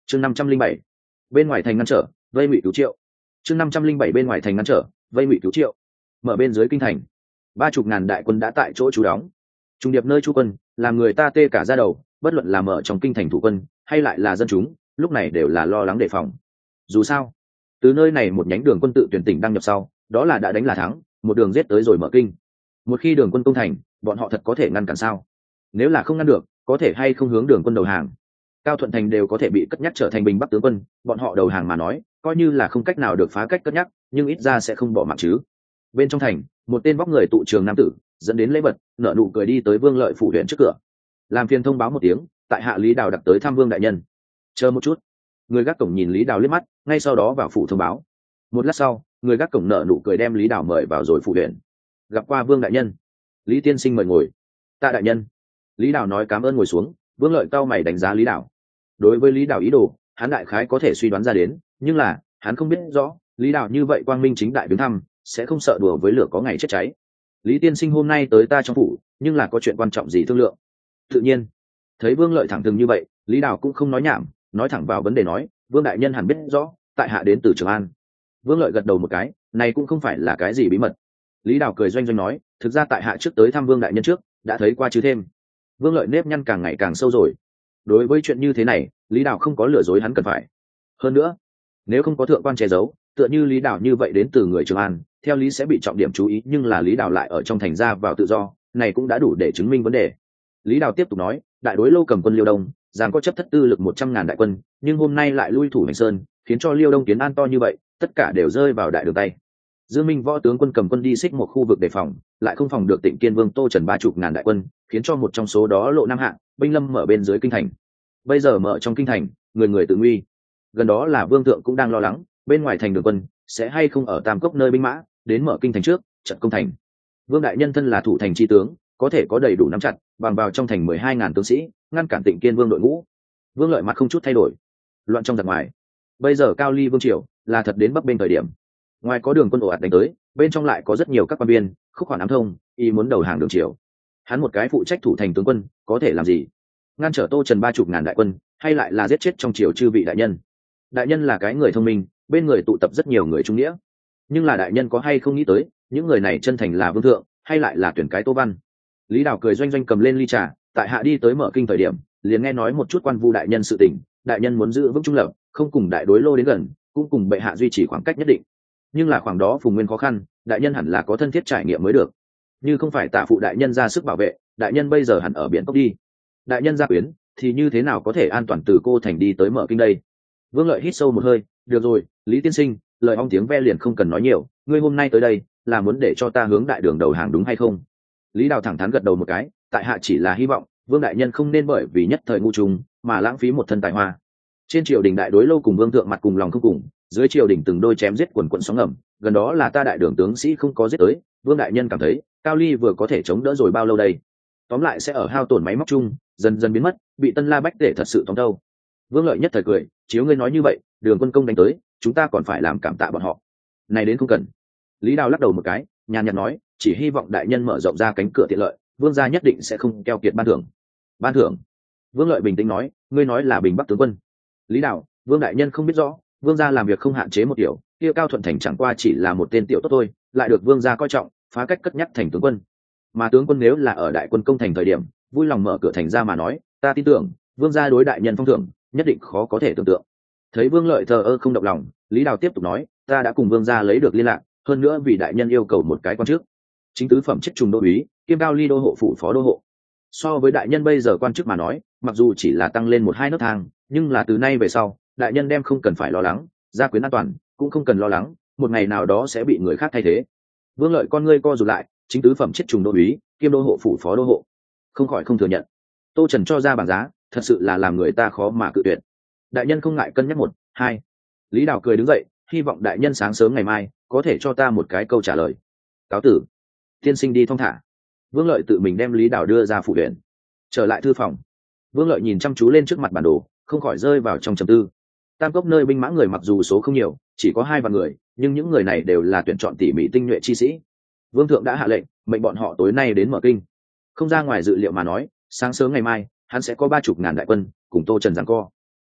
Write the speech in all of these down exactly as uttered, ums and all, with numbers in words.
chương năm trăm linh bảy bên ngoài thành ngăn trở vây ngụy cứu triệu chương năm trăm linh bảy bên ngoài thành ngăn trở vây ngụy cứu triệu mở bên dưới kinh thành ba chục ngàn đại quân đã tại chỗ trú đóng trung điệp nơi trú quân làm người ta tê cả ra đầu, bất luận là mở trong kinh thành thủ quân hay lại là dân chúng lúc này đều là lo lắng đề phòng. Dù sao từ nơi này một nhánh đường quân tự tuyển tỉnh đăng nhập sau đó là đã đánh là thắng, một đường giết tới rồi mở kinh. Một khi đường quân công thành, bọn họ thật có thể ngăn cản sao? Nếu là không ngăn được, có thể hay không hướng đường quân đầu hàng? Cao Thuận Thành đều có thể bị cất nhắc trở thành binh bắc tướng quân, bọn họ đầu hàng mà nói coi như là không cách nào được phá cách cất nhắc, nhưng ít ra sẽ không bỏ mạng chứ. Bên trong thành, một tên vóc người tụ trường nam tử dẫn đến lễ vật, nở nụ cười đi tới Vương Lợi phủ huyện trước cửa, làm phiền thông báo một tiếng, tại hạ Lý Đào đặt tới thăm Vương đại nhân. Chờ một chút. Người gác cổng nhìn Lý Đào liếc mắt, ngay sau đó vào phủ thông báo. Một lát sau, người gác cổng nở nụ cười đem Lý Đào mời vào rồi phủ huyện. Gặp qua Vương đại nhân. Lý tiên sinh mời ngồi. Tạ đại nhân. Lý Đào nói cảm ơn ngồi xuống. Vương Lợi cau mày đánh giá Lý Đào. Đối với Lý Đào ý đồ, hắn đại khái có thể suy đoán ra đến, nhưng là hắn không biết rõ Lý Đào như vậy quang minh chính đại viếng thăm sẽ không sợ đùa với lửa có ngày chết cháy. Lý tiên sinh hôm nay tới ta trong phủ, nhưng là có chuyện quan trọng gì thương lượng? Tự nhiên. Thấy Vương Lợi thẳng thừng như vậy, Lý Đào cũng không nói nhảm, nói thẳng vào vấn đề nói, Vương đại nhân hẳn biết rõ tại hạ đến từ Trường An. Vương Lợi gật đầu một cái, này cũng không phải là cái gì bí mật. Lý Đào cười doanh doanh nói, thực ra tại hạ trước tới thăm Vương đại nhân trước đã thấy qua chứ thêm. Vương Lợi nếp nhăn càng ngày càng sâu rồi. Đối với chuyện như thế này, Lý Đào không có lừa dối hắn cần phải. Hơn nữa, nếu không có thượng quan che giấu, tựa như Lý Đào như vậy đến từ người Trường An, theo lý sẽ bị trọng điểm chú ý, nhưng là Lý Đào lại ở trong thành ra vào tự do, này cũng đã đủ để chứng minh vấn đề. Lý Đào tiếp tục nói, đại đối lâu cầm quân Liêu Đông, giang có chấp thất tư lực một trăm ngàn đại quân, nhưng hôm nay lại lui thủ Hành Sơn, khiến cho Liêu Đông kiến an to như vậy, tất cả đều rơi vào đại đường tay. Dương Minh võ tướng quân cầm quân đi xích một khu vực đề phòng, lại không phòng được Tịnh Kiên Vương Tô Trần ba chục ngàn đại quân, khiến cho một trong số đó lộ Nam Hạ, binh lâm mở bên dưới kinh thành. Bây giờ mở trong kinh thành, người người tự nguy. Gần đó là Vương thượng cũng đang lo lắng, bên ngoài thành đường quân sẽ hay không ở Tam Cốc nơi binh mã đến mở kinh thành trước trận công thành. Vương đại nhân thân là thủ thành chi tướng, có thể có đầy đủ nắm chặt bằng vào trong thành mười hai ngàn tướng sĩ ngăn cản Tịnh Kiên Vương đội ngũ. Vương Lợi mặt không chút thay đổi, loạn trong giặc ngoài. Bây giờ Cao Ly Vương triều là thật đến bấp bên thời điểm, ngoài có đường quân ồ ạt đánh tới, bên trong lại có rất nhiều các quan viên khúc khoản ám thông ý muốn đầu hàng đường triều. Hắn một cái phụ trách thủ thành tướng quân có thể làm gì? Ngăn trở Tô Trần ba chục ngàn đại quân, hay lại là giết chết trong triều chư vị đại nhân? Đại nhân là cái người thông minh, bên người tụ tập rất nhiều người trung nghĩa, nhưng là đại nhân có hay không nghĩ tới những người này chân thành là vương thượng hay lại là tuyển cái Tô Văn? Lý Đào cười doanh doanh cầm lên ly trà, tại hạ đi tới mở kinh thời điểm liền nghe nói một chút quan vu đại nhân sự tình, đại nhân muốn giữ vững trung lập, không cùng đại đối lô đến gần, cũng cùng bệ hạ duy trì khoảng cách nhất định, nhưng là khoảng đó phùng nguyên khó khăn, đại nhân hẳn là có thân thiết trải nghiệm mới được. Như không phải tạ phụ đại nhân ra sức bảo vệ, đại nhân bây giờ hẳn ở biển cốc đi. Đại nhân gia quyến thì như thế nào có thể an toàn từ cô thành đi tới mở kinh đây? Vương Lợi hít sâu một hơi, được rồi, Lý tiên sinh, lời ong tiếng ve liền không cần nói nhiều, ngươi hôm nay tới đây là muốn để cho ta hướng đại đường đầu hàng đúng hay không? Lý Đào thẳng thắn gật đầu một cái, tại hạ chỉ là hy vọng Vương đại nhân không nên bởi vì nhất thời ngu trùng mà lãng phí một thân tài hoa. Trên triều đình đại đối lâu cùng Vương thượng mặt cùng lòng không cùng, dưới triều đình từng đôi chém giết quần quận sóng ngầm, gần đó là ta đại đường tướng sĩ không có giết tới, Vương đại nhân cảm thấy Cao Ly vừa có thể chống đỡ rồi bao lâu đây? Tóm lại sẽ ở hao tổn máy móc chung dần dần biến mất, bị Tân La Bách để thật sự tóm đâu. Vương Lợi nhất thời cười, chiếu ngươi nói như vậy, đường quân công đánh tới, chúng ta còn phải làm cảm tạ bọn họ. Này đến không cần. Lý Đào lắc đầu một cái, nhàn nhạt nói, chỉ hy vọng đại nhân mở rộng ra cánh cửa tiện lợi, Vương gia nhất định sẽ không keo kiệt ban thưởng. Ban thưởng? Vương Lợi bình tĩnh nói, ngươi nói là Bình Bắc tướng quân. Lý Đào, Vương đại nhân không biết rõ, Vương gia làm việc không hạn chế một điều, kia Cao Thuận Thành chẳng qua chỉ là một tên tiểu tốt thôi, lại được Vương gia coi trọng, phá cách cất nhắc thành tướng quân. Mà tướng quân nếu là ở đại quân công thành thời điểm vui lòng mở cửa thành ra mà nói, ta tin tưởng Vương gia đối đại nhân phong thưởng nhất định khó có thể tưởng tượng. Thấy Vương Lợi thờ ơ không động lòng, Lý Đào tiếp tục nói, ta đã cùng Vương gia lấy được liên lạc, hơn nữa vì đại nhân yêu cầu một cái quan chức, chính tứ phẩm chức trùng đô úy, kiêm Cao Ly đô hộ phủ phó đô hộ. So với đại nhân bây giờ quan chức mà nói, mặc dù chỉ là tăng lên một hai nấc thang, nhưng là từ nay về sau đại nhân đem không cần phải lo lắng gia quyến an toàn, cũng không cần lo lắng một ngày nào đó sẽ bị người khác thay thế. Vương Lợi con ngươi co rụt lại, chính tứ phẩm chức trùng đô úy, kiêm đô hộ phủ phó đô hộ, không khỏi không thừa nhận. Tô Trần cho ra bảng giá, thật sự là làm người ta khó mà cự tuyệt. Đại nhân không ngại cân nhắc một hai. Lý Đào cười đứng dậy, hy vọng đại nhân sáng sớm ngày mai có thể cho ta một cái câu trả lời. Cáo tử. Tiên sinh đi thong thả. Vương Lợi tự mình đem Lý Đào đưa ra phủ viện, trở lại thư phòng. Vương Lợi nhìn chăm chú lên trước mặt bản đồ, không khỏi rơi vào trong trầm tư. Tam Cốc nơi binh mã người mặc dù số không nhiều, chỉ có hai vạn người, nhưng những người này đều là tuyển chọn tỉ mỉ tinh nhuệ chi sĩ. Vương thượng đã hạ lệnh mệnh bọn họ tối nay đến mở kinh. Không ra ngoài dự liệu mà nói, sáng sớm ngày mai hắn sẽ có ba chục ngàn đại quân cùng Tô Trần giằng co.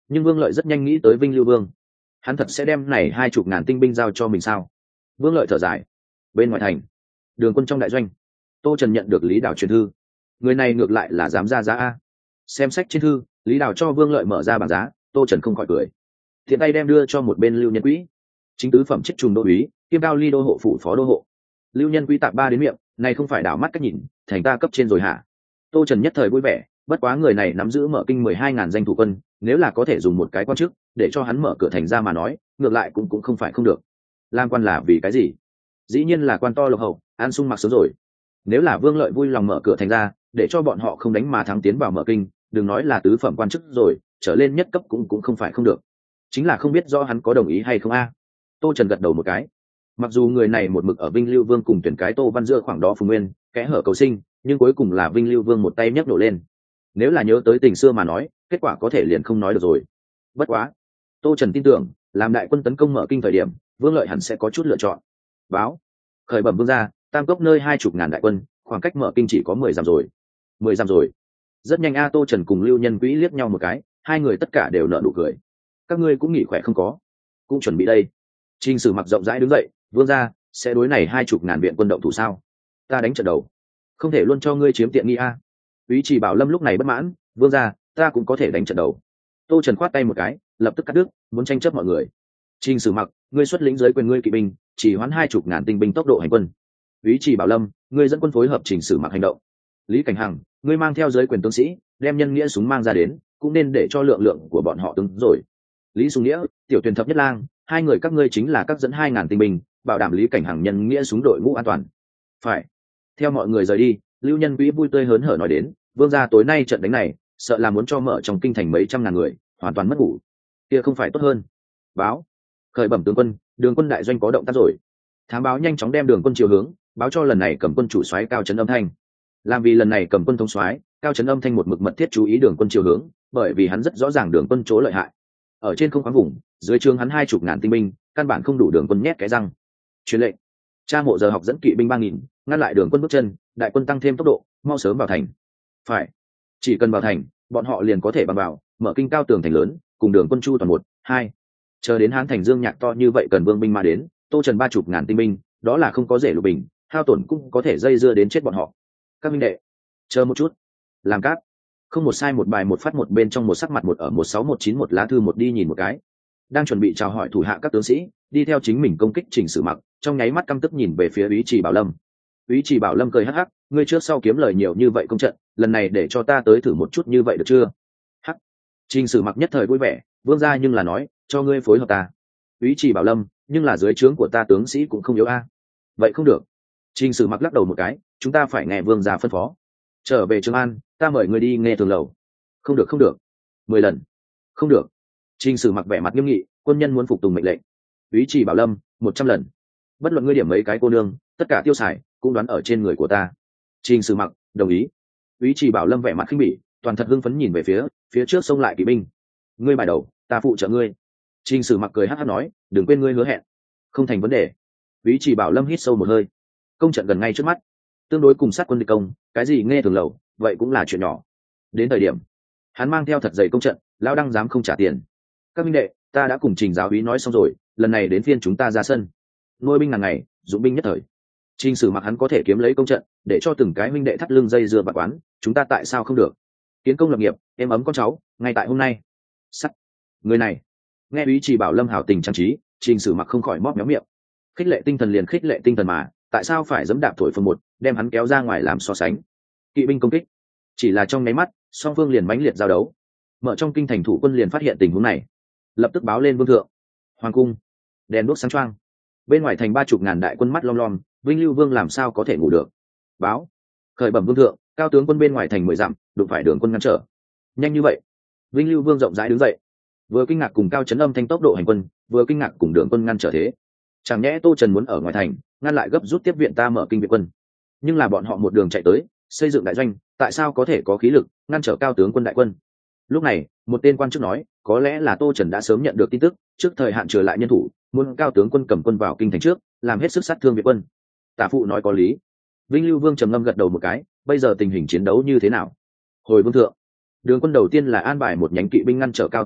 nhưng Vương Lợi rất nhanh nghĩ tới Vinh Lưu Vương. Hắn thật sẽ đem này hai chục ngàn tinh binh giao cho mình sao? Vương Lợi thở dài. Bên ngoài thành, Đường Quân trong đại doanh, Tô Trần nhận được Lý Đào truyền thư. Người này ngược lại là dám ra giá a. Xem sách trên thư, Lý Đào cho Vương Lợi mở ra bảng giá, Tô Trần không khỏi cười. Thiện tay đem đưa cho một bên Lưu Nhân Quý, chính tứ phẩm chức trùng đô úy, kiêm cao ly đô hộ phủ phó đô hộ. Lưu Nhân Quý tạp ba đến miệng, này không phải đảo mắt cách nhìn, thành ta cấp trên rồi hả? Tô Trần nhất thời vui vẻ, bất quá người này nắm giữ mở kinh mười hai ngàn danh thủ quân, nếu là có thể dùng một cái quan chức để cho hắn mở cửa thành ra mà nói, ngược lại cũng cũng không phải không được. Làm quan là vì cái gì? Dĩ nhiên là quan to lộc hậu, an sung mặc sướng rồi. Nếu là Vương Lợi vui lòng mở cửa thành ra, để cho bọn họ không đánh mà thắng tiến vào mở kinh, đừng nói là tứ phẩm quan chức rồi, trở lên nhất cấp cũng cũng không phải không được. Chính là không biết do hắn có đồng ý hay không a. Tô Trần gật đầu một cái. Mặc dù người này một mực ở Vinh Lưu Vương cùng tuyển cái Tô Văn giữa khoảng đó phù nguyên, kẽ hở cầu sinh, nhưng cuối cùng là Vinh Lưu Vương một tay nhấc nổ lên. Nếu là nhớ tới tình xưa mà nói, kết quả có thể liền không nói được rồi. Bất quá, Tô Trần tin tưởng, làm đại quân tấn công mở kinh thời điểm, Vương Lợi hẳn sẽ có chút lựa chọn. Báo, khởi bẩm vương gia, Tam Cốc nơi hai chục ngàn đại quân, khoảng cách mở kinh chỉ có mười dặm rồi. Mười dặm rồi. Rất nhanh a. Tô Trần cùng Lưu Nhân Quý liếc nhau một cái, hai người tất cả đều nở nụ cười. Các ngươi cũng nghỉ khỏe không có, cũng chuẩn bị đây. Trình Sử mặc rộng rãi đứng dậy, vương gia, sẽ đối này hai chục ngàn viện quân động thủ sao? Ta đánh trận đầu, không thể luôn cho ngươi chiếm tiện nghi a. Úy Chỉ Bảo Lâm lúc này bất mãn, vương gia, ta cũng có thể đánh trận đầu. Tô Trần khoát tay một cái, lập tức cắt đứt, muốn tranh chấp mọi người. Trình Sử mặc, ngươi xuất lĩnh dưới quyền ngươi kỵ binh, chỉ hoán hai chục ngàn tinh binh tốc độ hành quân. Úy Chỉ Bảo Lâm, ngươi dẫn quân phối hợp Trình Sử mặc hành động. Lý Cảnh Hằng, ngươi mang theo dưới quyền tướng sĩ, đem nhân nghĩa súng mang ra đến, cũng nên để cho lượng lượng của bọn họ tướng rồi. Lý Sùng Nghĩa, Tiểu Tuyền Thập Nhất Lang, hai người các ngươi chính là các dẫn hai ngàn tinh binh, bảo đảm Lý Cảnh Hằng nhân nghĩa súng đội ngũ an toàn. Phải. Theo mọi người rời đi, Lưu Nhân Quý vui tươi hớn hở nói đến, vương gia tối nay trận đánh này, sợ là muốn cho mở trong kinh thành mấy trăm ngàn người, hoàn toàn mất ngủ. Kia không phải tốt hơn. Báo, khởi bẩm tướng quân, Đường quân đại doanh có động tác rồi. Thám báo nhanh chóng đem Đường quân chiều hướng, báo cho lần này cầm quân chủ soái Cao Trấn Âm Thanh. Làm vì lần này cầm quân thống soái, Cao Trấn Âm Thanh một mực mật thiết chú ý Đường quân chiều hướng, bởi vì hắn rất rõ ràng Đường quân chỗ lợi hại. Ở trên không khoáng vùng, dưới trướng hắn hai chục ngàn tinh binh, căn bản không đủ Đường quân nhét cái răng. Truyền lệnh, cha mộ giờ học dẫn kỵ binh ba nghìn, ngăn lại Đường quân bước chân, đại quân tăng thêm tốc độ, mau sớm vào thành. Phải, chỉ cần vào thành, bọn họ liền có thể bằng vào, mở kinh cao tường thành lớn, cùng Đường quân chu toàn một, hai. Chờ đến Hán thành Dương Nhạc to như vậy cần vương binh mà đến, Tô Trần ba chục ngàn tinh binh, đó là không có rể lục bình, hao tổn cũng có thể dây dưa đến chết bọn họ. Các minh đệ, chờ một chút. Làm cáp, không một sai một bài một phát một bên trong một sắc mặt một ở một sáu một chín một lá thư một đi nhìn một cái. Đang chuẩn bị chào hỏi thủ hạ các tướng sĩ, đi theo chính mình công kích Trình Sử mặc, trong nháy mắt căm tức nhìn về phía Úy Chỉ Bảo Lâm. Úy Chỉ Bảo Lâm cười hắc hắc, ngươi trước sau kiếm lời nhiều như vậy công trận, lần này để cho ta tới thử một chút như vậy được chưa? Hắc. Trình Sử mặc nhất thời vui vẻ, vương gia nhưng là nói, cho ngươi phối hợp ta. Úy Chỉ Bảo Lâm, nhưng là dưới trướng của ta tướng sĩ cũng không yếu a. Vậy không được. Trình Sử mặc lắc đầu một cái, chúng ta phải nghe vương gia phân phó. Trở về Trường An, ta mời ngươi đi nghe thường lầu. Không được không được. Mười lần. Không được. Trình Sử mặc vẻ mặt nghiêm nghị, quân nhân muốn phục tùng mệnh lệnh. Úy Chỉ Bảo Lâm, một trăm lần. Bất luận ngươi điểm mấy cái cô nương, tất cả tiêu xài cũng đoán ở trên người của ta. Trình Sử mặc đồng ý. Úy Chỉ Bảo Lâm vẻ mặt khinh bỉ, toàn thật hưng phấn nhìn về phía phía trước xông lại kỵ binh. Ngươi bài đầu, ta phụ trợ ngươi. Trình Sử mặc cười hắc hắc nói, đừng quên ngươi hứa hẹn. Không thành vấn đề. Úy Chỉ Bảo Lâm hít sâu một hơi. Công trận gần ngay trước mắt, tương đối cùng sát quân địch công, cái gì nghe thường lầu, vậy cũng là chuyện nhỏ. Đến thời điểm, hắn mang theo thật dày công trận, lão đăng dám không trả tiền. Các minh đệ, ta đã cùng Trình giáo úy nói xong rồi, lần này đến phiên chúng ta ra sân. Nuôi binh ngàn ngày, dụng binh nhất thời. Trình Sử mặc hắn có thể kiếm lấy công trận, để cho từng cái minh đệ thắt lưng dây dưa bạc quán, chúng ta tại sao không được? Kiến công lập nghiệp, êm ấm con cháu, ngay tại hôm nay. Sắt. Người này, nghe Úy Chỉ Bảo Lâm hảo tình trang trí, Trình Sử mặc không khỏi móp méo miệng. Khích lệ tinh thần liền khích lệ tinh thần mà, tại sao phải giẫm đạp thổi phần một, đem hắn kéo ra ngoài làm so sánh? Kỵ binh công kích, chỉ là trong nháy mắt, song phương liền mãnh liệt giao đấu. Mở trong kinh thành thủ quân liền phát hiện tình huống này, lập tức báo lên vương thượng. Hoàng cung, đèn đuốc sáng choang. Bên ngoài thành ba chục ngàn đại quân mắt lom lom, Vinh Lưu Vương làm sao có thể ngủ được? Báo, khởi bẩm vương thượng, cao tướng quân bên ngoài thành mười dặm, đụng phải Đường quân ngăn trở. Nhanh như vậy? Vinh Lưu Vương rộng rãi đứng dậy, vừa kinh ngạc cùng Cao Trấn Âm Thanh tốc độ hành quân, vừa kinh ngạc cùng Đường quân ngăn trở thế. Chẳng nhẽ Tô Trần muốn ở ngoài thành ngăn lại gấp rút tiếp viện ta mở kinh viện quân? Nhưng là bọn họ một đường chạy tới, xây dựng đại doanh, tại sao có thể có khí lực ngăn trở Cao tướng quân đại quân? Lúc này, một tên quan chức nói, có lẽ là Tô Trần đã sớm nhận được tin tức, trước thời hạn trở lại nhân thủ, muốn Cao tướng quân cầm quân vào kinh thành trước, làm hết sức sát thương viện quân. Tả phụ nói có lý. Vinh Lưu Vương trầm ngâm gật đầu một cái, bây giờ tình hình chiến đấu như thế nào? Hồi vương thượng, Đường quân đầu tiên là an bài một nhánh kỵ binh ngăn trở Cao tướng quân,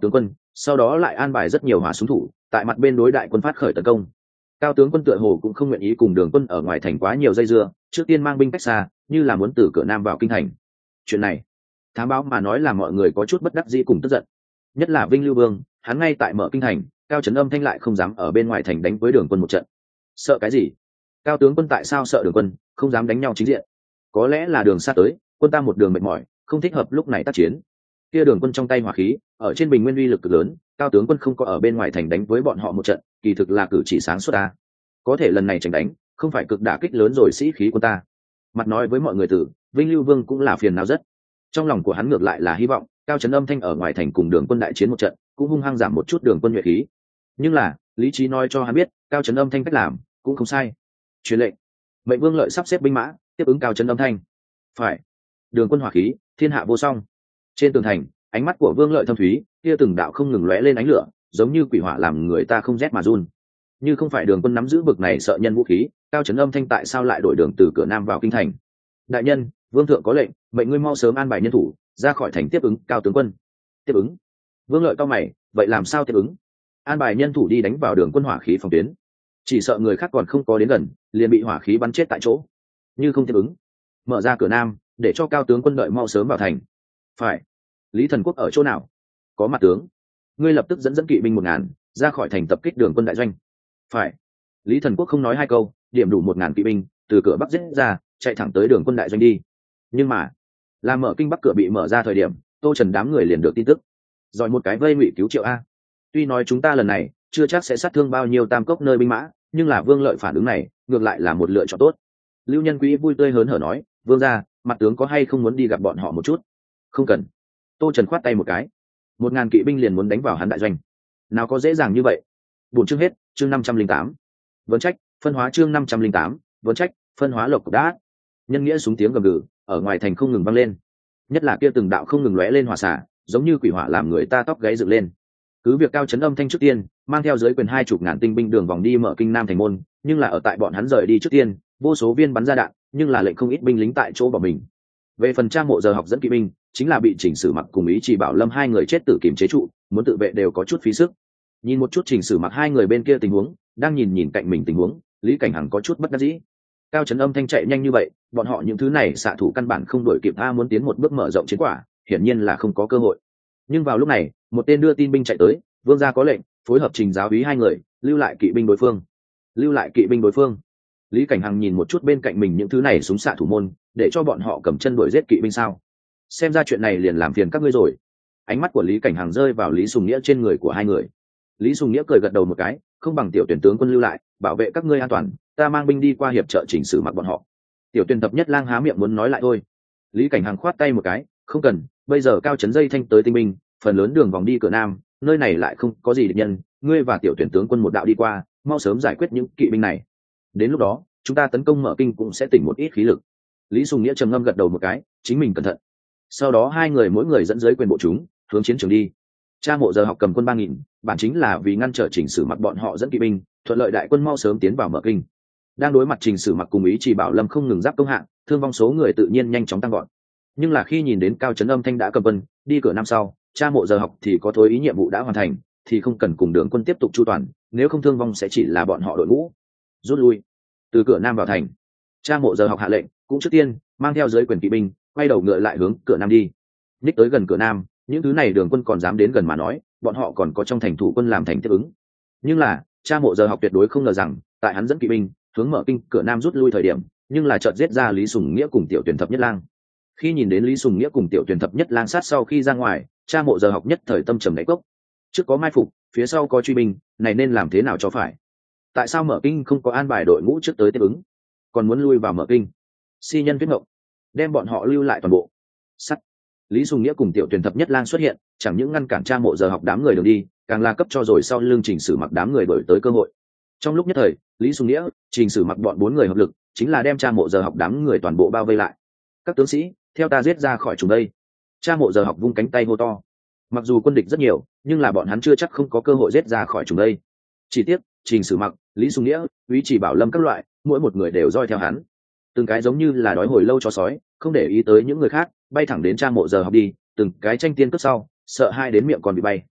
sau đó lại an bài rất nhiều hỏa súng thủ tại mặt bên đối đại quân phát khởi tấn công. Cao tướng quân tựa hồ cũng không nguyện ý cùng đường quân ở ngoài thành quá nhiều dây dưa, trước tiên mang binh cách xa, như là muốn từ cửa nam vào kinh thành. Chuyện này thám báo mà nói là mọi người có chút bất đắc dĩ cùng tức giận, nhất là Vinh Lưu Vương, hắn ngay tại mở kinh thành, Cao Trấn Âm Thanh lại không dám ở bên ngoài thành đánh với đường quân một trận. Sợ cái gì? Cao tướng quân tại sao sợ đường quân, không dám đánh nhau chính diện? Có lẽ là đường xa tới, quân ta một đường mệt mỏi, không thích hợp lúc này tác chiến. Kia đường quân trong tay hỏa khí, ở trên bình nguyên uy lực cực lớn, Cao tướng quân không có ở bên ngoài thành đánh với bọn họ một trận, kỳ thực là cử chỉ sáng suốt ta. Có thể lần này tránh đánh, không phải cực đả kích lớn rồi sĩ khí quân ta. Mặt nói với mọi người tử, Vinh Lưu Vương cũng là phiền não rất. Trong lòng của hắn ngược lại là hy vọng Cao Trấn Âm Thanh ở ngoài thành cùng đường quân đại chiến một trận, cũng hung hăng giảm một chút đường quân nhuệ khí. Nhưng là lý trí nói cho hắn biết, Cao Trấn Âm Thanh cách làm cũng không sai. Truyền lệnh, mệnh Vương Lợi sắp xếp binh mã tiếp ứng Cao Trấn Âm Thanh. Phải. Đường quân hỏa khí, thiên hạ vô song. Trên tường thành, ánh mắt của Vương Lợi thâm thúy, kia từng đạo không ngừng lóe lên ánh lửa, giống như quỷ hỏa làm người ta không rét mà run. Như không phải đường quân nắm giữ bực này sợ nhân vũ khí, Cao Trấn Âm Thanh tại sao lại đổi đường từ cửa nam vào kinh thành? Đại nhân, Vương thượng có lệnh, mệnh ngươi mau sớm an bài nhân thủ ra khỏi thành tiếp ứng Cao tướng quân. Tiếp ứng? Vương Lợi cao mày, vậy làm sao tiếp ứng? An bài nhân thủ đi đánh vào đường quân hỏa khí phòng tuyến, chỉ sợ người khác còn không có đến gần, liền bị hỏa khí bắn chết tại chỗ. Như không tiếp ứng, mở ra cửa nam, để cho Cao tướng quân đợi mau sớm vào thành. Phải. Lý Thần Quốc ở chỗ nào? Có mặt tướng. Ngươi lập tức dẫn dẫn kỵ binh một ngàn ra khỏi thành tập kích đường quân đại doanh. Phải. Lý Thần Quốc không nói hai câu, điểm đủ một ngàn kỵ binh từ cửa bắc giết ra, chạy thẳng tới đường quân đại doanh đi. Nhưng mà làm mở kinh bắc cửa bị mở ra thời điểm, Tô Trần đám người liền được tin tức, rồi một cái vây ngụy cứu Triệu a. Tuy nói chúng ta lần này chưa chắc sẽ sát thương bao nhiêu tam cốc nơi binh mã, nhưng là Vương Lợi phản ứng này ngược lại là một lựa chọn tốt. Lưu Nhân Quý vui tươi hớn hở nói, Vương gia, mặt tướng có hay không muốn đi gặp bọn họ một chút? Không cần. Tô Trần khoát tay một cái, một ngàn kỵ binh liền muốn đánh vào hắn đại doanh, nào có dễ dàng như vậy. Buổi chương hết, chương năm trăm linh tám. Vấn trách, phân hóa chương năm trăm linh tám, vấn trách, phân hóa lộc đá. Nhân nghĩa súng tiếng gầm gừ ở ngoài thành không ngừng vang lên, nhất là kia từng đạo không ngừng lóe lên hỏa xả, giống như quỷ hỏa làm người ta tóc gáy dựng lên. Cứ việc Cao Trấn Âm Thanh trước tiên mang theo dưới quyền hai chục ngàn tinh binh đường vòng đi mở kinh nam thành môn, nhưng là ở tại bọn hắn rời đi trước tiên, vô số viên bắn ra đạn, nhưng là lệnh không ít binh lính tại chỗ bỏ mình. Về phần Trang Mộ Giờ Học dẫn kỵ binh, chính là bị Trình Sử Mặc cùng Ý Chỉ Bảo Lâm hai người chết tử kiềm chế trụ, muốn tự vệ đều có chút phí sức. Nhìn một chút Trình Sử Mặc hai người bên kia tình huống, đang nhìn nhìn cạnh mình tình huống, Lý Cảnh Hằng có chút bất đắc dĩ. Cao Trấn Âm Thanh chạy nhanh như vậy, bọn họ những thứ này xạ thủ căn bản không đuổi kịp, a muốn tiến một bước mở rộng chiến quả, hiển nhiên là không có cơ hội. Nhưng vào lúc này, một tên đưa tin binh chạy tới, Vương gia có lệnh, phối hợp Trình giáo úy hai người, lưu lại kỵ binh đối phương. Lưu lại kỵ binh đối phương. Lý Cảnh Hằng nhìn một chút bên cạnh mình những thứ này súng xạ thủ môn, để cho bọn họ cầm chân đuổi giết kỵ binh sao? Xem ra chuyện này liền làm phiền các ngươi rồi. Ánh mắt của Lý Cảnh Hằng rơi vào Lý Sùng Nghĩa trên người của hai người. Lý Sùng Nghĩa cười gật đầu một cái, không bằng tiểu tuyển tướng quân lưu lại, bảo vệ các ngươi an toàn, ta mang binh đi qua hiệp trợ Chỉnh Sử Mặc bọn họ. Tiểu tuyển Thập Nhất Lang há miệng muốn nói lại thôi. Lý Cảnh Hằng khoát tay một cái, không cần, bây giờ Cao Trấn dây thanh tới tinh binh, phần lớn đường vòng đi cửa nam, nơi này lại không có gì địch nhân, ngươi và tiểu tuyển tướng quân một đạo đi qua, mau sớm giải quyết những kỵ binh này. Đến lúc đó, chúng ta tấn công mở kinh cũng sẽ tỉnh một ít khí lực. Lý Sùng Nghĩa trầm ngâm gật đầu một cái, chính mình cẩn thận. Sau đó hai người mỗi người dẫn dưới quyền bộ chúng hướng chiến trường đi. Cha Mộ Giờ Học cầm quân ba nghìn, bản chính là vì ngăn trở Chỉnh Sử Mặc bọn họ dẫn kỵ binh, thuận lợi đại quân mau sớm tiến vào mở kinh. Đang đối mặt Chỉnh Sử Mặc cùng Ý Chỉ Bảo Lâm không ngừng giáp công hạng, thương vong số người tự nhiên nhanh chóng tăng gọn. Nhưng là khi nhìn đến Cao Trấn Âm Thanh đã cầm quân đi cửa năm sau, Cha Mộ Giờ Học thì có thối ý nhiệm vụ đã hoàn thành, thì không cần cùng đường quân tiếp tục chu toàn, nếu không thương vong sẽ chỉ là bọn họ đội ngũ rút lui từ cửa nam vào thành. Cha Mộ Giờ Học hạ lệnh, cũng trước tiên mang theo dưới quyền kỵ binh quay đầu ngựa lại hướng cửa nam đi. Ních tới gần cửa nam, những thứ này đường quân còn dám đến gần mà nói, bọn họ còn có trong thành thủ quân làm thành tiếp ứng. Nhưng là Cha Mộ Giờ Học tuyệt đối không ngờ rằng, tại hắn dẫn kỵ binh hướng mở kinh cửa nam rút lui thời điểm, nhưng là chợt giết ra Lý Sùng Nghĩa cùng tiểu tuyển Thập Nhất Lang. Khi nhìn đến Lý Sùng Nghĩa cùng tiểu tuyển Thập Nhất Lang sát sau khi ra ngoài, Cha Mộ Giờ Học nhất thời tâm trầm đáy cốc. Trước có mai phục, phía sau có truy binh, này nên làm thế nào cho phải? Tại sao mở kinh không có an bài đội ngũ trước tới tiếp ứng, còn muốn lui vào mở kinh? Si nhân viết ngộng, đem bọn họ lưu lại toàn bộ. Sắt. Lý Sùng Nghĩa cùng tiểu tuyển Thập Nhất Lang xuất hiện, chẳng những ngăn cản Cha Mộ Giờ Học đám người đường đi, càng là cấp cho rồi sau lưng Trình Sử Mặc đám người đổi tới cơ hội. Trong lúc nhất thời, Lý Sùng Nghĩa, Trình Sử Mặc bọn bốn người hợp lực, chính là đem Cha Mộ Giờ Học đám người toàn bộ bao vây lại. Các tướng sĩ, theo ta giết ra khỏi chúng đây. Cha Mộ Giờ Học vung cánh tay hô to. Mặc dù quân địch rất nhiều, nhưng là bọn hắn chưa chắc không có cơ hội giết ra khỏi chúng đây. Chỉ tiếc, Trình Sử Mặc, Lý Sùng Nghĩa, Úy Chỉ Bảo Lâm các loại, mỗi một người đều roi theo hắn. Từng cái giống như là đói hồi lâu cho sói, không để ý tới những người khác, bay thẳng đến Cha Mộ Giờ Học đi, từng cái tranh tiên cướp sau, sợ hai đến miệng còn bị bay.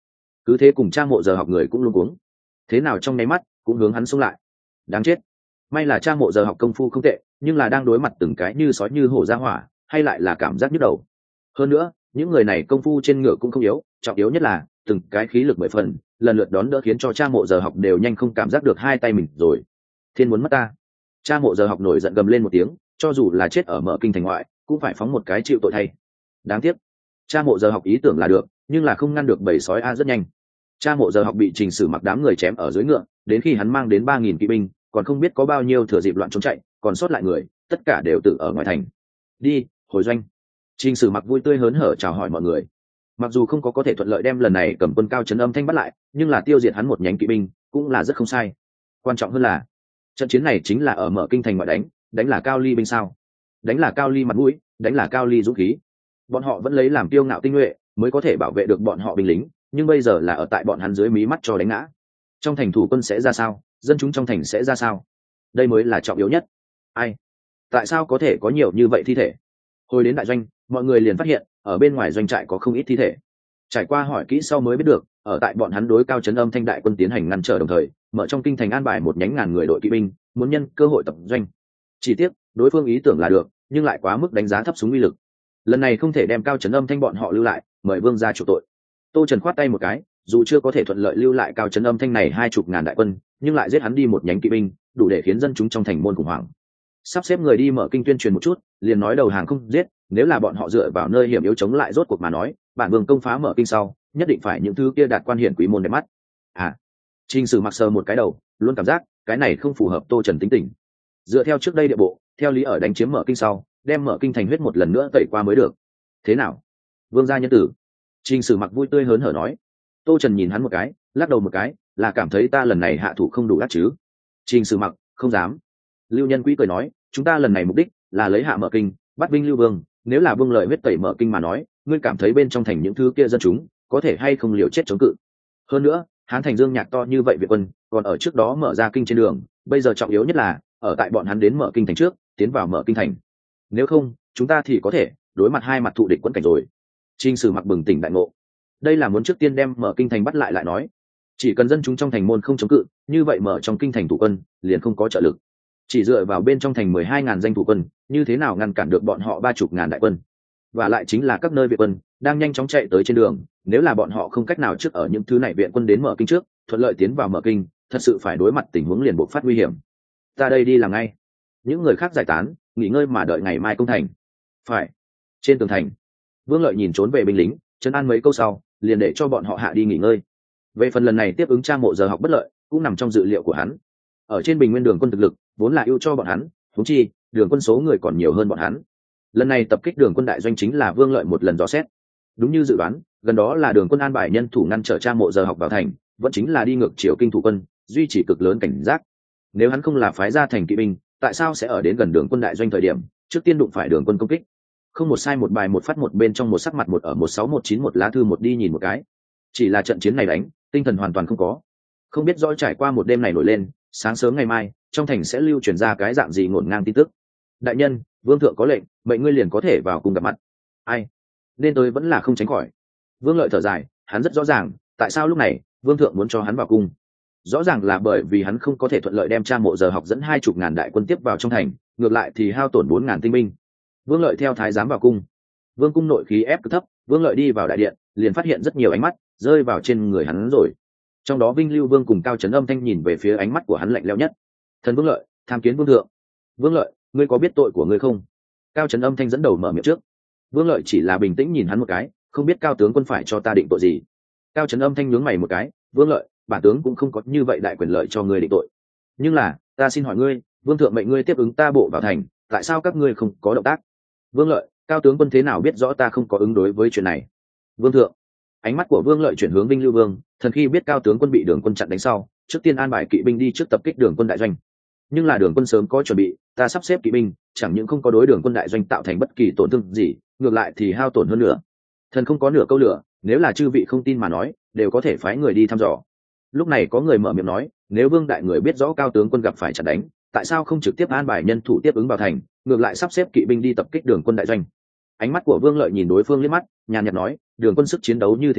cứ thế cùng cha mộ giờ học người cũng luôn cuống, thế nào trong nháy mắt cũng hướng hắn xông lại. Đáng chết, may là cha mộ giờ học công phu không tệ, nhưng là đang đối mặt từng cái như sói như hổ ra hỏa, hay lại là cảm giác nhức đầu. Hơn nữa những người này công phu trên ngựa cũng không yếu, trọng yếu nhất là từng cái khí lực mười phần, lần lượt đón đỡ khiến cho cha mộ giờ học đều nhanh không cảm giác được hai tay mình rồi. Thiên muốn mất ta! Cha mộ giờ học nổi giận gầm lên một tiếng, cho dù là chết ở Mở Kinh thành ngoại cũng phải phóng một cái chịu tội thay. Đáng tiếc cha mộ giờ học ý tưởng là được, nhưng là không ngăn được bầy sói a rất nhanh. Cha mộ giờ học bị Trình Sử Mặc đám người chém ở dưới ngựa, đến khi hắn mang đến ba nghìn kỵ binh, còn không biết có bao nhiêu thừa dịp loạn trốn chạy, còn sót lại người tất cả đều tự ở ngoài thành. Đi hồi doanh. Trình Sử Mặc vui tươi hớn hở chào hỏi mọi người. Mặc dù không có có thể thuận lợi đem lần này cầm quân Cao Trấn Âm Thanh bắt lại, nhưng là tiêu diệt hắn một nhánh kỵ binh cũng là rất không sai. Quan trọng hơn là trận chiến này chính là ở Mở Kinh thành ngoại đánh, đánh là Cao Ly binh sao? Đánh là Cao Ly mặt mũi, đánh là Cao Ly dũng khí. Bọn họ vẫn lấy làm kiêu ngạo tinh nhuệ mới có thể bảo vệ được bọn họ binh lính, nhưng bây giờ là ở tại bọn hắn dưới mí mắt cho đánh ngã. Trong thành thủ quân sẽ ra sao, dân chúng trong thành sẽ ra sao, đây mới là trọng yếu nhất. Ai, tại sao có thể có nhiều như vậy thi thể? Hồi đến đại doanh, mọi người liền phát hiện ở bên ngoài doanh trại có không ít thi thể. Trải qua hỏi kỹ sau mới biết được, ở tại bọn hắn đối Cao Trấn Âm Thanh đại quân tiến hành ngăn trở đồng thời, mở trong kinh thành an bài một nhánh ngàn người đội kỵ binh, muốn nhân cơ hội tập doanh. Chỉ tiếc đối phương ý tưởng là được, nhưng lại quá mức đánh giá thấp súng uy lực. Lần này không thể đem Cao Trấn Âm Thanh bọn họ lưu lại, mời vương ra chủ tội. Tô Trần khoát tay một cái, dù chưa có thể thuận lợi lưu lại Cao Trấn Âm Thanh này hai chục ngàn đại quân, nhưng lại giết hắn đi một nhánh kỵ binh, đủ để khiến dân chúng trong thành môn khủng hoảng. Sắp xếp người đi mở kinh tuyên truyền một chút, liền nói đầu hàng không giết, nếu là bọn họ dựa vào nơi hiểm yếu chống lại rốt cuộc mà nói, bản vương công phá mở kinh sau, nhất định phải những thứ kia đạt quan hiển quý môn đẹp mắt. À, Trình Sử Mặc sờ một cái đầu, luôn cảm giác cái này không phù hợp Tô Trần tính tình. Dựa theo trước đây địa bộ, theo lý ở đánh chiếm mở kinh sau, đem mở kinh thành huyết một lần nữa tẩy qua mới được. Thế nào, vương gia nhân tử? Trình Sử Mặc vui tươi hớn hở nói. Tô Trần nhìn hắn một cái, lắc đầu một cái, là cảm thấy ta lần này hạ thủ không đủ ác chứ? Trình Sử Mặc không dám. Lưu Nhân Quý cười nói, chúng ta lần này mục đích là lấy hạ mở kinh, bắt binh Lưu Vương, nếu là vương lợi huyết tẩy mở kinh mà nói, ngươi cảm thấy bên trong thành những thứ kia dân chúng có thể hay không liều chết chống cự? Hơn nữa Hán thành Dương Nhạc to như vậy Việt quân còn ở trước đó mở ra kinh trên đường, bây giờ trọng yếu nhất là ở tại bọn hắn đến mở kinh thành trước, tiến vào mở kinh thành. Nếu không chúng ta thì có thể đối mặt hai mặt thụ địch quân cảnh rồi. Trình Sử Mặc bừng tỉnh đại ngộ, đây là muốn trước tiên đem mở kinh thành bắt lại lại nói. Chỉ cần dân chúng trong thành môn không chống cự, như vậy mở trong kinh thành thủ quân liền không có trợ lực. Chỉ dựa vào bên trong thành mười hai ngàn danh thủ quân, như thế nào ngăn cản được bọn họ ba chục ngàn đại quân? Và lại chính là các nơi viện quân đang nhanh chóng chạy tới trên đường, nếu là bọn họ không cách nào trước ở những thứ này viện quân đến mở kinh trước, thuận lợi tiến vào mở kinh, thật sự phải đối mặt tình huống liền bộc phát nguy hiểm. Ta đây đi làm ngay. Những người khác giải tán, nghỉ ngơi mà đợi ngày mai công thành. Phải. Trên tường thành, Vương Lợi nhìn trốn về binh lính, trấn an mấy câu sau, liền để cho bọn họ hạ đi nghỉ ngơi. Về phần lần này tiếp ứng tra mộ giờ học bất lợi, cũng nằm trong dự liệu của hắn. Ở trên bình nguyên đường quân thực lực vốn là ưu cho bọn hắn, huống chi đường quân số người còn nhiều hơn bọn hắn. Lần này tập kích đường quân đại doanh chính là Vương Lợi một lần dò xét. Đúng như dự đoán, gần đó là đường quân an bài nhân thủ ngăn trở tra mộ giờ học vào thành, vẫn chính là đi ngược chiều kinh thủ quân, duy trì cực lớn cảnh giác. Nếu hắn không là phái ra thành kỵ binh, tại sao sẽ ở đến gần đường quân đại doanh thời điểm trước tiên đụng phải đường quân công kích? Không một sai một bài một phát một bên trong một sắc mặt một ở một sáu một chín một lá thư một đi nhìn một cái. Chỉ là trận chiến này đánh, tinh thần hoàn toàn không có. Không biết rõ trải qua một đêm này nổi lên, sáng sớm ngày mai trong thành sẽ lưu truyền ra cái dạng gì ngổn ngang tin tức. Đại nhân, vương thượng có lệnh, mệnh ngươi liền có thể vào cùng gặp mặt. Ai nên tôi vẫn là không tránh khỏi. Vương Lợi thở dài, hắn rất rõ ràng tại sao lúc này vương thượng muốn cho hắn vào cung. Rõ ràng là bởi vì hắn không có thể thuận lợi đem tra mộ giờ học dẫn hai chục ngàn đại quân tiếp vào trong thành, ngược lại thì hao tổn bốn ngàn tinh binh. Vương Lợi theo thái giám vào cung. Vương cung nội khí ép cực thấp, Vương Lợi đi vào đại điện liền phát hiện rất nhiều ánh mắt rơi vào trên người hắn rồi. Trong đó Vinh Lưu Vương cùng Cao Trấn Âm Thanh nhìn về phía ánh mắt của hắn lạnh lẽo nhất. Thần Vương Lợi, tham kiến vương thượng. Vương Lợi, ngươi có biết tội của ngươi không? Cao Trấn Âm Thanh dẫn đầu mở miệng trước. Vương Lợi chỉ là bình tĩnh nhìn hắn một cái, không biết Cao tướng quân phải cho ta định tội gì. Cao Trấn Âm Thanh nhướng mày một cái, Vương Lợi, bản tướng cũng không có như vậy đại quyền lợi cho ngươi định tội. Nhưng là, ta xin hỏi ngươi, vương thượng mệnh ngươi tiếp ứng ta bộ vào thành, tại sao các ngươi không có động tác? Vương Lợi, Cao tướng quân thế nào biết rõ ta không có ứng đối với chuyện này? Vương thượng. Ánh mắt của Vương Lợi chuyển hướng Vinh Lưu Vương, thần khi biết Cao tướng quân bị đường quân chặn đánh sau, trước tiên an bài kỵ binh đi trước tập kích đường quân đại doanh. Nhưng là đường quân sớm có chuẩn bị, ta sắp xếp kỵ binh, chẳng những không có đối đường quân đại doanh tạo thành bất kỳ tổn thương gì, ngược lại thì hao tổn hơn nữa. Thần không có nửa câu lửa, nếu là chư vị không tin mà nói, đều có thể phái người đi thăm dò. Lúc này có người mở miệng nói, nếu Vương đại người biết rõ Cao tướng quân gặp phải chặn đánh, tại sao không trực tiếp an bài nhân thủ tiếp ứng vào thành, ngược lại sắp xếp kỵ binh đi tập kích đường quân đại doanh? Ánh mắt của Vương Lợi nhìn đối phương liếc mắt, nhàn nhạt nói, đường quân sức chiến đấu như thế nào,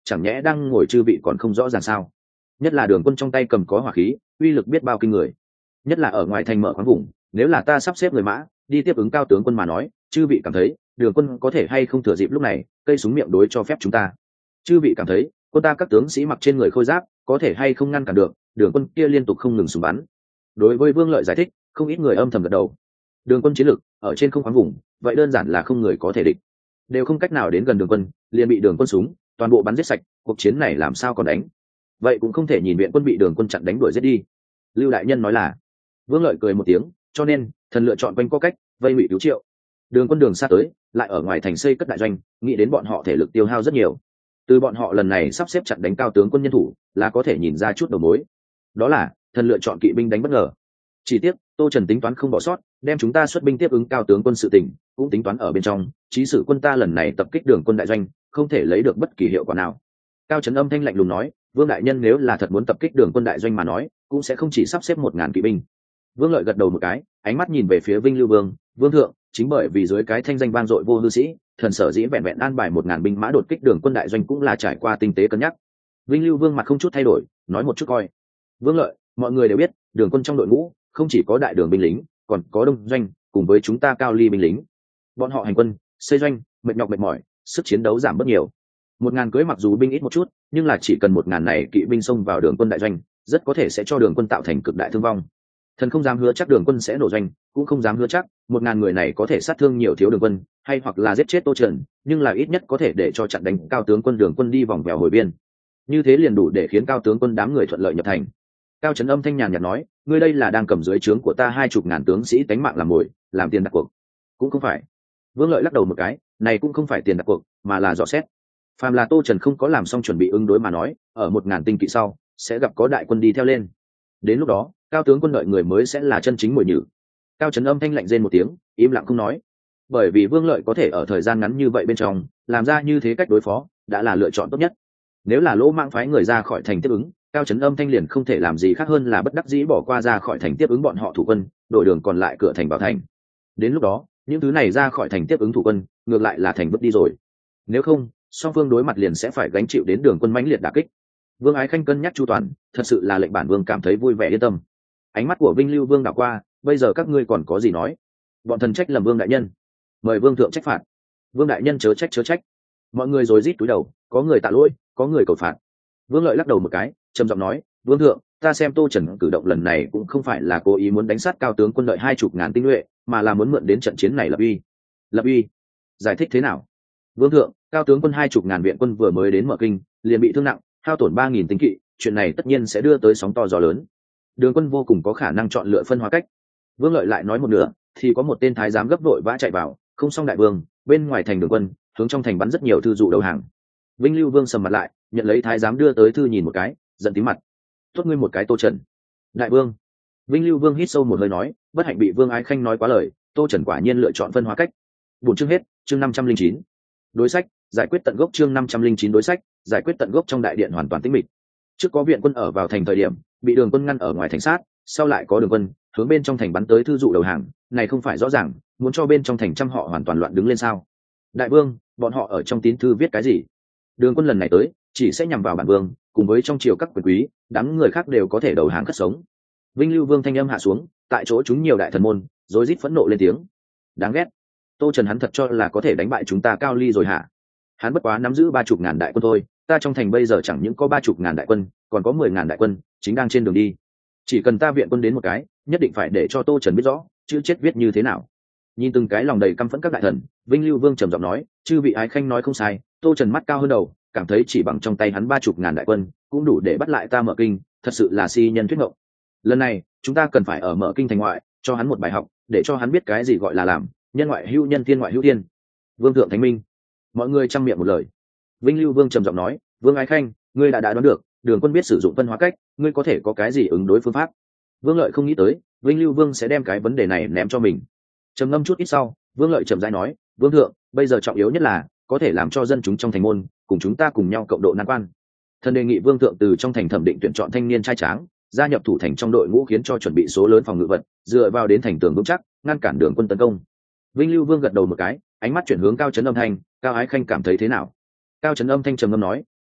chẳng nhẽ đang ngồi chư vị còn không rõ ràng sao? Nhất là Đường Quân trong tay cầm có hỏa khí, uy lực biết bao kinh người. Nhất là ở ngoài thành mở khoáng vùng, nếu là ta sắp xếp người mã đi tiếp ứng Cao tướng quân mà nói, chư vị cảm thấy Đường Quân có thể hay không thừa dịp lúc này cây súng miệng đối cho phép chúng ta? Chư vị cảm thấy quân ta các tướng sĩ mặc trên người khôi giáp có thể hay không ngăn cản được Đường Quân kia liên tục không ngừng súng bắn? Đối với Vương Lợi giải thích, không ít người âm thầm gật đầu. Đường Quân chiến lực ở trên không khoáng vùng, vậy đơn giản là không người có thể địch, đều không cách nào đến gần Đường Quân, liền bị Đường Quân súng toàn bộ bắn giết sạch, cuộc chiến này làm sao còn đánh? Vậy cũng không thể nhìn viện quân bị Đường Quân chặn đánh đuổi giết đi. Lưu đại nhân nói là. Vương Lợi cười một tiếng, cho nên thần lựa chọn quanh co cách vây ngụy cứu Triệu. Đường Quân đường xa tới, lại ở ngoài thành xây cất đại doanh, nghĩ đến bọn họ thể lực tiêu hao rất nhiều. Từ bọn họ lần này sắp xếp chặn đánh Cao tướng quân nhân thủ, là có thể nhìn ra chút đầu mối. Đó là thần lựa chọn kỵ binh đánh bất ngờ. Chỉ tiếc Tô Trần tính toán không bỏ sót, đem chúng ta xuất binh tiếp ứng Cao tướng quân sự tình cũng tính toán ở bên trong, chí sử quân ta lần này tập kích Đường Quân đại doanh, không thể lấy được bất kỳ hiệu quả nào. Cao Trấn âm thanh lạnh lùng nói, Vương đại nhân nếu là thật muốn tập kích Đường Quân đại doanh mà nói, cũng sẽ không chỉ sắp xếp một ngàn kỵ binh. Vương Lợi gật đầu một cái, ánh mắt nhìn về phía Vinh Lưu Vương, Vương thượng, chính bởi vì dưới cái thanh danh vang dội vô hư sĩ, thần sở dĩ vẹn vẹn an bài một ngàn binh mã đột kích Đường Quân đại doanh cũng là trải qua tinh tế cân nhắc. Vinh Lưu Vương mặt không chút thay đổi, nói một chút coi. Vương Lợi, mọi người đều biết, Đường Quân trong đội ngũ không chỉ có đại đường binh lính, còn có đông doanh, cùng với chúng ta Cao Ly binh lính. Bọn họ hành quân, xây doanh, mệt nhọc mệt mỏi, sức chiến đấu giảm bớt nhiều. Một ngàn cưới mặc dù binh ít một chút, nhưng là chỉ cần một ngàn này kỵ binh xông vào Đường Quân đại doanh, rất có thể sẽ cho Đường Quân tạo thành cực đại thương vong. Thần không dám hứa chắc Đường Quân sẽ nổ doanh, cũng không dám hứa chắc một ngàn người này có thể sát thương nhiều thiếu Đường Quân, hay hoặc là giết chết Tô Trần, nhưng là ít nhất có thể để cho chặn đánh Cao tướng quân Đường Quân đi vòng vèo hồi biên. Như thế liền đủ để khiến Cao tướng quân đám người thuận lợi nhập thành. Cao Trấn âm thanh nhàn nhạt nói, ngươi đây là đang cầm dưới trướng của ta hai chục ngàn tướng sĩ tánh mạng làm mồi, làm tiền đặt cuộc. Cũng không phải. Vương Lợi lắc đầu một cái, này cũng không phải tiền đặt cuộc, mà là dò xét. Phàm là Tô Trần không có làm xong chuẩn bị ứng đối mà nói, ở một ngàn tinh kỵ sau sẽ gặp có đại quân đi theo lên. Đến lúc đó, Cao tướng quân đợi người mới sẽ là chân chính mồi nhử. Cao Trấn âm thanh lạnh rên một tiếng, im lặng không nói. Bởi vì Vương Lợi có thể ở thời gian ngắn như vậy bên trong làm ra như thế cách đối phó, đã là lựa chọn tốt nhất. Nếu là Lỗ Mãng phái người ra khỏi thành tiếp ứng, Cao Trấn âm thanh liền không thể làm gì khác hơn là bất đắc dĩ bỏ qua ra khỏi thành tiếp ứng bọn họ thủ quân, đổi đường còn lại cửa thành vào thành. Đến lúc đó, những thứ này ra khỏi thành tiếp ứng thủ quân, ngược lại là thành vứt đi rồi. Nếu không, song phương đối mặt liền sẽ phải gánh chịu đến Đường Quân mãnh liệt đả kích. Vương Ái Khanh cân nhắc chu toàn, thật sự là lệnh bản vương cảm thấy vui vẻ yên tâm. Ánh mắt của Vinh Lưu Vương đảo qua, bây giờ các ngươi còn có gì nói? Bọn thần trách lầm Vương đại nhân, mời Vương thượng trách phạt. Vương đại nhân chớ trách chớ trách. Mọi người rối rít túi đầu, có người tạ lỗi, có người cầu phạt. Vương Lợi lắc đầu một cái, trầm giọng nói, Vương thượng, ta xem Tô Trần cử động lần này cũng không phải là cố ý muốn đánh sát Cao tướng quân đợi hai chục ngàn tinh nhuệ, mà là muốn mượn đến trận chiến này lập uy. Lập uy? Giải thích thế nào? Vương thượng, Cao tướng quân hai chục ngàn viện quân vừa mới đến Mở Kinh, liền bị thương nặng, hao tổn ba nghìn tinh kỵ, chuyện này tất nhiên sẽ đưa tới sóng to gió lớn. Đường Quân vô cùng có khả năng chọn lựa phân hóa cách. Vương Lợi lại nói một nửa, thì có một tên thái giám gấp vội vã chạy vào, không xong đại vương, bên ngoài thành Đường Quân, hướng trong thành bắn rất nhiều thư dụ đầu hàng. Vinh Lưu Vương sầm mặt lại, nhận lấy thái giám đưa tới thư nhìn một cái, giận tím mặt. Tốt ngươi một cái Tô Trần. Đại vương. Vinh Lưu Vương hít sâu một hơi nói, bất hạnh bị Vương Ái Khanh nói quá lời, Tô Trần quả nhiên lựa chọn phân hóa cách. Buổi chương hết, chương năm trăm linh chín. Đối sách, giải quyết tận gốc chương năm trăm linh chín đối sách, giải quyết tận gốc trong đại điện hoàn toàn tĩnh mịch. Trước có viện quân ở vào thành thời điểm, bị Đường Quân ngăn ở ngoài thành sát, sau lại có Đường Quân hướng bên trong thành bắn tới thư dụ đầu hàng, này không phải rõ ràng, muốn cho bên trong thành trăm họ hoàn toàn loạn đứng lên sao? Đại vương, bọn họ ở trong tín thư viết cái gì? Đường Quân lần này tới, chỉ sẽ nhằm vào bản vương, cùng với trong triều các quyền quý, đám người khác đều có thể đầu hàng cất sống. Vinh Lưu Vương thanh âm hạ xuống, tại chỗ chúng nhiều đại thần môn, rối rít phẫn nộ lên tiếng. Đáng ghét. Tô Trần hắn thật cho là có thể đánh bại chúng ta Cao Ly rồi hả? Hắn bất quá nắm giữ ba chục ngàn đại quân thôi, ta trong thành bây giờ chẳng những có ba chục ngàn đại quân, còn có mười ngàn đại quân, chính đang trên đường đi. Chỉ cần ta viện quân đến một cái, nhất định phải để cho Tô Trần biết rõ, chữ chết viết như thế nào. Nhìn từng cái lòng đầy căm phẫn các đại thần, Vinh Lưu Vương trầm giọng nói, chư vị Ái Khanh nói không sai, Tô Trần mắt cao hơn đầu, cảm thấy chỉ bằng trong tay hắn ba chục ngàn đại quân, cũng đủ để bắt lại ta Mở Kinh, thật sự là si nhân thuyết ngộng. Lần này, chúng ta cần phải ở Mở Kinh thành ngoại, cho hắn một bài học, để cho hắn biết cái gì gọi là làm, nhân ngoại hữu nhân, thiên ngoại hữu thiên. Vương thượng thánh minh. Mọi người chăm miệng một lời. Vinh Lưu Vương trầm giọng nói, Vương Ái Khanh, ngươi đã đã đoán được, Đường Quân biết sử dụng phân hóa cách, ngươi có thể có cái gì ứng đối phương pháp? Vương Lợi không nghĩ tới, Vinh Lưu Vương sẽ đem cái vấn đề này ném cho mình. Trầm ngâm chút ít sau, Vương Lợi trầm rãi nói, Vương thượng, bây giờ trọng yếu nhất là có thể làm cho dân chúng trong thành môn cùng chúng ta cùng nhau cộng độ nan quan. Thần đề nghị Vương thượng từ trong thành thẩm định tuyển chọn thanh niên trai tráng, gia nhập thủ thành trong đội ngũ, khiến cho chuẩn bị số lớn phòng ngự vật, dựa vào đến thành tường vững chắc, ngăn cản Đường Quân tấn công. Vinh Lưu Vương gật đầu một cái, ánh mắt chuyển hướng Cao Trấn âm thanh, Cao Ái Khanh cảm thấy thế nào? Cao Trấn âm thanh trầm ngâm nói,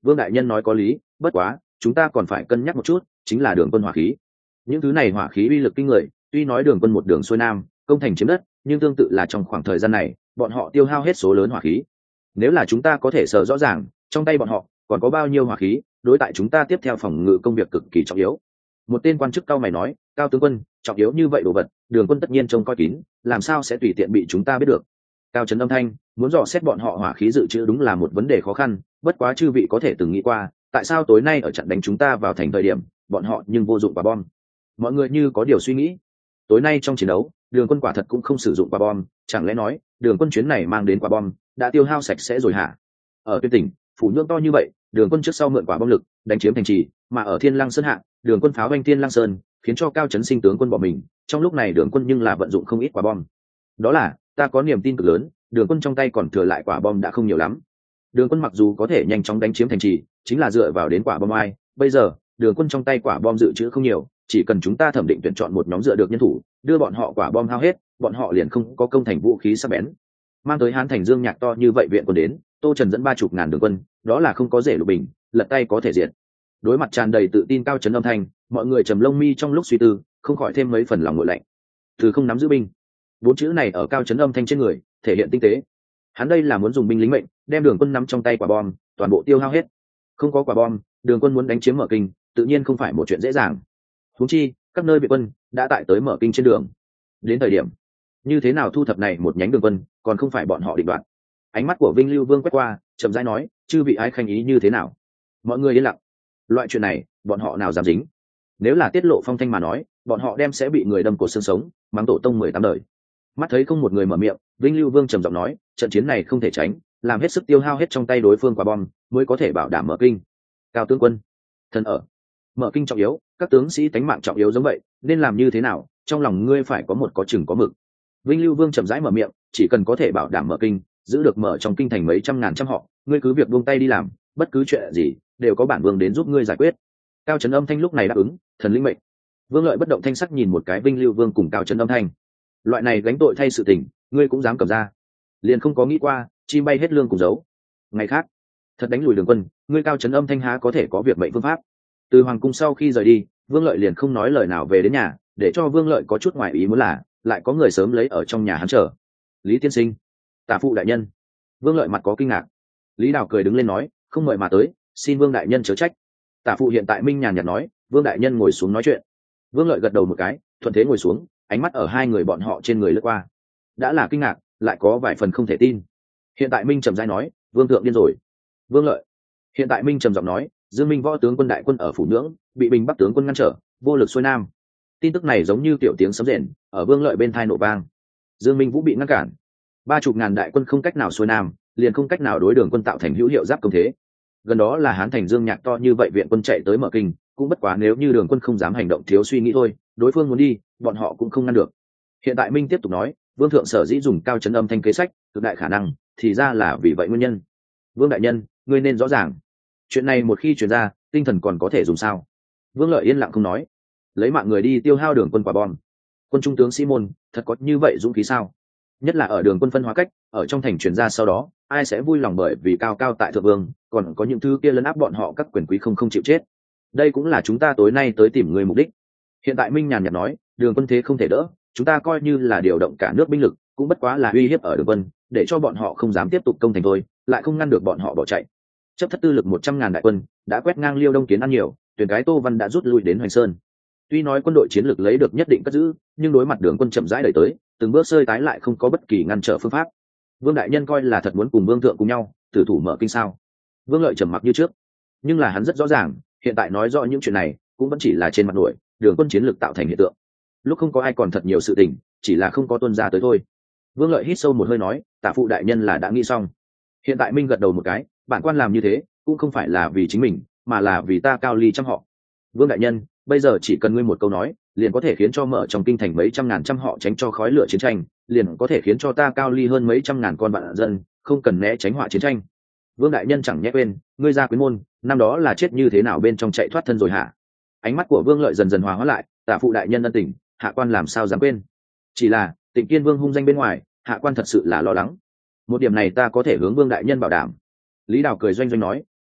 Vương đại nhân nói có lý, bất quá chúng ta còn phải cân nhắc một chút, chính là đường quân hỏa khí. Những thứ này hỏa khí uy lực kinh người, tuy nói đường quân một đường xuôi nam công thành chiếm đất, nhưng tương tự là trong khoảng thời gian này bọn họ tiêu hao hết số lớn hỏa khí. Nếu là chúng ta có thể sợ rõ ràng trong tay bọn họ còn có bao nhiêu hỏa khí, đối tại chúng ta tiếp theo phòng ngự công việc cực kỳ trọng yếu. Một tên quan chức cao mày nói, cao tướng quân, trọng yếu như vậy đồ vật đường quân tất nhiên trông coi kín, làm sao sẽ tùy tiện bị chúng ta biết được. Cao trấn âm thanh, muốn dò xét bọn họ hỏa khí dự trữ đúng là một vấn đề khó khăn, bất quá chư vị có thể từng nghĩ qua tại sao tối nay ở trận đánh chúng ta vào thành thời điểm bọn họ nhưng vô dụng quả bom. Mọi người như có điều suy nghĩ, tối nay trong chiến đấu đường quân quả thật cũng không sử dụng quả bom, chẳng lẽ nói đường quân chuyến này mang đến quả bom đã tiêu hao sạch sẽ rồi hả? Ở tuyên tỉnh phủ nhượng to như vậy, đường quân trước sau mượn quả bom lực đánh chiếm thành trì, mà ở thiên lăng sơn hạ đường quân pháo doanh thiên lăng sơn khiến cho cao trấn sinh tướng quân bỏ mình. Trong lúc này đường quân nhưng là vận dụng không ít quả bom. Đó là ta có niềm tin cực lớn, đường quân trong tay còn thừa lại quả bom đã không nhiều lắm. Đường quân mặc dù có thể nhanh chóng đánh chiếm thành trì, chính là dựa vào đến quả bom ai. Bây giờ đường quân trong tay quả bom dự trữ không nhiều, chỉ cần chúng ta thẩm định tuyển chọn một nhóm dựa được nhân thủ, đưa bọn họ quả bom hao hết, bọn họ liền không có công thành vũ khí sắc bén. Mang tới Hán Thành Dương Nhạc to như vậy viện quân đến, Tô Trần dẫn ba chục ngàn đường quân, đó là không có rể lục bình, lật tay có thể diệt. Đối mặt tràn đầy tự tin cao trấn âm thanh, mọi người trầm lông mi trong lúc suy tư, không khỏi thêm mấy phần lòng nguội lạnh. Từ không nắm giữ binh, bốn chữ này ở cao trấn âm thanh trên người thể hiện tinh tế. Hắn đây là muốn dùng binh lính mệnh đem đường quân nắm trong tay quả bom toàn bộ tiêu hao hết. Không có quả bom, đường quân muốn đánh chiếm Mở Kinh tự nhiên không phải một chuyện dễ dàng. Huống chi các nơi viện quân đã tại tới Mở Kinh trên đường. Đến thời điểm như thế nào thu thập này một nhánh đường quân còn không phải bọn họ định đoạt. Ánh mắt của Vinh Lưu Vương quét qua, chậm rãi nói, chư vị ái khanh ý như thế nào? Mọi người yên lặng. Loại chuyện này bọn họ nào dám dính. Nếu là tiết lộ phong thanh mà nói, bọn họ đem sẽ bị người đâm cổ xương sống, mắng tổ tông mười tám đời. Mắt thấy không một người mở miệng, Vinh Lưu Vương trầm giọng nói, trận chiến này không thể tránh, làm hết sức tiêu hao hết trong tay đối phương quả bom mới có thể bảo đảm Mở Kinh. Cao tướng quân, thần ở Mở Kinh trọng yếu, các tướng sĩ tánh mạng trọng yếu giống vậy, nên làm như thế nào, trong lòng ngươi phải có một có chừng có mực. Vinh Lưu Vương chậm rãi mở miệng, chỉ cần có thể bảo đảm Mở Kinh, giữ được mở trong kinh thành mấy trăm ngàn trăm họ, ngươi cứ việc buông tay đi làm, bất cứ chuyện gì đều có bản vương đến giúp ngươi giải quyết. Cao trấn âm thanh lúc này đáp ứng, thần linh mệnh. Vương Lợi bất động thanh sắc nhìn một cái Vinh Lưu Vương cùng Cao trấn âm thanh, loại này gánh tội thay sự tình ngươi cũng dám cầm ra, liền không có nghĩ qua chim bay hết lương cùng giấu. Ngày khác thật đánh lùi đường quân, ngươi Cao trấn âm thanh há có thể có việc mệnh phương pháp. Từ hoàng cung sau khi rời đi, Vương Lợi liền không nói lời nào về đến nhà, để cho Vương Lợi có chút ngoài ý muốn là lại có người sớm lấy ở trong nhà hắn chờ. Lý tiên sinh, tả phụ đại nhân. Vương Lợi mặt có kinh ngạc. Lý Đào cười đứng lên nói, không mời mà tới, xin Vương đại nhân chớ trách. Tả phụ hiện tại minh nhàn nhạt nói, Vương đại nhân ngồi xuống nói chuyện. Vương Lợi gật đầu một cái, thuận thế ngồi xuống, ánh mắt ở hai người bọn họ trên người lướt qua, đã là kinh ngạc lại có vài phần không thể tin. Hiện tại minh trầm rãi nói, Vương thượng điên rồi. Vương Lợi. Hiện tại minh trầm giọng nói, Dương Minh võ tướng quân đại quân ở phủ Nhưỡng bị Bình Bắc tướng quân ngăn trở, vô lực xuôi nam. Tin tức này giống như tiểu tiếng sấm rền ở Vương Lợi bên tai nổ vang. Dương Minh Vũ bị ngăn cản, ba chục ngàn đại quân không cách nào xuôi nam, liền không cách nào đối đường quân tạo thành hữu hiệu giáp công thế. Gần đó là Hán Thành Dương Nhạc to như vậy viện quân chạy tới Mở Kinh, cũng bất quá nếu như đường quân không dám hành động thiếu suy nghĩ thôi, đối phương muốn đi bọn họ cũng không ngăn được. Hiện tại minh tiếp tục nói, Vương thượng sở dĩ dùng cao trấn âm thanh kế sách, cực đại khả năng thì ra là vì vậy nguyên nhân. Vương đại nhân, ngươi nên rõ ràng, chuyện này một khi truyền ra, tinh thần còn có thể dùng sao? Vương Lợi yên lặng không nói. Lấy mạng người đi tiêu hao đường quân quả bom, quân trung tướng sĩ môn thật có như vậy dũng khí sao? Nhất là ở đường quân phân hóa cách ở trong thành truyền ra sau đó, ai sẽ vui lòng bởi vì cao cao tại thượng vương còn có những thứ kia lấn áp bọn họ các quyền quý không không chịu chết. Đây cũng là chúng ta tối nay tới tìm người mục đích. Hiện tại minh nhàn nhạt nói, đường quân thế không thể đỡ, chúng ta coi như là điều động cả nước binh lực cũng bất quá là uy hiếp ở đường quân, để cho bọn họ không dám tiếp tục công thành thôi, lại không ngăn được bọn họ bỏ chạy. Chấp thất tư lực một trăm ngàn đại quân đã quét ngang Liêu Đông Kiến ăn nhiều, tuyển cái Tô Văn đã rút lui đến Hoành Sơn. Tuy nói quân đội chiến lược lấy được nhất định cất giữ, nhưng đối mặt đường quân chậm rãi đẩy tới, từng bước sơi tái lại không có bất kỳ ngăn trở phương pháp. Vương đại nhân coi là thật muốn cùng Vương thượng cùng nhau tử thủ Mở Kinh sao? Vương Lợi trầm mặc như trước, nhưng là hắn rất rõ ràng, hiện tại nói rõ những chuyện này cũng vẫn chỉ là trên mặt nổi, đường quân chiến lược tạo thành hiện tượng. Lúc không có ai còn thật nhiều sự tình, chỉ là không có tuân ra tới thôi. Vương Lợi hít sâu một hơi nói, Tạ phụ đại nhân là đã nghĩ xong. Hiện tại minh gật đầu một cái, bản quan làm như thế cũng không phải là vì chính mình, mà là vì ta Cao Ly trăm họ. Vương đại nhân, bây giờ chỉ cần ngươi một câu nói, liền có thể khiến cho Mở trong kinh thành mấy trăm ngàn trăm họ tránh cho khói lửa chiến tranh, liền có thể khiến cho ta Cao Ly hơn mấy trăm ngàn con vạn dân không cần né tránh họa chiến tranh. Vương đại nhân chẳng nhẽ quên, ngươi ra Quyến môn năm đó là chết như thế nào bên trong chạy thoát thân rồi hả? Ánh mắt của Vương Lợi dần dần hòa hóa lại, Tạ phụ đại nhân ân tình, hạ quan làm sao dám quên. Chỉ là Tịnh Kiên Vương hung danh bên ngoài, hạ quan thật sự là lo lắng. Một điểm này ta có thể hướng Vương đại nhân bảo đảm. Lý Đào cười doanh doanh nói,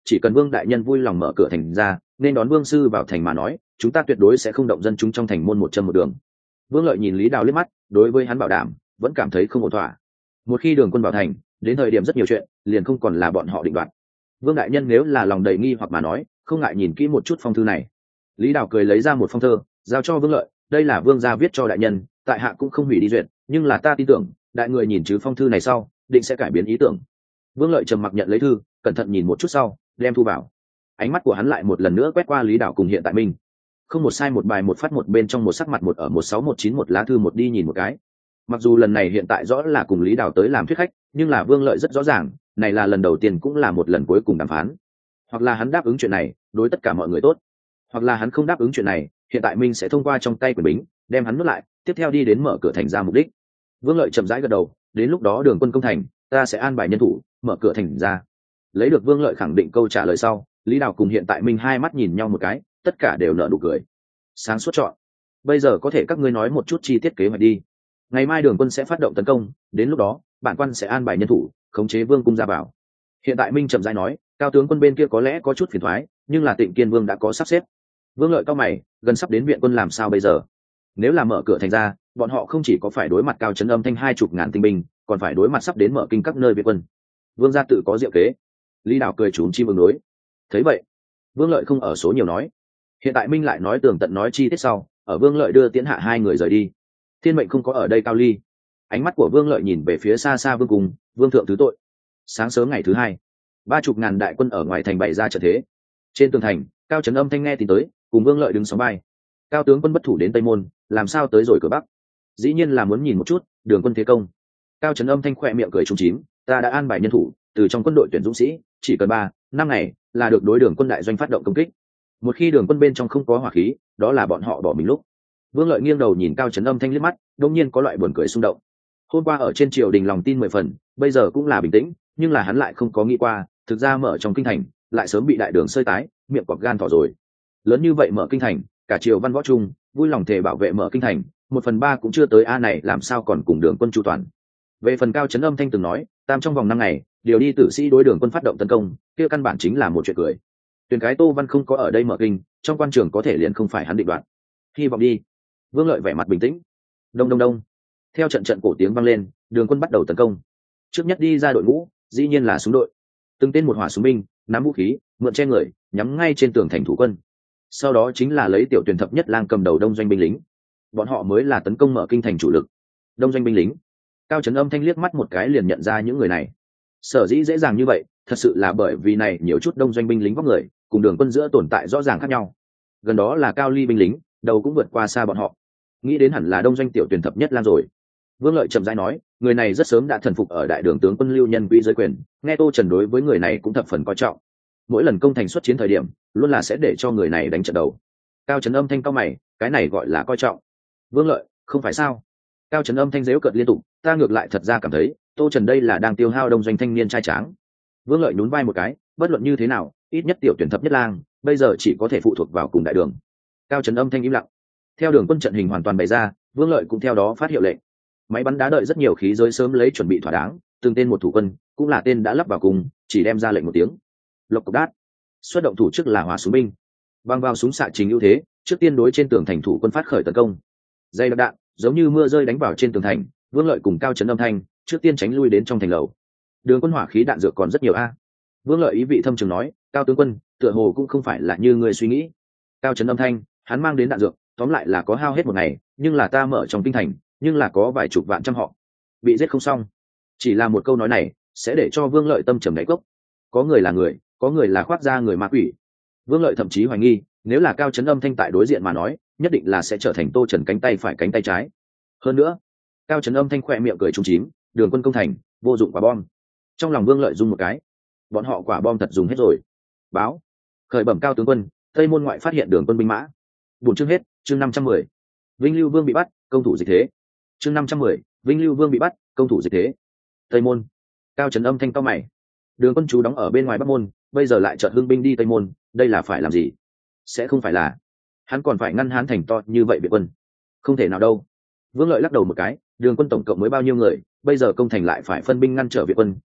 chỉ cần Vương đại nhân vui lòng mở cửa thành ra, nên đón Vương sư vào thành mà nói, chúng ta tuyệt đối sẽ không động dân chúng trong thành môn một chân một đường. Vương Lợi nhìn Lý Đào liếc mắt, đối với hắn bảo đảm, vẫn cảm thấy không ổn thỏa. Một khi Đường Quân vào thành, đến thời điểm rất nhiều chuyện, liền không còn là bọn họ định đoạt. Vương đại nhân nếu là lòng đầy nghi hoặc mà nói, không ngại nhìn kỹ một chút phong thư này. Lý Đào cười lấy ra một phong thơ, giao cho Vương Lợi, đây là Vương gia viết cho đại nhân, tại hạ cũng không hủy đi duyệt, nhưng là ta tin tưởng, đại người nhìn chứ phong thư này sau, định sẽ cải biến ý tưởng. Vương Lợi trầm mặc nhận lấy thư, cẩn thận nhìn một chút sau, đem thu vào. Ánh mắt của hắn lại một lần nữa quét qua Lý Đào cùng Hiện Tại Minh. Không một sai một bài một phát một bên trong một sắc mặt một ở một sáu một chín một lá thư một đi nhìn một cái. Mặc dù lần này hiện tại rõ là cùng Lý Đào tới làm thuyết khách, nhưng là Vương Lợi rất rõ ràng, này là lần đầu tiên cũng là một lần cuối cùng đàm phán. Hoặc là hắn đáp ứng chuyện này, đối tất cả mọi người tốt, hoặc là hắn không đáp ứng chuyện này, Hiện Tại Minh sẽ thông qua trong tay quyền bính, đem hắn nuốt lại, tiếp theo đi đến mở cửa thành ra mục đích. Vương Lợi chậm rãi gật đầu, đến lúc đó Đường Quân công thành, ta sẽ an bài nhân thủ, mở cửa thành ra. Lấy được Vương Lợi khẳng định câu trả lời sau, Lý Đào cùng Hiện Tại Minh hai mắt nhìn nhau một cái, tất cả đều nở nụ cười. Sáng suốt chọn. Bây giờ có thể các ngươi nói một chút chi tiết kế hoạch đi. Ngày mai Đường Quân sẽ phát động tấn công, đến lúc đó, bản quan sẽ an bài nhân thủ, khống chế Vương cung ra vào. Hiện Tại Minh chậm rãi nói, cao tướng quân bên kia có lẽ có chút phiền toái, nhưng là Tịnh Kiên Vương đã có sắp xếp. Vương Lợi cao mày, gần sắp đến viện quân làm sao bây giờ? Nếu là mở cửa thành ra, bọn họ không chỉ có phải đối mặt Cao Trấn Âm Thanh hai chục ngàn tinh binh, còn phải đối mặt sắp đến mở kinh các nơi viện quân. Vương gia tự có diệu kế. Lý Đào cười trúng chim ứng đối. Thấy vậy, Vương Lợi không ở số nhiều nói. Hiện Tại Minh lại nói tường tận nói chi tiết sau, ở Vương Lợi đưa tiễn hạ hai người rời đi. Thiên mệnh không có ở đây Cao Ly. Ánh mắt của Vương Lợi nhìn về phía xa xa Vương cung, Vương thượng thứ tội. Sáng sớm ngày thứ hai, ba chục ngàn đại quân ở ngoài thành bày ra trận thế. Trên tường thành, Cao Trấn Âm Thanh nghe tin tới, cùng Vương Lợi đứng sóng vai. Cao tướng quân bất thủ đến Tây Môn, làm sao tới rồi cửa Bắc? Dĩ nhiên là muốn nhìn một chút Đường Quân thế công. Cao Trấn Âm Thanh khỏe miệng cười trúng chím, ta đã an bài nhân thủ, từ trong quân đội tuyển dũng sĩ, chỉ cần ba năm ngày là được đối Đường Quân đại doanh phát động công kích. Một khi Đường Quân bên trong không có hỏa khí, đó là bọn họ bỏ mình lúc. Vương Lợi nghiêng đầu nhìn Cao Trấn Âm Thanh liếc mắt, đột nhiên có loại buồn cười xung động. Hôm qua ở trên triều đình lòng tin mười phần, bây giờ cũng là bình tĩnh, nhưng là hắn lại không có nghĩ qua, thực ra mở trong kinh thành, lại sớm bị đại đường sơi tái, miệng quặp gan thỏ rồi. Lớn như vậy mở kinh thành, cả triều văn võ trung, vui lòng thề bảo vệ mở kinh thành, một phần ba cũng chưa tới a này làm sao còn cùng Đường Quân chu toàn. Về phần Cao Trấn Âm Thanh từng nói, tam trong vòng năm ngày, điều đi tử sĩ đối Đường Quân phát động tấn công, kia căn bản chính là một chuyện cười. Tuyển cái Tô Văn không có ở đây mở kinh, trong quan trường có thể liền không phải hắn định đoạt. Hy vọng đi. Vương Lợi vẻ mặt bình tĩnh. Đông đông đông. Theo trận trận cổ tiếng vang lên, Đường Quân bắt đầu tấn công. Trước nhất đi ra đội ngũ, dĩ nhiên là súng đội. Từng tên một hỏa súng binh, nắm vũ khí, mượn che người, nhắm ngay trên tường thành thủ quân. Sau đó chính là lấy tiểu tuyển thập nhất lang cầm đầu đông doanh binh lính. Bọn họ mới là tấn công mở kinh thành chủ lực. Đông doanh binh lính. Cao Trấn Âm Thanh liếc mắt một cái liền nhận ra những người này. Sở dĩ dễ dàng như vậy, thật sự là bởi vì này nhiều chút đông doanh binh lính vóc người, cùng Đường Quân giữa tồn tại rõ ràng khác nhau. Gần đó là Cao Ly binh lính, đầu cũng vượt qua xa bọn họ. Nghĩ đến hẳn là đông doanh tiểu tuyển thập nhất lang rồi. Vương Lợi chậm rãi nói, người này rất sớm đã thần phục ở đại đường tướng quân Lưu Nhân Quỹ dưới quyền, nghe Tô Trần đối với người này cũng thập phần coi trọng. Mỗi lần công thành xuất chiến thời điểm, luôn là sẽ để cho người này đánh trận đầu. Cao Trấn Âm Thanh cao mày, cái này gọi là coi trọng. Vương Lợi, không phải sao? Cao Trấn Âm Thanh giễu cợt liên tục, ta ngược lại thật ra cảm thấy, Tô Trần đây là đang tiêu hao đông doanh thanh niên trai tráng. Vương Lợi nhún vai một cái, bất luận như thế nào, ít nhất tiểu tuyển thập nhất lang, bây giờ chỉ có thể phụ thuộc vào cùng đại đường. Cao Trấn Âm Thanh im lặng. Theo Đường Quân trận hình hoàn toàn bày ra, Vương Lợi cũng theo đó phát hiệu lệnh. Máy bắn đá đợi rất nhiều khí giới sớm lấy chuẩn bị thỏa đáng, từng tên một thủ quân, cũng là tên đã lắp vào cùng, chỉ đem ra lệnh một tiếng. Lộc cộc đát. Xuất động thủ trước là hỏa súng binh. Băng vào súng xạ chính ưu thế, trước tiên đối trên tường thành thủ quân phát khởi tấn công. Dây đặc đạn, giống như mưa rơi đánh vào trên tường thành, Vương Lợi cùng Cao Trấn Âm Thanh, trước tiên tránh lui đến trong thành lầu. Đường Quân hỏa khí đạn dược còn rất nhiều a. Vương Lợi ý vị thâm trường nói, Cao tướng quân, tựa hồ cũng không phải là như người suy nghĩ. Cao Trấn Âm Thanh, hắn mang đến đạn dược, tóm lại là có hao hết một ngày, nhưng là ta mở trong kinh thành, nhưng là có vài chục vạn trăm họ bị giết không xong. Chỉ là một câu nói này sẽ để cho Vương Lợi tâm trầm đáy cốc. Có người là người, có người là khoác ra người ma quỷ. Vương Lợi thậm chí hoài nghi, nếu là Cao Trấn Âm Thanh tại đối diện mà nói, nhất định là sẽ trở thành Tô Trần cánh tay phải cánh tay trái. Hơn nữa, Cao Trấn Âm Thanh khỏe miệng cười trúng chím, Đường Quân công thành, vô dụng quả bom. Trong lòng Vương Lợi rung một cái, bọn họ quả bom thật dùng hết rồi. Báo khởi bẩm Cao tướng quân, Tây Môn ngoại phát hiện Đường Quân binh mã. Buổi chương hết, chương năm trăm mười. Vinh Lưu Vương bị bắt, công thủ dịch thế. Chương năm trăm mười, Vinh Lưu Vương bị bắt, công thủ dịch thế. Tây Môn. Cao Trấn Âm Thanh cao mày. Đường Quân chú đóng ở bên ngoài Bắc Môn, bây giờ lại chợt hưng binh đi Tây Môn, đây là phải làm gì? Sẽ không phải là hắn còn phải ngăn Hán thành to như vậy biệt quân? Không thể nào đâu. Vương Lợi lắc đầu một cái, Đường Quân tổng cộng mới bao nhiêu người, bây giờ công thành lại phải phân binh ngăn trở Việt quân,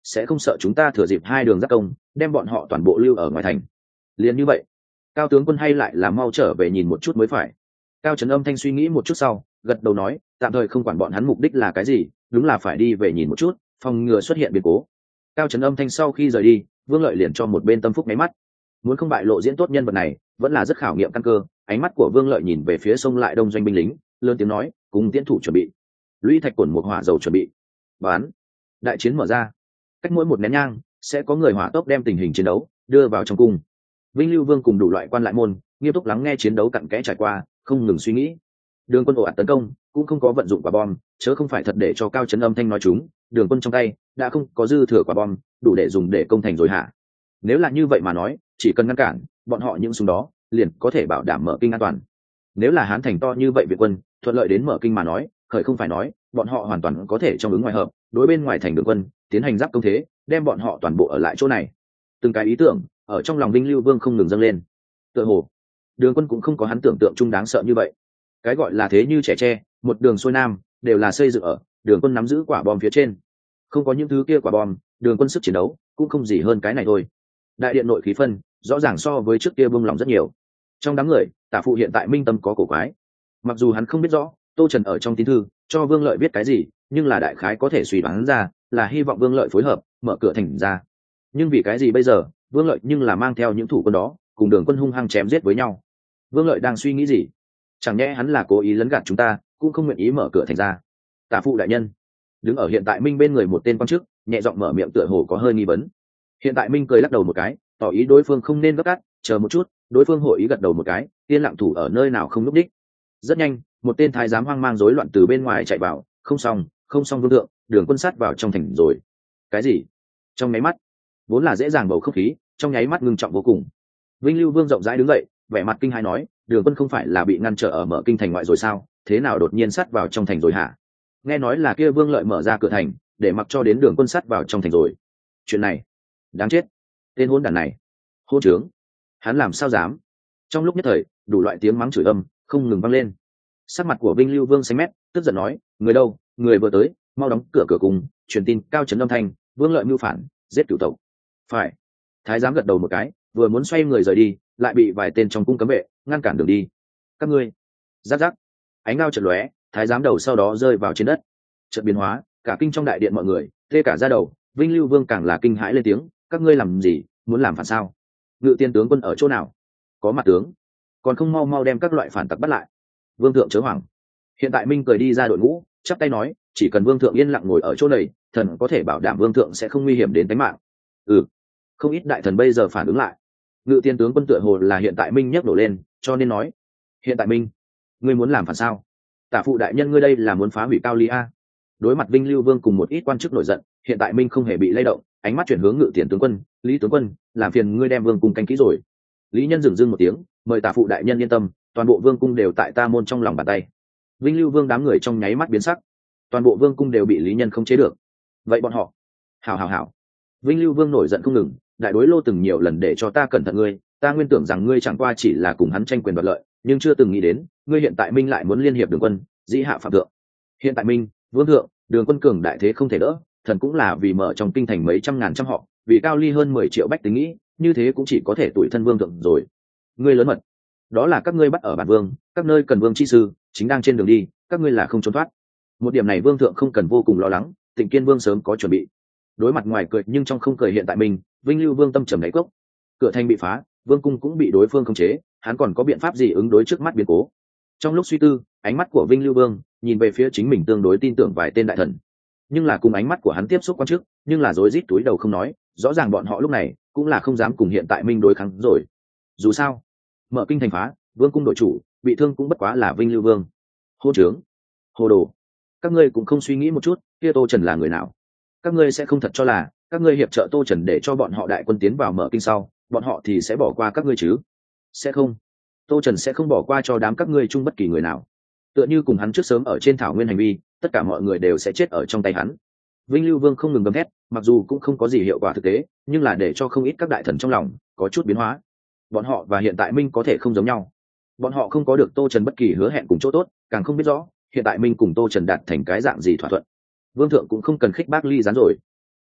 sẽ không sợ chúng ta thừa dịp hai đường giáp công đem bọn họ toàn bộ lưu ở ngoài thành. Liền như vậy, Cao tướng quân hay lại là mau trở về nhìn một chút mới phải. Cao Trấn Âm thanh suy nghĩ một chút sau, gật đầu nói, tạm thời không quản bọn hắn mục đích là cái gì, đúng là phải đi về nhìn một chút, phòng ngừa xuất hiện biến cố. Cao Trấn Âm thanh sau khi rời đi, Vương Lợi liền cho một bên tâm phúc máy mắt. Muốn không bại lộ diễn tốt nhân vật này, vẫn là rất khảo nghiệm căn cơ. Ánh mắt của Vương Lợi nhìn về phía sông lại đông doanh binh lính, lớn tiếng nói, cùng tiến thủ chuẩn bị, lũy thạch cổn một hỏa dầu chuẩn bị, bán. Đại chiến mở ra, cách mỗi một nén nhang sẽ có người hỏa tốc đem tình hình chiến đấu đưa vào trong cung. Vinh Lưu Vương cùng đủ loại quan lại môn nghiêm túc lắng nghe chiến đấu cặn kẽ trải qua, không ngừng suy nghĩ. Đường quân ồ ạt tấn công cũng không có vận dụng quả bom, chớ không phải thật để cho Cao Trấn Âm thanh nói chúng. Đường quân trong tay đã không có dư thừa quả bom đủ để dùng để công thành rồi hả? Nếu là như vậy mà nói, chỉ cần ngăn cản bọn họ những súng đó, liền có thể bảo đảm mở kinh an toàn. Nếu là Hán thành to như vậy Việt quân thuận lợi đến mở kinh mà nói, khởi không phải nói, bọn họ hoàn toàn có thể trong ứng ngoài hợp, đối bên ngoài thành đường quân tiến hành giáp công thế, đem bọn họ toàn bộ ở lại chỗ này. Từng cái ý tưởng ở trong lòng Vinh Lưu Vương không ngừng dâng lên. Tựa hồ đường quân cũng không có hắn tưởng tượng chung đáng sợ như vậy. Cái gọi là thế như trẻ tre, một đường xuôi nam đều là xây dựng ở đường quân nắm giữ quả bom phía trên. Không có những thứ kia quả bom, đường quân sức chiến đấu cũng không gì hơn cái này thôi. Đại điện nội khí phân rõ ràng so với trước kia buông lỏng rất nhiều. Trong đám người, Tả Phụ hiện tại minh tâm có cổ quái. Mặc dù hắn không biết rõ Tô Trần ở trong tín thư cho Vương Lợi biết cái gì, nhưng là đại khái có thể suy đoán ra là hy vọng Vương Lợi phối hợp mở cửa thành ra. Nhưng vì cái gì bây giờ Vương Lợi nhưng là mang theo những thủ quân đó cùng đường quân hung hăng chém giết với nhau? Vương Lợi đang suy nghĩ gì? Chẳng nhẽ hắn là cố ý lấn gạt chúng ta, cũng không nguyện ý mở cửa thành ra? Tả Phụ đại nhân đứng ở hiện tại minh bên người một tên quan chức, nhẹ giọng mở miệng tựa hồ có hơi nghi vấn. Hiện tại minh cười lắc đầu một cái, tỏ ý đối phương không nên gấp gáp, chờ một chút. Đối phương hội ý gật đầu một cái, yên lặng thủ ở nơi nào không lúc đích. Rất nhanh, một tên thái giám hoang mang rối loạn từ bên ngoài chạy vào. Không xong, không xong vương thượng, đường quân sát vào trong thành rồi. Cái gì? Trong nháy mắt, vốn là dễ dàng bầu không khí trong nháy mắt ngưng trọng vô cùng. Vinh Lưu Vương rộng rãi đứng dậy, vẻ mặt kinh hãi nói, đường quân không phải là bị ngăn trở ở mở kinh thành ngoại rồi sao, thế nào đột nhiên sát vào trong thành rồi hả? Nghe nói là kia Vương Lợi mở ra cửa thành để mặc cho đến đường quân sát vào trong thành rồi. Chuyện này đáng chết, tên hôn đản này, hôn trướng, hắn làm sao dám? Trong lúc nhất thời, đủ loại tiếng mắng chửi âm không ngừng vang lên. Sắc mặt của Vinh Lưu Vương xanh mét, tức giận nói, người đâu, người vừa tới, mau đóng cửa cửa cùng, truyền tin Cao Trấn Âm thanh, Vương Lợi mưu phản, giết cửu tộc. Phải. Thái giám gật đầu một cái, vừa muốn xoay người rời đi, lại bị vài tên trong cung cấm vệ ngăn cản đường đi. Các ngươi, giáp giáp, ánh đao chợt lóe, thái giám đầu sau đó rơi vào trên đất. Chợt biến hóa, cả kinh trong đại điện mọi người tê cả da đầu. Vinh Lưu Vương càng là kinh hãi lên tiếng, các ngươi làm gì, muốn làm phản sao? Ngự tiên tướng quân ở chỗ nào? Có mặt tướng, còn không mau mau đem các loại phản tặc bắt lại. Vương thượng chớ hoảng. Hiện tại Minh cười đi ra đội ngũ, chắp tay nói, chỉ cần Vương thượng yên lặng ngồi ở chỗ này, thần có thể bảo đảm Vương thượng sẽ không nguy hiểm đến tính mạng. Ừ, không ít đại thần bây giờ phản ứng lại. Ngự tiên tướng quân tựa hồ là hiện tại Minh nhấc nổ lên, cho nên nói, hiện tại Minh, ngươi muốn làm phản sao? Tả Phụ đại nhân, ngươi đây là muốn phá hủy Cao Ly a? Đối mặt Vinh Lưu Vương cùng một ít quan chức nổi giận, hiện tại Minh không hề bị lay động, ánh mắt chuyển hướng Ngự tiền tướng quân, Lý tướng quân, làm phiền ngươi đem vương cung canh kỹ rồi. Lý Nhân dừng dưng một tiếng, mời Tả Phụ đại nhân yên tâm, toàn bộ vương cung đều tại ta môn trong lòng bàn tay. Vinh Lưu Vương đám người trong nháy mắt biến sắc, toàn bộ vương cung đều bị Lý Nhân không chế được. Vậy bọn họ, hảo hảo hảo. Vinh Lưu Vương nổi giận không ngừng, đại đối Lô từng nhiều lần để cho ta cẩn thận ngươi, ta nguyên tưởng rằng ngươi chẳng qua chỉ là cùng hắn tranh quyền đoạt lợi, nhưng chưa từng nghĩ đến ngươi hiện tại Minh lại muốn liên hiệp đường quân, dĩ hạ phạm thượng. Hiện tại Minh, vương thượng, đường quân cường đại thế không thể đỡ, thần cũng là vì mở trong kinh thành mấy trăm ngàn trăm họ, vì Cao Ly hơn mười triệu bách tính nghĩ, như thế cũng chỉ có thể tủi thân vương thượng rồi. Ngươi lớn mật, đó là các ngươi bắt ở bản vương, các nơi cần vương chi sư chính đang trên đường đi, các ngươi là không trốn thoát. Một điểm này vương thượng không cần vô cùng lo lắng, Tịnh Kiên Vương sớm có chuẩn bị. Đối mặt ngoài cười nhưng trong không cười hiện tại mình, Vinh Lưu Vương tâm trầm đáy cốc. Cửa thành bị phá, vương cung cũng bị đối phương khống chế, hắn còn có biện pháp gì ứng đối trước mắt biến cố? Trong lúc suy tư, ánh mắt của Vinh Lưu Vương nhìn về phía chính mình tương đối tin tưởng vài tên đại thần, nhưng là cùng ánh mắt của hắn tiếp xúc quan chức, nhưng là rối rít túi đầu không nói, rõ ràng bọn họ lúc này cũng là không dám cùng hiện tại Minh đối kháng rồi. Dù sao, mở kinh thành phá, vương cung đội chủ bị thương cũng bất quá là Vinh Lưu Vương. Hô trướng, hồ đồ, các ngươi cũng không suy nghĩ một chút, kia Tô Trần là người nào? Các ngươi sẽ không thật cho là các ngươi hiệp trợ Tô Trần để cho bọn họ đại quân tiến vào mở kinh sau, bọn họ thì sẽ bỏ qua các ngươi chứ? Sẽ không. Tô Trần sẽ không bỏ qua cho đám các ngươi chung bất kỳ người nào. Tựa như cùng hắn trước sớm ở trên thảo nguyên hành vi, tất cả mọi người đều sẽ chết ở trong tay hắn. Vinh Lưu Vương không ngừng gầm thét, mặc dù cũng không có gì hiệu quả thực tế, nhưng là để cho không ít các đại thần trong lòng có chút biến hóa. Bọn họ và hiện tại Minh có thể không giống nhau. Bọn họ không có được Tô Trần bất kỳ hứa hẹn cùng chỗ tốt, càng không biết rõ hiện tại Minh cùng Tô Trần đạt thành cái dạng gì thỏa thuận. Vương thượng cũng không cần khích bác ly gián rồi.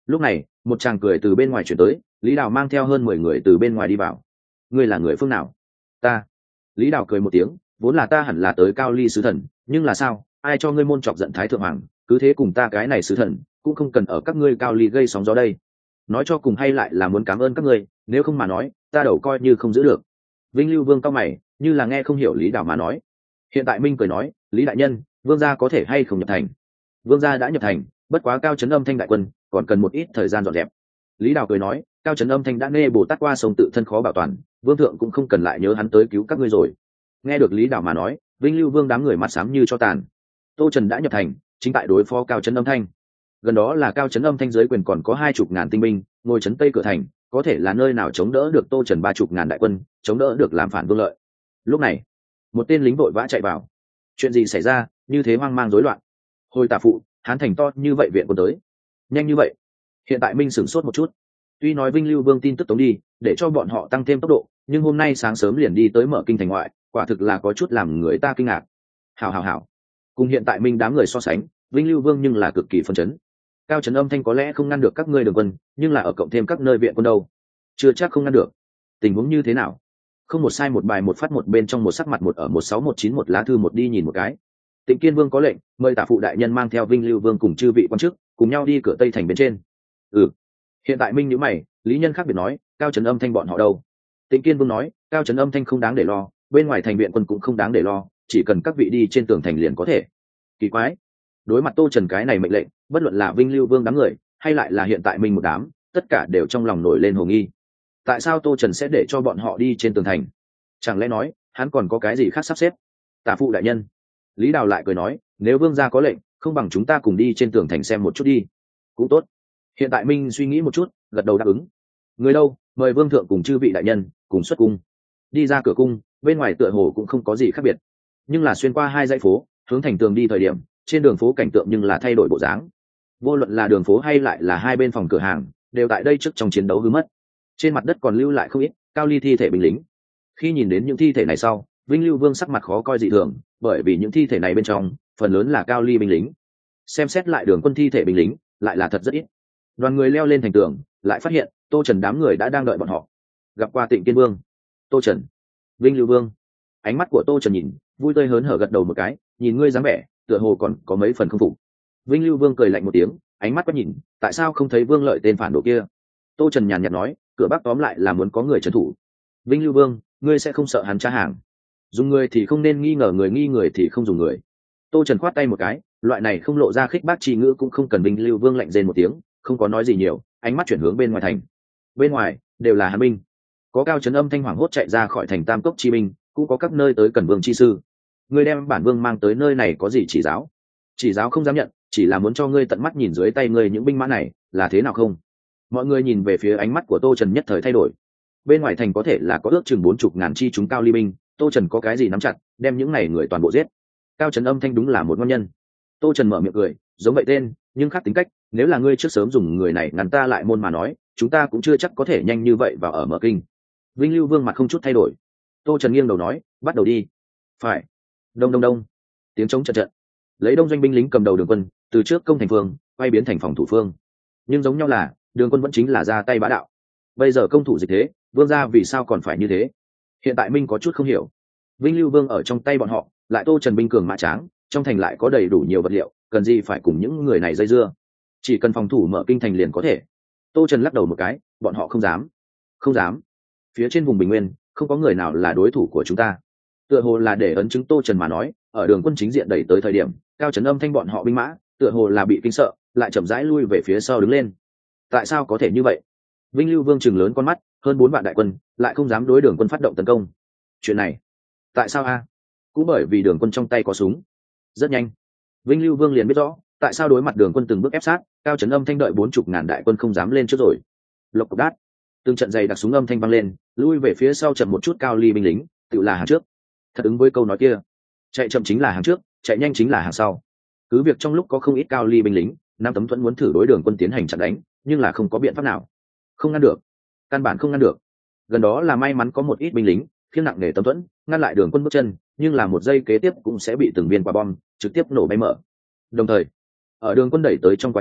Lúc này một chàng cười từ bên ngoài chuyển tới, Lý Đào mang theo hơn mười người từ bên ngoài đi vào. Ngươi là người phương nào? Ta. Lý Đào cười một tiếng, vốn là ta hẳn là tới Cao Ly sứ thần, nhưng là sao, ai cho ngươi môn chọc giận Thái thượng hoàng, cứ thế cùng ta cái này sứ thần cũng không cần ở các ngươi Cao Ly gây sóng gió đây. Nói cho cùng hay lại là muốn cảm ơn các ngươi, nếu không mà nói ta đầu coi như không giữ được. Vinh Lưu Vương cao mày, như là nghe không hiểu Lý Đào mà nói. Hiện tại Minh cười nói, Lý đại nhân, vương gia có thể hay không nhập thành? Vương gia đã nhập thành, bất quá Cao Trấn Âm Thanh đại quân còn cần một ít thời gian dọn dẹp. Lý Đào cười nói, Cao Trấn Âm Thanh đã nê bồ tát qua sông tự thân khó bảo toàn, vương thượng cũng không cần lại nhớ hắn tới cứu các ngươi rồi. Nghe được Lý Đào mà nói, Vinh Lưu Vương đám người mặt xám như cho tàn. Tô Trần đã nhập thành, chính tại đối phó Cao Trấn Âm Thanh. Gần đó là Cao Trấn Âm Thanh dưới quyền còn có hai chục ngàn tinh binh ngồi trấn tây cửa thành, có thể là nơi nào chống đỡ được Tô Trần ba chục ngàn đại quân, chống đỡ được làm phản vương lợi. Lúc này một tên lính vội vã chạy vào. Chuyện gì xảy ra, như thế hoang mang rối loạn? Hồi tả phụ, Hán thành to như vậy viện quân tới nhanh như vậy? Hiện tại Minh sửng sốt một chút. Tuy nói Vinh Lưu Vương tin tức tống đi để cho bọn họ tăng thêm tốc độ, nhưng hôm nay sáng sớm liền đi tới mở kinh thành ngoại, quả thực là có chút làm người ta kinh ngạc. Hảo hảo hảo, cùng hiện tại Minh đám người so sánh, Vinh Lưu Vương nhưng là cực kỳ phân chấn. Cao Trấn Âm Thanh có lẽ không ngăn được các ngươi đường quân, nhưng là ở cộng thêm các nơi viện quân đâu, chưa chắc không ngăn được. Tình huống như thế nào? Không một sai một bài một phát một bên trong một sắc mặt một ở một sáu một chín một lá thư một đi nhìn một cái. Tịnh Kiên Vương có lệnh mời tả phụ đại nhân mang theo Vinh Lưu Vương cùng chư vị quan chức cùng nhau đi cửa tây thành bên trên. Ừ. Hiện tại Minh nhíu mày, Lý Nhân khác biệt nói, Cao Trấn Âm Thanh bọn họ đâu? Tịnh Kiên Vương nói, Cao Trấn Âm Thanh không đáng để lo, bên ngoài thành viện quân cũng không đáng để lo, chỉ cần các vị đi trên tường thành liền có thể. Kỳ quái. Đối mặt Tô Trần cái này mệnh lệnh, bất luận là Vinh Lưu Vương đám người hay lại là hiện tại Minh một đám, tất cả đều trong lòng nổi lên hồ nghi. Tại sao Tô Trần sẽ để cho bọn họ đi trên tường thành? Chẳng lẽ nói hắn còn có cái gì khác sắp xếp? Tả phụ đại nhân. Lý Đào lại cười nói, nếu vương gia có lệnh, không bằng chúng ta cùng đi trên tường thành xem một chút đi. Cũng tốt. Hiện tại Minh suy nghĩ một chút, gật đầu đáp ứng. Người đâu, mời vương thượng cùng chư vị đại nhân cùng xuất cung. Đi ra cửa cung, bên ngoài tựa hồ cũng không có gì khác biệt, nhưng là xuyên qua hai dãy phố hướng thành tường đi thời điểm, trên đường phố cảnh tượng nhưng là thay đổi bộ dáng. Vô luận là đường phố hay lại là hai bên phòng cửa hàng, đều tại đây trước trong chiến đấu hư mất. Trên mặt đất còn lưu lại không ít Cao Ly thi thể binh lính. Khi nhìn đến những thi thể này sau, Vinh Lưu Vương sắc mặt khó coi dị thường, bởi vì những thi thể này bên trong phần lớn là Cao Ly binh lính. Xem xét lại đường quân thi thể binh lính, lại là thật rất ít. Đoàn người leo lên thành tường, lại phát hiện Tô Trần đám người đã đang đợi bọn họ. Gặp qua Tịnh Kiên Vương. Tô Trần. Vinh Lưu Vương. Ánh mắt của Tô Trần nhìn, vui tươi hớn hở gật đầu một cái, nhìn ngươi dáng vẻ, tựa hồ còn có mấy phần không phục. Vinh Lưu Vương cười lạnh một tiếng, ánh mắt quét nhìn, tại sao không thấy Vương Lợi tên phản đồ kia? Tô Trần nhàn nhạt nói, cửa Bắc tóm lại là muốn có người trấn thủ. Vinh Lưu Vương, ngươi sẽ không sợ hắn tra hàng? Dùng người thì không nên nghi ngờ người, nghi người thì không dùng người. Tô Trần khoát tay một cái, loại này không lộ ra khích bác chi ngữ cũng không cần. Vinh Lưu Vương lạnh rên một tiếng, không có nói gì nhiều, ánh mắt chuyển hướng bên ngoài thành. Bên ngoài đều là Hán binh, có Cao Trấn Âm Thanh hoảng hốt chạy ra khỏi thành Tam Cốc chi binh, cũng có các nơi tới Cần Vương chi sư. Ngươi đem bản vương mang tới nơi này có gì chỉ giáo? Chỉ giáo không dám nhận, chỉ là muốn cho ngươi tận mắt nhìn dưới tay ngươi những binh mã này là thế nào không? Mọi người nhìn về phía ánh mắt của Tô Trần nhất thời thay đổi. Bên ngoài thành có thể là có ước chừng bốn chục ngàn chi chúng Cao Ly binh, Tô Trần có cái gì nắm chặt đem những này người toàn bộ giết? Cao Trấn Âm Thanh đúng là một ngon nhân. Tô Trần mở miệng cười, giống vậy tên nhưng khác tính cách, nếu là ngươi trước sớm dùng người này ngăn ta lại môn mà nói, chúng ta cũng chưa chắc có thể nhanh như vậy vào ở mở kinh. Vinh Lưu Vương mặt không chút thay đổi. Tô Trần nghiêng đầu nói, bắt đầu đi. Phải. Đông đông đông. Tiếng trống trận trận. Lấy đông doanh binh lính cầm đầu đường quân, từ trước công thành phương quay biến thành phòng thủ phương. Nhưng giống nhau là đường quân vẫn chính là ra tay bá đạo. Bây giờ công thủ dịch thế, vương gia vì sao còn phải như thế? Hiện tại Minh có chút không hiểu. Vinh Lưu Vương ở trong tay bọn họ, lại Tô Trần binh cường mã tráng, trong thành lại có đầy đủ nhiều vật liệu, cần gì phải cùng những người này dây dưa? Chỉ cần phòng thủ mở kinh thành liền có thể. Tô Trần lắc đầu một cái, bọn họ không dám. Không dám. Phía trên vùng Bình Nguyên, không có người nào là đối thủ của chúng ta. Tựa hồ là để ấn chứng Tô Trần mà nói, ở đường quân chính diện đẩy tới thời điểm, Cao Trấn Âm Thanh bọn họ binh mã, tựa hồ là bị kinh sợ, lại chậm rãi lui về phía sau đứng lên. Tại sao có thể như vậy? Vinh Lưu Vương trừng lớn con mắt, hơn bốn vạn đại quân, lại không dám đối đường quân phát động tấn công. Chuyện này, tại sao a? Cũng bởi vì đường quân trong tay có súng. Rất nhanh, Vinh Lưu Vương liền biết rõ, tại sao đối mặt đường quân từng bước ép sát, Cao Trấn Âm Thanh đợi bốn chục ngàn đại quân không dám lên trước rồi. Lộc cộc đát, từng trận dày đặc súng âm thanh vang lên, lui về phía sau chậm một chút Cao Ly binh lính, tự là hàng trước. Thật ứng với câu nói kia, chạy chậm chính là hàng trước, chạy nhanh chính là hàng sau. Cứ việc trong lúc có không ít Cao Ly binh lính, Nam Tấm Thuẫn muốn thử đối đường quân tiến hành chặn đánh, nhưng là không có biện pháp nào, không ngăn được, căn bản không ngăn được. Gần đó là may mắn có một ít binh lính khiêng nặng nề Tấm Thuẫn ngăn lại đường quân bước chân, nhưng là một giây kế tiếp cũng sẽ bị từng viên quả bom trực tiếp nổ bay mở. Đồng thời, ở đường quân đẩy tới trong quá trình,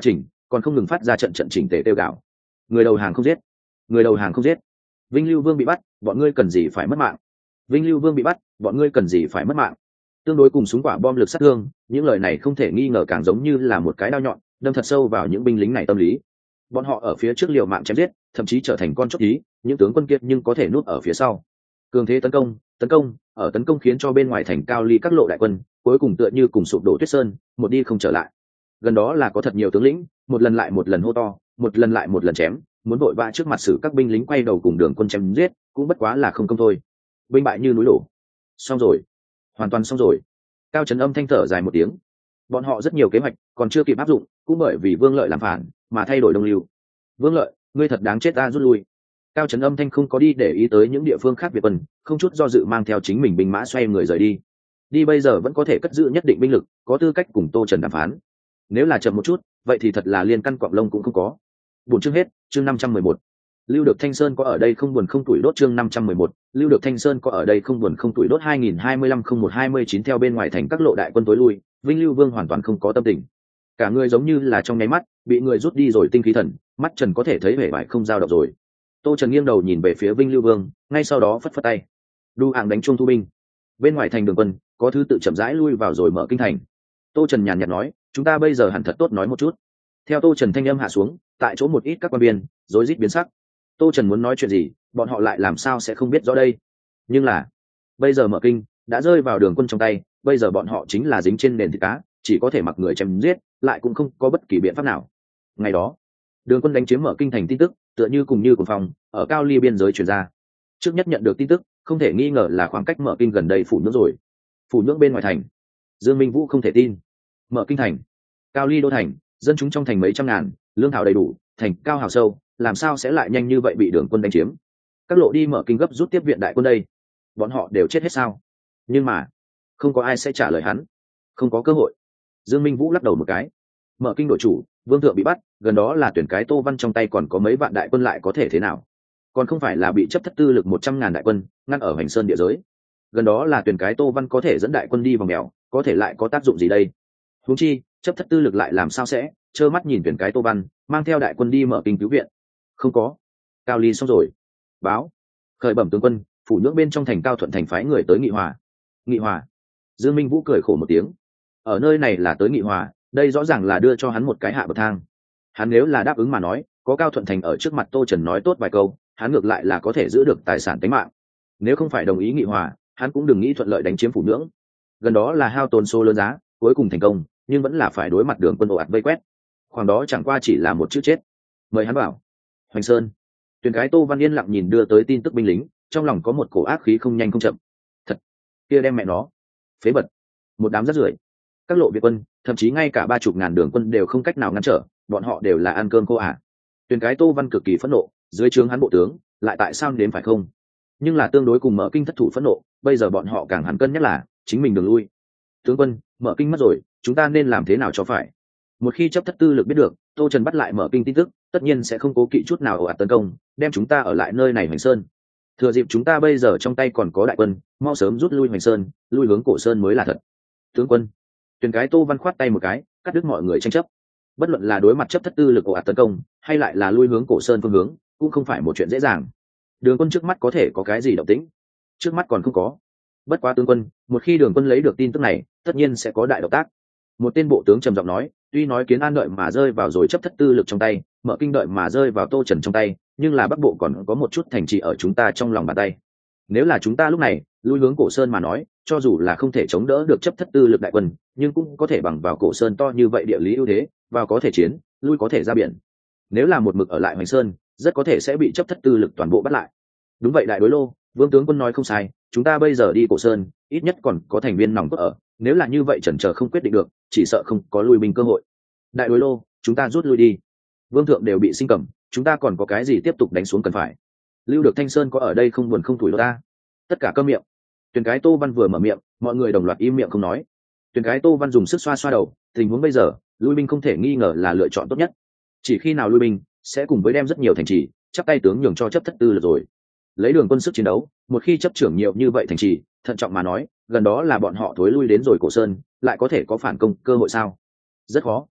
còn không ngừng phát ra trận trận chỉnh tề tiêu gạo. Người đầu hàng không giết, người đầu hàng không giết. Vinh Lưu Vương bị bắt, bọn ngươi cần gì phải mất mạng? Vinh Lưu Vương bị bắt, bọn ngươi cần gì phải mất mạng? Tương đối cùng súng quả bom lực sát thương, những lời này không thể nghi ngờ càng giống như là một cái đao nhọn, đâm thật sâu vào những binh lính này tâm lý. Bọn họ ở phía trước liều mạng chém giết, thậm chí trở thành con chốt ý, những tướng quân kiệt nhưng có thể núp ở phía sau. Cường thế tấn công, tấn công, ở tấn công khiến cho bên ngoài thành Cao Ly các lộ đại quân, cuối cùng tựa như cùng sụp đổ tuyết sơn, một đi không trở lại. Gần đó là có thật nhiều tướng lĩnh, một lần lại một lần hô to, một lần lại một lần chém, muốn vội vã trước mặt xử các binh lính quay đầu cùng đường quân chém giết, cũng bất quá là không công thôi. Binh bại như núi đổ. Xong rồi, hoàn toàn xong rồi. Cao Trấn Âm thanh thở dài một tiếng. Bọn họ rất nhiều kế hoạch còn chưa kịp áp dụng, cũng bởi vì Vương Lợi làm phản mà thay đổi đông lưu. Vương Lợi, ngươi thật đáng chết, ta rút lui. Cao Trấn Âm thanh không có đi để ý tới những địa phương khác Việt quân, không chút do dự mang theo chính mình binh mã xoay người rời đi. Đi bây giờ vẫn có thể cất giữ nhất định binh lực, có tư cách cùng Tô Trần đàm phán. Nếu là chậm một chút, vậy thì thật là liên căn cọng lông cũng không có. Buồn chương hết, chương năm trăm mười một. Lưu được Thanh Sơn có ở đây không buồn không tuổi đốt, chương năm trăm mười một. Lưu được Thanh Sơn có ở đây không buồn không tuổi đốt. Hai nghìn hai mươi lăm không một hai mươi chín theo bên ngoài thành các lộ đại quân tối lui, Vinh Lưu Vương hoàn toàn không có tâm tình. Cả người giống như là trong nháy mắt bị người rút đi rồi tinh khí thần, mắt Trần có thể thấy vẻ vải không dao động rồi. Tô Trần nghiêng đầu nhìn về phía Vinh Lưu Vương, ngay sau đó phất phất tay. Đu hạng đánh chuông thu binh. Bên ngoài thành đường quân có thứ tự chậm rãi lui vào rồi mở kinh thành. Tô Trần nhàn nhạt nói, chúng ta bây giờ hẳn thật tốt nói một chút. Theo Tô Trần thanh âm hạ xuống, tại chỗ một ít các quan viên rối rít biến sắc. Tô Trần muốn nói chuyện gì, bọn họ lại làm sao sẽ không biết rõ đây. Nhưng là bây giờ mở kinh đã rơi vào đường quân trong tay, bây giờ bọn họ chính là dính trên nền thịt cá, chỉ có thể mặc người chém giết, lại cũng không có bất kỳ biện pháp nào. Ngày đó đường quân đánh chiếm mở kinh thành tin tức tựa như cùng như cuồng phong ở Cao Ly biên giới truyền ra. Trước nhất nhận được tin tức không thể nghi ngờ là khoảng cách mở kinh gần đây phủ nhưỡng rồi. Phủ nhưỡng bên ngoài thành, Dương Minh Vũ không thể tin. Mở kinh thành, Cao Ly đô thành, dân chúng trong thành mấy trăm ngàn, lương thảo đầy đủ, thành cao hào sâu, làm sao sẽ lại nhanh như vậy bị đường quân đánh chiếm? Các lộ đi mở kinh gấp rút tiếp viện đại quân đây, bọn họ đều chết hết sao? Nhưng mà không có ai sẽ trả lời hắn, không có cơ hội. Dương Minh Vũ lắc đầu một cái. Mở kinh đội chủ Vương Thượng bị bắt, gần đó là tuyển cái Tô Văn trong tay còn có mấy vạn đại quân, lại có thể thế nào? Còn không phải là bị chấp thất tư lực một trăm ngàn đại quân ngăn ở Hoành Sơn địa giới. Gần đó là tuyển cái Tô Văn có thể dẫn đại quân đi vòng mèo, có thể lại có tác dụng gì đây? Huống chi chấp thất tư lực lại làm sao sẽ trơ mắt nhìn tuyển cái Tô Văn mang theo đại quân đi mở kinh cứu viện? Không có. Cao Ly xong rồi. Báo khởi bẩm tướng quân, phủ nhưỡng bên trong thành Cao Thuận thành phái người tới nghị hòa. Nghị hòa? Dương Minh Vũ cười khổ một tiếng. Ở nơi này là tới nghị hòa, đây rõ ràng là đưa cho hắn một cái hạ bậc thang. Hắn nếu là đáp ứng mà nói, có Cao Thuận thành ở trước mặt Tô Trần nói tốt vài câu, hắn ngược lại là có thể giữ được tài sản tính mạng. Nếu không phải đồng ý nghị hòa, hắn cũng đừng nghĩ thuận lợi đánh chiếm phủ nhưỡng. Gần đó là hao tốn số lớn giá, cuối cùng thành công, nhưng vẫn là phải đối mặt đường quân ồ ạt vây quét. Khoảng đó chẳng qua chỉ là một chữ chết. Mời hắn vào Hoành Sơn. Tuyển cái Tô Văn yên lặng nhìn đưa tới tin tức binh lính, trong lòng có một cổ ác khí không nhanh không chậm. Thật, kia đem mẹ nó phế bật, một đám rác rưởi. Các lộ Việt quân, thậm chí ngay cả ba chục ngàn đường quân đều không cách nào ngăn trở, bọn họ đều là ăn cơm khô à. Tuyển cái Tô Văn cực kỳ phẫn nộ, dưới trướng hắn bộ tướng lại tại sao đến phải không? Nhưng là tương đối cùng mở kinh thất thủ phẫn nộ, bây giờ bọn họ càng hẳn cân nhắc là chính mình đường lui. Tướng quân, mở kinh mất rồi, chúng ta nên làm thế nào cho phải? Một khi chấp thất tư lực biết được Tô Trần bắt lại mở kinh tin tức, tất nhiên sẽ không cố kỵ chút nào ồ ạt tấn công, đem chúng ta ở lại nơi này Hoành Sơn. Thừa dịp chúng ta bây giờ trong tay còn có đại quân, mau sớm rút lui Hoành Sơn, lui hướng Cổ Sơn mới là thật. Tướng quân. Tuyển cái Tô Văn khoát tay một cái, cắt đứt mọi người tranh chấp. Bất luận là đối mặt chấp thất tư lực ồ ạt tấn công, hay lại là lui hướng Cổ Sơn phương hướng, cũng không phải một chuyện dễ dàng. Đường quân trước mắt có thể có cái gì động tĩnh? Trước mắt còn không có. Bất quá tướng quân, một khi đường quân lấy được tin tức này, tất nhiên sẽ có đại động tác. Một tên bộ tướng trầm giọng nói, tuy nói Kiến An đợi mà rơi vào rồi chấp thất tư lực trong tay, mở kinh đợi mà rơi vào Tô Trần trong tay, nhưng là Bắc Bộ còn có một chút thành trì ở chúng ta trong lòng bàn tay. Nếu là chúng ta lúc này lui hướng Cổ Sơn mà nói, cho dù là không thể chống đỡ được chấp thất tư lực đại quân, nhưng cũng có thể bằng vào Cổ Sơn to như vậy địa lý ưu thế, vào có thể chiến, lui có thể ra biển. Nếu là một mực ở lại Hoành Sơn, rất có thể sẽ bị chấp thất tư lực toàn bộ bắt lại. Đúng vậy đại đối lô, Vương tướng quân nói không sai, chúng ta bây giờ đi Cổ Sơn, ít nhất còn có thành viên nòng cốt ở, nếu là như vậy chần chờ không quyết định được, chỉ sợ không có lui binh cơ hội. Đại đối lô, chúng ta rút lui đi. Vương thượng đều bị sinh cầm, chúng ta còn có cái gì tiếp tục đánh xuống cần phải? Lưu được Thanh Sơn có ở đây không buồn không tuổi ta. Tất cả câm miệng. Tuyển cái Tô Văn vừa mở miệng, mọi người đồng loạt im miệng không nói. Tuyển cái Tô Văn dùng sức xoa xoa đầu, tình huống bây giờ, lui binh không thể nghi ngờ là lựa chọn tốt nhất. Chỉ khi nào lui binh, sẽ cùng với đem rất nhiều thành trì, chắp tay tướng nhường cho chấp thất tư lực rồi. Lấy đường quân sức chiến đấu, một khi chấp trưởng nhiều như vậy thành trì, thận trọng mà nói, gần đó là bọn họ thối lui đến rồi Cổ Sơn, lại có thể có phản công cơ hội sao? Rất khó.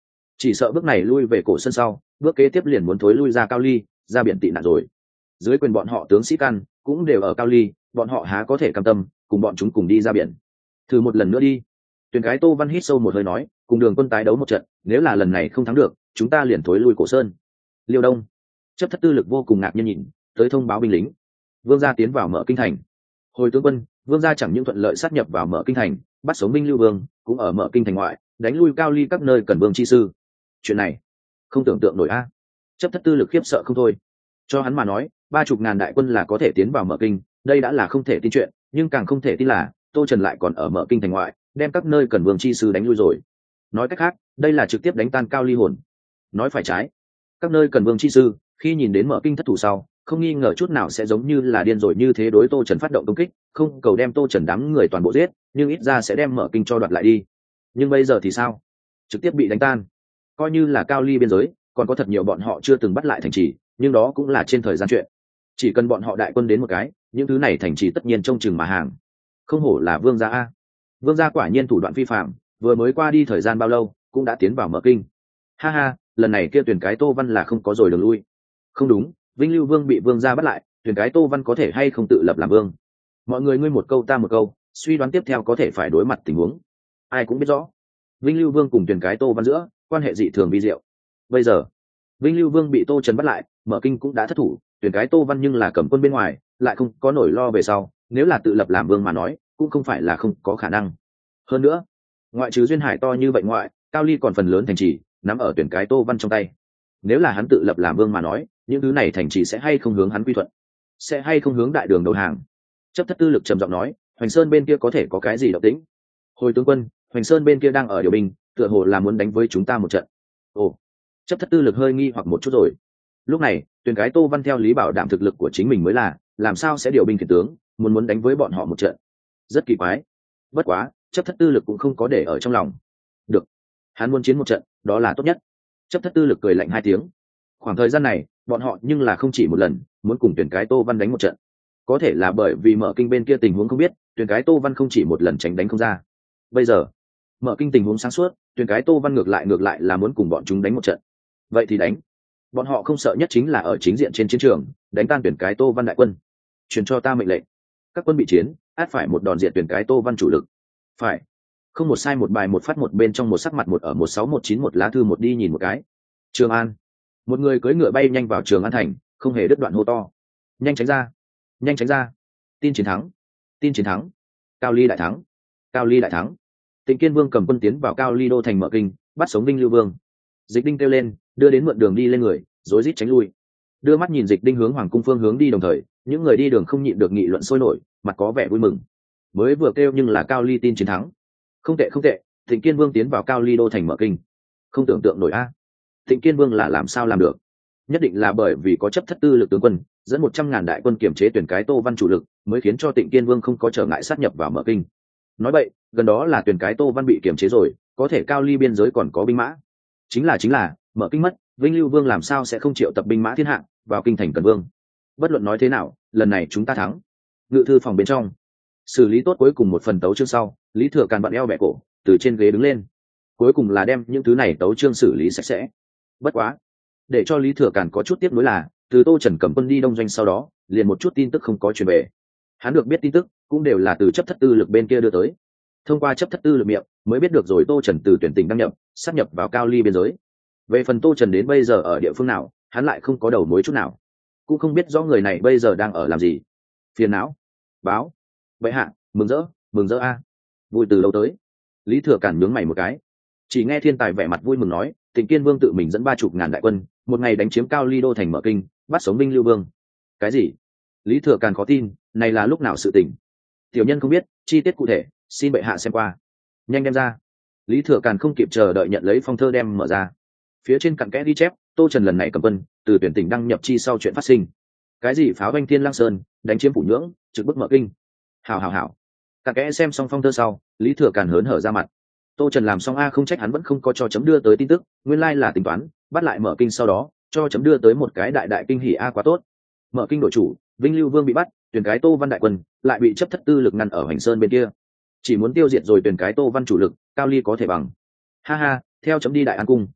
chỉ sợ bước này lui về cổ sân sau, bước kế tiếp liền muốn thối lui ra Cao Ly, ra biển tị nạn rồi. Dưới quyền bọn họ tướng sĩ căn cũng đều ở Cao Ly, bọn họ há có thể cam tâm cùng bọn chúng cùng đi ra biển. Thử một lần nữa đi. Tuyển cái Tô Văn hít sâu một hơi nói, cùng Đường Quân tái đấu một trận, nếu là lần này không thắng được, chúng ta liền thối lui cổ sơn. Liêu Đông, chấp thất tư lực vô cùng ngạc nhiên nhìn, tới thông báo binh lính. Vương gia tiến vào Mở Kinh thành. Hồi tướng quân, Vương gia chẳng những thuận lợi sát nhập vào Mở Kinh thành, bắt sống binh Lưu Vương, cũng ở Mở Kinh thành ngoại, đánh lui Cao Ly các nơi cần vương chi sư. Chuyện này, không tưởng tượng nổi a. Chấp thất tư lực khiếp sợ không thôi. Cho hắn mà nói, ba chục ngàn đại quân là có thể tiến vào Mở Kinh, đây đã là không thể tin chuyện, nhưng càng không thể tin là Tô Trần lại còn ở Mở Kinh thành ngoại, đem các nơi cần vương chi sư đánh lui rồi. Nói cách khác, đây là trực tiếp đánh tan Cao Ly hồn. Nói phải trái, các nơi cần vương chi sư khi nhìn đến Mở Kinh thất thủ sau, không nghi ngờ chút nào sẽ giống như là điên rồi như thế đối Tô Trần phát động công kích, không cầu đem Tô Trần đám người toàn bộ giết, nhưng ít ra sẽ đem Mở Kinh cho đoạt lại đi. Nhưng bây giờ thì sao? Trực tiếp bị đánh tan. Coi như là Cao Ly biên giới, còn có thật nhiều bọn họ chưa từng bắt lại thành trì, nhưng đó cũng là trên thời gian chuyện. Chỉ cần bọn họ đại quân đến một cái, những thứ này thành trì tất nhiên trông chừng mà hàng. Không hổ là Vương gia a. Vương gia quả nhiên thủ đoạn phi phạm, vừa mới qua đi thời gian bao lâu, cũng đã tiến vào Mở Kinh. Ha ha, lần này kia tuyển cái Tô Văn là không có rồi đường lui. Không đúng, Vinh Lưu Vương bị Vương gia bắt lại, tuyển cái Tô Văn có thể hay không tự lập làm vương. Mọi người ngươi một câu ta một câu, suy đoán tiếp theo có thể phải đối mặt tình huống. Ai cũng biết rõ, Vinh Lưu Vương cùng tuyển cái Tô Văn giữa quan hệ dị thường vi diệu. Bây giờ, Vinh Lưu Vương bị Tô Trần bắt lại, Mở Kinh cũng đã thất thủ, tuyển cái Tô Văn nhưng là cầm quân bên ngoài, lại không có nổi lo về sau, nếu là tự lập làm vương mà nói, cũng không phải là không có khả năng. Hơn nữa, ngoại trừ duyên hải to như vậy ngoại, Cao Ly còn phần lớn thành trì nắm ở tuyển cái Tô Văn trong tay. Nếu là hắn tự lập làm vương mà nói, những thứ này thành trì sẽ hay không hướng hắn quy thuận, sẽ hay không hướng đại đường đầu hàng. Chấp thất tư lực trầm giọng nói, Hoành Sơn bên kia có thể có cái gì động tĩnh? Hồi tướng quân, Hoành Sơn bên kia đang ở điều binh, tựa hồ là muốn đánh với chúng ta một trận. Ồ, chấp thất tư lực hơi nghi hoặc một chút rồi. Lúc này, tuyển cái Tô Văn theo lý bảo đảm thực lực của chính mình mới là, làm sao sẽ điều binh khiển tướng, muốn muốn đánh với bọn họ một trận. Rất kỳ quái. Bất quá, chấp thất tư lực cũng không có để ở trong lòng. Được, hắn muốn chiến một trận, đó là tốt nhất. Chấp thất tư lực cười lạnh hai tiếng. Khoảng thời gian này, bọn họ nhưng là không chỉ một lần muốn cùng tuyển cái Tô Văn đánh một trận. Có thể là bởi vì Mở Kinh bên kia tình huống không biết, tuyển cái Tô Văn không chỉ một lần tránh đánh không ra. Bây giờ, Mở Kinh tình huống sáng suốt, tuyển cái Tô Văn ngược lại ngược lại là muốn cùng bọn chúng đánh một trận. Vậy thì đánh. Bọn họ không sợ nhất chính là ở chính diện trên chiến trường, đánh tan tuyển cái Tô Văn đại quân. Truyền cho ta mệnh lệnh. Các quân bị chiến, át phải một đòn diện tuyển cái Tô Văn chủ lực. Phải. Không một sai một bài một phát một bên trong một sắc mặt một ở một sáu một chín một lá thư một đi nhìn một cái. Trường An. Một người cưỡi ngựa bay nhanh vào Trường An thành, không hề đứt đoạn hô to. Nhanh tránh ra, nhanh tránh ra. Tin chiến thắng, tin chiến thắng. Cao Ly đại thắng, Cao Ly đại thắng. Tịnh Kiên Vương cầm quân tiến vào Cao Ly đô thành Mở Kinh, bắt sống Vinh Lưu Vương. Dịch Đinh kêu lên, đưa đến mượn đường đi lên người, rối rít tránh lui. Đưa mắt nhìn Dịch Đinh hướng hoàng cung phương hướng đi đồng thời, những người đi đường không nhịn được nghị luận sôi nổi, mặt có vẻ vui mừng. Mới vừa kêu nhưng là Cao Ly tin chiến thắng. Không tệ không tệ, Tịnh Kiên Vương tiến vào Cao Ly đô thành Mở Kinh. Không tưởng tượng nổi a. Tịnh Kiên Vương là làm sao làm được? Nhất định là bởi vì có chấp thất tư lực tướng quân dẫn một trăm ngàn đại quân kiểm chế tuyển cái Tô Văn chủ lực, mới khiến cho Tịnh Kiên Vương không có trở ngại sát nhập vào Mở Kinh. Nói vậy, gần đó là tuyển cái Tô Văn bị kiểm chế rồi, có thể Cao Ly biên giới còn có binh mã. Chính là chính là, Mở Kinh mất, Vinh Lưu Vương làm sao sẽ không triệu tập binh mã thiên hạ vào kinh thành Cần Vương? Bất luận nói thế nào, lần này chúng ta thắng. Ngự thư phòng bên trong, xử lý tốt cuối cùng một phần tấu chương sau, Lý Thừa Càn vặn eo bẻ cổ, từ trên ghế đứng lên. Cuối cùng là đem những thứ này tấu chương xử lý sạch sẽ. Bất quá, để cho Lý Thừa Càn có chút tiếc nuối là, từ Tô Trần cầm quân đi đông doanh sau đó, liền một chút tin tức không có truyền về. Hắn được biết tin tức cũng đều là từ chấp thất tư lực bên kia đưa tới. Thông qua chấp thất tư lực miệng, mới biết được rồi Tô Trần từ tuyển tỉnh đăng nhập, sáp nhập vào Cao Ly biên giới. Về phần Tô Trần đến bây giờ ở địa phương nào, hắn lại không có đầu mối chút nào, cũng không biết rõ người này bây giờ đang ở làm gì. Phiền não, báo, bệ hạ, mừng rỡ, mừng rỡ a, vui từ lâu tới. Lý Thừa Càn nhướng mày một cái, chỉ nghe thiên tài vẻ mặt vui mừng nói, Tịnh Kiên Vương tự mình dẫn ba chục ngàn đại quân, một ngày đánh chiếm Cao Ly đô thành Mở Kinh, bắt sống Vinh Lưu Vương. Cái gì? Lý Thừa Càn khó tin, này là lúc nào sự tình? Tiểu nhân không biết, chi tiết cụ thể, xin bệ hạ xem qua. Nhanh đem ra. Lý Thừa Càn không kịp chờ đợi nhận lấy phong thơ đem mở ra. Phía trên cặn kẽ ghi chép, Tô Trần lần này cầm quân, từ tuyển tỉnh đăng nhập chi sau chuyện phát sinh. Cái gì pháo banh Thiên Lang Sơn, đánh chiếm Phủ Nhưỡng, trực bức Mở Kinh. Hảo hảo hảo. Cặn kẽ xem xong phong thơ sau, Lý Thừa Càn hớn hở ra mặt. Tô Trần làm xong a, không trách hắn vẫn không có cho chấm đưa tới tin tức, nguyên lai là tính toán bắt lại Mở Kinh sau đó cho chấm đưa tới một cái đại đại kinh hỉ a, quá tốt. Mở Kinh đội chủ Vinh Lưu Vương bị bắt, tuyển cái Tô Văn đại quân lại bị chấp thất tư lực ngăn ở Hoành Sơn bên kia, chỉ muốn tiêu diệt rồi tuyển cái Tô Văn chủ lực, Cao Ly có thể bằng. Ha ha, theo chấm đi Đại An cung.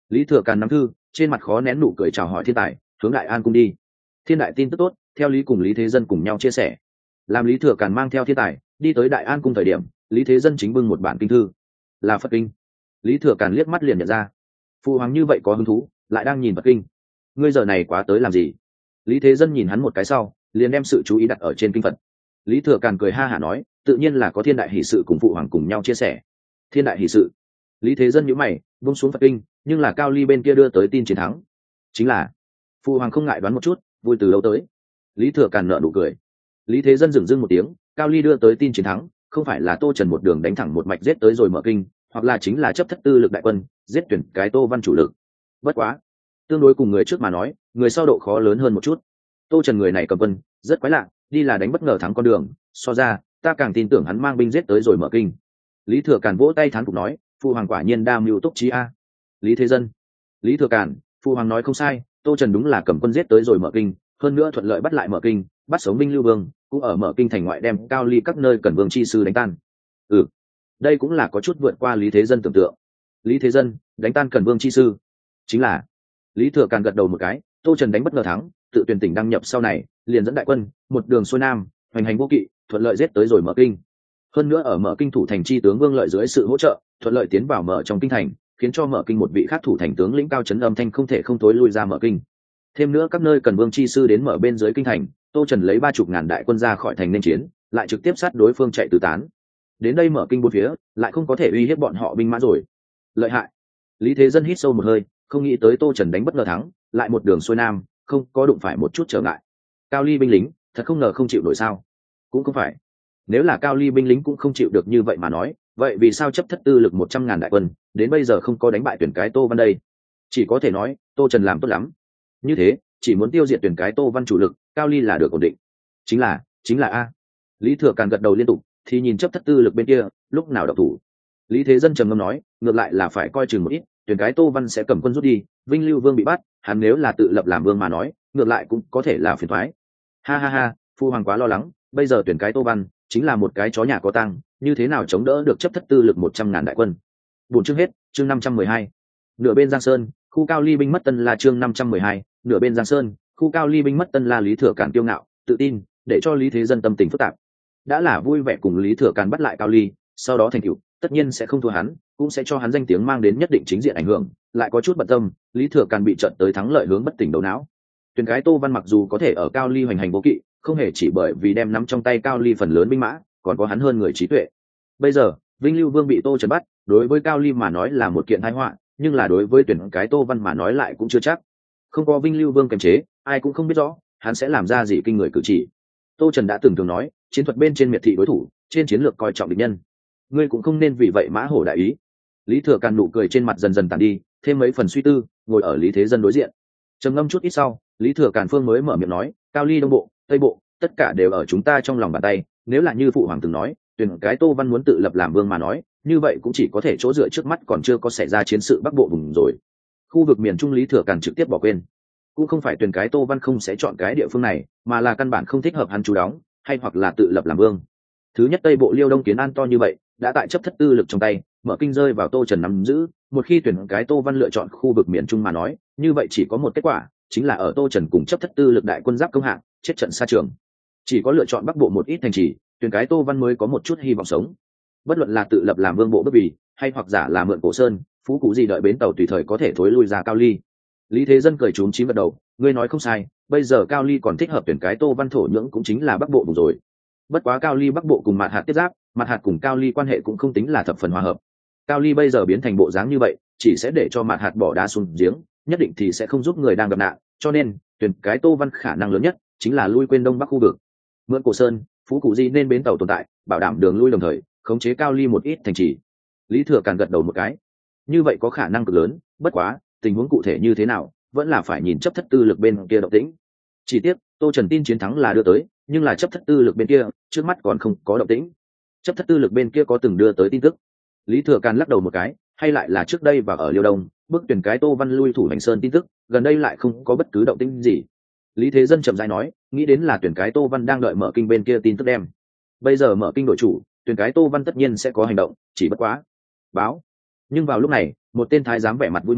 Lý Thừa Càn nắm thư, trên mặt khó nén nụ cười chào hỏi thiên tài, hướng Đại An cung đi. Thiên đại tin tức tốt, theo Lý cùng Lý Thế Dân cùng nhau chia sẻ. Làm Lý Thừa Càn mang theo thiên tài đi tới Đại An cung thời điểm, Lý Thế Dân chính bưng một bản kinh thư, là Phật kinh. Lý Thừa Càn liếc mắt liền nhận ra, phụ hoàng như vậy có hứng thú, lại đang nhìn Phật kinh. Ngươi giờ này quá tới làm gì? Lý Thế Dân nhìn hắn một cái sau, liền đem sự chú ý đặt ở trên kinh Phật. Lý Thừa Càn cười ha hả nói, tự nhiên là có thiên đại hỷ sự cùng phụ hoàng cùng nhau chia sẻ. Thiên đại hỷ sự? Lý Thế Dân nhíu mày, buông xuống Phật kinh, nhưng là Cao Ly bên kia đưa tới tin chiến thắng. Chính là phụ hoàng không ngại đoán một chút, vui từ lâu tới. Lý Thừa Càn nở nụ cười. Lý Thế Dân dừng dưng một tiếng, Cao Ly đưa tới tin chiến thắng, không phải là Tô Trần một đường đánh thẳng một mạch giết tới rồi mở kinh, hoặc là chính là chấp thất tư lực đại quân giết tuyển cái Tô Văn chủ lực. Bất quá, tương đối cùng người trước mà nói, người sau độ khó lớn hơn một chút. Tô Trần người này cầm quân rất quái lạ, đi là đánh bất ngờ thắng con đường, so ra ta càng tin tưởng hắn mang binh giết tới rồi mở kinh. Lý Thừa Càn vỗ tay thán phục nói, phụ hoàng quả nhiên đa mưu túc trí a. Lý Thế Dân, Lý Thừa Càn, phụ hoàng nói không sai, Tô Trần đúng là cầm quân giết tới rồi mở kinh, hơn nữa thuận lợi bắt lại mở kinh, bắt sống binh lưu vương, cũng ở mở kinh thành ngoại đem Cao Ly các nơi cần vương chi sư đánh tan. Ừ, đây cũng là có chút vượt qua Lý Thế Dân tưởng tượng. Lý Thế Dân đánh tan cần vương chi sư, chính là Lý Thừa Càn gật đầu một cái. Tô Trần đánh bất ngờ thắng, tự tuyển tỉnh đăng nhập sau này liền dẫn đại quân một đường xuôi nam, hoành hành vô kỵ, thuận lợi giết tới rồi mở kinh. Hơn nữa ở mở kinh thủ thành chi tướng Vương Lợi dưới sự hỗ trợ, thuận lợi tiến vào mở trong kinh thành, khiến cho mở kinh một vị khác thủ thành tướng lĩnh Cao Chấn âm thanh không thể không tối lui ra mở kinh. Thêm nữa các nơi cần vương chi sư đến mở bên dưới kinh thành, Tô Trần lấy ba chục ngàn đại quân ra khỏi thành nên chiến, lại trực tiếp sát đối phương chạy tứ tán. Đến đây mở kinh bốn phía, lại không có thể uy hiếp bọn họ binh mã rồi. Lợi hại. Lý Thế Dân hít sâu một hơi, không nghĩ tới Tô Trần đánh bất ngờ thắng, lại một đường xuôi nam, không có đụng phải một chút trở ngại. Cao Ly binh lính, thật không ngờ không chịu nổi sao? Cũng không phải. Nếu là Cao Ly binh lính cũng không chịu được như vậy mà nói, vậy vì sao chấp thất tư lực một trăm ngàn đại quân, đến bây giờ không có đánh bại tuyển cái Tô Văn đây? Chỉ có thể nói, Tô Trần làm tốt lắm. Như thế, chỉ muốn tiêu diệt tuyển cái Tô Văn chủ lực, Cao Ly là được ổn định. Chính là, chính là a. Lý Thừa Càn gật đầu liên tục, thì nhìn chấp thất tư lực bên kia, lúc nào động thủ. Lý Thế Dân trầm ngâm nói, ngược lại là phải coi chừng một ít, tuyển cái Tô Văn sẽ cầm quân rút đi, Vinh Lưu Vương bị bắt, hắn nếu là tự lập làm vương mà nói, ngược lại cũng có thể là phiền toái. Ha ha ha, phu hoàng quá lo lắng, bây giờ tuyển cái Tô Văn chính là một cái chó nhà có tang, như thế nào chống đỡ được chấp thất tư lực một trăm ngàn đại quân. Buổi chương hết, chương năm trăm mười hai. Nửa bên Giang Sơn, khu Cao Ly binh mất Tân La chương năm trăm mười hai, nửa bên Giang Sơn, khu Cao Ly binh mất Tân La. Lý Thừa Càn kiêu ngạo, tự tin, để cho Lý Thế Dân tâm tình phức tạp. Đã là vui vẻ cùng Lý Thừa Càn bắt lại Cao Ly, sau đó thành tựu, tất nhiên sẽ không thua hắn, cũng sẽ cho hắn danh tiếng mang đến nhất định chính diện ảnh hưởng, lại có chút bận tâm, Lý Thừa Càn bị trận tới thắng lợi hướng bất tỉnh đầu não. Tuyển cái Tô Văn mặc dù có thể ở Cao Ly hoành hành vô kỵ, không hề chỉ bởi vì đem nắm trong tay Cao Ly phần lớn binh mã, còn có hắn hơn người trí tuệ. Bây giờ, Vinh Lưu Vương bị Tô Trần bắt, đối với Cao Ly mà nói là một kiện tai họa, nhưng là đối với tuyển cái Tô Văn mà nói lại cũng chưa chắc. Không có Vinh Lưu Vương kiềm chế, ai cũng không biết rõ hắn sẽ làm ra gì kinh người cử chỉ. Tô Trần đã từng thường nói, chiến thuật bên trên miệt thị đối thủ, trên chiến lược coi trọng địch nhân. Ngươi cũng không nên vì vậy mã hổ đại ý. Lý Thừa Càn nụ cười trên mặt dần dần tàn đi, thêm mấy phần suy tư, ngồi ở Lý Thế Dân đối diện. Trầm ngâm chút ít sau, Lý Thừa Càn phương mới mở miệng nói, Cao Ly đông bộ, tây bộ, tất cả đều ở chúng ta trong lòng bàn tay. Nếu là như phụ hoàng từng nói, tuyển cái Tô Văn muốn tự lập làm vương mà nói, như vậy cũng chỉ có thể chỗ dựa trước mắt còn chưa có xảy ra chiến sự bắc bộ vùng rồi. Khu vực miền Trung Lý Thừa Càn trực tiếp bỏ quên, cũng không phải tuyển cái Tô Văn không sẽ chọn cái địa phương này, mà là căn bản không thích hợp hắn trú đóng, hay hoặc là tự lập làm vương. Thứ nhất, tây bộ Liêu Đông Kiến An to như vậy, đã tại chấp thất tư lực trong tay, mở kinh rơi vào Tô Trần nắm giữ. Một khi tuyển cái Tô Văn lựa chọn khu vực miền Trung mà nói, như vậy chỉ có một kết quả, chính là ở Tô Trần cùng chấp thất tư lực đại quân giáp công hạng, chết trận xa trường. Chỉ có lựa chọn bắc bộ một ít thành trì, tuyển cái Tô Văn mới có một chút hy vọng sống. Bất luận là tự lập làm vương bộ bất bì, hay hoặc giả là mượn Cổ Sơn, Phú Cụ gì đợi bến tàu tùy thời có thể thối lui ra Cao Ly. Lý Thế Dân cười trúng chím gật đầu, ngươi nói không sai, bây giờ Cao Ly còn thích hợp tuyển cái Tô Văn thổ nhưỡng cũng chính là bắc bộ vùng rồi. Bất quá Cao Ly bắc bộ cùng Mạt Hạt tiếp giáp, Mạt Hạt cùng Cao Ly quan hệ cũng không tính là thập phần hòa hợp. Cao Ly bây giờ biến thành bộ dáng như vậy, chỉ sẽ để cho Mạt Hạt bỏ đá xuống giếng, nhất định thì sẽ không giúp người đang gặp nạn, cho nên tuyển cái Tô Văn khả năng lớn nhất chính là lui quên đông bắc khu vực. Mượn Cổ Sơn, Phú Cụ Di nên bến tàu tồn tại, bảo đảm đường lui đồng thời, khống chế Cao Ly một ít thành trì. Lý Thừa Càn gật đầu một cái, như vậy có khả năng cực lớn, bất quá tình huống cụ thể như thế nào, vẫn là phải nhìn chấp thất tư lực bên kia động tĩnh. Chỉ tiếc Tô Trần tin chiến thắng là đưa tới, nhưng là chấp thất tư lực bên kia trước mắt còn không có động tĩnh. Chấp thất tư lực bên kia có từng đưa tới tin tức. Lý Thừa Càn lắc đầu một cái, hay lại là trước đây và ở Liêu Đông bước tuyển cái Tô Văn lui thủ Hành Sơn tin tức, gần đây lại không có bất cứ động tĩnh gì. Lý Thế Dân chậm rãi nói, nghĩ đến là tuyển cái Tô Văn đang đợi mở kinh bên kia tin tức đem. Bây giờ mở kinh đổi chủ, tuyển cái Tô Văn tất nhiên sẽ có hành động, chỉ bất quá báo. Nhưng vào lúc này, một tên thái giám vẻ mặt vui mừng,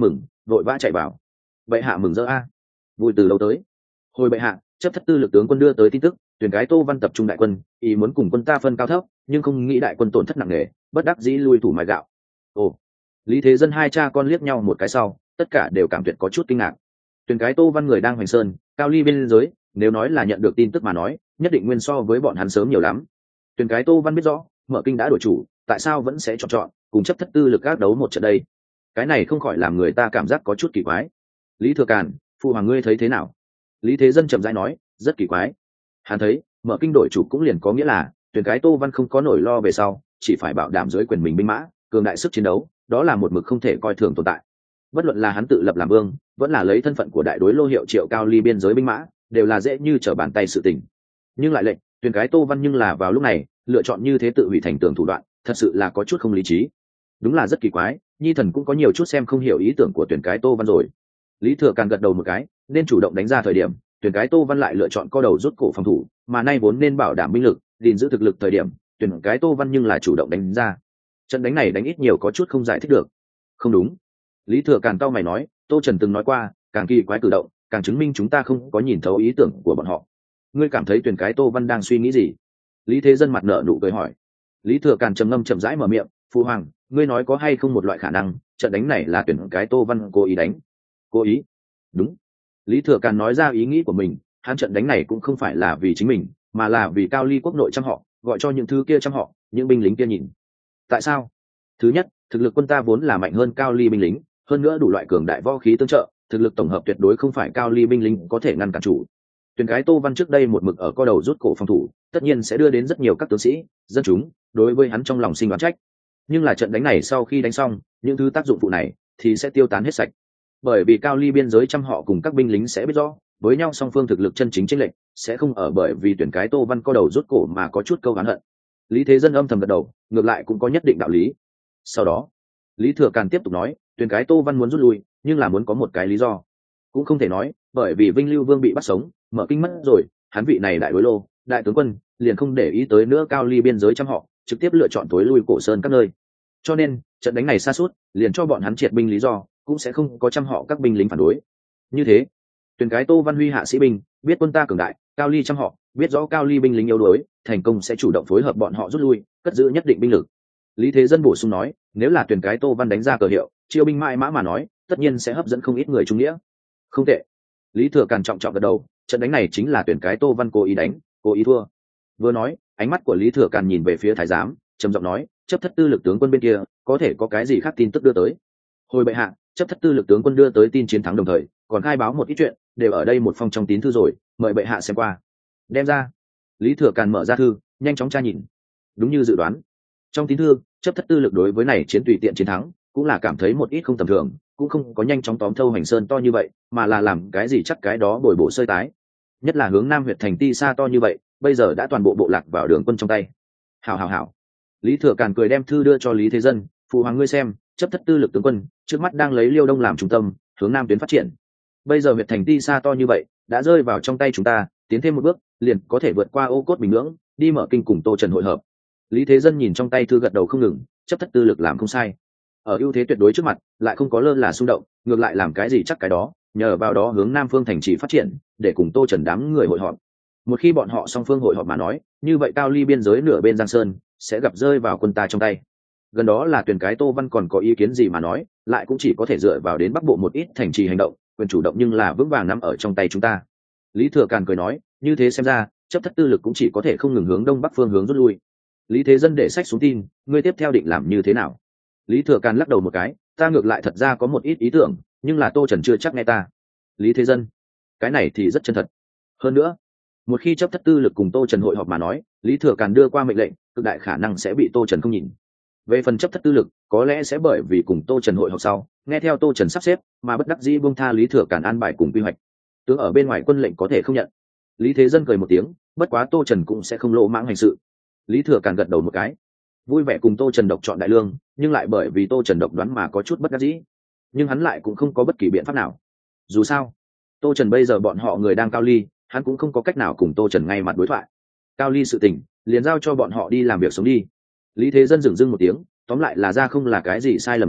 vội vã chạy vào. Bệ hạ mừng rỡ a, vui từ lâu tới. Hồi bệ hạ, chấp thất tư lực tướng quân đưa tới tin tức, tuyển cái Tô Văn tập trung đại quân, ý muốn cùng quân ta phân cao thấp, nhưng không nghĩ đại quân tổn thất nặng nề, bất đắc dĩ lui thủ mài gạo. Ồ. Lý Thế Dân hai cha con liếc nhau một cái sau, tất cả đều cảm tuyệt có chút kinh ngạc. Tuyển cái Tô Văn người đang hoành sơn, cao ly bên giới, nếu nói là nhận được tin tức mà nói, nhất định nguyên so với bọn hắn sớm nhiều lắm. Tuyển cái Tô Văn biết rõ, Mở Kinh đã đổi chủ, tại sao vẫn sẽ chọn chọn cùng chấp thất tư lực gác đấu một trận đây? Cái này không khỏi làm người ta cảm giác có chút kỳ quái. Lý Thừa Càn, phụ hoàng ngươi thấy thế nào? Lý Thế Dân chậm rãi nói, rất kỳ quái. Hắn thấy, Mở Kinh đổi chủ cũng liền có nghĩa là, tuyển cái Tô Văn không có nổi lo về sau, chỉ phải bảo đảm dưới quyền mình binh mã, cường đại sức chiến đấu, đó là một mực không thể coi thường tồn tại. Bất luận là hắn tự lập làm vương, vẫn là lấy thân phận của đại đối lô hiệu triệu cao ly biên giới binh mã, đều là dễ như trở bàn tay sự tình. Nhưng lại lệnh, tuyển cái Tô Văn nhưng là vào lúc này, lựa chọn như thế tự hủy thành tường thủ đoạn, thật sự là có chút không lý trí. Đúng là rất kỳ quái, nhi thần cũng có nhiều chút xem không hiểu ý tưởng của tuyển cái Tô Văn rồi. Lý Thừa Càn gật đầu một cái, nên chủ động đánh ra thời điểm, tuyển cái Tô Văn lại lựa chọn co đầu rút cổ phòng thủ, mà nay vốn nên bảo đảm binh lực, gìn giữ thực lực thời điểm, tuyển cái Tô Văn nhưng là chủ động đánh ra. Trận đánh này đánh ít nhiều có chút không giải thích được. Không đúng. Lý Thừa Càn cau mày nói, Tô Trần từng nói qua, càng kỳ quái cử động, càng chứng minh chúng ta không có nhìn thấu ý tưởng của bọn họ. Ngươi cảm thấy tuyển cái Tô Văn đang suy nghĩ gì? Lý Thế Dân mặt nợ nụ cười hỏi. Lý Thừa Càn trầm ngâm chậm rãi mở miệng, phụ hoàng, ngươi nói có hay không một loại khả năng, trận đánh này là tuyển cái Tô Văn cố ý đánh? Cố ý? Đúng. Lý Thừa Càn nói ra ý nghĩ của mình, hắn trận đánh này cũng không phải là vì chính mình, mà là vì cao ly quốc nội trăm họ, gọi cho những thứ kia trăm họ, những binh lính kia nhìn. Tại sao? Thứ nhất, thực lực quân ta vốn là mạnh hơn cao ly binh lính, hơn nữa đủ loại cường đại võ khí tương trợ, thực lực tổng hợp tuyệt đối không phải cao ly binh lính có thể ngăn cản chủ. Tuyển cái Tô Văn trước đây một mực ở co đầu rút cổ phòng thủ, tất nhiên sẽ đưa đến rất nhiều các tướng sĩ, dân chúng đối với hắn trong lòng sinh đoán trách. Nhưng là trận đánh này sau khi đánh xong, những thứ tác dụng phụ này thì sẽ tiêu tán hết sạch. Bởi vì cao ly biên giới trăm họ cùng các binh lính sẽ biết rõ, với nhau song phương thực lực chân chính chênh lệch, sẽ không ở bởi vì tuyển cái Tô Văn co đầu rút cổ mà có chút câu oán hận. Lý Thế Dân âm thầm gật đầu, ngược lại cũng có nhất định đạo lý. Sau đó, Lý Thừa Càn tiếp tục nói, tuyển cái Tô Văn muốn rút lui, nhưng là muốn có một cái lý do. Cũng không thể nói, bởi vì Vinh Lưu Vương bị bắt sống, Mở Kinh mất rồi, hắn vị này đại đối lô, đại tướng quân, liền không để ý tới nữa cao ly biên giới trăm họ, trực tiếp lựa chọn tối lui cổ sơn các nơi. Cho nên, trận đánh này sa sút, liền cho bọn hắn triệt binh lý do, cũng sẽ không có trăm họ các binh lính phản đối. Như thế, tuyển cái Tô Văn huy hạ sĩ binh, biết quân ta cường đại, cao ly trăm họ, biết rõ cao ly binh lính yếu đuối, thành công sẽ chủ động phối hợp bọn họ rút lui, cất giữ nhất định binh lực. Lý Thế Dân bổ sung nói, nếu là tuyển cái Tô Văn đánh ra cờ hiệu, chiêu binh mãi mã mà nói, tất nhiên sẽ hấp dẫn không ít người trung nghĩa. Không tệ. Lý Thừa Càn trọng trọng gật đầu, trận đánh này chính là tuyển cái Tô Văn cố ý đánh, cố ý thua. Vừa nói, ánh mắt của Lý Thừa Càn nhìn về phía thái giám, trầm giọng nói, chấp thất tư lực tướng quân bên kia, có thể có cái gì khác tin tức đưa tới? Hồi bệ hạ, chấp thất tư lực tướng quân đưa tới tin chiến thắng đồng thời, còn khai báo một ít chuyện, đều ở đây một phong trong tín thư rồi, mời bệ hạ xem qua. Đem ra. Lý Thừa Càn mở ra thư, nhanh chóng tra nhìn. Đúng như dự đoán, trong tín thư, chấp thất tư lực đối với này chiến tùy tiện chiến thắng, cũng là cảm thấy một ít không tầm thường, cũng không có nhanh chóng tóm thâu hành sơn to như vậy, mà là làm cái gì chắc cái đó bồi bổ sơi tái. Nhất là hướng nam huyệt thành Ti Sa to như vậy, bây giờ đã toàn bộ bộ lạc vào đường quân trong tay. Hảo hảo hảo. Lý Thừa Càn cười đem thư đưa cho Lý Thế Dân, phụ hoàng ngươi xem, chấp thất tư lực tướng quân trước mắt đang lấy Liêu Đông làm trung tâm, hướng nam tuyến phát triển. Bây giờ huyệt thành Ti Sa to như vậy, đã rơi vào trong tay chúng ta, tiến thêm một bước, liền có thể vượt qua Ô Cốt Bình Nhưỡng, đi Mở Kinh cùng Tô Trần hội hợp. Lý Thế Dân nhìn trong tay thư gật đầu không ngừng, chấp thất tư lực làm không sai. Ở ưu thế tuyệt đối trước mặt, lại không có lơ là xung động, ngược lại làm cái gì chắc cái đó, nhờ vào đó hướng nam phương thành trì phát triển, để cùng Tô Trần đám người hội họp. Một khi bọn họ song phương hội họp mà nói, như vậy cao ly biên giới nửa bên Giang Sơn sẽ gặp rơi vào quân ta trong tay. Gần đó là tuyển cái Tô Văn còn có ý kiến gì mà nói, lại cũng chỉ có thể dựa vào đến Bắc Bộ một ít thành trì hành động, quyền chủ động nhưng là vững vàng nắm ở trong tay chúng ta. Lý Thừa Càn cười nói, như thế xem ra, chấp thất tư lực cũng chỉ có thể không ngừng hướng đông bắc phương hướng rút lui. Lý Thế Dân để sách xuống tin, ngươi tiếp theo định làm như thế nào? Lý Thừa Càn lắc đầu một cái, ta ngược lại thật ra có một ít ý tưởng, nhưng là Tô Trần chưa chắc nghe ta. Lý Thế Dân, cái này thì rất chân thật. Hơn nữa, một khi chấp thất tư lực cùng Tô Trần hội họp mà nói, Lý Thừa Càn đưa qua mệnh lệnh, cực đại khả năng sẽ bị Tô Trần không nhìn. Về phần chấp thất tư lực, có lẽ sẽ bởi vì cùng Tô Trần hội họp sau, nghe theo Tô Trần sắp xếp, mà bất đắc dĩ buông tha Lý Thừa Càn an bài cùng quy hoạch. Tướng ở bên ngoài quân lệnh có thể không nhận. Lý Thế Dân cười một tiếng, bất quá Tô Trần cũng sẽ không lỗ mãng hành sự. Lý Thừa Càn gật đầu một cái, vui vẻ cùng Tô Trần độc chọn đại lương, nhưng lại bởi vì Tô Trần độc đoán mà có chút bất đắc dĩ. Nhưng hắn lại cũng không có bất kỳ biện pháp nào. Dù sao, Tô Trần bây giờ bọn họ người đang cao ly, hắn cũng không có cách nào cùng Tô Trần ngay mặt đối thoại. Cao ly sự tình, liền giao cho bọn họ đi làm việc sống đi. Lý Thế Dân dửng dưng một tiếng, tóm lại là ra không là cái gì sai lầm lớn,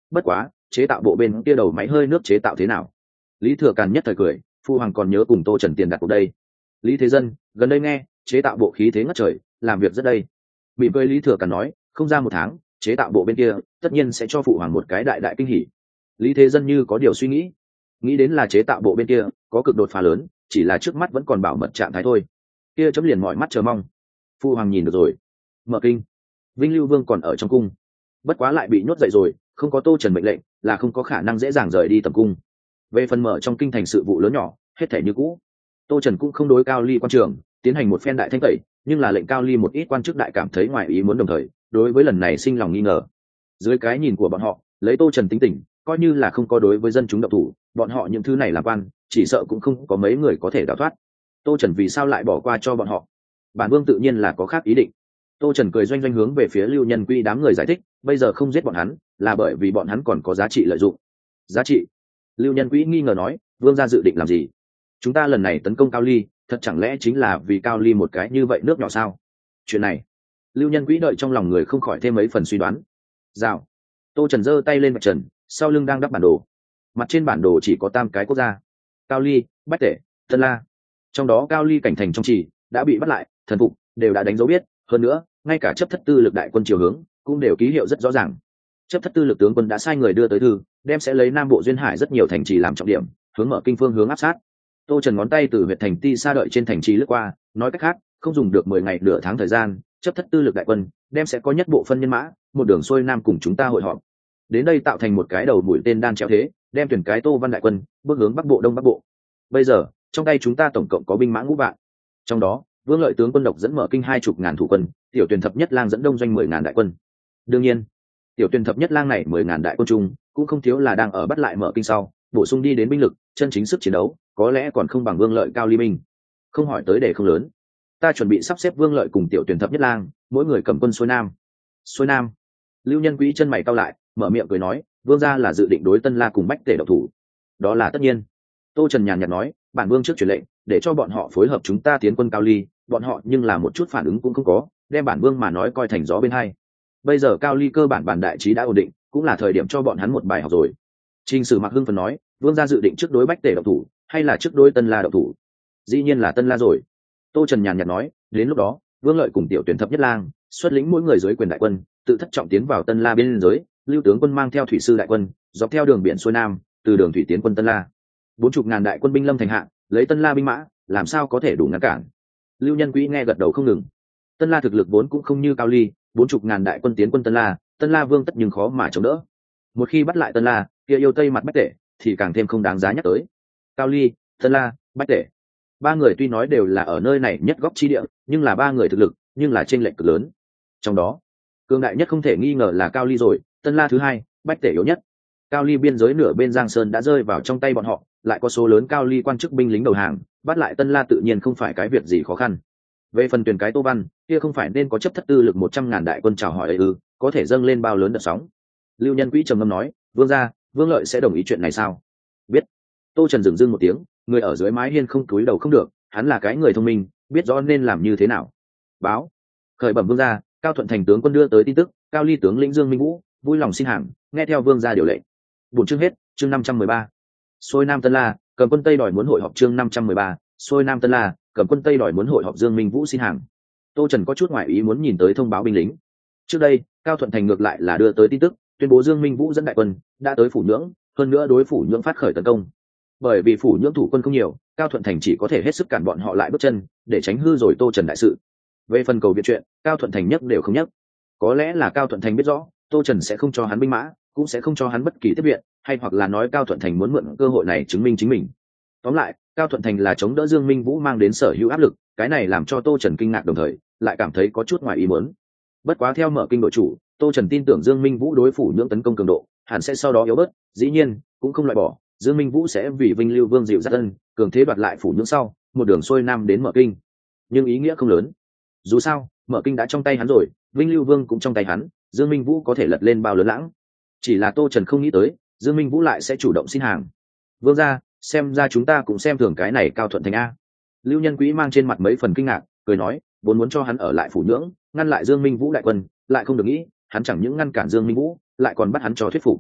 bất quá chế tạo bộ bên kia đầu máy hơi nước chế tạo thế nào? Lý Thừa Càn nhất thời cười, phu hoàng còn nhớ cùng Tô Trần tiền đặt cuộc đây. Lý Thế Dân gần đây nghe chế tạo bộ khí thế ngất trời, làm việc rất đây. Mỉm cười Lý Thừa Càn nói, không ra một tháng chế tạo bộ bên kia tất nhiên sẽ cho phụ hoàng một cái đại đại kinh hỉ. Lý Thế Dân như có điều suy nghĩ, nghĩ đến là chế tạo bộ bên kia có cực đột phá lớn, chỉ là trước mắt vẫn còn bảo mật trạng thái thôi. Kia chấm liền mọi mắt chờ mong. Phu hoàng nhìn được rồi. Mở kinh, Vinh Lưu Vương còn ở trong cung, bất quá lại bị nhốt dậy rồi, không có Tô Trần mệnh lệnh là không có khả năng dễ dàng rời đi tầm cung. Về phần mở trong kinh thành sự vụ lớn nhỏ hết thể như cũ. Tô Trần cũng không đối Cao Ly quan trường tiến hành một phen đại thanh tẩy, nhưng là lệnh Cao Ly một ít quan chức đại cảm thấy ngoài ý muốn, đồng thời đối với lần này sinh lòng nghi ngờ. Dưới cái nhìn của bọn họ, lấy Tô Trần tính tình, coi như là không có đối với dân chúng độc thủ, bọn họ những thứ này làm quan chỉ sợ cũng không có mấy người có thể đào thoát. Tô Trần vì sao lại bỏ qua cho bọn họ? Bản vương tự nhiên là có khác ý định. Tô Trần cười doanh doanh hướng về phía Lưu Nhân Quy đám người giải thích, bây giờ không giết bọn hắn là bởi vì bọn hắn còn có giá trị lợi dụng. Giá trị? Lưu Nhân Quý nghi ngờ nói, vương gia dự định làm gì? Chúng ta lần này tấn công Cao Ly, thật chẳng lẽ chính là vì Cao Ly một cái như vậy nước nhỏ sao? Chuyện này, Lưu Nhân Quý đợi trong lòng người không khỏi thêm mấy phần suy đoán. Rào. Tô Trần giơ tay lên vạch trần, sau lưng đang đắp bản đồ. Mặt trên bản đồ chỉ có tam cái quốc gia: Cao Ly, Bách Tể, Tân La. Trong đó Cao Ly cảnh thành trong trì đã bị bắt lại, thần phục đều đã đánh dấu biết, hơn nữa, ngay cả chấp thất tư lực đại quân chiều hướng cũng đều ký hiệu rất rõ ràng. Chấp thất tư lực tướng quân đã sai người đưa tới thư, đem sẽ lấy Nam Bộ duyên hải rất nhiều thành trì làm trọng điểm, hướng mở kinh phương hướng áp sát. Tô Trần ngón tay từ huyệt thành Ti Sa đợi trên thành trì lướt qua, nói cách khác, không dùng được mười ngày nửa tháng thời gian, chấp thất tư lực đại quân đem sẽ có nhất bộ phân nhân mã, một đường xuôi nam cùng chúng ta hội họp. Đến đây tạo thành một cái đầu mũi tên đan chéo thế, đem tuyển cái Tô Văn đại quân bước hướng bắc bộ đông bắc bộ. Bây giờ, trong tay chúng ta tổng cộng có binh mã ngũ vạn. Trong đó, Vương Lợi tướng quân độc dẫn mở kinh hai chục ngàn thủ quân, tiểu tuyển thập nhất lang dẫn đông doanh mười ngàn đại quân. Đương nhiên, tiểu tuyển thập nhất lang này mười ngàn đại quân chung cũng không thiếu là đang ở bắt lại mở kinh sau bổ sung đi đến binh lực, chân chính sức chiến đấu có lẽ còn không bằng Vương Lợi Cao Ly binh. Không hỏi tới để không lớn, ta chuẩn bị sắp xếp Vương Lợi cùng tiểu tuyển thập nhất lang mỗi người cầm quân xuôi nam. Xuôi nam? Lưu Nhân Quý chân mày cau lại, mở miệng cười nói, vương gia là dự định đối Tân La cùng Bách Tể độc thủ? Đó là tất nhiên. Tô Trần nhàn nhạt nói, bản vương trước truyền lệnh để cho bọn họ phối hợp chúng ta tiến quân Cao Ly, bọn họ nhưng là một chút phản ứng cũng không có, đem bản vương mà nói coi thành gió bên hai. Bây giờ Cao Ly cơ bản bản đại trí đã ổn định, cũng là thời điểm cho bọn hắn một bài học rồi. Trình Sử Mặc hưng phấn nói, vương gia dự định trước đối Bách Tể độc thủ hay là trước đối Tân La độc thủ? Dĩ nhiên là Tân La rồi. Tô Trần nhàn nhạt nói, đến lúc đó Vương Lợi cùng tiểu tuyển thập nhất lang xuất lĩnh mỗi người dưới quyền đại quân, tự thất trọng tiến vào Tân La biên giới, Lưu tướng quân mang theo thủy sư đại quân dọc theo đường biển xuôi nam, từ đường thủy tiến quân Tân La. Bốn chục ngàn đại quân binh lâm thành hạ, lấy Tân La binh mã làm sao có thể đủ ngăn cản? Lưu Nhân Quý nghe gật đầu không ngừng. Tân La thực lực vốn cũng không như Cao Ly, bốn chục ngàn đại quân tiến quân Tân La, Tân La vương tất nhưng khó mà chống đỡ. Một khi bắt lại Tân La, kia yêu tây mặt Bách Tể thì càng thêm không đáng giá nhắc tới. Cao Ly, Tân La, Bách Tể, ba người tuy nói đều là ở nơi này nhất góc chi địa, nhưng là ba người thực lực nhưng là chênh lệch cực lớn. Trong đó, cường đại nhất không thể nghi ngờ là Cao Ly rồi, Tân La thứ hai, Bách Tể yếu nhất. Cao Ly biên giới nửa bên Giang Sơn đã rơi vào trong tay bọn họ, lại có số lớn Cao Ly quan chức binh lính đầu hàng, bắt lại Tân La tự nhiên không phải cái việc gì khó khăn. Về phần tuyển cái Tô Văn, kia không phải nên có chấp thất tư lực một trăm ngàn đại quân chào hỏi ấy ư, có thể dâng lên bao lớn đợt sóng. Lưu Nhân Quý trầm ngâm nói, vương gia, Vương Lợi sẽ đồng ý chuyện này sao? Biết. Tô Trần dừng dưng một tiếng, người ở dưới mái hiên không cúi đầu không được, hắn là cái người thông minh, biết rõ nên làm như thế nào. Báo. Khởi bẩm vương gia, Cao Thuận Thành tướng quân đưa tới tin tức, Cao Ly tướng lĩnh Dương Minh Vũ vui lòng xin hàng, nghe theo vương gia điều lệnh. Buổi chương hết, chương năm trăm mười ba. Xuôi Nam Tân La, cầm quân Tây đòi muốn hội họp chương năm trăm mười ba. Xuôi Nam Tân La, cầm quân Tây đòi muốn hội họp Dương Minh Vũ xin hàng. Tô Trần có chút ngoại ý muốn nhìn tới thông báo binh lính. Trước đây, Cao Thuận Thành ngược lại là đưa tới tin tức, tuyên bố Dương Minh Vũ dẫn đại quân đã tới phủ nhưỡng, hơn nữa đối phủ nhưỡng phát khởi tấn công. Bởi vì phủ nhưỡng thủ quân không nhiều, Cao Thuận Thành chỉ có thể hết sức cản bọn họ lại bước chân, để tránh hư rồi Tô Trần đại sự. Về phần cầu viện chuyện, Cao Thuận Thành nhất đều không nhất. Có lẽ là Cao Thuận Thành biết rõ, Tô Trần sẽ không cho hắn binh mã, cũng sẽ không cho hắn bất kỳ tiếp viện, hay hoặc là nói Cao Thuận Thành muốn mượn cơ hội này chứng minh chính mình. Tóm lại, Cao Thuận Thành là chống đỡ Dương Minh Vũ mang đến sở hữu áp lực, cái này làm cho Tô Trần kinh ngạc đồng thời lại cảm thấy có chút ngoài ý muốn. Bất quá theo mở kinh đội chủ, Tô Trần tin tưởng Dương Minh Vũ đối phủ nhưỡng tấn công cường độ hẳn sẽ sau đó yếu bớt, dĩ nhiên cũng không loại bỏ Dương Minh Vũ sẽ vì Vinh Lưu Vương dịu dắt ân cường thế đoạt lại phủ nhưỡng sau một đường xuôi nam đến mở kinh, nhưng ý nghĩa không lớn. Dù sao mở kinh đã trong tay hắn rồi, Vinh Lưu Vương cũng trong tay hắn, Dương Minh Vũ có thể lật lên bao lớn lãng. Chỉ là Tô Trần không nghĩ tới Dương Minh Vũ lại sẽ chủ động xin hàng. Vương gia, xem ra chúng ta cũng xem thường cái này Cao Thuận Thành a. Lưu Nhân Quý mang trên mặt mấy phần kinh ngạc, cười nói, vốn muốn cho hắn ở lại phủ nhưỡng, ngăn lại Dương Minh Vũ đại quân, lại không được nghĩ, hắn chẳng những ngăn cản Dương Minh Vũ, lại còn bắt hắn cho thuyết phục.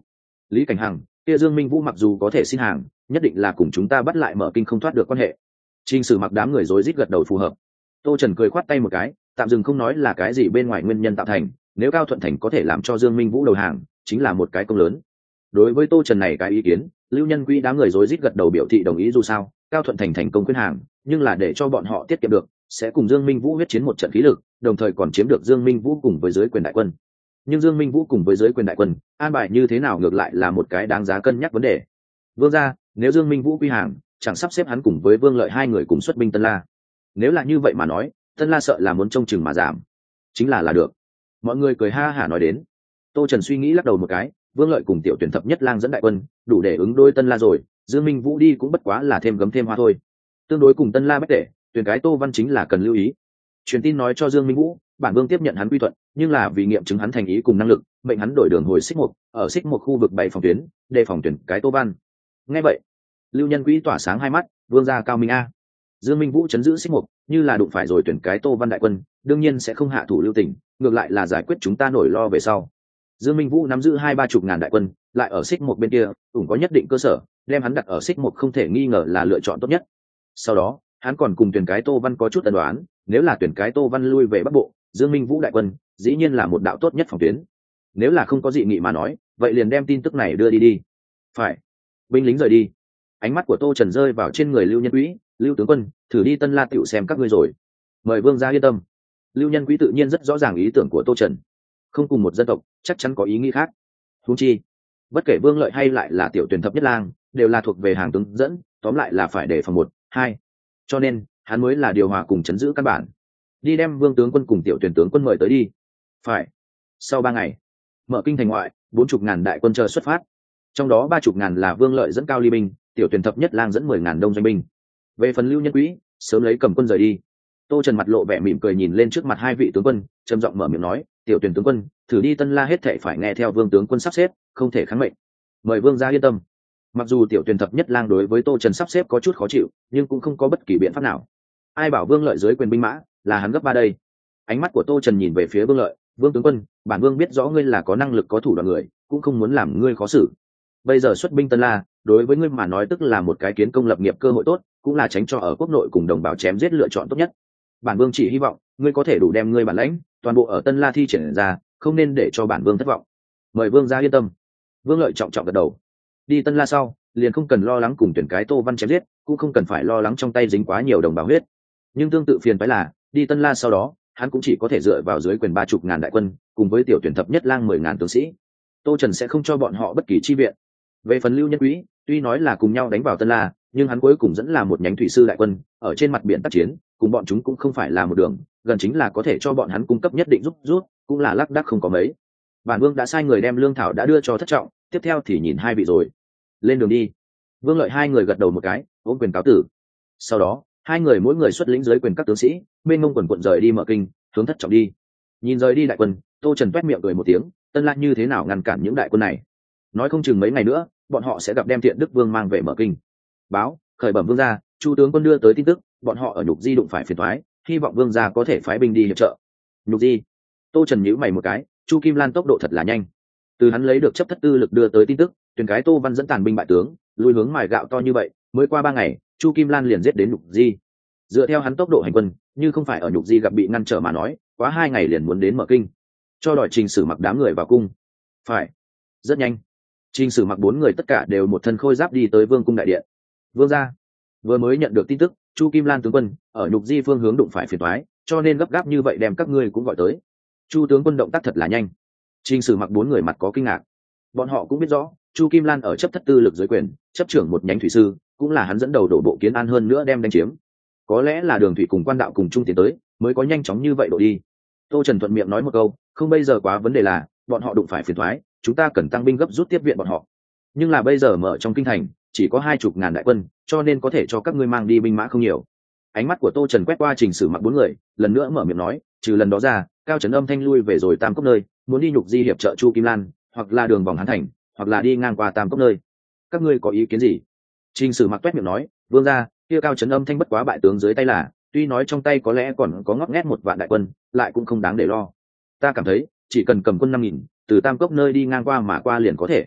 Lý Cảnh Hằng, kia Dương Minh Vũ mặc dù có thể xin hàng, nhất định là cùng chúng ta bắt lại mở kinh không thoát được quan hệ. Trình Sử Mặc đám người rối rít gật đầu phù hợp. Tô Trần cười khoát tay một cái, tạm dừng không nói là cái gì bên ngoài nguyên nhân tạo thành, nếu Cao Thuận Thành có thể làm cho Dương Minh Vũ đầu hàng, chính là một cái công lớn. Đối với Tô Trần này cái ý kiến, Lưu Nhân Quý đám người rối rít gật đầu biểu thị đồng ý, dù sao Cao Thuận Thành thành công khuyên hàng, nhưng là để cho bọn họ tiết kiệm được, sẽ cùng Dương Minh Vũ huyết chiến một trận khí lực, đồng thời còn chiếm được Dương Minh Vũ cùng với dưới quyền đại quân. Nhưng Dương Minh Vũ cùng với dưới quyền đại quân, an bài như thế nào ngược lại là một cái đáng giá cân nhắc vấn đề. Vương gia, nếu Dương Minh Vũ quy hàng, chẳng sắp xếp hắn cùng với Vương Lợi hai người cùng xuất binh Tân La. Nếu là như vậy mà nói, Tân La sợ là muốn trông chừng mà giảm. Chính là là được. Mọi người cười ha hả nói đến. Tô Trần suy nghĩ lắc đầu một cái, Vương Lợi cùng tiểu tuyển thập nhất lang dẫn đại quân, đủ để ứng đối Tân La rồi, Dương Minh Vũ đi cũng bất quá là thêm gấm thêm hoa thôi. Tương đối cùng Tân La bất tệ, tuyển cái Tô Văn chính là cần lưu ý. Truyền tin nói cho Dương Minh Vũ, bản vương tiếp nhận hắn quy thuận, nhưng là vì nghiệm chứng hắn thành ý cùng năng lực, mệnh hắn đổi đường hồi xích mục, ở xích mục khu vực bảy phòng tuyến, đề phòng tuyển cái Tô Văn. Nghe vậy, Lưu Nhân Quý tỏa sáng hai mắt, vương gia cao minh a. Dương Minh Vũ chấn giữ xích mục, như là đụng phải rồi tuyển cái Tô Văn đại quân, đương nhiên sẽ không hạ thủ lưu tình, ngược lại là giải quyết chúng ta nổi lo về sau. Dương Minh Vũ nắm giữ hai ba chục ngàn đại quân, lại ở xích mục bên kia, cũng có nhất định cơ sở, đem hắn đặt ở xích mục không thể nghi ngờ là lựa chọn tốt nhất. Sau đó, hắn còn cùng tuyển cái Tô Văn có chút ân đoán, nếu là tuyển cái Tô Văn lui về Bắc Bộ, Dương Minh Vũ đại quân, dĩ nhiên là một đạo tốt nhất phòng tuyến. Nếu là không có dị nghị mà nói, vậy liền đem tin tức này đưa đi đi. Phải. Binh lính rời đi. Ánh mắt của Tô Trần rơi vào trên người Lưu Nhân Quý, Lưu tướng quân, thử đi Tân La tiểu xem các ngươi rồi. Mời vương gia yên tâm. Lưu Nhân Quý tự nhiên rất rõ ràng ý tưởng của Tô Trần. Không cùng một dân tộc, chắc chắn có ý nghĩ khác. Huống chi, bất kể Vương Lợi hay lại là tiểu tuyển thập nhất lang, đều là thuộc về hàng tướng dẫn, tóm lại là phải để phòng một, hai. Cho nên, hắn mới là điều hòa cùng chấn giữ căn bản. Đi đem Vương tướng quân cùng tiểu tuyển tướng quân mời tới đi. Phải. Sau ba ngày, mở kinh thành ngoại, bốn chục ngàn đại quân chờ xuất phát. Trong đó ba chục ngàn là Vương Lợi dẫn cao ly binh, tiểu tuyển thập nhất lang dẫn mười ngàn đông doanh binh. Về phần Lưu Nhân Quý, sớm lấy cầm quân rời đi. Tô Trần mặt lộ vẻ mỉm cười nhìn lên trước mặt hai vị tướng quân, trầm giọng mở miệng nói, tiểu tuyển tướng quân, thử đi Tân La hết thảy phải nghe theo Vương tướng quân sắp xếp, không thể kháng mệnh. Mời vương gia yên tâm. Mặc dù tiểu tuyển thập nhất lang đối với Tô Trần sắp xếp có chút khó chịu, nhưng cũng không có bất kỳ biện pháp nào. Ai bảo Vương Lợi dưới quyền binh mã, là hắn gấp ba đây. Ánh mắt của Tô Trần nhìn về phía Vương Lợi, Vương tướng quân, bản vương biết rõ ngươi là có năng lực có thủ đoạn người, cũng không muốn làm ngươi khó xử. Bây giờ xuất binh Tân La, đối với ngươi mà nói tức là một cái kiến công lập nghiệp cơ hội tốt, cũng là tránh cho ở quốc nội cùng đồng bào chém giết lựa chọn tốt nhất. Bản vương chỉ hy vọng ngươi có thể đủ đem ngươi bản lãnh toàn bộ ở Tân La thi triển ra, không nên để cho bản vương thất vọng. Mời vương gia yên tâm. Vương Lợi trọng trọng gật đầu. Đi Tân La sau, liền không cần lo lắng cùng tuyển cái Tô Văn chém giết, cũng không cần phải lo lắng trong tay dính quá nhiều đồng bào huyết. Nhưng tương tự phiền phải là, đi Tân La sau đó, hắn cũng chỉ có thể dựa vào dưới quyền ba chục ngàn đại quân, cùng với tiểu tuyển thập nhất lang mười ngàn tướng sĩ. Tô Trần sẽ không cho bọn họ bất kỳ chi viện. Về phần Lưu Nhân Quý, tuy nói là cùng nhau đánh vào Tân La, nhưng hắn cuối cùng dẫn là một nhánh thủy sư đại quân, ở trên mặt biển tác chiến, cùng bọn chúng cũng không phải là một đường, gần chính là có thể cho bọn hắn cung cấp nhất định giúp rút, cũng là lác đác không có mấy. Bản vương đã sai người đem lương thảo đã đưa cho thất trọng, tiếp theo thì nhìn hai vị rồi. Lên đường đi. Vương Lợi hai người gật đầu một cái, ôm quyền cáo tử. Sau đó, hai người mỗi người xuất lĩnh dưới quyền các tướng sĩ, bên ngông quần quận rời đi mở kinh, hướng thất trọng đi. Nhìn rời đi đại quân, Tô Trần toét miệng cười một tiếng, Tân La như thế nào ngăn cản những đại quân này? Nói không chừng mấy ngày nữa, bọn họ sẽ gặp đem Thiện Đức Vương mang về mở kinh. Báo, khởi bẩm vương gia, Chu tướng quân đưa tới tin tức, bọn họ ở Nhục Di đụng phải phiền toái, hy vọng vương gia có thể phái binh đi hiệp trợ. Nhục Di? Tô Trần nhíu mày một cái, Chu Kim Lan tốc độ thật là nhanh. Từ hắn lấy được chấp thất tư lực đưa tới tin tức, tuyển cái Tô Văn dẫn tàn binh bại tướng, lùi hướng mài gạo to như vậy, mới qua ba ngày, Chu Kim Lan liền giết đến Nhục Di. Dựa theo hắn tốc độ hành quân, như không phải ở Nhục Di gặp bị ngăn trở mà nói, quá hai ngày liền muốn đến mở kinh. Cho đòi Trình Sử Mặc đám người vào cung. Phải. Rất nhanh. Trình Sử Mặc bốn người tất cả đều một thân khôi giáp đi tới Vương cung đại điện. Vương gia vừa mới nhận được tin tức, Chu Kim Lan tướng quân ở Nhục Di phương hướng đụng phải phiền toái, cho nên gấp gáp như vậy đem các ngươi cũng gọi tới. Chu tướng quân động tác thật là nhanh. Trình Sử Mặc bốn người mặt có kinh ngạc. Bọn họ cũng biết rõ, Chu Kim Lan ở chấp thất tư lực dưới quyền, chấp trưởng một nhánh thủy sư, cũng là hắn dẫn đầu đổ bộ Kiến An hơn nữa đem đánh chiếm. Có lẽ là Đường Thủy cùng Quan Đạo cùng chung tiến tới, mới có nhanh chóng như vậy độ đi. Tô Trần thuận miệng nói một câu, không bây giờ quá vấn đề là, bọn họ đụng phải phiền toái, chúng ta cần tăng binh gấp rút tiếp viện bọn họ. Nhưng là bây giờ mở trong kinh thành, chỉ có hai chục ngàn đại quân, cho nên có thể cho các ngươi mang đi binh mã không nhiều. Ánh mắt của Tô Trần quét qua Trình Sử Mặc bốn người, lần nữa mở miệng nói, trừ lần đó ra, Cao Trấn âm thanh lui về rồi Tam Cốc nơi, muốn đi Nhục Di hiệp trợ Chu Kim Lan, hoặc là đường vòng Hán Thành, hoặc là đi ngang qua Tam Cốc nơi. Các ngươi có ý kiến gì? Trình Sử Mặc toét miệng nói, vương gia, kia Cao Trấn âm thanh bất quá bại tướng dưới tay là, tuy nói trong tay có lẽ còn có ngót nghét một vạn đại quân, lại cũng không đáng để lo. Ta cảm thấy, chỉ cần cầm quân năm nghìn, từ Tam Cốc nơi đi ngang qua mà qua liền có thể.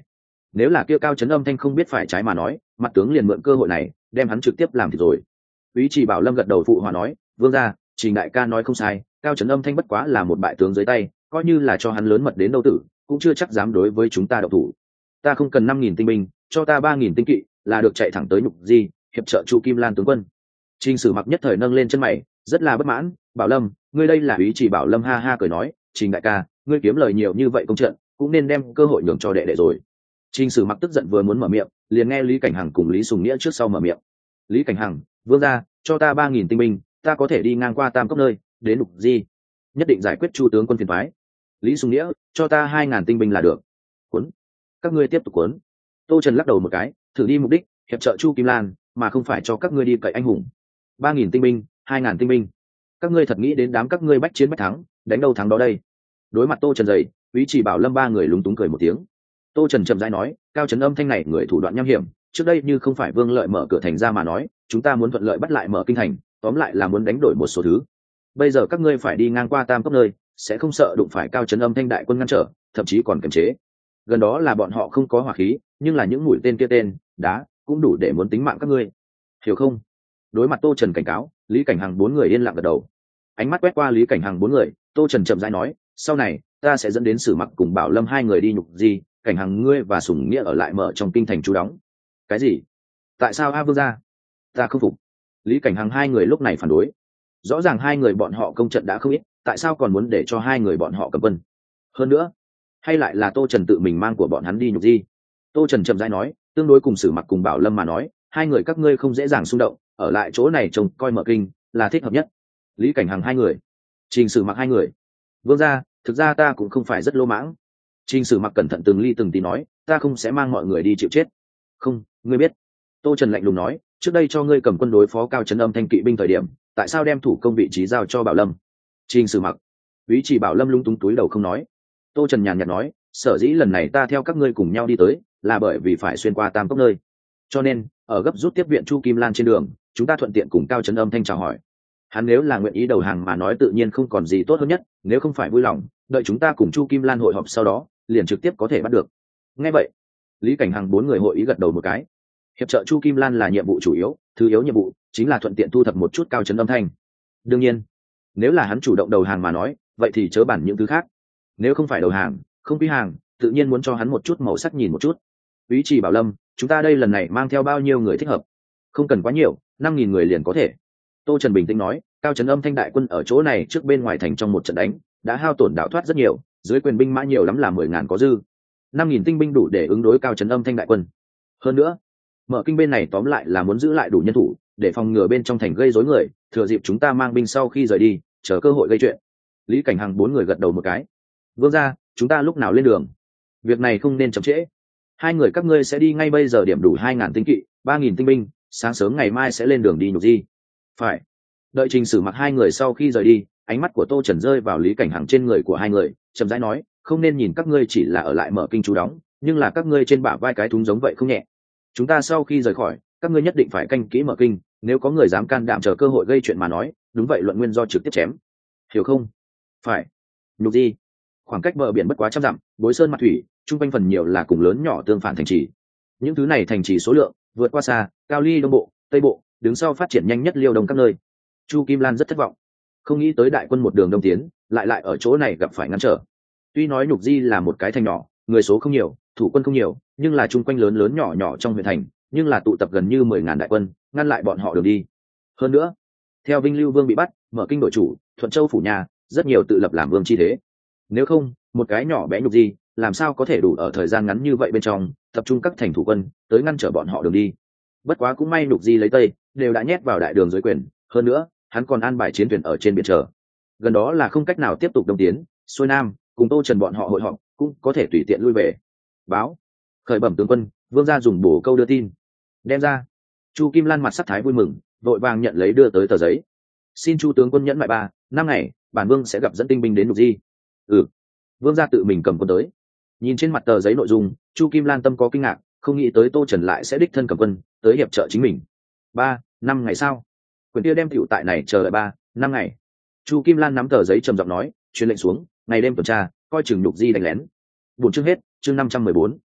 nếu là kia Cao Chấn Âm Thanh không biết phải trái mà nói, mặt tướng liền mượn cơ hội này đem hắn trực tiếp làm thịt rồi. Úy Chỉ Bảo Lâm gật đầu phụ hòa nói, vương gia, Trình đại ca nói không sai, Cao Chấn Âm Thanh bất quá là một bại tướng dưới tay, coi như là cho hắn lớn mật đến đâu tử, cũng chưa chắc dám đối với chúng ta động thủ. Ta không cần năm nghìn tinh binh, cho ta ba nghìn tinh kỵ là được, chạy thẳng tới Nhục Di hiệp trợ Chu Kim Lan tướng quân. Trình Sử Mặc nhất thời nâng lên chân mày, rất là bất mãn. Bảo Lâm, ngươi đây là Úy Chỉ Bảo Lâm ha ha cười nói, Trình đại ca, ngươi kiếm lời nhiều như vậy công trận, cũng nên đem cơ hội nhường cho đệ đệ rồi. Trình Sử Mặc tức giận vừa muốn mở miệng, liền nghe Lý Cảnh Hằng cùng Lý Sùng Nghĩa trước sau mở miệng. Lý Cảnh Hằng, vương gia, cho ta ba nghìn tinh binh, ta có thể đi ngang qua Tam Cốc nơi, đến Nhục Di, nhất định giải quyết Chu tướng quân phiền toái. Lý Sùng Nghĩa, cho ta hai ngàn tinh binh là được. Cuốn, các ngươi tiếp tục cuốn. Tô Trần lắc đầu một cái, thử đi mục đích, hiệp trợ Chu Kim Lan, mà không phải cho các ngươi đi cậy anh hùng. Ba nghìn tinh binh, hai ngàn tinh binh, các ngươi thật nghĩ đến đám các ngươi bách chiến bách thắng, đánh đâu thắng đó đây? Đối mặt Tô Trần dậy, Úy Chỉ Bảo Lâm ba người lúng túng cười một tiếng. Tô Trần chậm rãi nói, Cao Chấn Âm Thanh này người thủ đoạn nham hiểm, trước đây như không phải Vương Lợi mở cửa thành ra mà nói, chúng ta muốn thuận lợi bắt lại mở kinh thành, tóm lại là muốn đánh đổi một số thứ. Bây giờ các ngươi phải đi ngang qua Tam Cốc nơi, sẽ không sợ đụng phải Cao Chấn Âm Thanh đại quân ngăn trở, thậm chí còn kiềm chế. Gần đó là bọn họ không có hỏa khí, nhưng là những mũi tên kia tên đá cũng đủ để muốn tính mạng các ngươi, hiểu không? Đối mặt Tô Trần cảnh cáo, Lý Cảnh Hằng bốn người yên lặng gật đầu. Ánh mắt quét qua Lý Cảnh Hằng bốn người, Tô Trần chậm rãi nói, sau này ta sẽ dẫn đến Sử Mặc cùng Bảo Lâm hai người đi Nhục Di, Cảnh Hằng ngươi và Sùng Nghĩa ở lại mở trong kinh thành trú đóng. Cái gì? Tại sao a vương gia? Ta không phục. Lý Cảnh Hằng hai người lúc này phản đối. Rõ ràng hai người bọn họ công trận đã không ít, tại sao còn muốn để cho hai người bọn họ cầm quân? Hơn nữa, hay lại là Tô Trần tự mình mang của bọn hắn đi Nhục Di? Tô Trần chậm rãi nói, tương đối cùng Sử Mặc cùng Bảo Lâm mà nói, hai người các ngươi không dễ dàng xung động, ở lại chỗ này trông coi mở kinh là thích hợp nhất. Lý Cảnh Hằng hai người, Trình Sử Mặc hai người. Vương gia, thực ra ta cũng không phải rất lô mãng. Trình Sử Mặc cẩn thận từng ly từng tí nói, ta không sẽ mang mọi người đi chịu chết. Không, ngươi biết. Tô Trần lạnh lùng nói, trước đây cho ngươi cầm quân đối phó Cao Chấn Âm Thanh kỵ binh thời điểm, tại sao đem thủ công vị trí giao cho Bảo Lâm? Trình Sử Mặc, Úy Chỉ Bảo Lâm lung túng túi đầu không nói. Tô Trần nhàn nhạt nói, sở dĩ lần này ta theo các ngươi cùng nhau đi tới, là bởi vì phải xuyên qua Tam Cốc nơi, cho nên ở gấp rút tiếp viện Chu Kim Lan trên đường, chúng ta thuận tiện cùng Cao Chấn Âm Thanh chào hỏi. Hắn nếu là nguyện ý đầu hàng mà nói tự nhiên không còn gì tốt hơn nhất, nếu không phải vui lòng, đợi chúng ta cùng Chu Kim Lan hội họp sau đó, liền trực tiếp có thể bắt được. Nghe vậy, Lý Cảnh Hằng bốn người hội ý gật đầu một cái. Hiệp trợ Chu Kim Lan là nhiệm vụ chủ yếu, thứ yếu nhiệm vụ chính là thuận tiện thu thập một chút Cao Chấn Âm Thanh. Đương nhiên, nếu là hắn chủ động đầu hàng mà nói, vậy thì chớ bản những thứ khác. Nếu không phải đầu hàng, không quý hàng, tự nhiên muốn cho hắn một chút màu sắc nhìn một chút. Úy Chỉ Bảo Lâm, chúng ta đây lần này mang theo bao nhiêu người thích hợp? Không cần quá nhiều, năm nghìn người liền có thể. Tô Trần bình tĩnh nói, Cao Chấn Âm Thanh đại quân ở chỗ này trước bên ngoài thành trong một trận đánh, đã hao tổn đảo thoát rất nhiều, dưới quyền binh mã nhiều lắm là mười ngàn có dư. Năm nghìn tinh binh đủ để ứng đối Cao Chấn Âm Thanh đại quân. Hơn nữa, mở kinh bên này tóm lại là muốn giữ lại đủ nhân thủ, để phòng ngừa bên trong thành gây rối người, thừa dịp chúng ta mang binh sau khi rời đi, chờ cơ hội gây chuyện. Lý Cảnh Hằng bốn người gật đầu một cái. Vương gia, chúng ta lúc nào lên đường? Việc này không nên chậm trễ. Hai người các ngươi sẽ đi ngay bây giờ, điểm đủ hai ngàn tinh kỵ, ba nghìn tinh binh, sáng sớm ngày mai sẽ lên đường đi Nhục Di. Phải. Đợi Trình Sử Mặc hai người sau khi rời đi, ánh mắt của Tô Trần rơi vào Lý Cảnh Hằng trên người của hai người, chậm rãi nói, không nên nhìn các ngươi chỉ là ở lại mở kinh trú đóng, nhưng là các ngươi trên bả vai cái thúng giống vậy không nhẹ. Chúng ta sau khi rời khỏi, các ngươi nhất định phải canh kỹ mở kinh, nếu có người dám can đảm chờ cơ hội gây chuyện mà nói, đúng vậy luận nguyên do trực tiếp chém. Hiểu không? Phải. Nhục Di, khoảng cách bờ biển bất quá trăm dặm, bối sơn mặt thủy, trung quanh phần nhiều là cùng lớn nhỏ tương phản thành trì. Những thứ này thành trì số lượng vượt qua xa, Cao Ly đông bộ, tây bộ, đứng sau phát triển nhanh nhất Liêu Đông các nơi. Chu Kim Lan rất thất vọng, không nghĩ tới đại quân một đường đông tiến, lại lại ở chỗ này gặp phải ngăn trở. Tuy nói Nhục Di là một cái thành nhỏ, người số không nhiều, thủ quân không nhiều, nhưng là chung quanh lớn lớn nhỏ nhỏ trong huyện thành, nhưng là tụ tập gần như mười ngàn đại quân, ngăn lại bọn họ đường đi. Hơn nữa, theo Vinh Lưu Vương bị bắt, mở kinh đội chủ, Thuận Châu phủ nhà, rất nhiều tự lập làm vương chi thế. Nếu không, một cái nhỏ bé Nhục Di, làm sao có thể đủ ở thời gian ngắn như vậy bên trong tập trung các thành thủ quân tới ngăn trở bọn họ đường đi. Bất quá cũng may Nhục Di lấy tây đều đã nhét vào đại đường dưới quyền, hơn nữa hắn còn an bài chiến thuyền ở trên biển chờ, gần đó là không cách nào tiếp tục đông tiến xuôi nam, cùng Tô Trần bọn họ hội họp cũng có thể tùy tiện lui về. Báo khởi bẩm tướng quân, vương gia dùng bổ câu đưa tin. Đem ra. Chu Kim Lan mặt sắc thái vui mừng, vội vàng nhận lấy đưa tới tờ giấy. Xin Chu tướng quân nhẫn lại ba năm ngày, bản vương sẽ gặp dẫn tinh binh đến Nhục Di. Ừ. Vương gia tự mình cầm quân tới. Nhìn trên mặt tờ giấy nội dung, Chu Kim Lan tâm có kinh ngạc, không nghĩ tới Tô Trần lại sẽ đích thân cầm quân tới hiệp trợ chính mình. Ba năm ngày sao? Quyền kia đem tiểu tại này chờ đợi ba năm ngày. Chu Kim Lan nắm tờ giấy trầm giọng nói, truyền lệnh xuống, ngày đêm tuần tra, coi chừng Nhục Di đánh lén. Buổi chương hết, chương năm trăm mười bốn.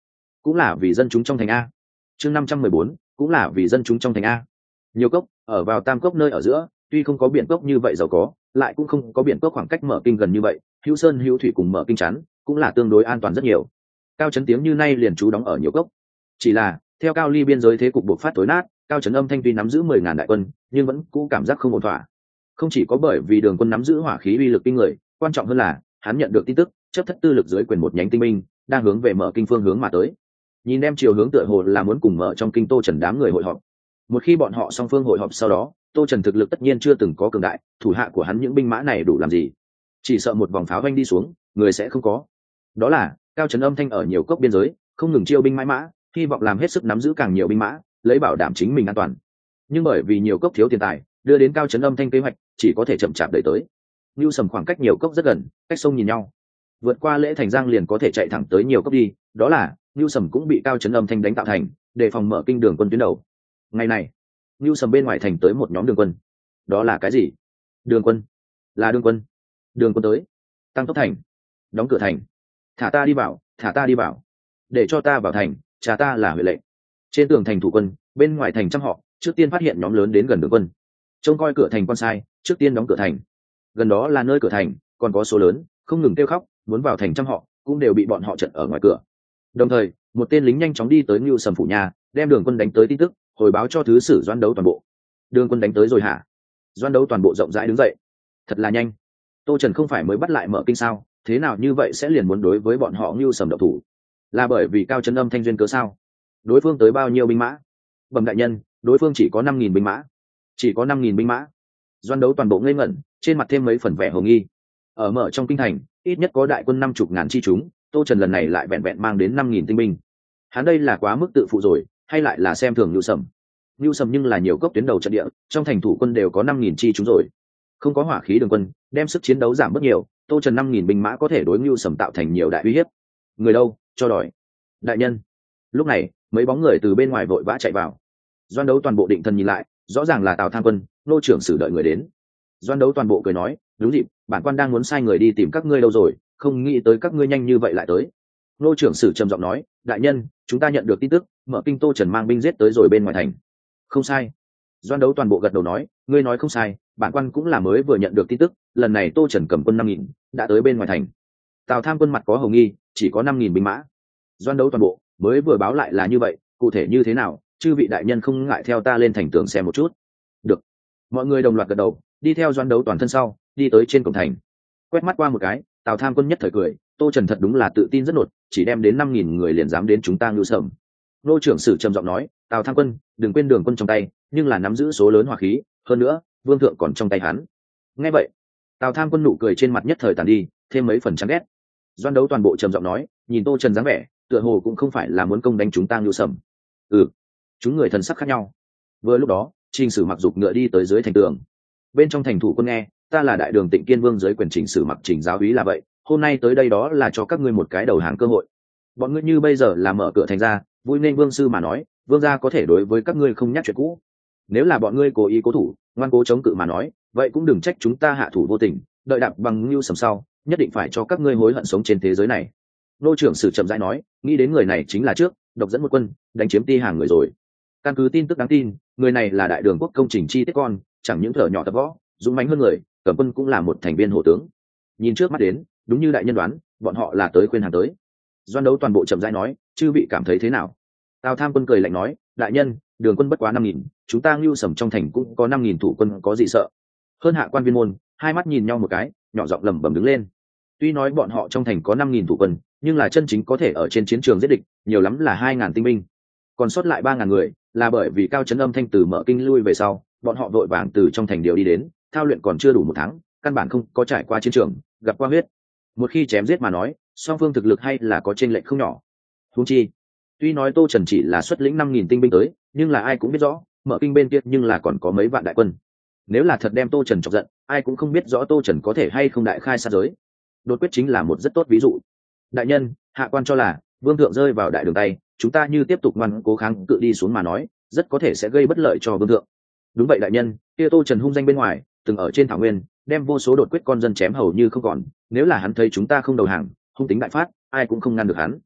cũng là vì dân chúng trong thành a. Chương năm trăm mười bốn, cũng là vì dân chúng trong thành a. Nhiều cốc ở vào tam cốc nơi ở giữa, tuy không có biển cốc như vậy giàu có, lại cũng không có biển cốc khoảng cách mở kinh gần như vậy, hữu sơn hữu thủy cùng mở kinh chắn, cũng là tương đối an toàn rất nhiều. Cao Trấn tiếng như nay liền trú đóng ở nhiều cốc. Chỉ là theo Cao Ly biên giới thế cục buộc phát tối nát, Cao Trấn Âm Thanh tuy nắm giữ mười ngàn đại quân, nhưng vẫn cũ cảm giác không ổn thỏa. Không chỉ có bởi vì Đường Quân nắm giữ hỏa khí uy lực kinh người, quan trọng hơn là hắn nhận được tin tức, chấp thất tư lực dưới quyền một nhánh tinh binh đang hướng về mở kinh phương hướng mà tới. Nhìn đem chiều hướng tựa hồ là muốn cùng mở trong kinh Tô Trần đám người hội họp. Một khi bọn họ song phương hội họp sau đó, Tô Trần thực lực tất nhiên chưa từng có cường đại, thủ hạ của hắn những binh mã này đủ làm gì? Chỉ sợ một vòng pháo vanh đi xuống, người sẽ không có. Đó là Cao Trấn Âm Thanh ở nhiều cốc biên giới, không ngừng chiêu binh mãi mã, hy vọng làm hết sức nắm giữ càng nhiều binh mã, lấy bảo đảm chính mình an toàn. Nhưng bởi vì nhiều cốc thiếu tiền tài, đưa đến Cao Trấn Âm Thanh kế hoạch chỉ có thể chậm chạp đẩy tới. Nưu Sầm khoảng cách nhiều cốc rất gần, cách sông nhìn nhau, vượt qua Lễ Thành Giang liền có thể chạy thẳng tới nhiều cốc đi. Đó là Nưu Sầm cũng bị Cao Trấn Âm Thanh đánh tạo thành, để phòng mở kinh đường quân tuyến đầu. Ngày này, Nưu Sầm bên ngoài thành tới một nhóm đường quân. Đó là cái gì? Đường quân? Là đường quân. Đường quân tới. Tăng tốc thành, đóng cửa thành, thả ta đi vào, thả ta đi vào, để cho ta vào thành, cha ta là huệ lệnh. Trên tường thành thủ quân, bên ngoài thành trăm họ, trước tiên phát hiện nhóm lớn đến gần đường quân, trông coi cửa thành quan sai, trước tiên đóng cửa thành. Gần đó là nơi cửa thành, còn có số lớn không ngừng kêu khóc muốn vào thành trăm họ, cũng đều bị bọn họ chặn ở ngoài cửa. Đồng thời một tên lính nhanh chóng đi tới Nưu Sầm phủ nhà, đem đường quân đánh tới tin tức hồi báo cho thứ sử Doan Đấu toàn bộ. Đường quân đánh tới rồi hả? Doan Đấu toàn bộ rộng rãi đứng dậy. Thật là nhanh. Tô Trần không phải mới bắt lại mở kinh sao, thế nào như vậy sẽ liền muốn đối với bọn họ Nưu Sầm động thủ? Là bởi vì Cao Trấn Âm Thanh duyên cớ sao? Đối phương tới bao nhiêu binh mã? Bẩm đại nhân, đối phương chỉ có năm nghìn binh mã. Chỉ có năm nghìn binh mã? Doan Đấu toàn bộ ngây ngẩn, trên mặt thêm mấy phần vẻ hồ nghi. Ở mở trong kinh thành, ít nhất có đại quân năm chục ngàn chi chúng, Tô Trần lần này lại vẹn vẹn mang đến năm nghìn tinh binh. Hắn đây là quá mức tự phụ rồi, hay lại là xem thường Nưu Sầm? Nưu Sầm nhưng là nhiều cốc tuyến đầu trận địa, trong thành thủ quân đều có năm nghìn chi chúng rồi. Không có hỏa khí đường quân, đem sức chiến đấu giảm bớt nhiều, Tô Trần năm nghìn binh mã có thể đối Nưu Sầm tạo thành nhiều đại uy hiếp. Người đâu, cho đòi. Đại nhân. Lúc này, mấy bóng người từ bên ngoài vội vã chạy vào. Doan Đấu toàn bộ định thần nhìn lại, rõ ràng là Tào Tham Quân, nô trưởng sử đợi người đến. Doan Đấu toàn bộ cười nói, đúng dịp, bản quan đang muốn sai người đi tìm các ngươi đâu rồi, không nghĩ tới các ngươi nhanh như vậy lại tới. Nô trưởng sử trầm giọng nói, đại nhân, chúng ta nhận được tin tức, mở kinh Tô Trần mang binh giết tới rồi bên ngoài thành. Không sai. Doan Đấu toàn bộ gật đầu nói, ngươi nói không sai, bản quan cũng là mới vừa nhận được tin tức, lần này Tô Trần cầm quân năm nghìn, đã tới bên ngoài thành. Tào Tham Quân mặt có hồng nghi, chỉ có năm nghìn binh mã. Doan Đấu toàn bộ mới vừa báo lại là như vậy, cụ thể như thế nào, chư vị đại nhân không ngại theo ta lên thành tường xem một chút. Được. Mọi người đồng loạt gật đầu, đi theo Doan Đấu toàn thân sau, đi tới trên cổng thành. Quét mắt qua một cái, Tào Tham Quân nhất thời cười, Tô Trần thật đúng là tự tin rất nột, chỉ đem đến năm nghìn người liền dám đến chúng ta Nưu Sầm. Nô trưởng sử trầm giọng nói, Tào Tham Quân, đừng quên đường quân trong tay, nhưng là nắm giữ số lớn hỏa khí, hơn nữa, vương thượng còn trong tay hắn. Nghe vậy, Tào Tham Quân nụ cười trên mặt nhất thời tàn đi, thêm mấy phần chán ghét. Doan Đấu toàn bộ trầm giọng nói, nhìn Tô Trần dáng vẻ, tựa hồ cũng không phải là muốn công đánh chúng ta Nưu Sầm. Ừ, chúng người thần sắc khác nhau. Vừa lúc đó, Trình Sử mặc dục ngựa đi tới dưới thành tường. Bên trong thành thủ quân nghe, ta là đại đường Tịnh Kiên Vương dưới quyền Trình Sử mặc Trình giáo úy là vậy, hôm nay tới đây đó là cho các ngươi một cái đầu hàng cơ hội. Bọn ngươi như bây giờ là mở cửa thành ra, vui nên vương sư mà nói, vương gia có thể đối với các ngươi không nhắc chuyện cũ. Nếu là bọn ngươi cố ý cố thủ, ngoan cố chống cự mà nói, vậy cũng đừng trách chúng ta hạ thủ vô tình, đợi đạp bằng Nưu Sầm sau, nhất định phải cho các ngươi hối hận sống trên thế giới này. Nô trưởng sử chậm rãi nói, nghĩ đến người này chính là trước độc dẫn một quân đánh chiếm Ti Hàng người rồi. Căn cứ tin tức đáng tin, người này là đại đường quốc công trình chi tiết con, chẳng những thở nhỏ tập võ, dũng mãnh hơn người, cầm quân cũng là một thành viên hộ tướng. Nhìn trước mắt đến, đúng như đại nhân đoán, bọn họ là tới khuyên hàng tới. Doan Đấu toàn bộ chậm rãi nói, chư vị cảm thấy thế nào? Tào Tham Quân cười lạnh nói, đại nhân, đường quân bất quá năm nghìn, chúng ta Nưu Sầm trong thành cũng có năm nghìn thủ quân, có gì sợ? Hơn hạ quan viên môn, hai mắt nhìn nhau một cái, nhỏ giọng lẩm bẩm đứng lên. Tuy nói bọn họ trong thành có năm nghìn thủ quân, nhưng là chân chính có thể ở trên chiến trường giết địch, nhiều lắm là hai ngàn tinh binh. Còn sót lại ba ngàn người, là bởi vì Cao Trấn Âm Thanh từ mở kinh lui về sau, bọn họ vội vàng từ trong thành điều đi đến, thao luyện còn chưa đủ một tháng, căn bản không có trải qua chiến trường, gặp qua huyết. Một khi chém giết mà nói, song phương thực lực hay là có chênh lệch không nhỏ. Huống chi, tuy nói Tô Trần chỉ là xuất lĩnh năm nghìn tinh binh tới, nhưng là ai cũng biết rõ, mở kinh bên kia nhưng là còn có mấy vạn đại quân. Nếu là thật đem Tô Trần chọc giận, ai cũng không biết rõ Tô Trần có thể hay không đại khai sát giới. Đột quyết chính là một rất tốt ví dụ. Đại nhân, hạ quan cho là vương thượng rơi vào đại đường tay, chúng ta như tiếp tục ngoan cố kháng cự đi xuống mà nói, rất có thể sẽ gây bất lợi cho vương thượng. Đúng vậy đại nhân, kia Tô Trần hung danh bên ngoài, từng ở trên thảo nguyên đem vô số đột quyết con dân chém hầu như không còn, nếu là hắn thấy chúng ta không đầu hàng, hung tính đại phát, ai cũng không ngăn được hắn.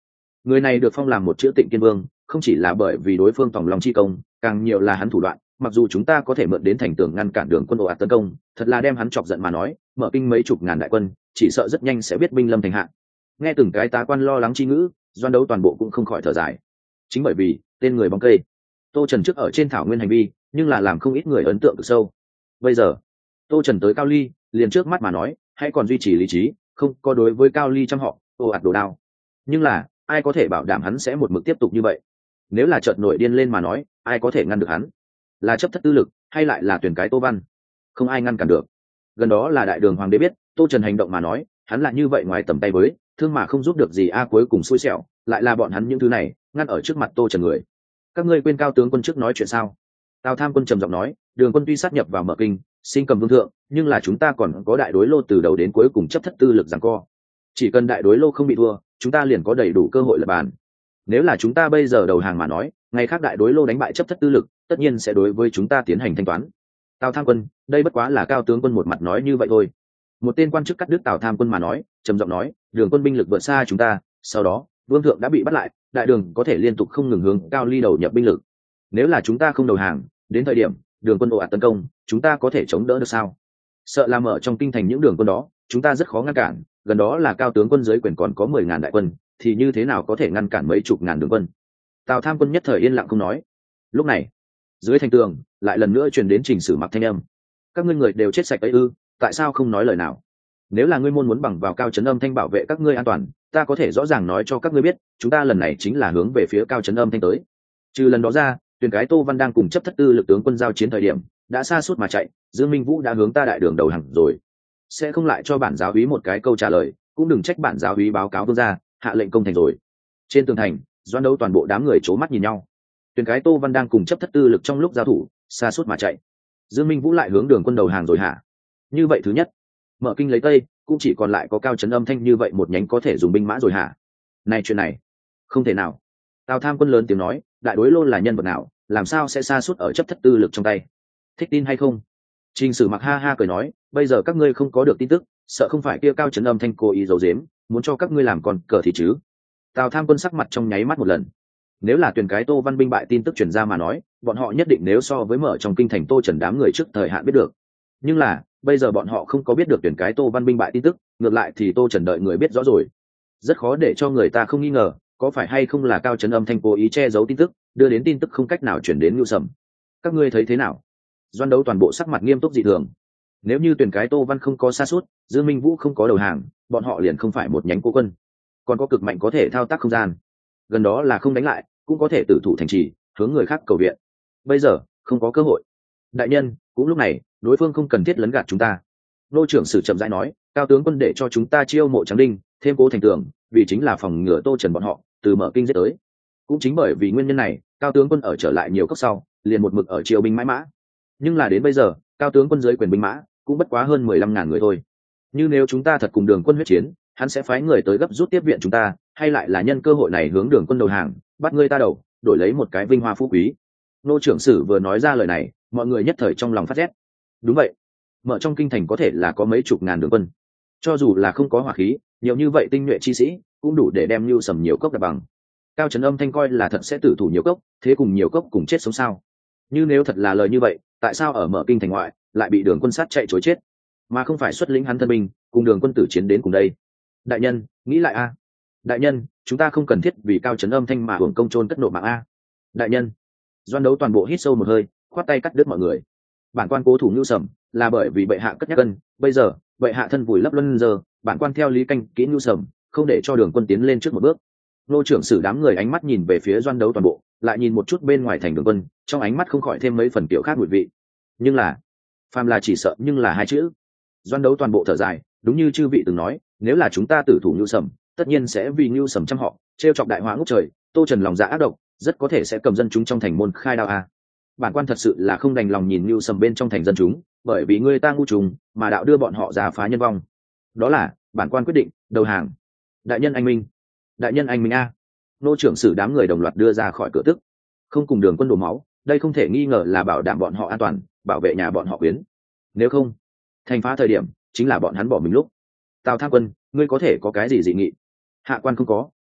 Người này được phong làm một chữ Tịnh Kiên Vương, không chỉ là bởi vì đối phương tòng lòng chi công, càng nhiều là hắn thủ đoạn. Mặc dù chúng ta có thể mượn đến thành tường ngăn cản đường quân ồ ạt tấn công, thật là đem hắn chọc giận mà nói, mở kinh mấy chục ngàn đại quân, chỉ sợ rất nhanh sẽ biết binh lâm thành hạ. Nghe từng cái tá quan lo lắng chi ngữ, Doan Đấu toàn bộ cũng không khỏi thở dài. Chính bởi vì tên người bóng cây, Tô Trần trước ở trên thảo nguyên hành vi, nhưng là làm không ít người ấn tượng cực sâu. Bây giờ, Tô Trần tới Cao Ly, liền trước mắt mà nói, hãy còn duy trì lý trí, không có đối với Cao Ly trăm họ ồ ạt đổ đao. Nhưng là, ai có thể bảo đảm hắn sẽ một mực tiếp tục như vậy? Nếu là chợt nổi điên lên mà nói, ai có thể ngăn được hắn? Là chấp thất tư lực, hay lại là tuyển cái Tô Văn? Không ai ngăn cản được. Gần đó là đại đường hoàng đế biết, Tô Trần hành động mà nói, hắn là như vậy ngoài tầm tay với, thương mà không giúp được gì a cuối cùng xui xẻo, lại là bọn hắn những thứ này, ngăn ở trước mặt Tô Trần người. Các ngươi quên Cao tướng quân trước nói chuyện sao? Tào Tham quân trầm giọng nói, Đường quân tuy sát nhập vào Mở kinh, sinh cầm vương thượng, nhưng là chúng ta còn có đại đối lô từ đầu đến cuối cùng chấp thất tư lực giằng co. Chỉ cần đại đối lô không bị thua, chúng ta liền có đầy đủ cơ hội lập bàn. Nếu là chúng ta bây giờ đầu hàng mà nói, ngày khác đại đối lô đánh bại chấp thất tư lực, tất nhiên sẽ đối với chúng ta tiến hành thanh toán. Tào Tham quân, đây bất quá là Cao tướng quân một mặt nói như vậy thôi. Một tên quan chức cắt đứt Tào Tham quân mà nói, trầm giọng nói, Đường quân binh lực vượt xa chúng ta, sau đó vương thượng đã bị bắt lại, đại đường có thể liên tục không ngừng hướng Cao Ly đầu nhập binh lực. Nếu là chúng ta không đầu hàng, đến thời điểm đường quân ồ ạt tấn công, chúng ta có thể chống đỡ được sao? Sợ làm ở trong kinh thành những đường quân đó, chúng ta rất khó ngăn cản, gần đó là Cao tướng quân dưới quyền còn có mười ngàn đại quân, thì như thế nào có thể ngăn cản mấy chục ngàn đường quân? Tào Tham quân nhất thời yên lặng không nói. Lúc này, dưới thành tường lại lần nữa truyền đến Trình Sử Mặc thanh âm. Các ngươi người đều chết sạch ấy ư? Tại sao không nói lời nào? Nếu là ngươi môn muốn bằng vào Cao Trấn Âm Thanh bảo vệ các ngươi an toàn, ta có thể rõ ràng nói cho các ngươi biết, chúng ta lần này chính là hướng về phía Cao Trấn Âm Thanh tới. Trừ lần đó ra, tuyển cái Tô Văn đang cùng chấp thất tư lực tướng quân giao chiến thời điểm, đã xa suốt mà chạy, Dương Minh Vũ đã hướng ta đại đường đầu hàng rồi, sẽ không lại cho bản giáo úy một cái câu trả lời, cũng đừng trách bản giáo úy báo cáo vương gia hạ lệnh công thành rồi. Trên tường thành, Doan Đấu toàn bộ đám người c mắt nhìn nhau. Tuyển cái Tô Văn đang cùng chấp thất tư lực trong lúc giao thủ, xa suốt mà chạy, Dương Minh Vũ lại hướng đường quân đầu hàng rồi hả? Như vậy thứ nhất, Mở kinh lấy Tây, cũng chỉ còn lại có Cao Trấn Âm Thanh như vậy một nhánh có thể dùng binh mã rồi hả? Này chuyện này, không thể nào. Tào Tham quân lớn tiếng nói, đại đối lô là nhân vật nào, làm sao sẽ xa suốt ở chấp thất tư lực trong tay? Thích tin hay không? Trình Sử Mặc ha ha cười nói, bây giờ các ngươi không có được tin tức, sợ không phải kia Cao Trấn Âm Thanh cố ý giấu giếm, muốn cho các ngươi làm còn cờ thì chứ? Tào Tham quân sắc mặt trong nháy mắt một lần. Nếu là tuyển cái Tô Văn binh bại tin tức truyền ra mà nói, bọn họ nhất định nếu so với Mở trong kinh thành Tô Trần đám người trước thời hạn biết được. Nhưng là, bây giờ bọn họ không có biết được tuyển cái Tô Văn binh bại tin tức, ngược lại thì Tô Trần đợi người biết rõ rồi. Rất khó để cho người ta không nghi ngờ, có phải hay không là Cao Trấn Âm Thanh cố ý che giấu tin tức, đưa đến tin tức không cách nào chuyển đến Nưu Sầm. Các ngươi thấy thế nào? Doan Đấu toàn bộ sắc mặt nghiêm túc dị thường. Nếu như tuyển cái Tô Văn không có sa sút, Dương Minh Vũ không có đầu hàng, bọn họ liền không phải một nhánh cố quân, còn có cực mạnh có thể thao tác không gian. Gần đó là không đánh lại, cũng có thể tử thủ thành trì, hướng người khác cầu viện. Bây giờ, không có cơ hội. Đại nhân, cũng lúc này, đối phương không cần thiết lấn gạt chúng ta. Nô trưởng sử chậm rãi nói, Cao tướng quân để cho chúng ta chiêu mộ Tráng Đinh, thêm cố thành tường, vì chính là phòng ngừa Tô Trần bọn họ từ Mở kinh giết tới. Cũng chính bởi vì nguyên nhân này, Cao tướng quân ở trở lại nhiều cấp sau, liền một mực ở triều binh mãi mã. Nhưng là đến bây giờ, Cao tướng quân dưới quyền binh mã cũng bất quá hơn mười lăm ngàn người thôi. Như nếu chúng ta thật cùng Đường quân huyết chiến, hắn sẽ phái người tới gấp rút tiếp viện chúng ta, hay lại là nhân cơ hội này hướng Đường quân đầu hàng, bắt ngươi ta đầu, đổi lấy một cái vinh hoa phú quý. Nô trưởng sử vừa nói ra lời này, mọi người nhất thời trong lòng phát rét. Đúng vậy, Mở trong kinh thành có thể là có mấy chục ngàn đường quân, cho dù là không có hỏa khí, nhiều như vậy tinh nhuệ chi sĩ cũng đủ để đem Nưu Sầm nhiều cốc đập bằng. Cao Trấn Âm Thanh coi là thật sẽ tử thủ nhiều cốc, thế cùng nhiều cốc cùng chết sống sao? Như nếu thật là lời như vậy, tại sao ở Mở kinh thành ngoại lại bị Đường quân sát chạy chối chết, mà không phải xuất lĩnh hắn thân binh cùng Đường quân tử chiến đến cùng đây? Đại nhân, nghĩ lại a. Đại nhân, chúng ta không cần thiết vì Cao Trấn Âm Thanh mà hưởng công trôn cất nộ mạng a. Đại nhân. Doan Đấu toàn bộ hít sâu một hơi, khoát tay cắt đứt mọi người. Bản quan cố thủ Nưu Sầm là bởi vì bệ hạ cất nhắc cân, bây giờ bệ hạ thân vùi lấp luân giờ, bản quan theo lý canh kỹ Nưu Sầm, không để cho Đường quân tiến lên trước một bước. Nô trưởng sử đám người ánh mắt nhìn về phía Doan Đấu toàn bộ, lại nhìn một chút bên ngoài thành Đường quân, trong ánh mắt không khỏi thêm mấy phần kiểu khác mùi vị. Nhưng là, phàm là chỉ sợ nhưng là hai chữ. Doan Đấu toàn bộ thở dài, đúng như chư vị từng nói, nếu là chúng ta tử thủ Nưu Sầm, tất nhiên sẽ vì Nưu Sầm trăm họ, trêu chọc đại họa ngút trời, Tô Trần lòng dạ ác độc, rất có thể sẽ cầm dân chúng trong thành môn khai đao a. Bản quan thật sự là không đành lòng nhìn Nưu Sầm bên trong thành dân chúng, bởi vì người ta ngu trùng mà đạo đưa bọn họ ra phá nhân vong. Đó là bản quan quyết định đầu hàng. Đại nhân anh minh, đại nhân anh minh a. Nô trưởng sử đám người đồng loạt đưa ra khỏi cửa tức, không cùng Đường quân đổ máu, đây không thể nghi ngờ là bảo đảm bọn họ an toàn, bảo vệ nhà bọn họ quyến. Nếu không, thành phá thời điểm chính là bọn hắn bỏ mình lúc. Tào Tham quân, ngươi có thể có cái gì dị nghị? Hạ quan không có.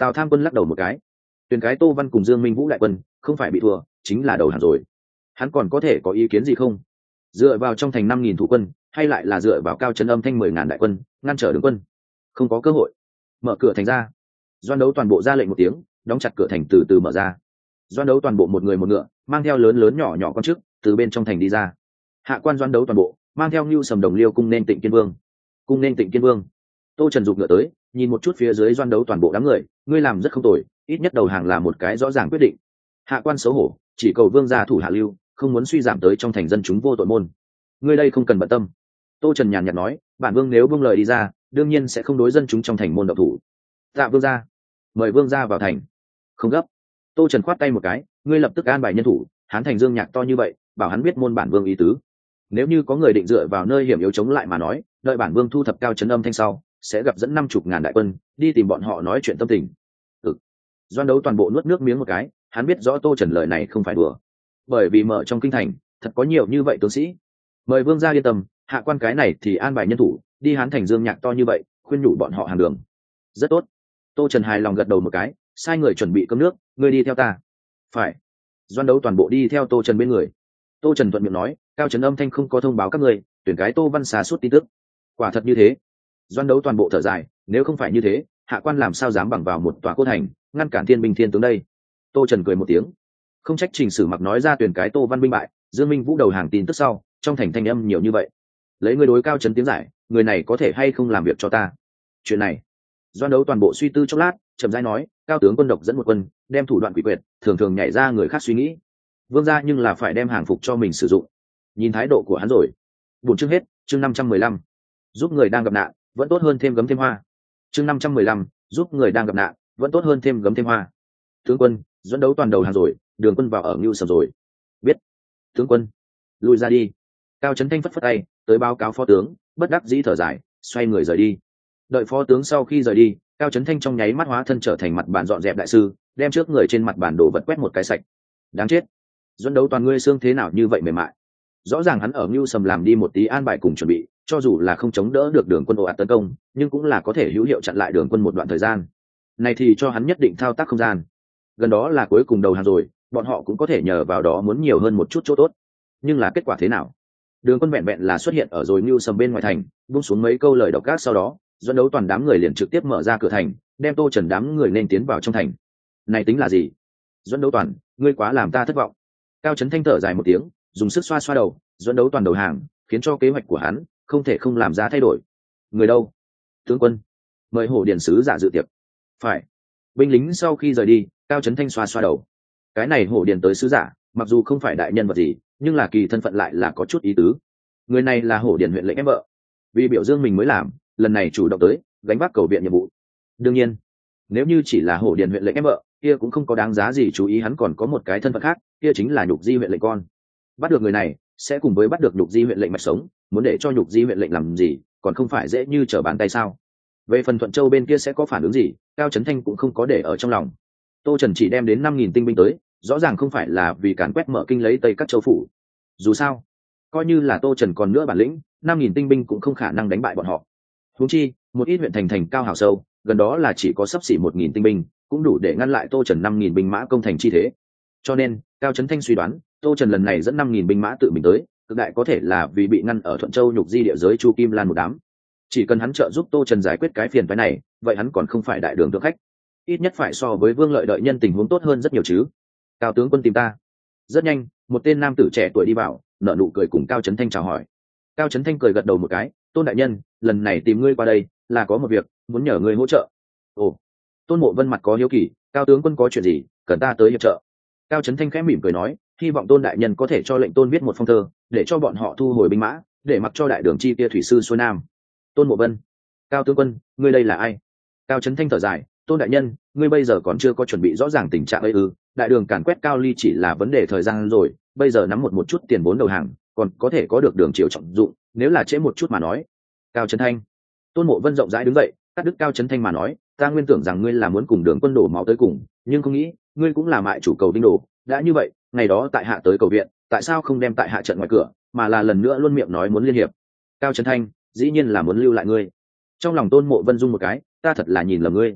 Tào Tham Quân lắc đầu một cái. Tuyển cái Tô Văn cùng Dương Minh Vũ đại quân không phải bị thua chính là đầu hàng rồi. Hắn còn có thể có ý kiến gì không? Dựa vào trong thành năm nghìn thủ quân hay lại là dựa vào Cao Trấn Âm thanh mười ngàn đại quân ngăn trở đường quân? Không có cơ hội. Mở cửa thành ra. Doan Đấu toàn bộ ra lệnh một tiếng, đóng chặt cửa thành từ từ mở ra. Doan Đấu toàn bộ một người một ngựa mang theo lớn lớn nhỏ nhỏ con chức từ bên trong thành đi ra. Hạ quan Doan Đấu toàn bộ mang theo Nưu Sầm Đồng Liêu cung nên Tịnh Kiên Vương. Cung nên Tịnh Kiên Vương. Tô Trần giục ngựa tới, nhìn một chút phía dưới Doan Đấu toàn bộ đám người, ngươi làm rất không tồi, ít nhất đầu hàng là một cái rõ ràng quyết định. Hạ quan xấu hổ, chỉ cầu vương gia thủ hạ lưu, không muốn suy giảm tới trong thành dân chúng vô tội môn. Ngươi đây không cần bận tâm. Tô Trần nhàn nhạt nói, bản vương nếu buông lời đi ra, đương nhiên sẽ không đối dân chúng trong thành môn động thủ. Tạ vương gia, mời vương gia vào thành. Không gấp. Tô Trần khoát tay một cái, ngươi lập tức an bài nhân thủ, hán thành Dương Nhạc to như vậy, bảo hắn biết môn bản vương ý tứ. Nếu như có người định dựa vào nơi hiểm yếu chống lại mà nói, đợi bản vương thu thập Cao Trấn Âm thanh sau, sẽ gặp dẫn năm chục ngàn đại quân đi tìm bọn họ nói chuyện tâm tình. Ừ. Doan Đấu toàn bộ nuốt nước miếng một cái, hắn biết rõ Tô Trần lời này không phải đùa, bởi vì mở trong kinh thành thật có nhiều như vậy tướng sĩ. Mời vương gia yên tâm, hạ quan cái này thì an bài nhân thủ đi hán thành Dương Nhạc to như vậy, khuyên nhủ bọn họ hàng đường. Rất tốt. Tô Trần hài lòng gật đầu một cái, sai người chuẩn bị cơm nước, ngươi đi theo ta. Phải. Doan Đấu toàn bộ đi theo Tô Trần bên người. Tô Trần thuận miệng nói, Cao Trấn Âm thanh không có thông báo các ngươi tuyển cái Tô Văn xà suốt tin tức. Quả thật như thế. Doan Đấu toàn bộ thở dài, nếu không phải như thế, hạ quan làm sao dám bằng vào một tòa cốt thành ngăn cản thiên binh thiên tướng đây. Tô Trần cười một tiếng, không trách Trình Sử Mặc nói ra tuyển cái Tô Văn binh bại, Dương Minh Vũ đầu hàng tin tức sau, trong thành thanh âm nhiều như vậy. Lấy người đối Cao Trấn tiếng giải, người này có thể hay không làm việc cho ta. Chuyện này, Doan Đấu toàn bộ suy tư chốc lát, chậm rãi nói, Cao tướng quân độc dẫn một quân, đem thủ đoạn quỷ quyệt, thường thường nhảy ra người khác suy nghĩ. Vương gia nhưng là phải đem hàng phục cho mình sử dụng. Nhìn thái độ của hắn rồi. Buổi chương hết, chương năm trăm mười lăm. Giúp người đang gặp nạn, vẫn tốt hơn thêm gấm thêm hoa. Chương năm trăm mười lăm, giúp người đang gặp nạn, vẫn tốt hơn thêm gấm thêm hoa. Tướng quân, dẫn đấu toàn đầu hàng rồi, đường quân vào ở Ngưu Sầm rồi. Biết. Tướng quân, lùi ra đi. Cao Trấn Thanh phất phất tay, tới báo cáo phó tướng, bất đắc dĩ thở dài, xoay người rời đi. Đợi phó tướng sau khi rời đi, Cao Trấn Thanh trong nháy mắt hóa thân trở thành mặt bàn dọn dẹp đại sư, đem trước người trên mặt bàn đồ vật quét một cái sạch. Đáng chết. Dẫn đấu toàn ngươi xương thế nào như vậy mềm mại. Rõ ràng hắn ở Ngưu Sầm làm đi một tí an bài cùng chuẩn bị, cho dù là không chống đỡ được đường quân ồ ạt tấn công, nhưng cũng là có thể hữu hiệu chặn lại đường quân một đoạn thời gian. Này thì cho hắn nhất định thao tác không gian. Gần đó là cuối cùng đầu hàng rồi, bọn họ cũng có thể nhờ vào đó muốn nhiều hơn một chút chỗ tốt. Nhưng là kết quả thế nào? Đường quân vẹn vẹn là xuất hiện ở rồi Ngưu Sầm bên ngoài thành, buông xuống mấy câu lời độc ác, sau đó dẫn đấu toàn đám người liền trực tiếp mở ra cửa thành, đem Tô Trần đám người nên tiến vào trong thành. Này tính là gì? Dẫn đấu toàn, ngươi quá làm ta thất vọng. Cao Trấn Thanh thở dài một tiếng, dùng sức xoa xoa đầu, dẫn đấu toàn đầu hàng, khiến cho kế hoạch của hắn không thể không làm ra thay đổi. Người đâu? Tướng quân, mời hổ điển sứ giả dự tiệc. Phải. Binh lính sau khi rời đi, Cao Trấn Thanh xoa xoa đầu. Cái này hổ điển tới sứ giả, mặc dù không phải đại nhân vật gì, nhưng là kỳ thân phận lại là có chút ý tứ. Người này là hổ điển huyện lệnh em vợ, vì biểu dương mình mới làm, lần này chủ động tới gánh vác cầu viện nhiệm vụ. Đương nhiên, nếu như chỉ là hổ điển huyện lệnh em vợ, kia cũng không có đáng giá gì chú ý, hắn còn có một cái thân phận khác, kia chính là Nhục Di huyện lệnh con. Bắt được người này sẽ cùng với bắt được Nhục Di huyện lệnh mạch sống, muốn để cho Nhục Di huyện lệnh làm gì còn không phải dễ như trở bàn tay sao. Về phần Thuận Châu bên kia sẽ có phản ứng gì, Cao Trấn Thanh cũng không có để ở trong lòng. Tô Trần chỉ đem đến năm nghìn tinh binh tới, rõ ràng không phải là vì càn quét mở kinh lấy tây các châu phủ. Dù sao, coi như là Tô Trần còn nữa bản lĩnh, năm nghìn tinh binh cũng không khả năng đánh bại bọn họ. Huống chi một ít huyện thành thành cao hào sâu, gần đó là chỉ có sấp xỉ một nghìn tinh binh, cũng đủ để ngăn lại Tô Trần năm nghìn binh mã công thành chi thế. Cho nên Cao Trấn Thanh suy đoán, Tô Trần lần này dẫn năm nghìn binh mã tự mình tới, cực đại có thể là vì bị ngăn ở Thuận Châu Nhục Di địa giới Chu Kim Lan một đám. Chỉ cần hắn trợ giúp Tô Trần giải quyết cái phiền phái này, vậy hắn còn không phải đại đường thượng khách, ít nhất phải so với Vương Lợi đợi nhân tình huống tốt hơn rất nhiều chứ. Cao tướng quân tìm ta. Rất nhanh, một tên nam tử trẻ tuổi đi vào, nở nụ cười cùng Cao Trấn Thanh chào hỏi. Cao Trấn Thanh cười gật đầu một cái, Tôn đại nhân, lần này tìm ngươi qua đây là có một việc muốn nhờ ngươi hỗ trợ. Ồ. Tôn Mộ Vân mặt có hiếu kỳ, Cao tướng quân có chuyện gì cần ta tới hiệp trợ? Cao Trấn Thanh khẽ mỉm cười nói, hy vọng Tôn đại nhân có thể cho lệnh Tôn viết một phong thơ, để cho bọn họ thu hồi binh mã, để mặc cho đại đường chi kia thủy sư xuôi nam. Tôn Mộ Vân. Cao tướng quân, ngươi đây là ai? Cao Trấn Thanh thở dài, Tôn đại nhân, ngươi bây giờ còn chưa có chuẩn bị rõ ràng tình trạng ấy ư? Đại đường càn quét Cao Ly chỉ là vấn đề thời gian rồi, bây giờ nắm một một chút tiền vốn đầu hàng, còn có thể có được đường triều trọng dụng, nếu là trễ một chút mà nói. Cao Trấn Thanh. Tôn Mộ Vân rộng rãi đứng dậy, cắt đứt Cao Trấn Thanh mà nói, ta nguyên tưởng rằng ngươi là muốn cùng đường quân đổ máu tới cùng, nhưng không nghĩ ngươi cũng là mại chủ cầu binh đồ. Đã như vậy, ngày đó tại hạ tới cầu viện, tại sao không đem tại hạ trận ngoài cửa, mà là lần nữa luôn miệng nói muốn liên hiệp? Cao Trấn Thanh, dĩ nhiên là muốn lưu lại ngươi. Trong lòng Tôn Mộ Vân rung một cái, ta thật là nhìn lầm ngươi.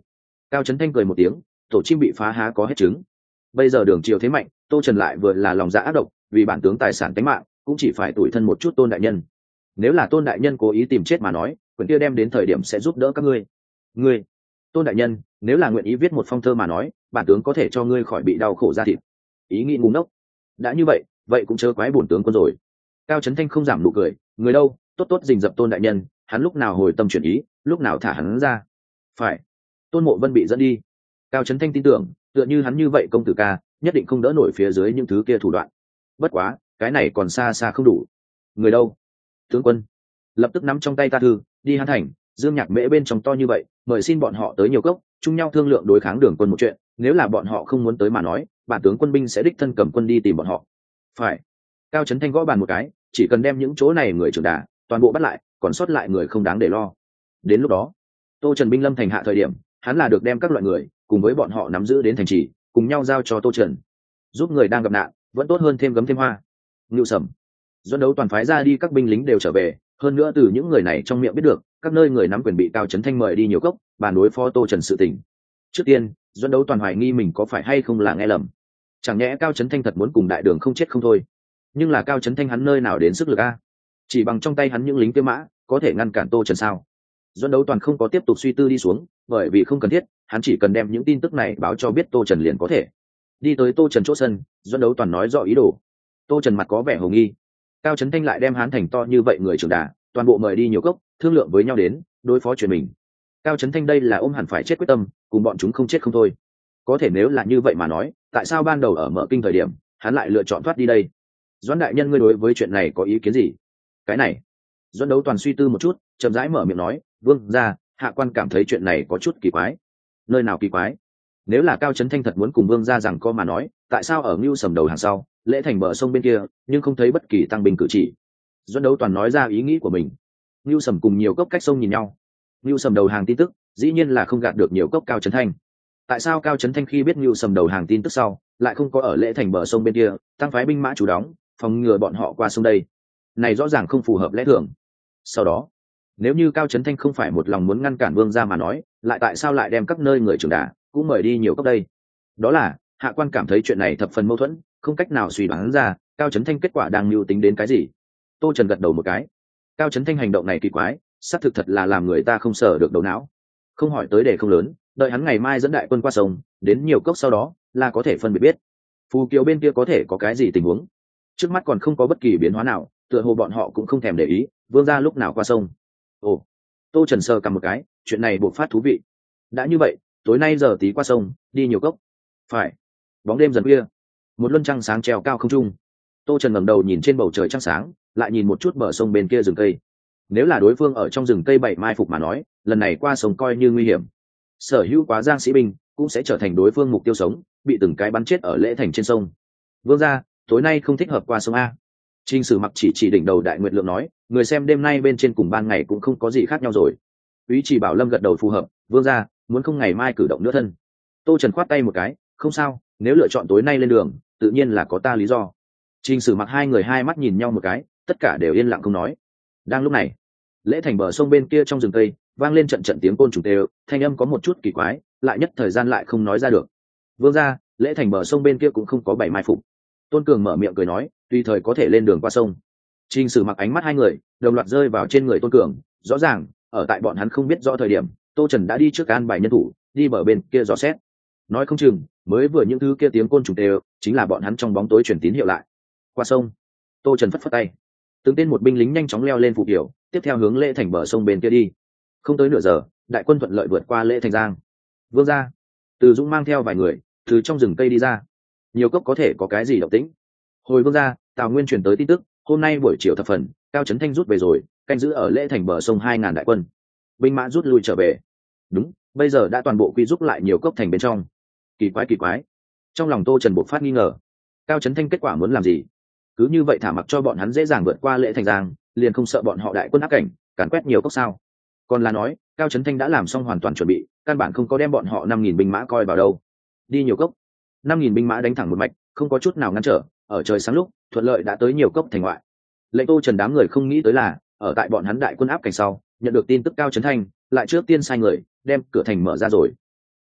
Cao Chấn Thanh cười một tiếng, tổ chim bị phá há có hết trứng. Bây giờ đường triều thế mạnh, Tô Trần lại vừa là lòng dạ ác độc, vì bản tướng tài sản tính mạng cũng chỉ phải tủi thân một chút Tôn đại nhân. Nếu là Tôn đại nhân cố ý tìm chết mà nói, quyển kia đem đến thời điểm sẽ giúp đỡ các ngươi. Ngươi, Tôn đại nhân, nếu là nguyện ý viết một phong thơ mà nói, bản tướng có thể cho ngươi khỏi bị đau khổ ra thịt. Ý nghĩ ngu ngốc. Đã như vậy, vậy cũng chớ quái bổn tướng quân rồi. Cao Chấn Thanh không giảm nụ cười, người đâu, tốt tốt rình dập Tôn đại nhân, hắn lúc nào hồi tâm chuyển ý, lúc nào thả hắn ra. Phải. Tôn Mộ Vân bị dẫn đi. Cao Chấn Thanh tin tưởng, tựa như hắn như vậy công tử ca, nhất định không đỡ nổi phía dưới những thứ kia thủ đoạn. Bất quá, cái này còn xa xa không đủ. Người đâu? Tướng quân. Lập tức nắm trong tay ta thư, đi Hán Thành, Dương Nhạc Mễ bên trong to như vậy, mời xin bọn họ tới nhiều cốc, chung nhau thương lượng đối kháng Đường quân một chuyện, nếu là bọn họ không muốn tới mà nói, bản tướng quân binh sẽ đích thân cầm quân đi tìm bọn họ. Phải. Cao Chấn Thanh gõ bàn một cái, chỉ cần đem những chỗ này người trưởng đà toàn bộ bắt lại, còn sót lại người không đáng để lo. Đến lúc đó, Tô Trần binh lâm thành hạ thời điểm, hắn là được đem các loại người cùng với bọn họ nắm giữ đến thành trì, cùng nhau giao cho Tô Trần, giúp người đang gặp nạn vẫn tốt hơn thêm gấm thêm hoa. Ngưu Sầm, Doãn Đấu toàn phái ra đi, các binh lính đều trở về, hơn nữa từ những người này trong miệng biết được các nơi người nắm quyền bị Cao Chấn Thanh mời đi nhiều cốc bàn đối phó Tô Trần sự tình. Trước tiên, Doãn Đấu toàn hoài nghi mình có phải hay không là nghe lầm, chẳng nhẽ Cao Chấn Thanh thật muốn cùng đại đường không chết không thôi. Nhưng là Cao Chấn Thanh hắn nơi nào đến sức lực a? Chỉ bằng trong tay hắn những lính kia mã có thể ngăn cản Tô Trần sao? Doãn Đấu toàn không có tiếp tục suy tư đi xuống, bởi vì không cần thiết, hắn chỉ cần đem những tin tức này báo cho biết Tô Trần liền có thể. Đi tới Tô Trần chỗ sân, Doãn Đấu toàn nói rõ ý đồ. Tô Trần mặt có vẻ hồ nghi. Cao Chấn Thanh lại đem Hán Thành to như vậy người trưởng đà toàn bộ mời đi nhiều cốc, thương lượng với nhau đến đối phó chuyện mình. Cao Chấn Thanh đây là ôm hẳn phải chết quyết tâm, cùng bọn chúng không chết không thôi. Có thể nếu là như vậy mà nói, tại sao ban đầu ở Mở Kinh thời điểm hắn lại lựa chọn thoát đi đây? Doãn đại nhân, ngươi đối với chuyện này có ý kiến gì? Cái này, Doãn Đấu toàn suy tư một chút, chậm rãi mở miệng nói, vương gia, hạ quan cảm thấy chuyện này có chút kỳ quái. Nơi nào kỳ quái? Nếu là Cao Chấn Thanh thật muốn cùng vương gia rằng co mà nói, tại sao ở Ngưu Sầm đầu hàng sau, Lễ Thành bờ sông bên kia nhưng không thấy bất kỳ tăng binh cử chỉ? Doãn Đấu toàn nói ra ý nghĩ của mình. Ngưu Sầm cùng nhiều cốc cách sông nhìn nhau. Ngưu Sầm đầu hàng tin tức dĩ nhiên là không gạt được nhiều cốc Cao Chấn Thanh. Tại sao Cao Chấn Thanh khi biết Ngưu Sầm đầu hàng tin tức sau lại không có ở Lễ Thành bờ sông bên kia tăng phái binh mã chủ đóng, phòng ngừa bọn họ qua sông đây? Này rõ ràng không phù hợp lẽ thường. Sau đó, nếu như Cao Chấn Thanh không phải một lòng muốn ngăn cản vương gia mà nói, lại tại sao lại đem các nơi người trưởng đà cũng mời đi nhiều cốc đây? Đó là hạ quan cảm thấy chuyện này thập phần mâu thuẫn, không cách nào suy đoán ra Cao Chấn Thanh kết quả đang mưu tính đến cái gì. Tô Trần gật đầu một cái. Cao Chấn Thanh hành động này kỳ quái, xác thực thật là làm người ta không sở được đầu não. Không hỏi tới để không lớn, đợi hắn ngày mai dẫn đại quân qua sông đến nhiều cốc sau đó là có thể phân biệt biết Phù Kiều bên kia có thể có cái gì tình huống. Trước mắt còn không có bất kỳ biến hóa nào, tựa hồ bọn họ cũng không thèm để ý vương gia lúc nào qua sông. Ồ, Tô Trần sờ cầm một cái, chuyện này buộc phát thú vị. Đã như vậy, tối nay giờ tí qua sông đi nhiều cốc. Phải. Bóng đêm dần khuya, một luân trăng sáng treo cao không trung. Tô Trần ngẩng đầu nhìn trên bầu trời trăng sáng, lại nhìn một chút bờ sông bên kia rừng cây. Nếu là đối phương ở trong rừng cây bảy mai phục mà nói, lần này qua sông coi như nguy hiểm. Sở hữu quá giang sĩ binh cũng sẽ trở thành đối phương mục tiêu sống, bị từng cái bắn chết ở Lễ Thành trên sông. Vương gia, tối nay không thích hợp qua sông a. Trình Sử Mặc chỉ chỉ đỉnh đầu Đại Nguyệt Lượng nói, người xem đêm nay bên trên cùng ban ngày cũng không có gì khác nhau rồi. Úy Chỉ Bảo Lâm gật đầu phù hợp, vương gia, muốn không ngày mai cử động nữa thân. Tô Trần khoát tay một cái, không sao, nếu lựa chọn tối nay lên đường, tự nhiên là có ta lý do. Trình Sử Mặc hai người hai mắt nhìn nhau một cái, tất cả đều yên lặng không nói. Đang lúc này, Lễ Thành bờ sông bên kia trong rừng cây vang lên trận trận tiếng côn trùng tê, thanh âm có một chút kỳ quái, lại nhất thời gian lại không nói ra được. Vương gia, Lễ Thành bờ sông bên kia cũng không có bảy mai phục. Tôn Cường mở miệng cười nói, tùy thời có thể lên đường qua sông. Trình Sử Mặc ánh mắt hai người đồng loạt rơi vào trên người Tôn Cường, rõ ràng ở tại bọn hắn không biết rõ thời điểm, Tô Trần đã đi trước an bài nhân thủ đi bờ bên kia dò xét. Nói không chừng mới vừa những thứ kia tiếng côn trùng đều chính là bọn hắn trong bóng tối truyền tín hiệu lại. Qua sông. Tô Trần phất phất tay, từng tên một binh lính nhanh chóng leo lên phù kiểu, tiếp theo hướng Lễ Thành bờ sông bên kia đi. Không tới nửa giờ, đại quân thuận lợi vượt qua Lễ Thành Giang. Vương gia, Từ Dũng mang theo vài người từ trong rừng cây đi ra. Nhiều cốc có thể có cái gì động tĩnh? Hồi vương gia, Tào Nguyên truyền tới tin tức, hôm nay buổi chiều thập phần, Cao Chấn Thanh rút về rồi, canh giữ ở Lễ Thành bờ sông hai ngàn đại quân. Binh mã rút lui trở về. Đúng, bây giờ đã toàn bộ quy rút lại nhiều cốc thành bên trong. Kỳ quái kỳ quái. Trong lòng Tô Trần bộc phát nghi ngờ. Cao Chấn Thanh kết quả muốn làm gì? Cứ như vậy thả mặc cho bọn hắn dễ dàng vượt qua Lễ Thành Giang, liền không sợ bọn họ đại quân áp cảnh, càn quét nhiều cốc sao? Còn là nói, Cao Chấn Thanh đã làm xong hoàn toàn chuẩn bị, căn bản không có đem bọn họ năm nghìn binh mã coi vào đâu. Đi nhiều cốc, năm nghìn binh mã đánh thẳng một mạch, không có chút nào ngăn trở, ở trời sáng lúc thuận lợi đã tới nhiều cốc thành ngoại. Lệnh Tô Trần đám người không nghĩ tới là, ở tại bọn hắn đại quân áp cảnh sau, nhận được tin tức Cao Chấn Thanh lại trước tiên sai người đem cửa thành mở ra rồi.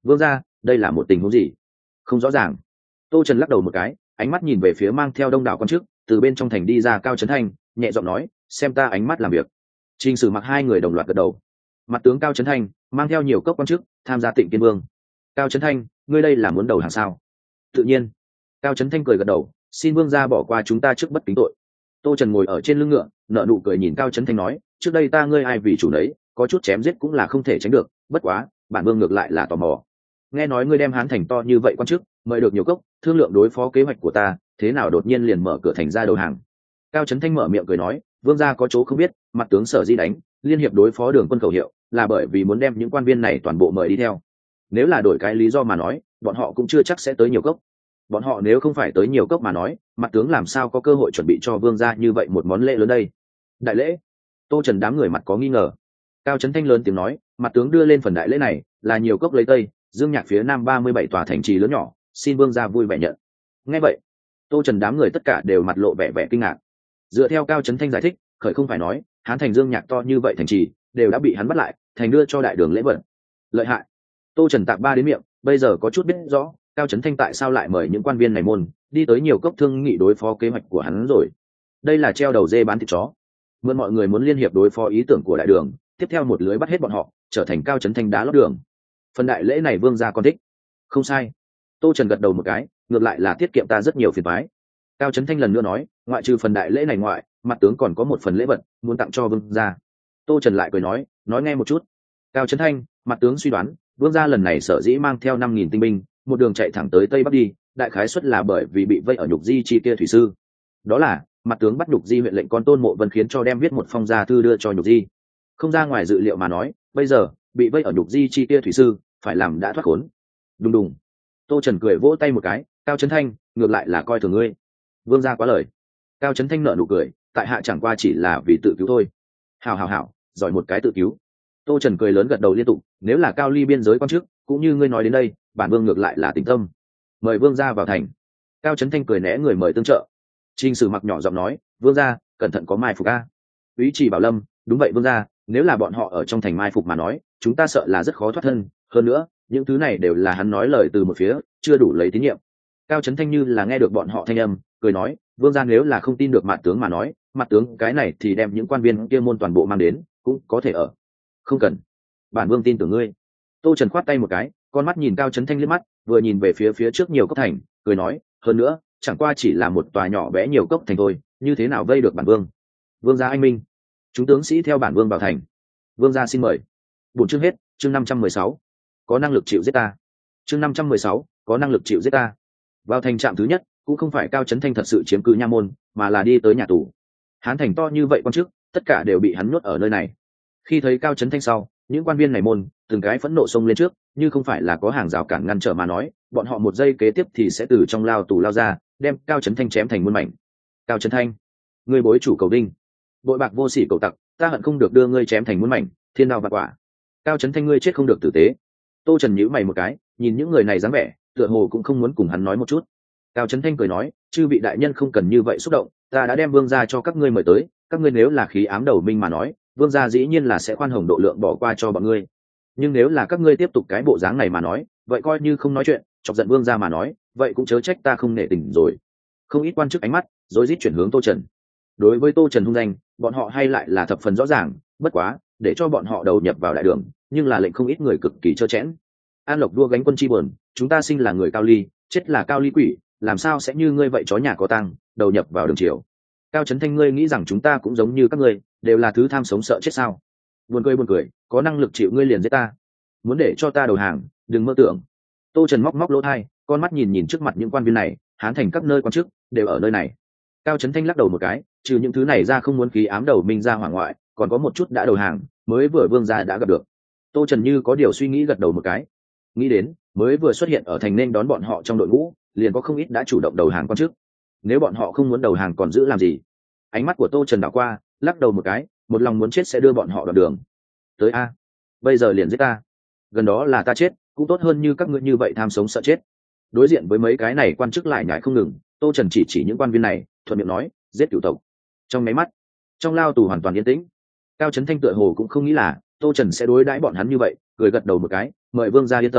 vương gia, đây là một tình huống gì? Không rõ ràng. Tô Trần lắc đầu một cái, ánh mắt nhìn về phía mang theo đông đảo quan chức từ bên trong thành đi ra Cao Trấn Thanh, nhẹ giọng nói, xem ta ánh mắt làm việc. Trình Sử Mặc hai người đồng loạt gật đầu. Mặt tướng Cao Trấn Thanh mang theo nhiều cấp quan chức tham gia Tịnh Kiên Vương. Cao Trấn Thanh, ngươi đây là muốn đầu hàng sao? Tự nhiên. Cao Trấn Thanh cười gật đầu, xin vương gia bỏ qua chúng ta trước bất kính tội. Tô Trần ngồi ở trên lưng ngựa, nợ nụ cười nhìn Cao Trấn Thanh nói, trước đây ta ngươi ai vì chủ nấy, có chút chém giết cũng là không thể tránh được, bất quá bản vương ngược lại là tò mò. Nghe nói ngươi đem Hán thành to như vậy quan chức mời được nhiều cốc thương lượng đối phó kế hoạch của ta, thế nào đột nhiên liền mở cửa thành ra đầu hàng? Cao Trấn Thanh mở miệng cười nói, vương gia có chỗ không biết, mặt tướng sở di đánh liên hiệp đối phó Đường quân khẩu hiệu là bởi vì muốn đem những quan viên này toàn bộ mời đi theo. Nếu là đổi cái lý do mà nói, bọn họ cũng chưa chắc sẽ tới nhiều cốc. Bọn họ nếu không phải tới nhiều cốc mà nói, mặt tướng làm sao có cơ hội chuẩn bị cho vương gia như vậy một món lễ lớn đây? Đại lễ? Tô Trần đám người mặt có nghi ngờ. Cao Trấn Thanh lớn tiếng nói, mặt tướng đưa lên phần đại lễ này là nhiều cốc lấy tây dương nhạc phía nam ba mươi bảy tòa thành trì lớn nhỏ, xin vương gia vui vẻ nhận. Nghe vậy, Tô Trần đám người tất cả đều mặt lộ vẻ vẻ kinh ngạc. Dựa theo Cao Trấn Thanh giải thích, khởi không phải nói Hán thành dương nhạc to như vậy thành trì đều đã bị hắn bắt lại, thành đưa cho đại đường lễ vật. Lợi hại. Tô Trần tạc ba đến miệng, bây giờ có chút biết rõ Cao Trấn Thanh tại sao lại mời những quan viên này môn đi tới nhiều cốc thương nghị đối phó kế hoạch của hắn rồi. Đây là treo đầu dê bán thịt chó. Mượn mọi người muốn liên hiệp đối phó ý tưởng của đại đường, tiếp theo một lưới bắt hết bọn họ, trở thành Cao Trấn Thanh đá lót đường. Phần đại lễ này vương gia con thích. Không sai. Tô Trần gật đầu một cái, ngược lại là tiết kiệm ta rất nhiều phiền toái. Cao Trấn Thanh lần nữa nói, ngoại trừ phần đại lễ này ngoại, mặt tướng còn có một phần lễ vật muốn tặng cho vương gia. Tô Trần lại cười nói, nói nghe một chút. Cao Trấn Thanh, mặt tướng suy đoán vương gia lần này sở dĩ mang theo năm nghìn tinh binh một đường chạy thẳng tới tây bắc đi, đại khái suất là bởi vì bị vây ở nhục di chi kia thủy sư. Đó là mặt tướng bắt nhục di huyện lệnh con Tôn Mộ Vân khiến cho đem viết một phong gia thư đưa cho nhục di. Không ra ngoài dự liệu mà nói, bây giờ bị vây ở nhục di chi kia thủy sư phải làm đã thoát khốn. Đùng đùng. Tô Trần cười vỗ tay một cái, Cao Trấn Thanh, ngược lại là coi thường ngươi. Vương gia quá lời. Cao Trấn Thanh nở nụ cười, tại hạ chẳng qua chỉ là vì tự cứu thôi. Hảo hảo hảo, giỏi một cái tự cứu. Tô Trần cười lớn gật đầu liên tục, nếu là cao ly biên giới quan chức cũng như ngươi nói đến đây, bản vương ngược lại là tình tâm. Mời vương gia vào thành. Cao Trấn Thanh cười né người mời tương trợ. Trình Sử Mặc nhỏ giọng nói, vương gia cẩn thận có mai phục a. Úy Trì Bảo Lâm, đúng vậy vương gia, nếu là bọn họ ở trong thành mai phục mà nói, chúng ta sợ là rất khó thoát thân, hơn nữa những thứ này đều là hắn nói lời từ một phía, chưa đủ lấy tín nhiệm. Cao Trấn Thanh như là nghe được bọn họ thanh âm, cười nói, vương gia nếu là không tin được mặt tướng mà nói, mặt tướng cái này thì đem những quan viên kia môn toàn bộ mang đến cũng có thể ở. Không cần, bản vương tin tưởng ngươi. Tô Trần khoát tay một cái, con mắt nhìn Cao Trấn Thanh liếc mắt, vừa nhìn về phía phía trước nhiều cốc thành, cười nói, hơn nữa chẳng qua chỉ là một tòa nhỏ bé nhiều cốc thành thôi, như thế nào vây được bản vương? Vương gia anh minh, chúng tướng sĩ theo bản vương vào thành. Vương gia xin mời. Bổn chương hết. Chương năm trăm mười sáu, có năng lực chịu giết ta. Chương năm trăm mười sáu, có năng lực chịu giết ta. Vào thành trạm thứ nhất cũng không phải Cao Trấn Thanh thật sự chiếm cứ nha môn, mà là đi tới nhà tù. Hán thành to như vậy quan chức tất cả đều bị hắn nuốt ở nơi này. Khi thấy Cao Trấn Thanh sau, những quan viên này môn từng cái phẫn nộ xông lên trước, như không phải là có hàng rào cản ngăn trở mà nói, bọn họ một giây kế tiếp thì sẽ từ trong lao tù lao ra, đem Cao Trấn Thanh chém thành muôn mảnh. Cao Trấn Thanh, ngươi bối chủ cầu đinh, bội bạc vô sỉ cầu tặc, ta hận không được đưa ngươi chém thành muôn mảnh, thiên đao vạn quả. Cao Trấn Thanh, ngươi chết không được tử tế. Tô Trần nhíu mày một cái, nhìn những người này dáng vẻ tựa hồ cũng không muốn cùng hắn nói một chút. Cao Trấn Thanh cười nói, chư vị đại nhân không cần như vậy xúc động, ta đã đem vương gia cho các ngươi mời tới, các ngươi nếu là khí ám đầu minh mà nói, vương gia dĩ nhiên là sẽ khoan hồng độ lượng bỏ qua cho bọn ngươi. Nhưng nếu là các ngươi tiếp tục cái bộ dáng này mà nói, vậy coi như không nói chuyện, chọc giận vương gia mà nói, vậy cũng chớ trách ta không nể tình rồi. Không ít quan chức ánh mắt rối rít chuyển hướng Tô Trần. Đối với Tô Trần hung danh, bọn họ hay lại là thập phần rõ ràng, bất quá để cho bọn họ đầu nhập vào đại đường, nhưng là lệnh không ít người cực kỳ trơ chẽn. An Lộc đua gánh quân chi buồn, chúng ta sinh là người cao ly, chết là cao ly quỷ, làm sao sẽ như ngươi vậy chó nhà có tang, đầu nhập vào đường triều. Cao Trấn Thanh, ngươi nghĩ rằng chúng ta cũng giống như các ngươi, đều là thứ tham sống sợ chết sao? Buồn cười buồn cười, có năng lực chịu ngươi liền giết ta, muốn để cho ta đầu hàng, đừng mơ tưởng. Tô Trần móc móc lỗ tai, con mắt nhìn nhìn trước mặt những quan viên này, Hán thành các nơi quan chức đều ở nơi này. Cao Trấn Thanh lắc đầu một cái, trừ những thứ này ra không muốn khí ám đầu minh ra hỏa ngoại, còn có một chút đã đầu hàng, mới vừa vương gia đã gặp được. Tô Trần như có điều suy nghĩ gật đầu một cái, nghĩ đến mới vừa xuất hiện ở thành nên đón bọn họ trong đội ngũ, liền có không ít đã chủ động đầu hàng quan chức. Nếu bọn họ không muốn đầu hàng còn giữ làm gì? Ánh mắt của Tô Trần đảo qua, lắc đầu một cái, một lòng muốn chết sẽ đưa bọn họ đoạn đường. Tới a, bây giờ liền giết ta, gần đó là ta chết cũng tốt hơn như các ngươi như vậy tham sống sợ chết. Đối diện với mấy cái này quan chức lại nhảy không ngừng, Tô Trần chỉ chỉ những quan viên này, thuận miệng nói, giết cửu tộc. Trong mấy mắt, trong lao tù hoàn toàn yên tĩnh. Cao Trấn Thanh tựa hồ cũng không nghĩ là Tô Trần sẽ đối đãi bọn hắn như vậy, cười gật đầu một cái, mời vương gia yên tâm,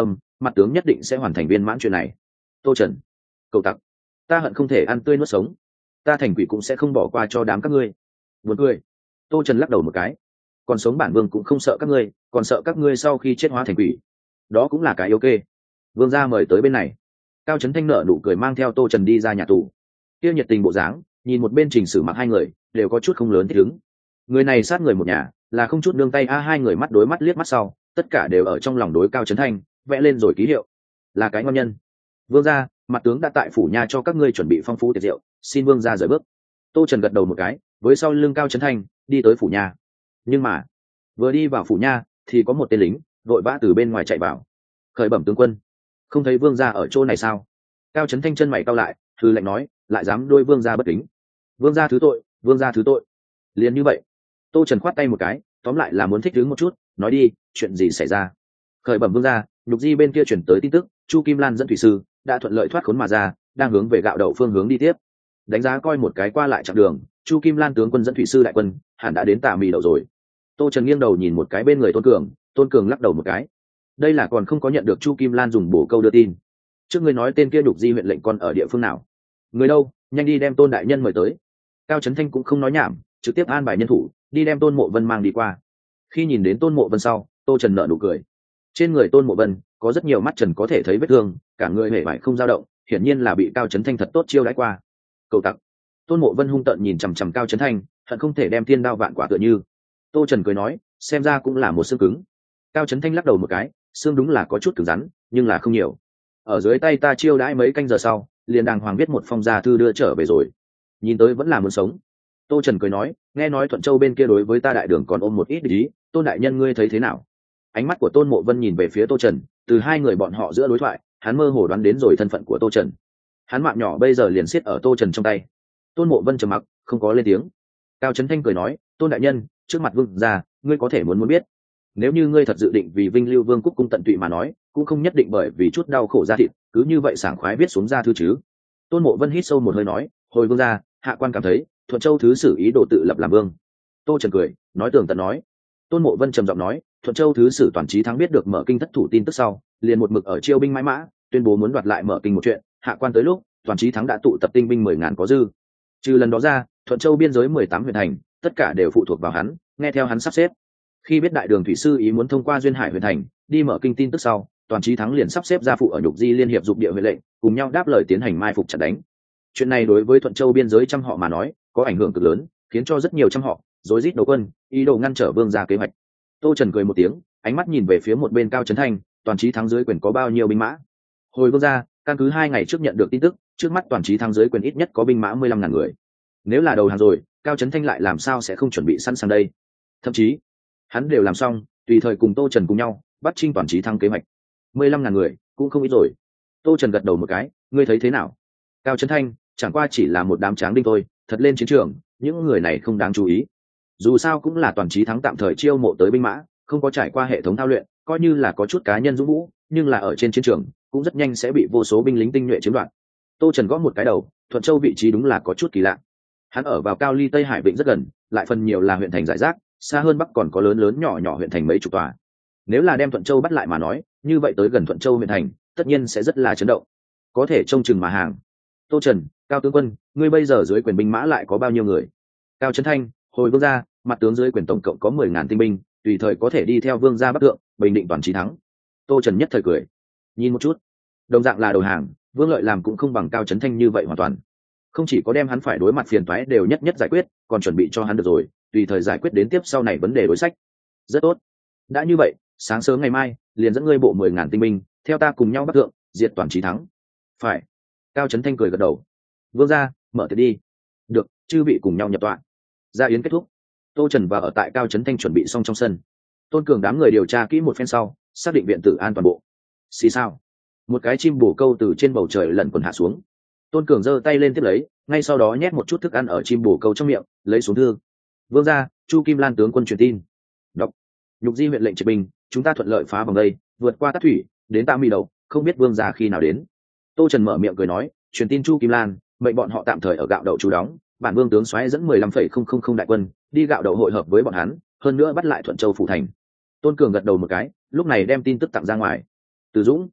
mặt tướng nhất định sẽ hoàn thành viên mãn chuyện này. Tô Trần, cầu tặc, ta hận không thể ăn tươi nuốt sống, ta thành quỷ cũng sẽ không bỏ qua cho đám các ngươi. Buồn cười. Tô Trần lắc đầu một cái, còn sống bản vương cũng không sợ các ngươi, còn sợ các ngươi sau khi chết hóa thành quỷ, đó cũng là cái ok. Vương gia mời tới bên này. Cao Trấn Thanh nở nụ cười mang theo Tô Trần đi ra nhà tù. Tiêu nhiệt tình bộ dáng, nhìn một bên Trình Sử Mặc hai người đều có chút không lớn thích ứng. Người này sát người một nhà, là không chút nương tay a. Hai người mắt đối mắt liếc mắt sau, tất cả đều ở trong lòng đối Cao Trấn Thanh vẽ lên rồi ký hiệu, là cái ngon nhân. Vương gia, mặt tướng đã tại phủ nhà cho các ngươi chuẩn bị phong phú tiệc rượu, xin vương gia rời bước. Tô Trần gật đầu một cái, với sau lưng Cao Trấn Thanh đi tới phủ nhà. Nhưng mà vừa đi vào phủ nha thì có một tên lính vội vã từ bên ngoài chạy vào. Khởi bẩm tướng quân, không thấy vương gia ở chỗ này sao? Cao Trấn Thanh chân mày cau lại, thư lệnh nói, lại dám đôi vương gia bất kính. Vương gia thứ tội, vương gia thứ tội. Liền như vậy. Tô Trần khoát tay một cái, tóm lại là muốn thích đứng một chút, nói đi, chuyện gì xảy ra? Khởi bẩm vương gia, nhục di bên kia chuyển tới tin tức, Chu Kim Lan dẫn thủy sư đã thuận lợi thoát khốn mà ra, đang hướng về gạo đậu phương hướng đi tiếp. Đánh giá coi một cái qua lại chặng đường, Chu Kim Lan tướng quân dẫn thủy sư đại quân hẳn đã đến Tà Mì đậu rồi. Tô Trần nghiêng đầu nhìn một cái bên người Tôn Cường, Tôn Cường lắc đầu một cái. Đây là còn không có nhận được Chu Kim Lan dùng bổ câu đưa tin. Trước ngươi nói tên kia nhục di huyện lệnh còn ở địa phương nào? Người đâu, nhanh đi đem Tôn đại nhân mời tới. Cao Trấn Thanh cũng không nói nhảm, trực tiếp an bài nhân thủ đi đem Tôn Mộ Vân mang đi qua. Khi nhìn đến Tôn Mộ Vân sau, Tô Trần nở nụ cười. Trên người Tôn Mộ Vân có rất nhiều mắt trần có thể thấy vết thương, cả người hề vải không dao động, hiển nhiên là bị Cao Trấn Thanh thật tốt chiêu đãi qua. Cầu tặc. Tôn Mộ Vân hung tợn nhìn chằm chằm Cao Trấn Thanh, hận không thể đem thiên đao vạn quả tựa như. Tô Trần cười nói, xem ra cũng là một xương cứng. Cao Trấn Thanh lắc đầu một cái, xương đúng là có chút cứng rắn, nhưng là không nhiều. Ở dưới tay ta chiêu đãi mấy canh giờ sau, liền đàng hoàng viết một phong gia thư đưa trở về rồi. Nhìn tới vẫn là muốn sống. Tô Trần cười nói, nghe nói Thuận Châu bên kia đối với ta đại đường còn ôm một ít ý, Tôn đại nhân ngươi thấy thế nào? Ánh mắt của Tôn Mộ Vân nhìn về phía Tô Trần, từ hai người bọn họ giữa đối thoại, hắn mơ hồ đoán đến rồi thân phận của Tô Trần. Hắn mạng nhỏ bây giờ liền siết ở Tô Trần trong tay. Tôn Mộ Vân trầm mặc, không có lên tiếng. Cao Trấn Thanh cười nói, Tôn đại nhân, trước mặt vương gia, ngươi có thể muốn muốn biết. Nếu như ngươi thật dự định vì Vinh Lưu Vương quốc cung tận tụy mà nói, cũng không nhất định bởi vì chút đau khổ ra thịt, cứ như vậy sảng khoái viết xuống ra thư chứ. Tôn Mộ Vân hít sâu một hơi nói, hồi vương gia, hạ quan cảm thấy Thuận Châu thứ sử ý đồ tự lập làm vương. Tô Trần cười, nói tường tận nói. Tôn Mộ Vân trầm giọng nói, Thuận Châu thứ sử Toàn Chí Thắng biết được Mở Kinh thất thủ tin tức sau, liền một mực ở chiêu binh mãi mã, tuyên bố muốn đoạt lại Mở Kinh một chuyện. Hạ quan tới lúc, Toàn Chí Thắng đã tụ tập tinh binh mười ngàn có dư. Trừ lần đó ra, Thuận Châu biên giới mười tám huyện thành, tất cả đều phụ thuộc vào hắn, nghe theo hắn sắp xếp. Khi biết đại đường thủy sư ý muốn thông qua duyên hải huyện thành đi Mở Kinh tin tức sau, Toàn Chí Thắng liền sắp xếp gia phụ ở nhục di liên hiệp dục địa huyện lệnh, cùng nhau đáp lời tiến hành mai phục chặn đánh. Chuyện này đối với Thuận Châu biên giới trăm họ mà nói có ảnh hưởng cực lớn, khiến cho rất nhiều trăm họ rối rít đầu quân, ý đồ ngăn trở vương gia kế hoạch. Tô Trần cười một tiếng, ánh mắt nhìn về phía một bên Cao Trấn Thanh, Toàn Chí Thắng dưới quyền có bao nhiêu binh mã? Hồi vương gia, căn cứ hai ngày trước nhận được tin tức, trước mắt Toàn Chí Thắng dưới quyền ít nhất có binh mã mười lăm ngàn người. Nếu là đầu hàng rồi, Cao Trấn Thanh lại làm sao sẽ không chuẩn bị sẵn sàng đây? Thậm chí hắn đều làm xong, tùy thời cùng Tô Trần cùng nhau bắt chinh Toàn Chí Thắng kế hoạch. mười lăm ngàn người cũng không ít rồi. Tô Trần gật đầu một cái, ngươi thấy thế nào? Cao Trấn Thanh, chẳng qua chỉ là một đám tráng đinh thôi, thật lên chiến trường, những người này không đáng chú ý. Dù sao cũng là Toàn Chí Thắng tạm thời chiêu mộ tới binh mã, không có trải qua hệ thống thao luyện, coi như là có chút cá nhân dũng vũ, nhưng là ở trên chiến trường cũng rất nhanh sẽ bị vô số binh lính tinh nhuệ chiếm đoạt. Tô Trần gõ một cái đầu, Thuận Châu vị trí đúng là có chút kỳ lạ. Hắn ở vào cao ly Tây Hải Vịnh rất gần, lại phần nhiều là huyện thành rải rác, xa hơn bắc còn có lớn lớn nhỏ nhỏ huyện thành mấy chục tòa. Nếu là đem Thuận Châu bắt lại mà nói, như vậy tới gần Thuận Châu huyện thành, tất nhiên sẽ rất là chấn động. Có thể trông chừng mà hàng. Tô Trần, Cao tướng quân, ngươi bây giờ dưới quyền binh mã lại có bao nhiêu người? Cao Trấn Thanh, hồi vương gia, mặt tướng dưới quyền tổng cộng có mười ngàn tinh binh, tùy thời có thể đi theo vương gia bắc thượng, bình định Toàn Chí Thắng. Tô Trần nhất thời cười, nhìn một chút, đồng dạng là đầu hàng, Vương Lợi làm cũng không bằng Cao Trấn Thanh như vậy hoàn toàn. Không chỉ có đem hắn phải đối mặt phiền toái đều nhất nhất giải quyết, còn chuẩn bị cho hắn được rồi, tùy thời giải quyết đến tiếp sau này vấn đề đối sách. Rất tốt. Đã như vậy, sáng sớm ngày mai, liền dẫn ngươi bộ mười ngàn tinh binh, theo ta cùng nhau bắc thượng, diệt Toàn Chí Thắng. Phải. Cao Trấn Thanh cười gật đầu. Vương gia, mở tiệc đi. Được, chư vị cùng nhau nhập tọa. Gia yến kết thúc. Tô Trần và ở tại Cao Trấn Thanh chuẩn bị xong trong sân. Tôn Cường đám người điều tra kỹ một phen sau, xác định viện tử an toàn bộ. Xì sao? Một cái chim bồ câu từ trên bầu trời lẩn quẩn hạ xuống. Tôn Cường giơ tay lên tiếp lấy, ngay sau đó nhét một chút thức ăn ở chim bồ câu trong miệng, lấy xuống thư. Vương gia, Chu Kim Lan tướng quân truyền tin. Đọc. Nhục di huyện lệnh triệt binh, chúng ta thuận lợi phá vòng đây, vượt qua Tát Thủy, đến Tam Mi Đầu, không biết vương gia khi nào đến. Tô Trần mở miệng cười nói, truyền tin Chu Kim Lan, mệnh bọn họ tạm thời ở gạo đậu trú đóng, bản vương tướng soái dẫn mười lăm phẩy không không không đại quân đi gạo đậu hội hợp với bọn hắn, hơn nữa bắt lại Thuận Châu phủ thành. Tôn Cường gật đầu một cái, lúc này đem tin tức tặng ra ngoài. Từ Dũng,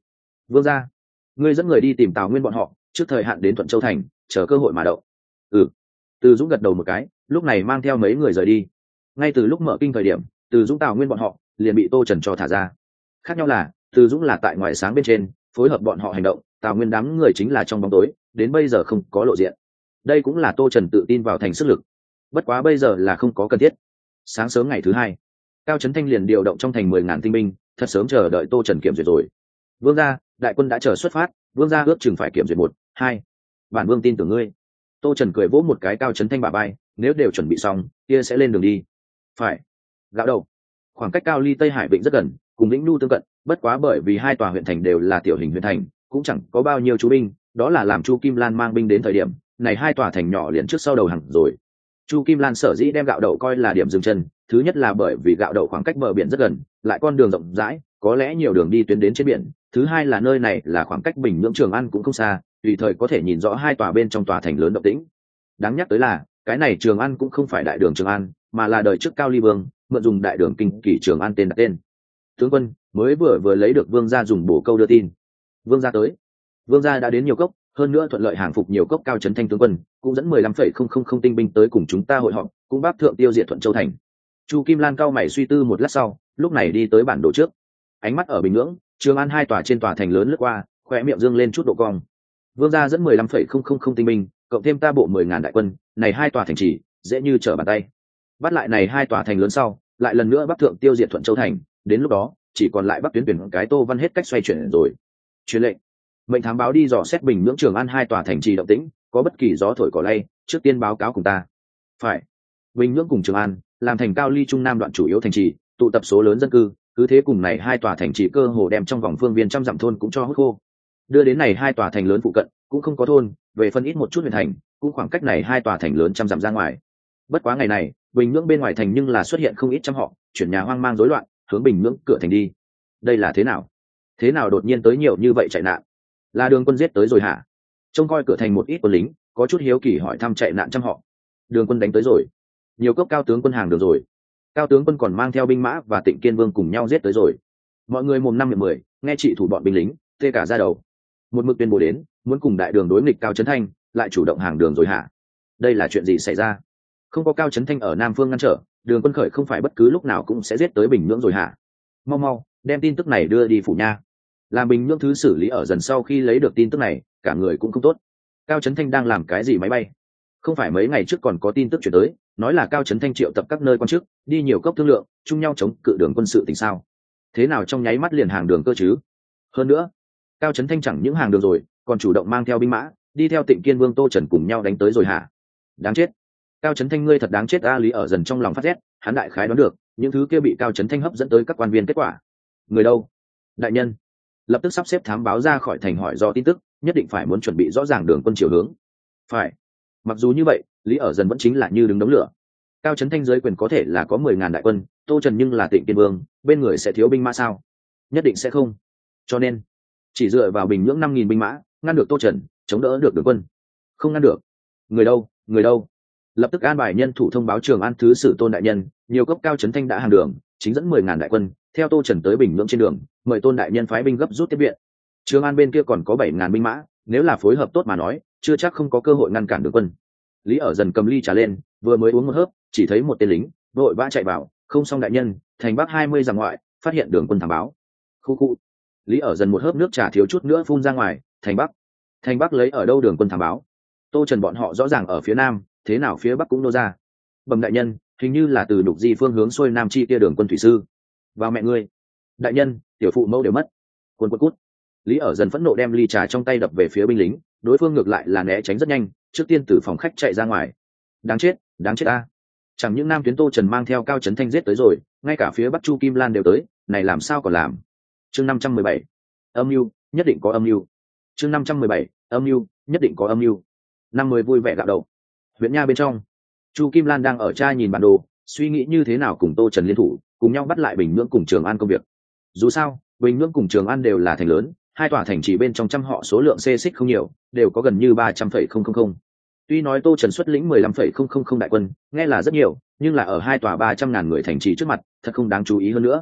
Vương gia, ngươi dẫn người đi tìm Tào Nguyên bọn họ, trước thời hạn đến Thuận Châu thành, chờ cơ hội mà đậu. Ừ. Từ Dũng gật đầu một cái, lúc này mang theo mấy người rời đi. Ngay từ lúc mở kinh thời điểm, Từ Dũng Tào Nguyên bọn họ liền bị Tô Trần cho thả ra. Khác nhau là, Từ Dũng là tại ngoài sáng bên trên, phối hợp bọn họ hành động, Tào Nguyên đám người chính là trong bóng tối, đến bây giờ không có lộ diện. Đây cũng là Tô Trần tự tin vào thành sức lực. Bất quá bây giờ là không có cần thiết. Sáng sớm ngày thứ hai, Cao Trấn Thanh liền điều động trong thành mười ngàn tinh binh, thật sớm chờ đợi Tô Trần kiểm duyệt rồi. Vương gia, đại quân đã chờ xuất phát, Vương gia ước chừng phải kiểm duyệt một, hai. Bản Vương tin tưởng ngươi. Tô Trần cười vỗ một cái Cao Trấn Thanh bả vai, nếu đều chuẩn bị xong, kia sẽ lên đường đi. Phải. Gạo đầu. Khoảng cách Cao Ly Tây Hải Vịnh rất gần, cùng Vĩnh Nhu tương cận, bất quá bởi vì hai tòa huyện thành đều là tiểu hình huyện thành, cũng chẳng có bao nhiêu chú binh, đó là làm Chu Kim Lan mang binh đến thời điểm, này hai tòa thành nhỏ liền trước sau đầu hàng rồi. Chu Kim Lan sở dĩ đem Gạo Đậu coi là điểm dừng chân, thứ nhất là bởi vì Gạo Đậu khoảng cách bờ biển rất gần, lại con đường rộng rãi, có lẽ nhiều đường đi tuyến đến trên biển, thứ hai là nơi này là khoảng cách Bình Nhưỡng Trường An cũng không xa, tùy thời có thể nhìn rõ hai tòa bên trong tòa thành lớn động tĩnh. Đáng nhắc tới là, cái này Trường An cũng không phải đại đường Trường An, mà là đời trước Cao Ly Vương mượn dùng đại đường kinh kỳ Trường An tên đặt tên. Tướng quân mới vừa vừa lấy được Vương gia dùng bổ câu đưa tin. Vương gia tới. Vương gia đã đến nhiều cốc, hơn nữa thuận lợi hàng phục nhiều cốc. Cao Trấn Thanh tướng quân cũng dẫn mười lăm phẩy không không không tinh binh tới cùng chúng ta hội họp, cũng bác thượng tiêu diệt Thuận Châu thành. Chu Kim Lan cao mày suy tư một lát sau, lúc này đi tới bản đồ trước. Ánh mắt ở Bình Nhưỡng, Trường An hai tòa trên tòa thành lớn lướt qua, khóe miệng dương lên chút độ cong. Vương gia dẫn mười lăm phẩy không không không tinh binh, cộng thêm ta bộ mười ngàn đại quân, này hai tòa thành trì dễ như trở bàn tay. Bắt lại này hai tòa thành lớn sau, lại lần nữa bắc thượng tiêu diệt Thuận Châu thành, đến lúc đó chỉ còn lại bắc tuyến tuyển cái Tô Văn hết cách xoay chuyển rồi. Truyền lệnh, mệnh thám báo đi dò xét Bình Nhưỡng Trường An hai tòa thành trì động tĩnh, có bất kỳ gió thổi cỏ lay, trước tiên báo cáo cùng ta. Phải. Bình Nhưỡng cùng Trường An làm thành Cao Ly Trung Nam đoạn chủ yếu thành trì, tụ tập số lớn dân cư, cứ thế cùng này hai tòa thành trì cơ hồ đem trong vòng phương viên trăm dặm thôn cũng cho hút khô. Đưa đến này hai tòa thành lớn phụ cận cũng không có thôn, về phân ít một chút huyện thành, cũng khoảng cách này hai tòa thành lớn trăm dặm ra ngoài. Bất quá ngày này, Bình Nhưỡng bên ngoài thành nhưng là xuất hiện không ít trăm họ, chuyển nhà hoang mang rối loạn, hướng Bình Nhưỡng cửa thành đi. Đây là thế nào? Thế nào đột nhiên tới nhiều như vậy chạy nạn? Là đường quân giết tới rồi hả? Trông coi cửa thành một ít quân lính, có chút hiếu kỳ hỏi thăm chạy nạn trăm họ. Đường quân đánh tới rồi. Nhiều cấp cao tướng quân hàng đường rồi. Cao tướng quân còn mang theo binh mã và Tịnh Kiên Vương cùng nhau giết tới rồi. Mọi người mồm năm miệng mười, nghe chị thủ bọn binh lính, tê cả da đầu. Một mực tuyên bố đến, muốn cùng đại đường đối nghịch Cao Trấn Thanh, lại chủ động hàng đường rồi hả? Đây là chuyện gì xảy ra? Không có Cao Trấn Thanh ở Nam Phương ngăn trở, đường quân khởi không phải bất cứ lúc nào cũng sẽ giết tới Bình Nhưỡng rồi hả? Mau mau, đem tin tức này đưa đi phủ nha. Làm Bình Nhưỡng thứ xử lý ở dần sau khi lấy được tin tức này, cả người cũng không tốt. Cao Trấn Thanh đang làm cái gì máy bay? Không phải mấy ngày trước còn có tin tức chuyển tới, nói là Cao Trấn Thanh triệu tập các nơi quan chức, đi nhiều cốc thương lượng, chung nhau chống cự đường quân sự tình sao? Thế nào trong nháy mắt liền hàng đường cơ chứ? Hơn nữa, Cao Trấn Thanh chẳng những hàng đường rồi, còn chủ động mang theo binh mã, đi theo Tịnh Kiên Vương Tô Trần cùng nhau đánh tới rồi hả? Đáng chết! Cao Trấn Thanh ngươi thật đáng chết. A Lý ở dần trong lòng phát rét, hắn đại khái đoán được những thứ kia bị Cao Trấn Thanh hấp dẫn tới các quan viên kết quả. Người đâu? Đại nhân, lập tức sắp xếp thám báo ra khỏi thành hỏi do tin tức, nhất định phải muốn chuẩn bị rõ ràng đường quân chiều hướng. Phải. Mặc dù như vậy, Lý ở dần vẫn chính là như đứng đống lửa. Cao Trấn Thanh dưới quyền có thể là có mười ngàn đại quân, Tô Trần nhưng là Tịnh Kiên Vương, bên người sẽ thiếu binh mã sao? Nhất định sẽ không. Cho nên chỉ dựa vào Bình Nhưỡng năm nghìn binh mã ngăn được Tô Trần, chống đỡ được đường quân? Không ngăn được. Người đâu? Người đâu? Lập tức an bài nhân thủ thông báo Trường An thứ sử Tôn đại nhân, nhiều cấp Cao Trấn Thanh đã hàng đường, chính dẫn mười ngàn đại quân theo Tô Trần tới Bình Nhưỡng trên đường, mời Tôn đại nhân phái binh gấp rút tiếp viện. Trường An bên kia còn có bảy ngàn binh mã, nếu là phối hợp tốt mà nói, chưa chắc không có cơ hội ngăn cản đường quân. Lý ở dần cầm ly trà lên, vừa mới uống một hớp, chỉ thấy một tên lính vội vã chạy vào, không xong đại nhân, thành Bắc hai mươi dặm ngoại phát hiện đường quân thám báo. Khu khu. Lý ở dần một hớp nước trà thiếu chút nữa phun ra ngoài. Thành Bắc? Thành Bắc lấy ở đâu đường quân thám báo? Tô Trần bọn họ rõ ràng ở phía nam, thế nào phía bắc cũng nô ra. Bẩm đại nhân, hình như là từ Đục Di phương hướng xuôi nam chi kia đường quân thủy sư. Vào mẹ ngươi. Đại nhân, tiểu phụ mẫu đều mất. Quân quân cút. Lý ở dần phẫn nộ đem ly trà trong tay đập về phía binh lính, đối phương ngược lại là né tránh rất nhanh, trước tiên từ phòng khách chạy ra ngoài. Đáng chết, đáng chết ta. Chẳng những nam tuyến Tô Trần mang theo Cao Trấn Thanh giết tới rồi, ngay cả phía bắc Chu Kim Lan đều tới, này làm sao còn làm? Chương năm trăm mười bảy, âm mưu, nhất định có âm mưu. Chương năm trăm mười bảy, âm mưu, nhất định có âm mưu. Năm mươi vui vẻ gạo đầu. Huyện nha bên trong, Chu Kim Lan đang ở tra nhìn bản đồ, suy nghĩ như thế nào cùng Tô Trần liên thủ, cùng nhau bắt lại Bình Nhưỡng cùng Trường An công việc. Dù sao, Bình Nhưỡng cùng Trường An đều là thành lớn, hai tòa thành chỉ bên trong trăm họ số lượng xê xích không nhiều, đều có gần như ba trăm phẩy không không không. Tuy nói Tô Trần xuất lĩnh mười lăm phẩy không không không đại quân, nghe là rất nhiều, nhưng là ở hai tòa ba trăm ngàn người thành trì trước mặt, thật không đáng chú ý hơn nữa.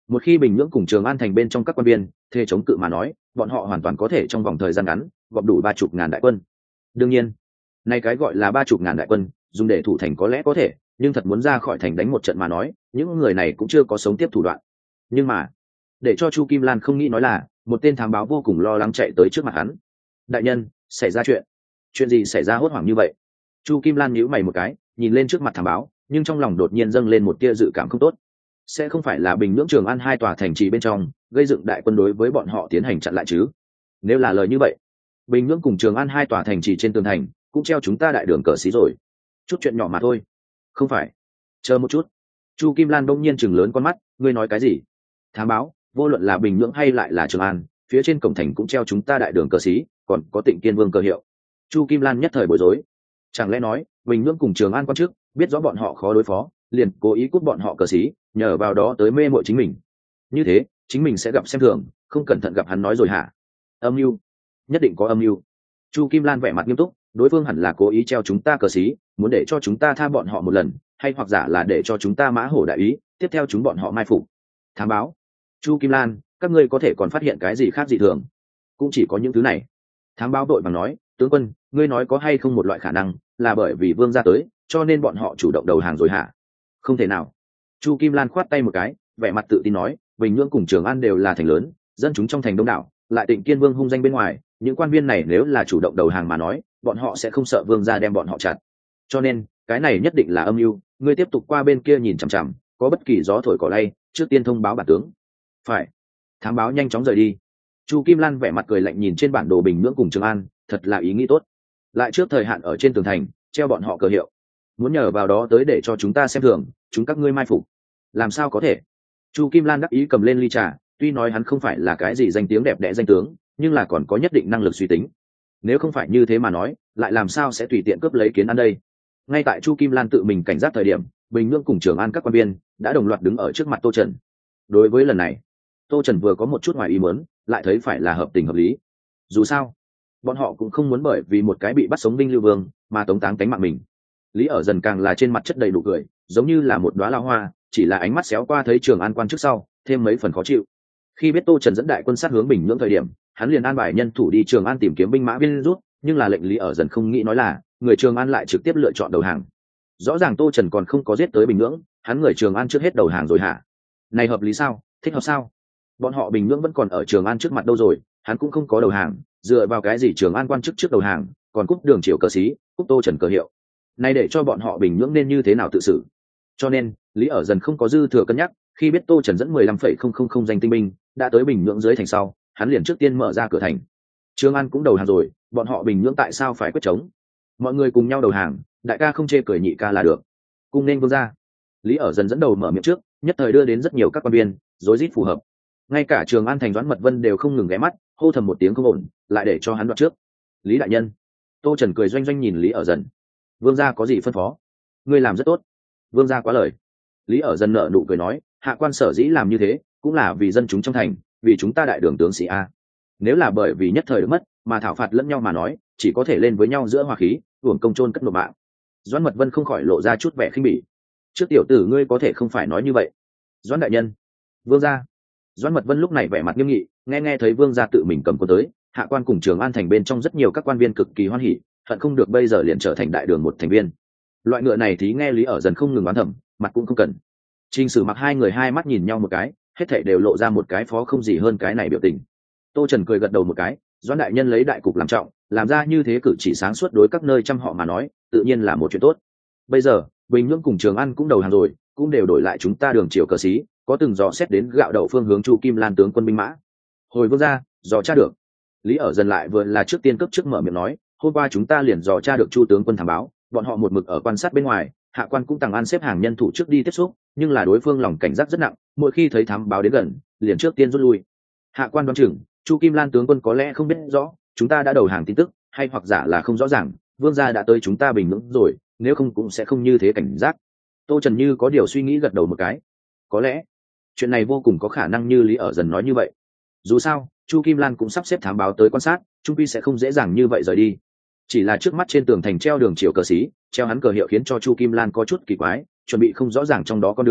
Một khi Bình Nhưỡng cùng Trường An thành bên trong các quan viên thề chống cự mà nói, bọn họ hoàn toàn có thể trong vòng thời gian ngắn gọp đủ ba chục ngàn đại quân. Đương nhiên, nay cái gọi là ba chục ngàn đại quân, dùng để thủ thành có lẽ có thể, nhưng thật muốn ra khỏi thành đánh một trận mà nói, những người này cũng chưa có sống tiếp thủ đoạn. Nhưng mà, để cho Chu Kim Lan không nghĩ nói là, một tên thám báo vô cùng lo lắng chạy tới trước mặt hắn. Đại nhân, xảy ra chuyện. Chuyện gì xảy ra hốt hoảng như vậy? Chu Kim Lan nhíu mày một cái, nhìn lên trước mặt thám báo, nhưng trong lòng đột nhiên dâng lên một tia dự cảm không tốt. Sẽ không phải là Bình Nhưỡng Trường An hai tòa thành trì bên trong gây dựng đại quân đối với bọn họ tiến hành chặn lại chứ? Nếu là lời như vậy, Bình Nhưỡng cùng Trường An hai tòa thành trì trên tường thành cũng treo chúng ta đại đường cờ xí rồi. Chút chuyện nhỏ mà thôi. Không phải. Chờ một chút. Chu Kim Lan bỗng nhiên chừng lớn con mắt, ngươi nói cái gì? Thám báo, vô luận là Bình Nhưỡng hay lại là Trường An, phía trên cổng thành cũng treo chúng ta đại đường cờ xí, còn có Tịnh Kiên Vương cờ hiệu. Chu Kim Lan nhất thời bối rối. Chẳng lẽ nói Bình Nhưỡng cùng Trường An quan chức biết rõ bọn họ khó đối phó, liền cố ý cút bọn họ cờ xí, nhờ vào đó tới mê mội chính mình. Như thế chính mình sẽ gặp xem thường, không cẩn thận gặp hắn nói rồi hả? Âm mưu, nhất định có âm mưu. Chu Kim Lan vẻ mặt nghiêm túc, đối phương hẳn là cố ý treo chúng ta cờ xí, muốn để cho chúng ta tha bọn họ một lần, hay hoặc giả là để cho chúng ta mã hổ đại ý, tiếp theo chúng bọn họ mai phục. Thám báo, Chu Kim Lan, các ngươi có thể còn phát hiện cái gì khác dị thường? Cũng chỉ có những thứ này. Thám báo đội bằng nói, tướng quân, ngươi nói có hay không một loại khả năng là bởi vì vương gia tới, cho nên bọn họ chủ động đầu hàng rồi hả? Không thể nào. Chu Kim Lan khoát tay một cái, vẻ mặt tự tin nói, Bình Nhưỡng cùng Trường An đều là thành lớn, dân chúng trong thành đông đảo, lại Tịnh Kiên Vương hung danh bên ngoài, những quan viên này nếu là chủ động đầu hàng mà nói, bọn họ sẽ không sợ vương gia đem bọn họ chặt. Cho nên cái này nhất định là âm mưu. Ngươi tiếp tục qua bên kia nhìn chằm chằm, có bất kỳ gió thổi cỏ lay, trước tiên thông báo bản tướng. Phải. Thám báo nhanh chóng rời đi. Chu Kim Lan vẻ mặt cười lạnh nhìn trên bản đồ Bình Nhưỡng cùng Trường An, thật là ý nghĩ tốt. Lại trước thời hạn ở trên tường thành treo bọn họ cờ hiệu, muốn nhờ vào đó tới để cho chúng ta xem thường chúng các ngươi mai phục. Làm sao có thể? Chu Kim Lan đắc ý cầm lên ly trà, tuy nói hắn không phải là cái gì danh tiếng đẹp đẽ danh tướng, nhưng là còn có nhất định năng lực suy tính. Nếu không phải như thế mà nói, lại làm sao sẽ tùy tiện cướp lấy kiến ăn đây? Ngay tại Chu Kim Lan tự mình cảnh giác thời điểm, Bình Nhưỡng cùng Trường An các quan viên đã đồng loạt đứng ở trước mặt Tô Trần. Đối với lần này, Tô Trần vừa có một chút ngoài ý muốn, lại thấy phải là hợp tình hợp lý. Dù sao, bọn họ cũng không muốn bởi vì một cái bị bắt sống binh lưu vương mà tống táng cánh mạng mình. Lý ở dần càng là trên mặt chất đầy đủ cười, giống như là một đóa lao hoa, chỉ là ánh mắt xéo qua thấy Trường An quan trước sau, thêm mấy phần khó chịu. Khi biết Tô Trần dẫn đại quân sát hướng Bình Nhưỡng thời điểm, hắn liền an bài nhân thủ đi Trường An tìm kiếm binh mã viên rút, nhưng là lệnh Lý ở dần không nghĩ nói là, người Trường An lại trực tiếp lựa chọn đầu hàng. Rõ ràng Tô Trần còn không có giết tới Bình Nhưỡng, hắn người Trường An trước hết đầu hàng rồi hả? Này hợp lý sao? Thích hợp sao? Bọn họ Bình Nhưỡng vẫn còn ở Trường An trước mặt đâu rồi, hắn cũng không có đầu hàng, dựa vào cái gì Trường An quan chức trước đầu hàng, còn cúp đường triều cờ xí, cúp Tô Trần cờ hiệu. Này để cho bọn họ Bình Nhưỡng nên như thế nào tự xử? Cho nên, Lý ở dần không có dư thừa cân nhắc, khi biết Tô Trần dẫn mười lăm phẩy không không không danh tinh binh đã tới Bình Nhưỡng dưới thành sau, hắn liền trước tiên mở ra cửa thành. Trường An cũng đầu hàng rồi, bọn họ Bình Nhưỡng tại sao phải quyết chống? Mọi người cùng nhau đầu hàng, đại ca không chê cười nhị ca là được. Cung nên vương gia. Lý ở dần dẫn đầu mở miệng trước, nhất thời đưa đến rất nhiều các quan viên rối rít phù hợp. Ngay cả Trường An thành Doãn Mật Vân đều không ngừng ghé mắt, hô thầm một tiếng không ổn, lại để cho hắn đoạt trước. Lý đại nhân. Tô Trần cười doanh doanh nhìn Lý ở dần. Vương gia có gì phân phó? Ngươi làm rất tốt. Vương gia quá lời. Lý ở dần nở nụ cười nói, hạ quan sở dĩ làm như thế cũng là vì dân chúng trong thành, vì chúng ta đại đường tướng sĩ a. Nếu là bởi vì nhất thời được mất mà thảo phạt lẫn nhau mà nói, chỉ có thể lên với nhau giữa hòa khí, uổng công chôn cất nộp mạng. Doãn Mật Vân không khỏi lộ ra chút vẻ khinh bỉ. Trước tiểu tử ngươi có thể không phải nói như vậy. Doãn đại nhân. Vương gia. Doãn Mật Vân lúc này vẻ mặt nghiêm nghị, nghe nghe thấy vương gia tự mình cầm quân tới, hạ quan cùng Trường An thành bên trong rất nhiều các quan viên cực kỳ hoan hỉ, hận không được bây giờ liền trở thành đại đường một thành viên. Loại ngựa này thì nghe Lý ở dần không ngừng oán thầm, mặt cũng không cần. Trình Sử Mặc hai người hai mắt nhìn nhau một cái, hết thảy đều lộ ra một cái phó không gì hơn cái này biểu tình. Tô Trần cười gật đầu một cái, Doãn đại nhân lấy đại cục làm trọng, làm ra như thế cử chỉ sáng suốt đối các nơi trăm họ mà nói, tự nhiên là một chuyện tốt. Bây giờ, Bình Nhưỡng cùng Trường An cũng đầu hàng rồi, cũng đều đổi lại chúng ta đường chiều cờ xí, có từng dò xét đến gạo đậu phương hướng Chu Kim Lan tướng quân binh mã. Hồi vương gia, dò tra được. Lý ở dần lại vừa là trước tiên cấp trước mở miệng nói, hôm qua chúng ta liền dò tra được Chu tướng quân thám báo, bọn họ một mực ở quan sát bên ngoài, hạ quan cũng tàng an xếp hàng nhân thủ trước đi tiếp xúc, nhưng là đối phương lòng cảnh giác rất nặng, mỗi khi thấy thám báo đến gần, liền trước tiên rút lui. Hạ quan đoán chừng, Chu Kim Lan tướng quân có lẽ không biết rõ, chúng ta đã đầu hàng tin tức, hay hoặc giả là không rõ ràng, vương gia đã tới chúng ta Bình Nhưỡng rồi, nếu không cũng sẽ không như thế cảnh giác. Tô Trần như có điều suy nghĩ gật đầu một cái. Có lẽ, chuyện này vô cùng có khả năng như Lý ở dần nói như vậy. Dù sao, Chu Kim Lan cũng sắp xếp thám báo tới quan sát, trung quy sẽ không dễ dàng như vậy rời đi. Chỉ là trước mắt trên tường thành treo đường chiều cờ xí, treo hắn cờ hiệu khiến cho Chu Kim Lan có chút kỳ quái, chuẩn bị không rõ ràng trong đó con đường,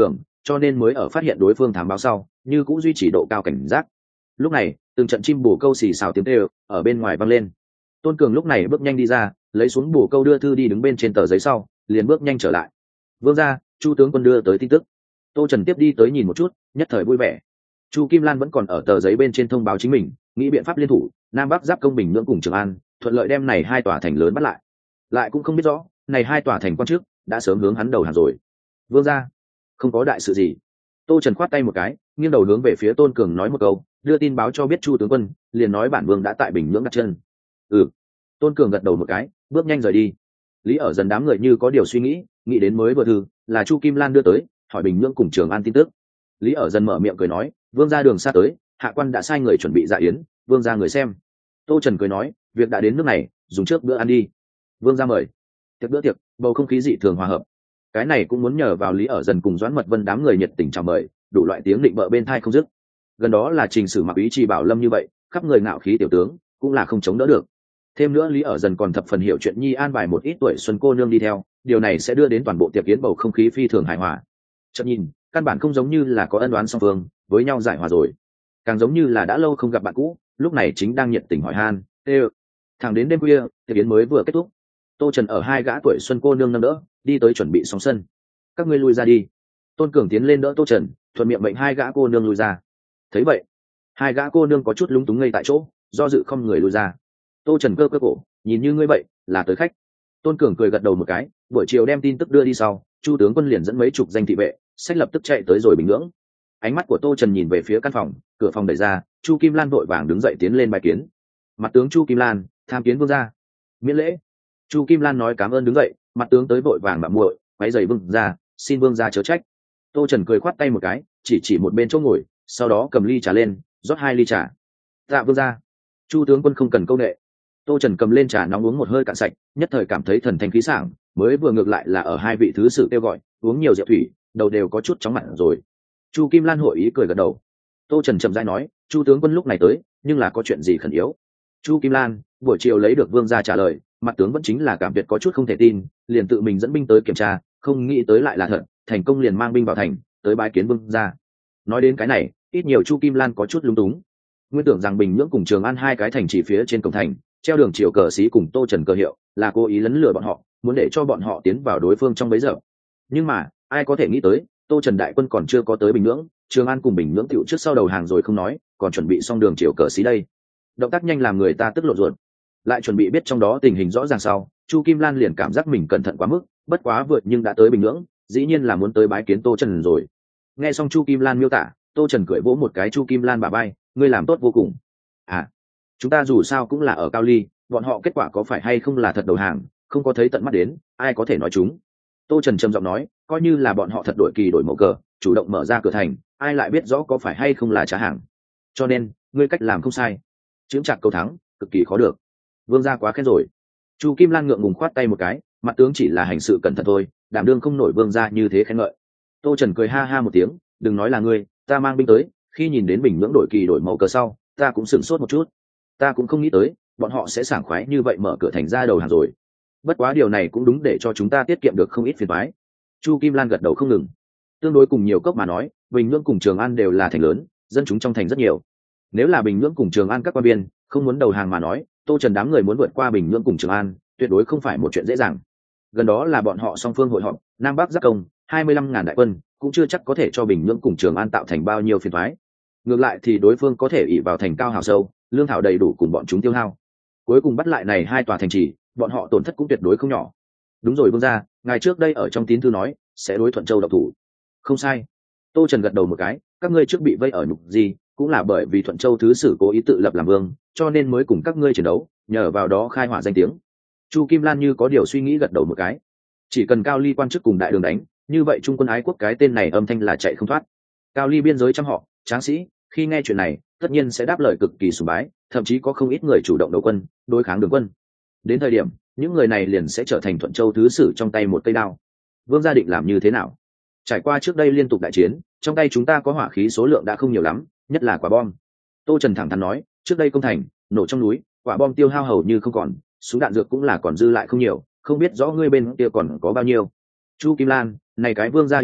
cho nên mới ở phát hiện đối phương thám báo sau như cũng duy trì độ cao cảnh giác. Lúc này từng trận chim bồ câu xì xào tiếng kêu ở bên ngoài vang lên. Tôn Cường lúc này bước nhanh đi ra, lấy xuống bồ câu đưa thư đi đứng bên trên tờ giấy sau liền bước nhanh trở lại. Vương gia, Chu tướng quân đưa tới tin tức. Tô Trần tiếp đi tới nhìn một chút, nhất thời vui vẻ. Chu Kim Lan vẫn còn ở tờ giấy bên trên thông báo chính mình nghĩ biện pháp liên thủ Nam Bắc giáp công Bình Nhưỡng cùng Trường An, thuận lợi đem này hai tòa thành lớn bắt lại. Lại cũng không biết rõ này hai tòa thành quan trước đã sớm hướng hắn đầu hàng rồi. Vương gia, không có đại sự gì. Tô Trần khoát tay một cái, nghiêng đầu hướng về phía Tôn Cường nói một câu, đưa tin báo cho biết Chu tướng quân, liền nói bản vương đã tại Bình Nhưỡng đặt chân. Ừ. Tôn Cường gật đầu một cái, bước nhanh rời đi. Lý ở dần đám người như có điều suy nghĩ, nghĩ đến mới vừa thư là Chu Kim Lan đưa tới, hỏi Bình Nhưỡng cùng Trường An tin tức. Lý ở dần mở miệng cười nói, vương gia đường xa tới, hạ quan đã sai người chuẩn bị dạ yến, vương gia người xem. Tô Trần cười nói, việc đã đến nước này, dùng trước bữa ăn đi. Vương gia mời. Tiệc bữa tiệc, bầu không khí dị thường hòa hợp. Cái này cũng muốn nhờ vào Lý ở dần cùng Doãn Mật Vân đám người nhiệt tình chào mời, đủ loại tiếng định bợ bên thai không dứt. Gần đó là Trình Sử mặc ý Trì Bảo Lâm như vậy, khắp người ngạo khí tiểu tướng, cũng là không chống đỡ được. Thêm nữa Lý ở dần còn thập phần hiểu chuyện nhi an bài một ít tuổi xuân cô nương đi theo, điều này sẽ đưa đến toàn bộ tiệc yến bầu không khí phi thường hài hòa. Chợt nhìn, căn bản không giống như là có ân oán song phương, với nhau giải hòa rồi, càng giống như là đã lâu không gặp bạn cũ, lúc này chính đang nhiệt tình hỏi han. Ê, thẳng đến đêm khuya, tiệc yến mới vừa kết thúc. Tô Trần ở hai gã tuổi xuân cô nương nâng đỡ, đi tới chuẩn bị sóng sân. Các ngươi lui ra đi. Tôn Cường tiến lên đỡ Tô Trần, thuận miệng mệnh hai gã cô nương lui ra. Thấy vậy, hai gã cô nương có chút lúng túng ngây tại chỗ, do dự không người lui ra. Tô Trần cơ cơ cổ, nhìn như ngươi vậy là tới khách. Tôn Cường cười gật đầu một cái, buổi chiều đem tin tức đưa đi sau, Chu tướng quân liền dẫn mấy chục danh thị vệ, sách lập tức chạy tới rồi Bình Nhưỡng. Ánh mắt của Tô Trần nhìn về phía căn phòng, cửa phòng đẩy ra, Chu Kim Lan vội vàng đứng dậy tiến lên bài kiến. Mặt tướng Chu Kim Lan, tham kiến vương gia. Miễn lễ. Chu Kim Lan nói cảm ơn đứng dậy, mặt tướng tới vội vàng bặm muội, quấy giày vương gia, xin vương gia chớ trách. Tô Trần cười khoát tay một cái, chỉ chỉ một bên chỗ ngồi, sau đó cầm ly trà lên, rót hai ly trà. Dạ vương gia. Chu tướng quân không cần câu nệ. Tô Trần cầm lên trà nóng uống một hơi cạn sạch, nhất thời cảm thấy thần thanh khí sảng, mới vừa ngược lại là ở hai vị thứ sự kêu gọi, uống nhiều rượu thủy, đầu đều có chút chóng mặt rồi. Chu Kim Lan hội ý cười gật đầu. Tô Trần chậm rãi nói, Chu tướng quân lúc này tới, nhưng là có chuyện gì khẩn yếu? Chu Kim Lan buổi chiều lấy được vương gia trả lời, mặt tướng vẫn chính là cảm việc có chút không thể tin, liền tự mình dẫn binh tới kiểm tra, không nghĩ tới lại là thật, thành công liền mang binh vào thành, tới bái kiến vương gia. Nói đến cái này, ít nhiều Chu Kim Lan có chút lúng túng. Nguyên tưởng rằng Bình Nhưỡng cùng Trường An hai cái thành chỉ phía trên cổng thành, treo đường triều cờ xí cùng Tô Trần cờ hiệu, là cố ý lấn lừa bọn họ, muốn để cho bọn họ tiến vào đối phương trong bấy giờ. Nhưng mà, ai có thể nghĩ tới, Tô Trần đại quân còn chưa có tới Bình Nhưỡng, Trường An cùng Bình Nhưỡng tiểu trước sau đầu hàng rồi không nói, còn chuẩn bị xong đường triều cờ xí đây. Động tác nhanh làm người ta tức lộn ruột. Lại chuẩn bị biết trong đó tình hình rõ ràng sau, Chu Kim Lan liền cảm giác mình cẩn thận quá mức, bất quá vượt nhưng đã tới Bình Nhưỡng, dĩ nhiên là muốn tới bái kiến Tô Trần rồi. Nghe xong Chu Kim Lan miêu tả, Tô Trần cười vỗ một cái Chu Kim Lan bả vai, ngươi làm tốt vô cùng. À, chúng ta dù sao cũng là ở Cao Ly, bọn họ kết quả có phải hay không là thật đầu hàng, không có thấy tận mắt đến, ai có thể nói chúng. Tô Trần trầm giọng nói, coi như là bọn họ thật đổi kỳ đổi mẫu cờ, chủ động mở ra cửa thành, ai lại biết rõ có phải hay không là trá hàng. Cho nên, ngươi cách làm không sai. Chững chạc câu thắng, cực kỳ khó được. Vương gia quá khen rồi. Chu Kim Lan ngượng ngùng khoát tay một cái, mặt tướng chỉ là hành sự cẩn thận thôi, đảm đương không nổi vương gia như thế khen ngợi. Tô Trần cười ha ha một tiếng, đừng nói là ngươi, ta mang binh tới, khi nhìn đến Bình Nhưỡng đổi kỳ đổi mẫu cờ sau, ta cũng sửng sốt một chút. Ta cũng không nghĩ tới, bọn họ sẽ sảng khoái như vậy mở cửa thành ra đầu hàng rồi. Bất quá điều này cũng đúng để cho chúng ta tiết kiệm được không ít phiền toái. Chu Kim Lan gật đầu không ngừng. Tương đối cùng nhiều cốc mà nói, Bình Nhưỡng cùng Trường An đều là thành lớn, dân chúng trong thành rất nhiều. Nếu là Bình Nhưỡng cùng Trường An các quan viên không muốn đầu hàng mà nói, Tô Trần đám người muốn vượt qua Bình Nhưỡng cùng Trường An, tuyệt đối không phải một chuyện dễ dàng. Gần đó là bọn họ song phương hội họp, Nam Bắc giáp công, hai mươi lăm ngàn đại quân, cũng chưa chắc có thể cho Bình Nhưỡng cùng Trường An tạo thành bao nhiêu phiền toái. Ngược lại thì đối phương có thể ỷ vào thành cao hào sâu, lương thảo đầy đủ cùng bọn chúng tiêu hao. Cuối cùng bắt lại này hai tòa thành trì, bọn họ tổn thất cũng tuyệt đối không nhỏ. Đúng rồi vương gia, ngài trước đây ở trong tín thư nói sẽ đối Thuận Châu độc thủ. Không sai. Tô Trần gật đầu một cái, các ngươi trước bị vây ở nhục gì, cũng là bởi vì Thuận Châu thứ sử cố ý tự lập làm vương, cho nên mới cùng các ngươi chiến đấu, nhờ vào đó khai hỏa danh tiếng. Chu Kim Lan như có điều suy nghĩ gật đầu một cái. Chỉ cần Cao Ly quan chức cùng đại đường đánh, như vậy Trung quân ái quốc cái tên này âm thanh là chạy không thoát. Cao Ly biên giới trăm họ, tráng sĩ, khi nghe chuyện này, tất nhiên sẽ đáp lời cực kỳ sùng bái, thậm chí có không ít người chủ động đầu quân, đối kháng đường quân. Đến thời điểm, những người này liền sẽ trở thành Thuận Châu thứ sử trong tay một cây đao. Vương gia định làm như thế nào? Trải qua trước đây liên tục đại chiến, trong tay chúng ta có hỏa khí số lượng đã không nhiều lắm, nhất là quả bom. Tô Trần thẳng thắn nói, trước đây công thành, nổ trong núi, quả bom tiêu hao hầu như không còn, súng đạn dược cũng là còn dư lại không nhiều, không biết rõ ngươi bên kia còn có bao nhiêu. Chu Kim Lan, này cái vương gia yên tâm,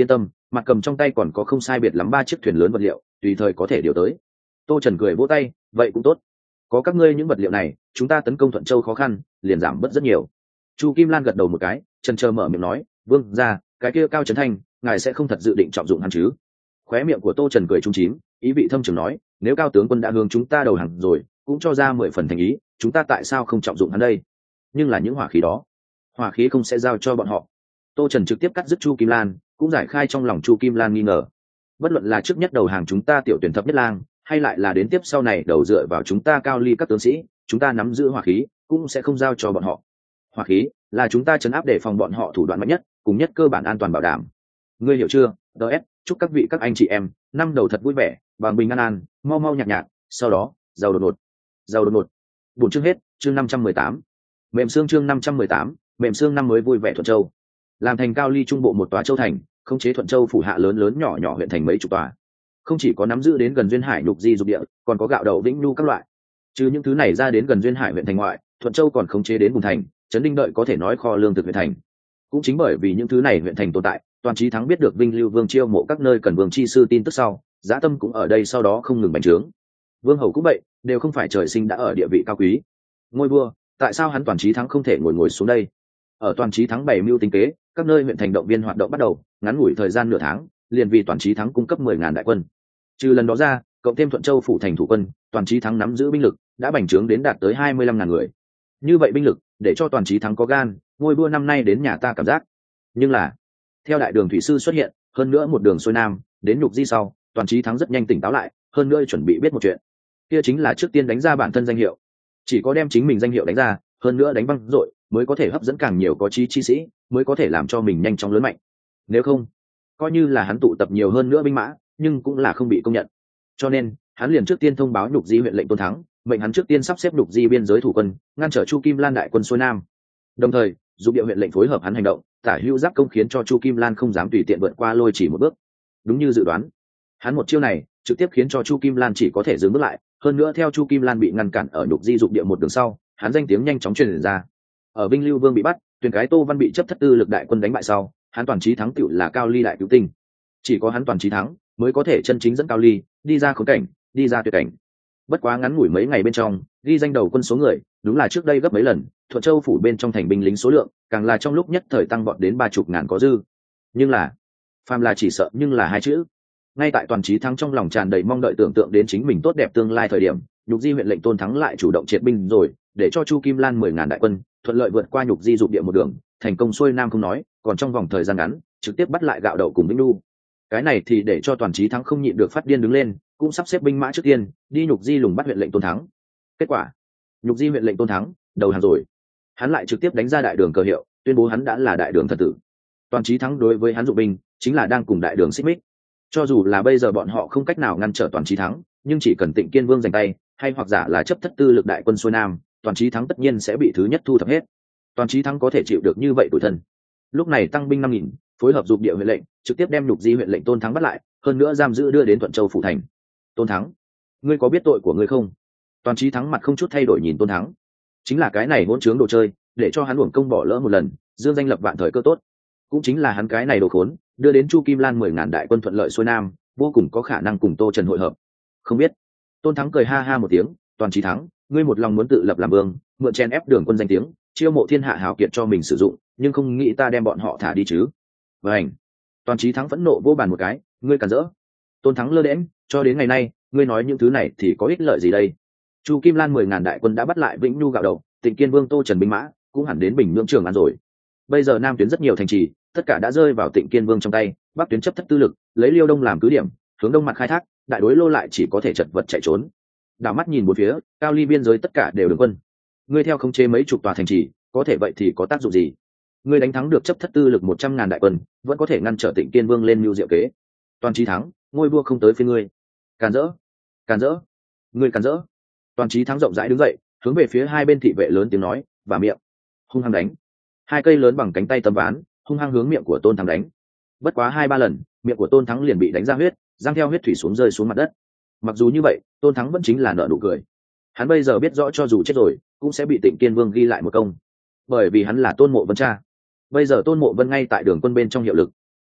mặt cầm trong tay còn có không sai biệt lắm ba chiếc thuyền lớn vật liệu tùy thời có thể điều tới. Tô Trần cười vỗ tay, vậy cũng tốt, có các ngươi những vật liệu này chúng ta tấn công Thuận Châu khó khăn liền giảm bớt rất nhiều. Chu Kim Lan gật đầu một cái, Trần chờ mở miệng nói, vương ra cái kia Cao Trấn Thanh ngài sẽ không thật dự định trọng dụng hắn chứ? Khóe miệng của Tô Trần cười trung chím, ý vị thâm trường nói, nếu Cao tướng quân đã hướng chúng ta đầu hàng rồi cũng cho ra mười phần thành ý, chúng ta tại sao không trọng dụng hắn đây? Nhưng là những hỏa khí đó, hỏa khí không sẽ giao cho bọn họ. Tô Trần trực tiếp cắt dứt Chu Kim Lan, cũng giải khai trong lòng Chu Kim Lan nghi ngờ. Bất luận là trước nhất đầu hàng chúng ta tiểu tuyển thập nhất lang, hay lại là đến tiếp sau này đầu dựa vào chúng ta Cao Ly các tướng sĩ, chúng ta nắm giữ hỏa khí cũng sẽ không giao cho bọn họ. Hỏa khí là chúng ta trấn áp để phòng bọn họ thủ đoạn mạnh nhất, cùng nhất cơ bản an toàn bảo đảm. Ngươi hiểu chưa? ds chúc các vị các anh chị em năm đầu thật vui vẻ, bằng bình an an, mau mau nhạc nhạc, sau đó giàu đột ngột giàu đột ngột. Buổi chương hết, chương năm trăm mười tám. Mềm xương chương năm trăm mười tám, mềm xương năm mới vui vẻ Thuận Châu. Làm thành Cao Ly trung bộ một tòa châu thành, khống chế Thuận Châu phủ hạ lớn lớn nhỏ nhỏ huyện thành mấy chục tòa. Không chỉ có nắm giữ đến gần duyên hải nhục di dục địa, còn có gạo đậu vĩnh nhu các loại. Trừ những thứ này ra, đến gần duyên hải huyện thành ngoại, Thuận Châu còn khống chế đến Bùn thành, Trấn Đinh đợi có thể nói kho lương thực huyện thành. Cũng chính bởi vì những thứ này huyện thành tồn tại, Toàn Chí Thắng biết được Vinh Lưu Vương chiêu mộ các nơi cần vương chi sư tin tức sau, dã tâm cũng ở đây sau đó không ngừng bành trướng. Vương hầu cũng vậy, đều không phải trời sinh đã ở địa vị cao quý. Ngôi vua, tại sao hắn Toàn Chí Thắng không thể ngồi ngồi xuống đây? Ở Toàn Chí Thắng bày mưu tính kế, các nơi huyện thành động viên hoạt động bắt đầu, ngắn ngủi thời gian nửa tháng, liền vì Toàn Chí Thắng cung cấp mười ngàn đại quân. Trừ lần đó ra, cộng thêm Thuận Châu phủ thành thủ quân, Toàn Chí Thắng nắm giữ binh lực đã bành trướng đến đạt tới hai mươi lăm ngàn người. Như vậy binh lực, để cho Toàn Chí Thắng có gan, ngôi vua năm nay đến nhà ta cảm giác. Nhưng là, theo đại đường thủy sư xuất hiện, hơn nữa một đường xuôi nam, đến Nhục Di sau, Toàn Chí Thắng rất nhanh tỉnh táo lại, hơn nữa chuẩn bị biết một chuyện. Kia chính là trước tiên đánh ra bản thân danh hiệu. Chỉ có đem chính mình danh hiệu đánh ra, hơn nữa đánh văng dội, mới có thể hấp dẫn càng nhiều có chí chi sĩ, mới có thể làm cho mình nhanh chóng lớn mạnh. Nếu không, coi như là hắn tụ tập nhiều hơn nữa binh mã, nhưng cũng là không bị công nhận. Cho nên, hắn liền trước tiên thông báo Nhục Di huyện lệnh Tôn Thắng, mệnh hắn trước tiên sắp xếp Nhục Di biên giới thủ quân, ngăn trở Chu Kim Lan đại quân xuôi nam. Đồng thời, giúp địa huyện lệnh phối hợp hắn hành động, tả hữu giáp công khiến cho Chu Kim Lan không dám tùy tiện vượt qua Lôi Chỉ một bước. Đúng như dự đoán, hắn một chiêu này trực tiếp khiến cho Chu Kim Lan chỉ có thể dừng bước lại, hơn nữa theo Chu Kim Lan bị ngăn cản ở Nhục Di dục địa một đường sau, hắn danh tiếng nhanh chóng truyền ra. Ở Vinh Lưu Vương bị bắt, Tuyền cái Tô Văn bị chấp thất tư lực đại quân đánh bại sau, hắn Toàn Chí Thắng tựu là Cao Ly đại cứu tinh. Chỉ có hắn Toàn Chí Thắng mới có thể chân chính dẫn Cao Ly đi ra khốn cảnh, đi ra tuyệt cảnh. Bất quá ngắn ngủi mấy ngày bên trong, ghi danh đầu quân số người đúng là trước đây gấp mấy lần, Thuận Châu phủ bên trong thành binh lính số lượng càng là trong lúc nhất thời tăng vọt đến ba chục ngàn có dư. Nhưng là, phàm là chỉ sợ nhưng là hai chữ. Ngay tại Toàn Chí Thắng trong lòng tràn đầy mong đợi tưởng tượng đến chính mình tốt đẹp tương lai thời điểm, Nhục Di huyện lệnh Tôn Thắng lại chủ động triệt binh rồi, để cho Chu Kim Lan mười ngàn đại quân thuận lợi vượt qua Nhục Di dục địa một đường, thành công xuôi nam không nói, còn trong vòng thời gian ngắn trực tiếp bắt lại gạo đậu cùng Vĩnh Nhu. Cái này thì để cho Toàn Chí Thắng không nhịn được phát điên đứng lên, cũng sắp xếp binh mã trước tiên đi Nhục Di lùng bắt huyện lệnh Tôn Thắng. Kết quả, Nhục Di huyện lệnh Tôn Thắng đầu hàng rồi, hắn lại trực tiếp đánh ra đại đường cờ hiệu, tuyên bố hắn đã là đại đường thần tử. Toàn Chí Thắng đối với hắn dụng binh chính là đang cùng đại đường xích mích. Cho dù là bây giờ bọn họ không cách nào ngăn trở Toàn Chí Thắng, nhưng chỉ cần Tịnh Kiên Vương giành tay, hay hoặc giả là chấp thất tư lực đại quân xuôi nam, Toàn Chí Thắng tất nhiên sẽ bị thứ nhất thu thập hết. Toàn Chí Thắng có thể chịu được như vậy tủi thân. Lúc này tăng binh năm nghìn, phối hợp dục địa huyện lệnh, trực tiếp đem Nhục Di huyện lệnh Tôn Thắng bắt lại, hơn nữa giam giữ đưa đến Thuận Châu phủ thành. Tôn Thắng, ngươi có biết tội của ngươi không? Toàn Chí Thắng mặt không chút thay đổi nhìn Tôn Thắng. Chính là cái này hỗn trướng đồ chơi, để cho hắn uổng công bỏ lỡ một lần, dương danh lập vạn thời cơ tốt. Cũng chính là hắn cái này đồ khốn, đưa đến Chu Kim Lan mười ngàn đại quân thuận lợi xuôi nam, vô cùng có khả năng cùng Tô Trần hội hợp. Không biết. Tôn Thắng cười ha ha một tiếng, Toàn Chí Thắng, ngươi một lòng muốn tự lập làm vương, mượn chen ép đường quân danh tiếng, chiêu mộ thiên hạ hào kiệt cho mình sử dụng, nhưng không nghĩ ta đem bọn họ thả đi chứ? Vâng. Toàn Chí Thắng phẫn nộ vô bàn một cái, ngươi cản rỡ. Tôn Thắng lơ đễnh, cho đến ngày nay, ngươi nói những thứ này thì có ích lợi gì đây? Chu Kim Lan mười ngàn đại quân đã bắt lại Vĩnh Nhu gạo đầu, Tịnh Kiên Vương Tô Trần binh mã cũng hẳn đến Bình Nhưỡng Trường An rồi. Bây giờ Nam tuyến rất nhiều thành trì, tất cả đã rơi vào Tịnh Kiên Vương trong tay, Bắc tuyến chấp thất tư lực, lấy Liêu Đông làm cứ điểm, hướng đông mặt khai thác, đại đối Lô lại chỉ có thể chật vật chạy trốn. Đảo mắt nhìn bốn phía, Cao Ly biên giới tất cả đều đường quân. Ngươi theo khống chế mấy chục tòa thành trì, có thể vậy thì có tác dụng gì? Ngươi đánh thắng được chấp thất tư lực một trăm ngàn đại quân, vẫn có thể ngăn trở Tịnh Kiên Vương lên mưu diệu kế. Toàn Chí Thắng, ngôi vua không tới phiên ngươi. Càn rỡ, càn rỡ, ngươi càn rỡ. Toàn Chí Thắng rộng rãi đứng dậy, hướng về phía hai bên thị vệ lớn tiếng nói, và miệng, hung hăng đánh. Hai cây lớn bằng cánh tay tấm ván, hung hăng hướng miệng của Tôn Thắng đánh. Bất quá hai ba lần, miệng của Tôn Thắng liền bị đánh ra huyết, giang theo huyết thủy xuống rơi xuống mặt đất. Mặc dù như vậy, Tôn Thắng vẫn chính là nở nụ cười. Hắn bây giờ biết rõ cho dù chết rồi, cũng sẽ bị Tịnh Kiên Vương ghi lại một công, bởi vì hắn là Tôn Mộ Vân cha. Bây giờ Tôn Mộ Vân ngay tại đường quân bên trong hiệu lực,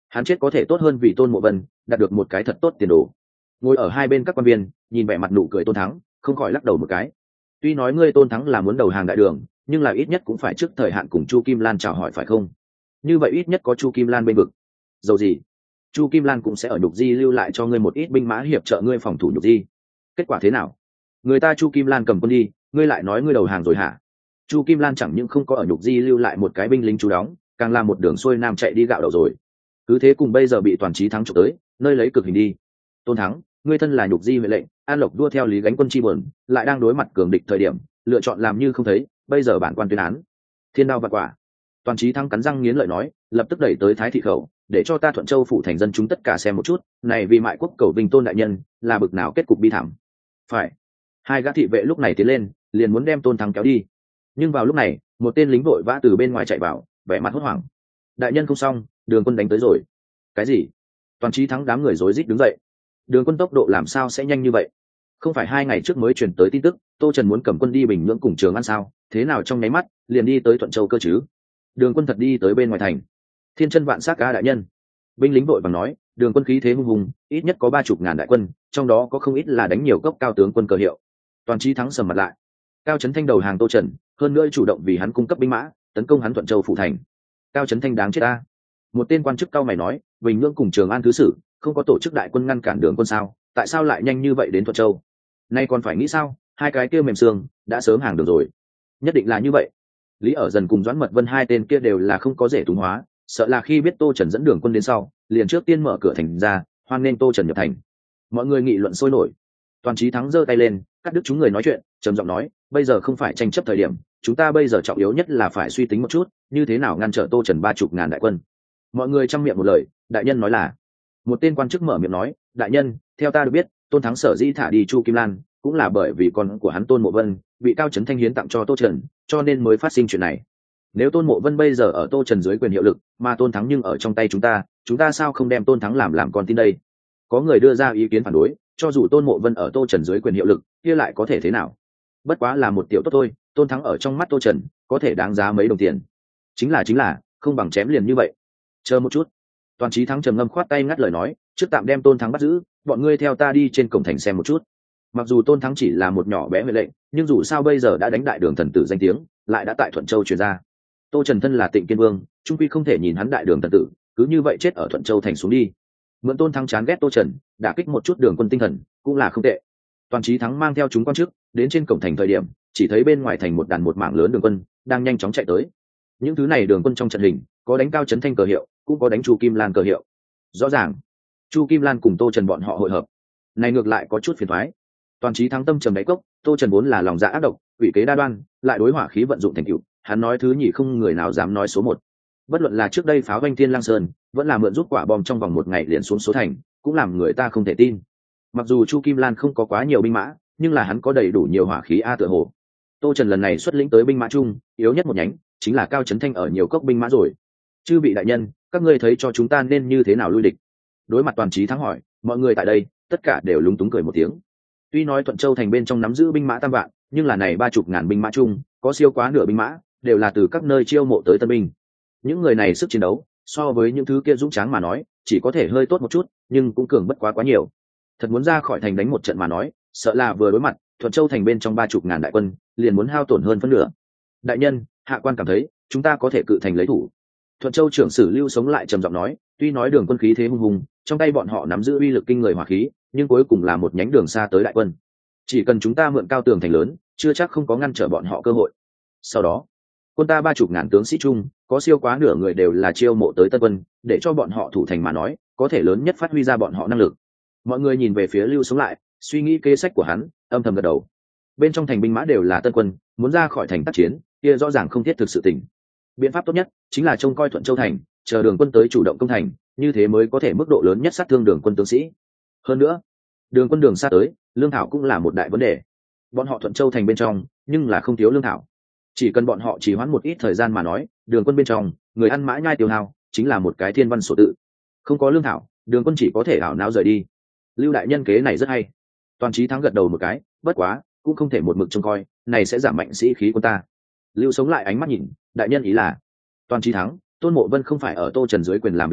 hắn chết có thể tốt hơn vì Tôn Mộ Vân đạt được một cái thật tốt tiền đồ. Ngồi ở hai bên các quan viên nhìn vẻ mặt nụ cười Tôn Thắng, không khỏi lắc đầu một cái. Tuy nói ngươi Tôn Thắng là muốn đầu hàng đại đường, nhưng là ít nhất cũng phải trước thời hạn cùng Chu Kim Lan chào hỏi phải không? Như vậy ít nhất có Chu Kim Lan bên vực. Dầu gì Chu Kim Lan cũng sẽ ở Nhục Di lưu lại cho ngươi một ít binh mã hiệp trợ ngươi phòng thủ Nhục Di. Kết quả thế nào? Người ta Chu Kim Lan cầm quân đi, ngươi lại nói ngươi đầu hàng rồi hả? Chu Kim Lan chẳng những không có ở Nhục Di lưu lại một cái binh lính trú đóng, càng làm một đường xuôi nam chạy đi gạo đầu rồi. Cứ thế cùng bây giờ bị Toàn Chí Thắng chụp tới, nơi lấy cực hình đi. Tôn Thắng, ngươi thân là Nhục Di huệ lệnh, An Lộc đua theo lý gánh quân chi buồn, lại đang đối mặt cường địch thời điểm, lựa chọn làm như không thấy, bây giờ bản quan tuyên án. Thiên đao vạn quả. Toàn Chí Thắng cắn răng nghiến lợi nói, lập tức đẩy tới Thái thị khẩu, để cho ta Thuận Châu phủ thành dân chúng tất cả xem một chút, này vì mại quốc cầu vinh Tôn đại nhân, là bực nào kết cục bi thảm. Phải. Hai gã thị vệ lúc này tiến lên, liền muốn đem Tôn Thắng kéo đi. Nhưng vào lúc này, một tên lính vội vã từ bên ngoài chạy vào, vẻ mặt hốt hoảng. Đại nhân không xong, Đường quân đánh tới rồi. Cái gì? Toàn Chí Thắng đám người rối rít đứng dậy. Đường quân tốc độ làm sao sẽ nhanh như vậy? Không phải hai ngày trước mới truyền tới tin tức, Tô Trần muốn cầm quân đi Bình Nhưỡng cùng Trường An sao? Thế nào trong nháy mắt liền đi tới Thuận Châu cơ chứ? Đường quân thật đi tới bên ngoài thành. Thiên chân vạn sắc ca đại nhân. Binh lính vội vàng nói, Đường quân khí thế hung hùng, ít nhất có ba chục ngàn đại quân, trong đó có không ít là đánh nhiều cấp cao tướng quân cờ hiệu. Toàn Chí Thắng sầm mặt lại. Cao Chấn Thanh đầu hàng Tô Trần, hơn nữa chủ động vì hắn cung cấp binh mã, tấn công hắn Thuận Châu phủ thành. Cao Chấn Thanh đáng chết ta. Một tên quan chức cao mày nói, Bình Nhưỡng cùng Trường An thứ sử, không có tổ chức đại quân ngăn cản Đường quân sao? Tại sao lại nhanh như vậy đến Thuận Châu? Nay còn phải nghĩ sao? Hai cái kia mềm xương đã sớm hàng được rồi. Nhất định là như vậy. Lý ở Dần cùng Doãn Mật Vân hai tên kia đều là không có rể túng hóa, sợ là khi biết Tô Trần dẫn Đường quân đến sau, liền trước tiên mở cửa thành ra, hoan nên Tô Trần nhập thành. Mọi người nghị luận sôi nổi. Toàn Chí Thắng giơ tay lên, cắt đứt chúng người nói chuyện, trầm giọng nói, bây giờ không phải tranh chấp thời điểm, chúng ta bây giờ trọng yếu nhất là phải suy tính một chút, như thế nào ngăn trở Tô Trần ba chục ngàn đại quân. Mọi người trăm miệng một lời, đại nhân nói là. Một tên quan chức mở miệng nói, đại nhân, theo ta được biết, Tôn Thắng sở dĩ thả đi Chu Kim Lan, cũng là bởi vì con của hắn Tôn Mộ Vân bị Cao Chấn Thanh hiến tặng cho Tô Trần, cho nên mới phát sinh chuyện này. Nếu Tôn Mộ Vân bây giờ ở Tô Trần dưới quyền hiệu lực, mà Tôn Thắng nhưng ở trong tay chúng ta, chúng ta sao không đem Tôn Thắng làm làm con tin đây? Có người đưa ra ý kiến phản đối, cho dù Tôn Mộ Vân ở Tô Trần dưới quyền hiệu lực, kia lại có thể thế nào? Bất quá là một tiểu tốt thôi, Tôn Thắng ở trong mắt Tô Trần, có thể đáng giá mấy đồng tiền. Chính là chính là, không bằng chém liền như vậy. Chờ một chút. Toàn Chí Thắng trầm ngâm khoát tay ngắt lời nói, trước tạm đem Tôn Thắng bắt giữ, bọn ngươi theo ta đi trên cổng thành xem một chút. Mặc dù Tôn Thắng chỉ là một nhỏ bé huệ lệnh, nhưng dù sao bây giờ đã đánh đại đường thần tử danh tiếng, lại đã tại Thuận Châu truyền ra. Tô Trần thân là Tịnh Kiên Vương, trung quy không thể nhìn hắn đại đường thần tử cứ như vậy chết ở Thuận Châu thành xuống đi. Mượn Tôn Thắng chán ghét Tô Trần, đả kích một chút Đường quân tinh thần, cũng là không tệ. Toàn Chí Thắng mang theo chúng quan chức đến trên cổng thành thời điểm, chỉ thấy bên ngoài thành một đàn một mảng lớn đường quân đang nhanh chóng chạy tới. Những thứ này đường quân trong trận hình, có đánh Cao Chấn Thanh cờ hiệu, cũng có đánh Chu Kim Lan cờ hiệu. Rõ ràng, Chu Kim Lan cùng Tô Trần bọn họ hội hợp, này ngược lại có chút phiền toái. Toàn Chí Thắng tâm trầm đáy cốc, Tô Trần vốn là lòng dạ ác độc, ủy kế đa đoan, lại đối hỏa khí vận dụng thành tựu, hắn nói thứ nhì không người nào dám nói số một. Bất luận là trước đây pháo vanh Thiên Lang Sơn, vẫn là mượn giúp quả bom trong vòng một ngày liền xuống số thành, cũng làm người ta không thể tin. Mặc dù Chu Kim Lan không có quá nhiều binh mã, nhưng là hắn có đầy đủ nhiều hỏa khí a tựa hồ. Tô Trần lần này xuất lĩnh tới binh mã chung, yếu nhất một nhánh, chính là Cao Chấn Thanh ở nhiều cốc binh mã rồi. Chư vị đại nhân, các ngươi thấy cho chúng ta nên như thế nào lui địch? Đối mặt Toàn Chí Thắng hỏi, mọi người tại đây tất cả đều lúng túng cười một tiếng. Tuy nói Thuận Châu thành bên trong nắm giữ binh mã tam vạn, nhưng là này ba chục ngàn binh mã chung, có siêu quá nửa binh mã đều là từ các nơi chiêu mộ tới tân binh. Những người này sức chiến đấu so với những thứ kia dũng tráng mà nói, chỉ có thể hơi tốt một chút, nhưng cũng cường bất quá quá nhiều. Thật muốn ra khỏi thành đánh một trận mà nói, sợ là vừa đối mặt Thuận Châu thành bên trong ba chục ngàn đại quân, liền muốn hao tổn hơn phân nửa. Đại nhân, hạ quan cảm thấy chúng ta có thể cự thành lấy thủ. Thuận Châu trưởng sử Lưu Sống lại trầm giọng nói, tuy nói Đường quân khí thế hung hùng, trong tay bọn họ nắm giữ uy lực kinh người hỏa khí, nhưng cuối cùng là một nhánh đường xa tới đại quân. Chỉ cần chúng ta mượn cao tường thành lớn, chưa chắc không có ngăn trở bọn họ cơ hội. Sau đó, quân ta ba chục ngàn tướng sĩ chung, có siêu quá nửa người đều là chiêu mộ tới tân quân, để cho bọn họ thủ thành mà nói, có thể lớn nhất phát huy ra bọn họ năng lực. Mọi người nhìn về phía Lưu Sống lại, suy nghĩ kế sách của hắn, âm thầm gật đầu. Bên trong thành binh mã đều là tân quân, muốn ra khỏi thành tác chiến, kia rõ ràng không thiết thực sự tình. Biện pháp tốt nhất chính là trông coi Thuận Châu thành, chờ Đường quân tới chủ động công thành, như thế mới có thể mức độ lớn nhất sát thương Đường quân tướng sĩ. Hơn nữa, Đường quân đường xa tới, lương thảo cũng là một đại vấn đề. Bọn họ Thuận Châu thành bên trong, nhưng là không thiếu lương thảo. Chỉ cần bọn họ chỉ hoãn một ít thời gian mà nói, Đường quân bên trong, người ăn mã nhai tiêu hao, chính là một cái thiên văn sổ tự. Không có lương thảo, Đường quân chỉ có thể ảo não rời đi. Lưu đại nhân kế này rất hay. Toàn Chí Thắng gật đầu một cái, bất quá, cũng không thể một mực trông coi, này sẽ giảm mạnh sĩ khí của ta. Lưu Sống lại ánh mắt nhìn, đại nhân ý là, Toàn Chí Thắng, Tôn Mộ Vân không phải ở Tô Trần dưới quyền làm việc sao,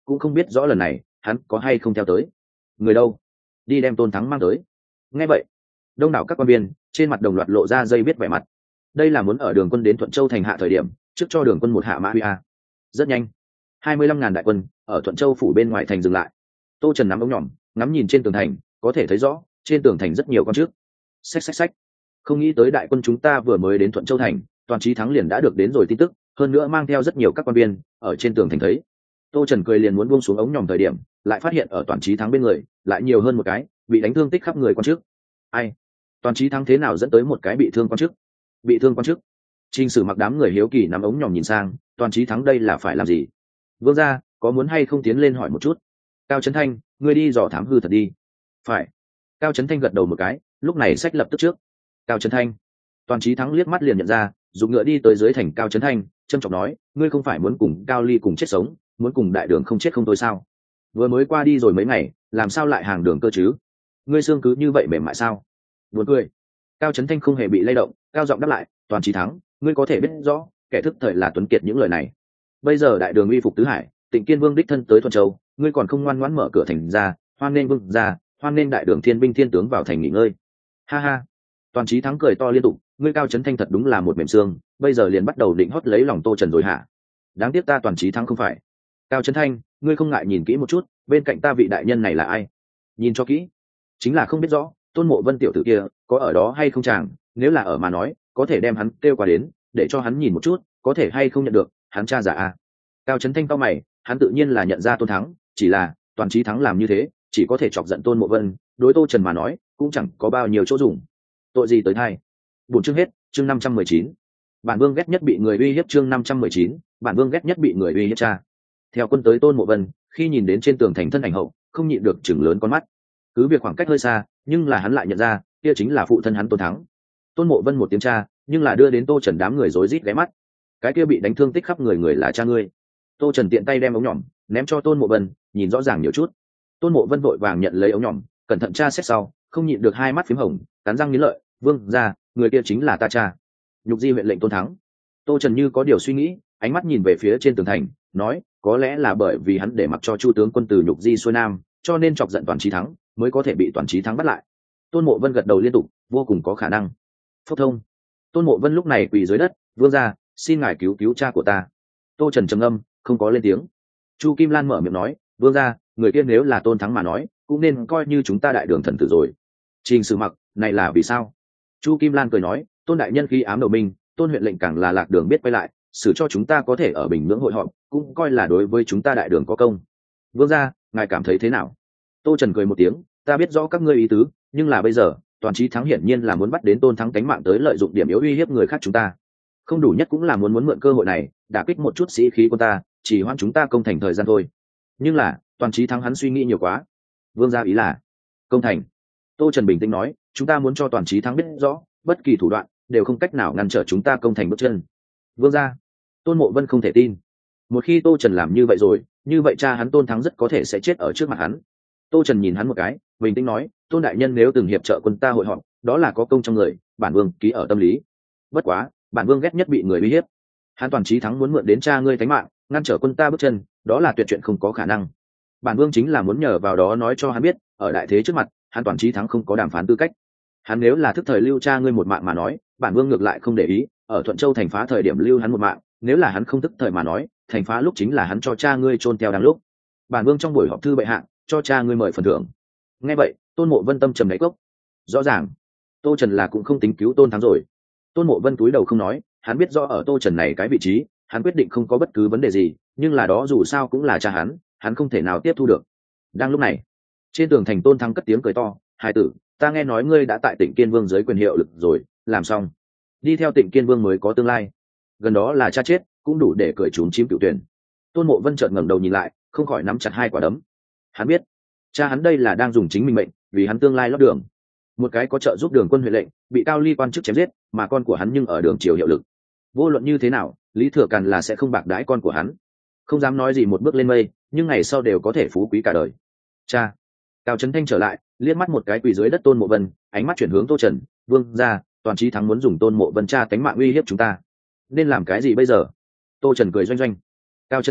cũng không biết rõ lần này hắn có hay không theo tới. Người đâu? Đi đem Tôn Thắng mang tới. Nghe vậy, đông đảo các quan viên trên mặt đồng loạt lộ ra dây biết vẻ mặt. Đây là muốn ở Đường Quân đến Thuận Châu thành hạ thời điểm, trước cho Đường Quân một hạ mã huy a. Rất nhanh, hai mươi lăm ngàn đại quân ở Thuận Châu phủ bên ngoài thành dừng lại. Tô Trần nắm ống nhỏm, ngắm nhìn trên tường thành, có thể thấy rõ trên tường thành rất nhiều con trước. Xách xách xách. Không nghĩ tới đại quân chúng ta vừa mới đến Thuận Châu thành, Toàn Chí Thắng liền đã được đến rồi tin tức, hơn nữa mang theo rất nhiều các quan viên ở trên tường thành thấy. Tô Trần cười liền muốn buông xuống ống nhòm thời điểm, lại phát hiện ở Toàn Chí Thắng bên người lại nhiều hơn một cái bị đánh thương tích khắp người quan chức. Ai? Toàn Chí Thắng thế nào dẫn tới một cái bị thương quan chức? Bị thương quan chức? Trình Sử Mặc đám người hiếu kỳ nắm ống nhòm nhìn sang, Toàn Chí Thắng đây là phải làm gì? Vương gia, có muốn hay không tiến lên hỏi một chút? Cao Chấn Thanh, ngươi đi dò thám hư thật đi. Phải. Cao Chấn Thanh gật đầu một cái, lúc này sách lập tức trước. Cao Chấn Thanh. Toàn Chí Thắng liếc mắt liền nhận ra, dùng ngựa đi tới dưới thành Cao Chấn Thanh, trầm trọng nói, ngươi không phải muốn cùng Cao Ly cùng chết sống, muốn cùng đại đường không chết không thôi sao? Vừa mới qua đi rồi mấy ngày, làm sao lại hàng đường cơ chứ? Ngươi xương cứ như vậy mềm mại sao? Buồn cười. Cao Chấn Thanh không hề bị lay động, cao giọng đáp lại, Toàn Chí Thắng, ngươi có thể biết rõ, kẻ thức thời là Tuấn Kiệt những lời này. Bây giờ đại đường uy phục tứ hải, Tịnh Kiên Vương đích thân tới Thuận Châu, ngươi còn không ngoan ngoãn mở cửa thành ra, hoan nên vương ra, hoan nên đại đường thiên binh thiên tướng vào thành nghỉ ngơi. Ha ha. Toàn Chí Thắng cười to liên tục, ngươi Cao Chấn Thanh thật đúng là một mềm xương, bây giờ liền bắt đầu định hót lấy lòng Tô Trần rồi hả? Đáng tiếc ta Toàn Chí Thắng không phải. Cao Chấn Thanh, ngươi không ngại nhìn kỹ một chút, bên cạnh ta vị đại nhân này là ai? Nhìn cho kỹ. Chính là không biết rõ, Tôn Mộ Vân tiểu tử kia có ở đó hay không chàng, nếu là ở mà nói, có thể đem hắn kêu qua đến, để cho hắn nhìn một chút, có thể hay không nhận được, hắn cha giả à? Cao Chấn Thanh cau mày, hắn tự nhiên là nhận ra Tôn Thắng, chỉ là Toàn Chí Thắng làm như thế, chỉ có thể chọc giận Tôn Mộ Vân, đối Tô Trần mà nói, cũng chẳng có bao nhiêu chỗ dùng. Tội gì tới thay? Buổi chương hết, chương năm trăm mười chín. Bản Vương ghét nhất bị người uy hiếp chương năm trăm mười chín, Bản Vương ghét nhất bị người uy hiếp cha. Theo quân tới Tôn Mộ Vân, khi nhìn đến trên tường thành thân ảnh hậu, không nhịn được chừng lớn con mắt. Cứ việc khoảng cách hơi xa, nhưng là hắn lại nhận ra, kia chính là phụ thân hắn Tôn Thắng. Tôn Mộ Vân một tiếng cha, nhưng là đưa đến Tô Trần đám người rối rít ghé mắt. Cái kia bị đánh thương tích khắp người người là cha ngươi. Tô Trần tiện tay đem ống nhỏm ném cho Tôn Mộ Vân, nhìn rõ ràng nhiều chút. Tôn Mộ Vân vội vàng nhận lấy ống nhỏm, cẩn thận tra xét sau, không nhịn được hai mắt phím hồng, cắn răng nghiến lợi, vương ra, người kia chính là ta cha. Nhục Di huyện lệnh Tôn Thắng. Tô Trần như có điều suy nghĩ, ánh mắt nhìn về phía trên tường thành, nói, có lẽ là bởi vì hắn để mặc cho Chu tướng quân từ Nhục Di xuôi nam, cho nên chọc giận Toàn Chí Thắng, mới có thể bị Toàn Chí Thắng bắt lại. Tôn Mộ Vân gật đầu liên tục, vô cùng có khả năng. Phúc thông. Tôn Mộ Vân lúc này quỳ dưới đất, vương ra, xin ngài cứu cứu cha của ta. Tô Trần trầm ngâm, không có lên tiếng. Chu Kim Lan mở miệng nói, vương ra, người kia nếu là Tôn Thắng mà nói, cũng nên coi như chúng ta đại đường thần tử rồi. Trình Sử Mặc, này là vì sao? Chu Kim Lan cười nói, Tôn đại nhân khi ám đầu minh, Tôn huyện lệnh càng là lạc đường biết quay lại, xử cho chúng ta có thể ở Bình Nhưỡng hội họp, cũng coi là đối với chúng ta đại đường có công. Vương gia, ngài cảm thấy thế nào? Tô Trần cười một tiếng, ta biết rõ các ngươi ý tứ, nhưng là bây giờ, Toàn Chí Thắng hiển nhiên là muốn bắt đến Tôn Thắng cánh mạng tới lợi dụng điểm yếu uy hiếp người khác chúng ta. Không đủ nhất cũng là muốn muốn mượn cơ hội này, đả kích một chút sĩ khí của ta, chỉ hoãn chúng ta công thành thời gian thôi. Nhưng là, Toàn Chí Thắng hắn suy nghĩ nhiều quá. Vương gia ý là công thành. Tô Trần bình tĩnh nói, chúng ta muốn cho Toàn Chí Thắng biết rõ, bất kỳ thủ đoạn đều không cách nào ngăn trở chúng ta công thành bước chân. Vương gia. Tôn Mộ Vân không thể tin. Một khi Tô Trần làm như vậy rồi, như vậy cha hắn Tôn Thắng rất có thể sẽ chết ở trước mặt hắn. Tô Trần nhìn hắn một cái, bình tĩnh nói, Tôn đại nhân nếu từng hiệp trợ quân ta hội họp, đó là có công trong người, bản vương ký ở tâm lý. Bất quá, bản vương ghét nhất bị người uy hiếp. Hắn Toàn Chí Thắng muốn mượn đến cha ngươi thánh mạng, ngăn trở quân ta bước chân, đó là tuyệt chuyện không có khả năng. Bản vương chính là muốn nhờ vào đó nói cho hắn biết, ở đại thế trước mặt, hắn Toàn Chí Thắng không có đàm phán tư cách. Hắn nếu là thức thời lưu cha ngươi một mạng mà nói, bản vương ngược lại không để ý, ở Thuận Châu thành phá thời điểm lưu hắn một mạng, nếu là hắn không thức thời mà nói, thành phá lúc chính là hắn cho cha ngươi chôn theo đang lúc. Bản vương trong buổi họp thư bệ hạ, cho cha ngươi mời phần thưởng. Nghe vậy, Tôn Mộ Vân tâm trầm đáy cốc. Rõ ràng, Tô Trần là cũng không tính cứu Tôn Thắng rồi. Tôn Mộ Vân cúi đầu không nói, hắn biết rõ ở Tô Trần này cái vị trí, hắn quyết định không có bất cứ vấn đề gì, nhưng là đó dù sao cũng là cha hắn, hắn không thể nào tiếp thu được. Đang lúc này, trên tường thành Tôn Thắng cất tiếng cười to, "Hải tử, ta nghe nói ngươi đã tại Tịnh Kiên Vương dưới quyền hiệu lực rồi, làm xong, đi theo Tịnh Kiên Vương mới có tương lai. Gần đó là cha chết, cũng đủ để cười trốn chim cựu tuyển." Tôn Mộ Vân chợt ngẩng đầu nhìn lại, không khỏi nắm chặt hai quả đấm. Hắn biết, cha hắn đây là đang dùng chính mình mệnh, vì hắn tương lai lót đường. Một cái có trợ giúp Đường Quân huyện lệnh, bị Cao Ly quan chức chém giết, mà con của hắn nhưng ở Đường triều hiệu lực. Vô luận như thế nào, Lý Thừa Càn là sẽ không bạc đãi con của hắn. Không dám nói gì một bước lên mây, nhưng ngày sau đều có thể phú quý cả đời. Cha. Cao Chấn Thanh trở lại, liếc mắt một cái quỳ dưới đất Tôn Mộ Vân, ánh mắt chuyển hướng Tô Trần, "Vương gia, Toàn Chí Thắng muốn dùng Tôn Mộ Vân cha cánh mạng uy hiếp chúng ta, nên làm cái gì bây giờ?" Tô Trần cười doanh doanh. Cao Chấn Thanh,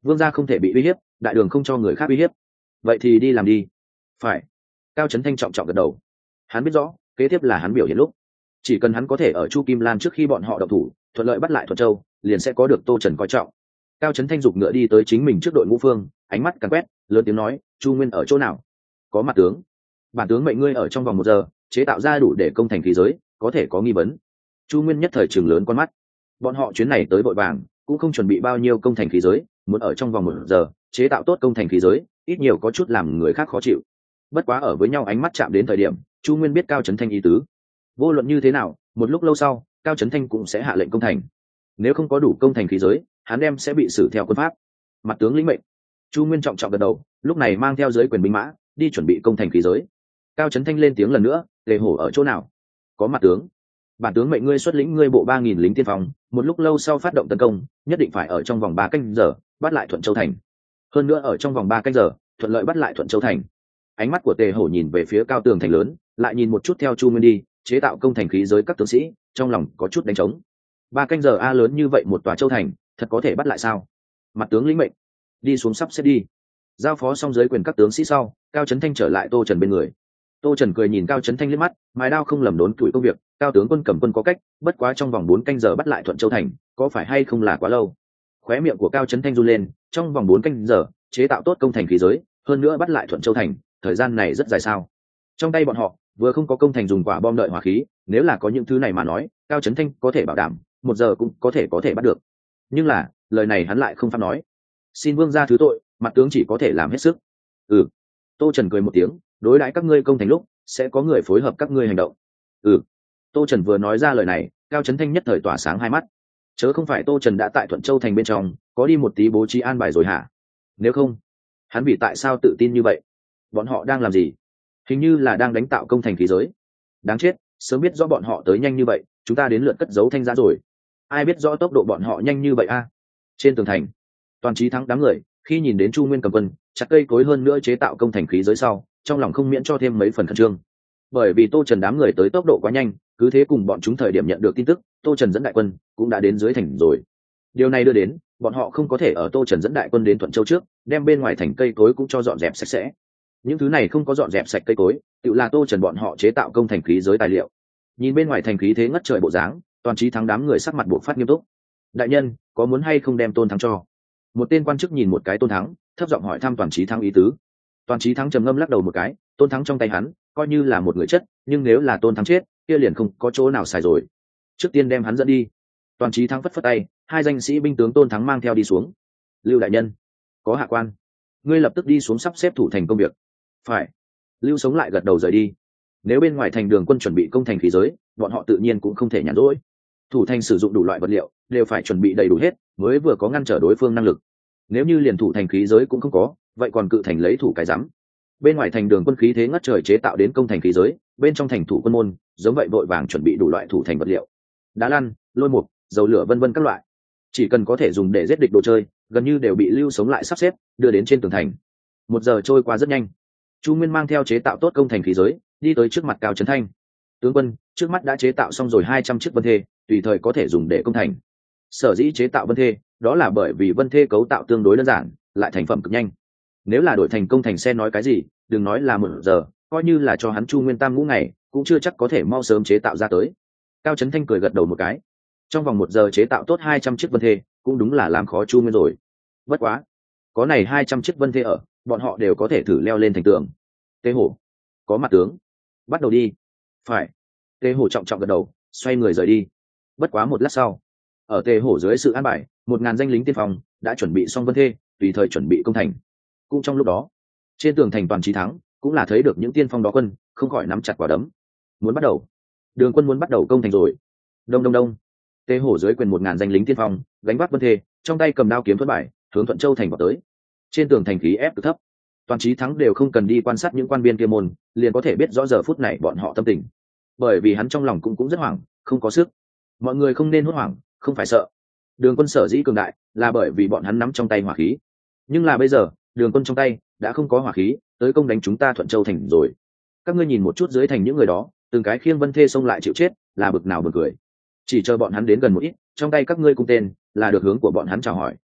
vương gia không thể bị uy hiếp, đại đường không cho người khác uy hiếp. Vậy thì đi làm đi. Phải. Cao Chấn Thanh trọng trọng gật đầu. Hắn biết rõ kế tiếp là hắn biểu hiện lúc, chỉ cần hắn có thể ở Chu Kim Lan trước khi bọn họ động thủ thuận lợi bắt lại Thuận Châu, liền sẽ có được Tô Trần coi trọng. Cao Chấn Thanh giục ngựa đi tới chính mình trước đội ngũ phương, ánh mắt càn quét, lớn tiếng nói: Chu Nguyên ở chỗ nào? Có mặt tướng. Bản tướng mệnh ngươi ở trong vòng một giờ chế tạo ra đủ để công thành khí giới, có thể có nghi vấn. Chu Nguyên nhất thời trừng lớn con mắt. Bọn họ chuyến này tới vội vàng, cũng không chuẩn bị bao nhiêu công thành khí giới, muốn ở trong vòng một giờ chế tạo tốt công thành khí giới, ít nhiều có chút làm người khác khó chịu. Bất quá ở với nhau ánh mắt chạm đến thời điểm, Chu Nguyên biết Cao Chấn Thanh ý tứ. Vô luận như thế nào, một lúc lâu sau, Cao Chấn Thanh cũng sẽ hạ lệnh công thành. Nếu không có đủ công thành khí giới, hắn đem sẽ bị xử theo quân pháp. Mặt tướng lĩnh mệnh. Chu Nguyên trọng trọng gật đầu, lúc này mang theo giới quyền binh mã đi chuẩn bị công thành khí giới. Cao Chấn Thanh lên tiếng lần nữa: Tề Hổ ở chỗ nào? Có mặt tướng. Bản tướng mệnh ngươi xuất lĩnh ngươi bộ ba nghìn lính tiên phong, một lúc lâu sau phát động tấn công, nhất định phải ở trong vòng ba canh giờ bắt lại Thuận Châu thành. Hơn nữa ở trong vòng ba canh giờ thuận lợi bắt lại Thuận Châu thành. Ánh mắt của Tề Hổ nhìn về phía cao tường thành lớn, lại nhìn một chút theo Chu Nguyên đi chế tạo công thành khí giới các tướng sĩ, trong lòng có chút đánh trống. Ba canh giờ a lớn như vậy một tòa châu thành, thật có thể bắt lại sao? Mặt tướng lĩnh mệnh. Đi xuống sắp xếp đi. Giao phó xong giới quyền các tướng sĩ sau, Cao Chấn Thanh trở lại Tô Trần bên người. Tô Trần cười nhìn Cao Chấn Thanh liếc mắt, mài đao không lầm đốn tuổi công việc, Cao tướng quân cầm quân có cách, bất quá trong vòng bốn canh giờ bắt lại Thuận Châu thành, có phải hay không là quá lâu? Khóe miệng của Cao Chấn Thanh run lên, trong vòng bốn canh giờ chế tạo tốt công thành khí giới, hơn nữa bắt lại Thuận Châu thành, thời gian này rất dài sao? Trong tay bọn họ vừa không có công thành dùng quả bom đợi hỏa khí, nếu là có những thứ này mà nói, Cao Chấn Thanh có thể bảo đảm một giờ cũng có thể có thể bắt được. Nhưng là lời này hắn lại không pháp nói. Xin vương gia thứ tội, mặt tướng chỉ có thể làm hết sức. Ừ. Tô Trần cười một tiếng, đối đãi các ngươi công thành lúc sẽ có người phối hợp các ngươi hành động. Ừ. Tô Trần vừa nói ra lời này, Cao Chấn Thanh nhất thời tỏa sáng hai mắt. Chớ không phải Tô Trần đã tại Thuận Châu thành bên trong có đi một tí bố trí an bài rồi hả? Nếu không, hắn vì tại sao tự tin như vậy? Bọn họ đang làm gì? Hình như là đang đánh tạo công thành khí giới. Đáng chết, sớm biết rõ bọn họ tới nhanh như vậy, chúng ta đến lượt cất giấu thanh giá rồi. Ai biết rõ tốc độ bọn họ nhanh như vậy a? Trên tường thành, Toàn Chí Thắng đám người khi nhìn đến Chu Nguyên cầm quân chặt cây cối hơn nữa chế tạo công thành khí giới sau, trong lòng không miễn cho thêm mấy phần khẩn trương. Bởi vì Tô Trần đám người tới tốc độ quá nhanh, cứ thế cùng bọn chúng thời điểm nhận được tin tức, Tô Trần dẫn đại quân cũng đã đến dưới thành rồi. Điều này đưa đến bọn họ không có thể ở Tô Trần dẫn đại quân đến Thuận Châu trước, đem bên ngoài thành cây cối cũng cho dọn dẹp sạch sẽ. Những thứ này không có dọn dẹp sạch cây cối, tự là Tô Trần bọn họ chế tạo công thành khí giới tài liệu. Nhìn bên ngoài thành khí thế ngất trời bộ dáng, Toàn Chí Thắng đám người sắc mặt buộc phát nghiêm túc. Đại nhân, có muốn hay không đem Tôn Thắng cho? Một tên quan chức nhìn một cái Tôn Thắng, thấp giọng hỏi thăm Toàn Chí Thắng ý tứ. Toàn Chí Thắng trầm ngâm lắc đầu một cái, Tôn Thắng trong tay hắn coi như là một người chất, nhưng nếu là Tôn Thắng chết, kia liền không có chỗ nào xài rồi. Trước tiên đem hắn dẫn đi. Toàn Chí Thắng phất phất tay, hai danh sĩ binh tướng Tôn Thắng mang theo đi xuống. Lưu đại nhân, có hạ quan, ngươi lập tức đi xuống sắp xếp thủ thành công việc. Phải. Lưu Sống lại gật đầu rời đi. Nếu bên ngoài thành đường quân chuẩn bị công thành khí giới, bọn họ tự nhiên cũng không thể nhàn rỗi. Thủ thành sử dụng đủ loại vật liệu, đều phải chuẩn bị đầy đủ hết, mới vừa có ngăn trở đối phương năng lực. Nếu như liền thủ thành khí giới cũng không có, vậy còn cự thành lấy thủ cái rắm. Bên ngoài thành đường quân khí thế ngất trời chế tạo đến công thành khí giới, bên trong thành thủ quân môn giống vậy vội vàng chuẩn bị đủ loại thủ thành vật liệu, đá lăn, lôi mục, dầu lửa vân vân các loại, chỉ cần có thể dùng để giết địch đồ chơi, gần như đều bị Lưu Sống lại sắp xếp đưa đến trên tường thành. Một giờ trôi qua rất nhanh. Chu Nguyên mang theo chế tạo tốt công thành khí giới đi tới trước mặt Cao Chấn Thanh. Tướng quân, trước mắt đã chế tạo xong rồi hai trăm chiếc vân thê, tùy thời có thể dùng để công thành. Sở dĩ chế tạo vân thê, đó là bởi vì vân thê cấu tạo tương đối đơn giản, lại thành phẩm cực nhanh. Nếu là đổi thành công thành xe nói cái gì, đừng nói là một giờ, coi như là cho hắn Chu Nguyên tam ngũ ngày, cũng chưa chắc có thể mau sớm chế tạo ra tới. Cao Chấn Thanh cười gật đầu một cái. Trong vòng một giờ chế tạo tốt hai trăm chiếc vân thê, cũng đúng là làm khó Chu Nguyên rồi. Bất quá, có này hai trăm chiếc vân thê ở, bọn họ đều có thể thử leo lên thành tường. Tề Hổ, có mặt tướng, bắt đầu đi. Phải. Tề Hổ trọng trọng gật đầu, xoay người rời đi. Bất quá một lát sau, ở Tề Hổ dưới sự an bài, một ngàn danh lính tiên phong đã chuẩn bị xong vân thê, tùy thời chuẩn bị công thành. Cũng trong lúc đó, trên tường thành Toàn Chí Thắng cũng là thấy được những tiên phong đó quân, không khỏi nắm chặt quả đấm. Muốn bắt đầu, đường quân muốn bắt đầu công thành rồi. Đông đông đông. Tề Hổ dưới quyền một ngàn danh lính tiên phong, gánh vác vân thê, trong tay cầm đao kiếm thuẫn bài, hướng Thuận Châu thành vào tới. Trên tường thành khí ép cực thấp, Toàn Chí Thắng đều không cần đi quan sát những quan viên kia môn, liền có thể biết rõ giờ phút này bọn họ tâm tình. Bởi vì hắn trong lòng cũng cũng rất hoảng, không có sức. Mọi người không nên hốt hoảng, không phải sợ. Đường quân sở dĩ cường đại, là bởi vì bọn hắn nắm trong tay hỏa khí. Nhưng là bây giờ, đường quân trong tay đã không có hỏa khí, tới công đánh chúng ta Thuận Châu thành rồi. Các ngươi nhìn một chút dưới thành những người đó, từng cái khiêng vân thê xông lại chịu chết, là bực nào bực cười. Chỉ chờ bọn hắn đến gần một ít, trong tay các ngươi cung tên, là được hướng của bọn hắn chào hỏi.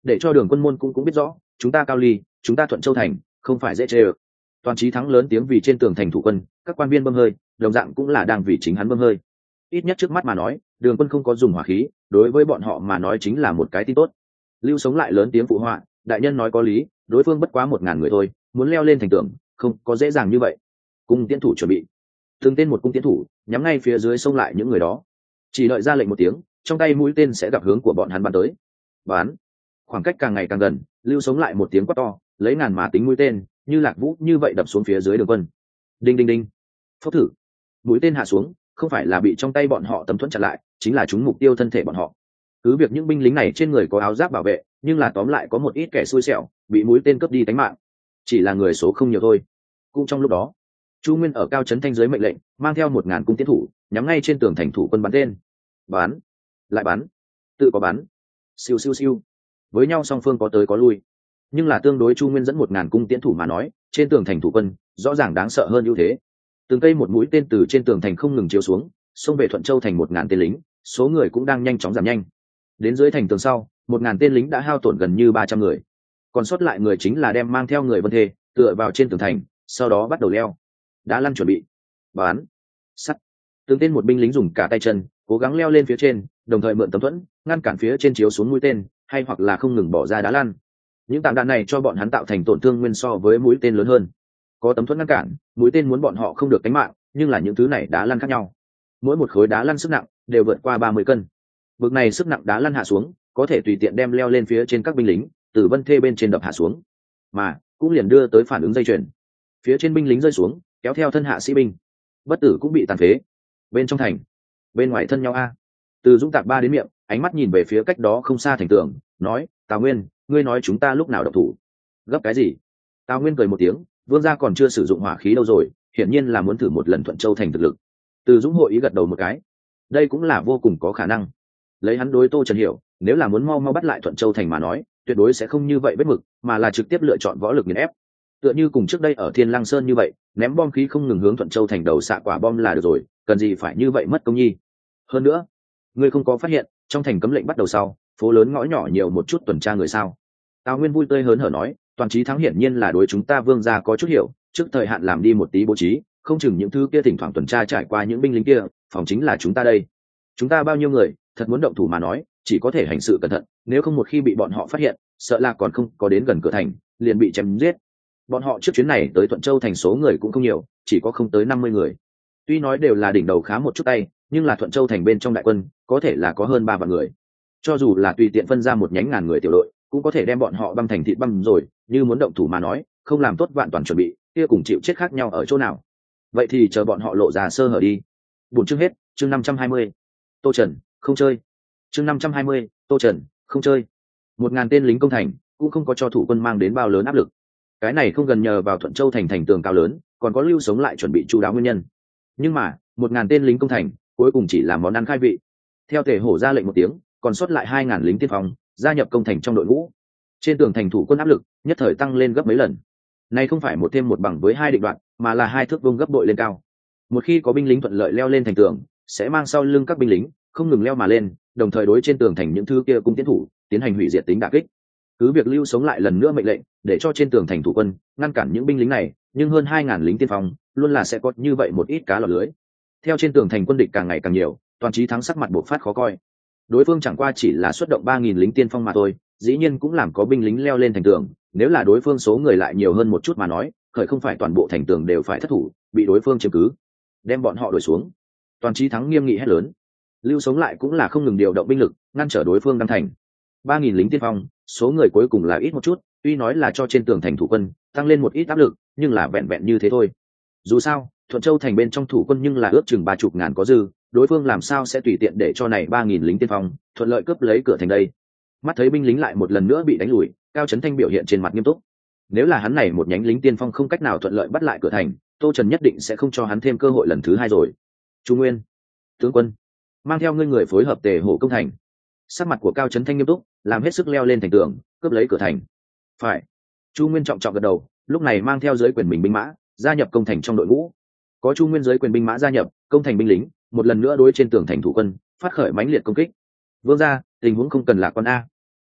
để cho đường quân môn cũng cũng biết rõ chúng ta Cao Ly, chúng ta Thuận Châu thành không phải dễ chê ơ. Toàn trí thắng lớn tiếng vì trên tường thành thủ quân, các quan viên bơm hơi, đồng dạng cũng là đang vì chính hắn bơm hơi. Ít nhất trước mắt mà nói, đường quân không có dùng hỏa khí, đối với bọn họ mà nói chính là một cái tin tốt. Lưu Sống lại lớn tiếng phụ họa, đại nhân nói có lý, đối phương bất quá một ngàn người thôi, muốn leo lên thành tường không có dễ dàng như vậy. Cung tiến thủ chuẩn bị, từng tên một cung tiến thủ nhắm ngay phía dưới xông lại những người đó, chỉ đợi ra lệnh một tiếng, trong tay mũi tên sẽ gặp hướng của bọn hắn bắn tới. Bắn. Khoảng cách càng ngày càng gần, Lưu Sống lại một tiếng quát to, lấy ngàn mà tính mũi tên như lạc vũ như vậy đập xuống phía dưới đường quân. Đinh đinh đinh. Phốc thử. Mũi tên hạ xuống, không phải là bị trong tay bọn họ tấm thuẫn chặn lại, chính là trúng mục tiêu thân thể bọn họ. Cứ việc những binh lính này trên người có áo giáp bảo vệ, nhưng là tóm lại có một ít kẻ xui xẻo bị mũi tên cướp đi tính mạng, chỉ là người số không nhiều thôi. Cũng trong lúc đó, Chu Nguyên ở cao trấn thanh dưới mệnh lệnh, mang theo một ngàn cung tiến thủ nhắm ngay trên tường thành thủ quân bắn tên. Bắn, lại bắn, tự có bắn. Siêu siêu siêu. Với nhau song phương có tới có lui, nhưng là tương đối Chu Nguyên dẫn một ngàn cung tiến thủ mà nói, trên tường thành thủ quân rõ ràng đáng sợ hơn ưu thế. Từng cây một mũi tên từ trên tường thành không ngừng chiếu xuống, xông về Thuận Châu thành một ngàn tên lính, số người cũng đang nhanh chóng giảm nhanh. Đến dưới thành tường sau, một ngàn tên lính đã hao tổn gần như ba trăm người, còn sót lại người chính là đem mang theo người vân thê tựa vào trên tường thành, sau đó bắt đầu leo đá lăn chuẩn bị bán sắt. Từng tên một binh lính dùng cả tay chân cố gắng leo lên phía trên, đồng thời mượn tấm thuẫn ngăn cản phía trên chiếu xuống mũi tên, hay hoặc là không ngừng bỏ ra đá lăn. Những tảng đạn này cho bọn hắn tạo thành tổn thương nguyên so với mũi tên lớn hơn. Có tấm thuẫn ngăn cản, mũi tên muốn bọn họ không được tính mạng, nhưng là những thứ này đá lăn khác nhau, mỗi một khối đá lăn sức nặng đều vượt qua ba mươi cân. Bực này sức nặng đá lăn hạ xuống, có thể tùy tiện đem leo lên phía trên các binh lính từ vân thê bên trên đập hạ xuống, mà cũng liền đưa tới phản ứng dây chuyền. Phía trên binh lính rơi xuống, kéo theo thân hạ sĩ binh, bất tử cũng bị tàn phế. Bên trong thành, bên ngoài thân nhau a. Từ Dũng tạc ba đến miệng, ánh mắt nhìn về phía cách đó không xa thành tường, nói: Tào Nguyên, ngươi nói chúng ta lúc nào động thủ? Gấp cái gì? Tào Nguyên cười một tiếng, vương gia còn chưa sử dụng hỏa khí đâu rồi, hiển nhiên là muốn thử một lần Thuận Châu thành thực lực. Từ Dũng hội ý gật đầu một cái, đây cũng là vô cùng có khả năng. Lấy hắn đối Tô Trần hiểu, nếu là muốn mau mau bắt lại Thuận Châu thành mà nói, tuyệt đối sẽ không như vậy vết mực, mà là trực tiếp lựa chọn võ lực nghiền ép. Tựa như cùng trước đây ở Thiên Lăng Sơn như vậy, ném bom khí không ngừng hướng Thuận Châu thành đầu xạ quả bom là được rồi, cần gì phải như vậy mất công nhi. Hơn nữa, ngươi không có phát hiện, trong thành cấm lệnh bắt đầu sau, phố lớn ngõ nhỏ nhiều một chút tuần tra người sao? Tào Nguyên vui tươi hớn hở nói, Toàn Chí Thắng hiển nhiên là đối chúng ta vương gia có chút hiểu, trước thời hạn làm đi một tí bố trí, không chừng những thứ kia thỉnh thoảng tuần tra trải qua những binh lính kia, phòng chính là chúng ta đây. Chúng ta bao nhiêu người, thật muốn động thủ mà nói, chỉ có thể hành sự cẩn thận, nếu không một khi bị bọn họ phát hiện, sợ là còn không có đến gần cửa thành, liền bị chém giết. Bọn họ trước chuyến này tới Thuận Châu thành số người cũng không nhiều, chỉ có không tới năm mươi người. Tuy nói đều là đỉnh đầu khá một chút tay, nhưng là Thuận Châu thành bên trong đại quân, có thể là có hơn ba vạn người. Cho dù là tùy tiện phân ra một nhánh ngàn người tiểu đội, cũng có thể đem bọn họ băm thành thịt băm rồi, như muốn động thủ mà nói, không làm tốt vạn toàn chuẩn bị, kia cùng chịu chết khác nhau ở chỗ nào. Vậy thì chờ bọn họ lộ ra sơ hở đi. Buổi chương hết, chương năm trăm hai mươi. Tô Trần, không chơi. Chương năm trăm hai mươi, Tô Trần, không chơi. Một ngàn tên lính công thành, cũng không có cho thủ quân mang đến bao lớn áp lực. Cái này không gần nhờ vào Thuận Châu thành thành tường cao lớn, còn có Lưu Sống lại chuẩn bị chu đáo nguyên nhân. Nhưng mà, một ngàn tên lính công thành, cuối cùng chỉ là món ăn khai vị. Theo Tề Hổ ra lệnh một tiếng, còn sót lại hai ngàn lính tiên phong gia nhập công thành trong đội ngũ. Trên tường thành thủ quân áp lực nhất thời tăng lên gấp mấy lần. Này không phải một thêm một bằng với hai định đoạn, mà là hai thước vuông gấp bội lên cao. Một khi có binh lính thuận lợi leo lên thành tường, sẽ mang sau lưng các binh lính không ngừng leo mà lên, đồng thời đối trên tường thành những thứ kia cung tiến thủ tiến hành hủy diệt tính đả kích. Cứ việc Lưu Sống lại lần nữa mệnh lệnh để cho trên tường thành thủ quân ngăn cản những binh lính này, nhưng hơn hai ngàn lính tiên phong luôn là sẽ có như vậy một ít cá lọt lưới. Theo trên tường thành quân địch càng ngày càng nhiều, Toàn Chí Thắng sắc mặt bộc phát khó coi. Đối phương chẳng qua chỉ là xuất động ba nghìn lính tiên phong mà thôi, dĩ nhiên cũng làm có binh lính leo lên thành tường, nếu là đối phương số người lại nhiều hơn một chút mà nói, khởi không phải toàn bộ thành tường đều phải thất thủ, bị đối phương chiếm cứ, đem bọn họ đuổi xuống. Toàn Chí Thắng nghiêm nghị hét lớn. Lưu Sống lại cũng là không ngừng điều động binh lực, ngăn trở đối phương đăng thành. ba nghìn lính tiên phong, số người cuối cùng là ít một chút, tuy nói là cho trên tường thành thủ quân tăng lên một ít áp lực, nhưng là vẹn vẹn như thế thôi. Dù sao, Thuận Châu thành bên trong thủ quân nhưng là ước chừng ba chục ngàn có dư, đối phương làm sao sẽ tùy tiện để cho này ba nghìn lính tiên phong thuận lợi cướp lấy cửa thành đây. Mắt thấy binh lính lại một lần nữa bị đánh lùi, Cao Chấn Thanh biểu hiện trên mặt nghiêm túc. Nếu là hắn này một nhánh lính tiên phong không cách nào thuận lợi bắt lại cửa thành, Tô Trần nhất định sẽ không cho hắn thêm cơ hội lần thứ hai rồi. Chu Nguyên, tướng quân, mang theo ngươi người phối hợp Tề Hổ công thành. Sắc mặt của Cao Chấn Thanh nghiêm túc, làm hết sức leo lên thành tường, cướp lấy cửa thành. Phải. Chu Nguyên trọng trọng gật đầu, lúc này mang theo dưới quyền mình binh mã gia nhập công thành trong đội ngũ. Có Chu Nguyên dưới quyền binh mã gia nhập, công thành binh lính một lần nữa đối trên tường thành thủ quân phát khởi mãnh liệt công kích. Vương gia, tình huống không cần lạc quan a.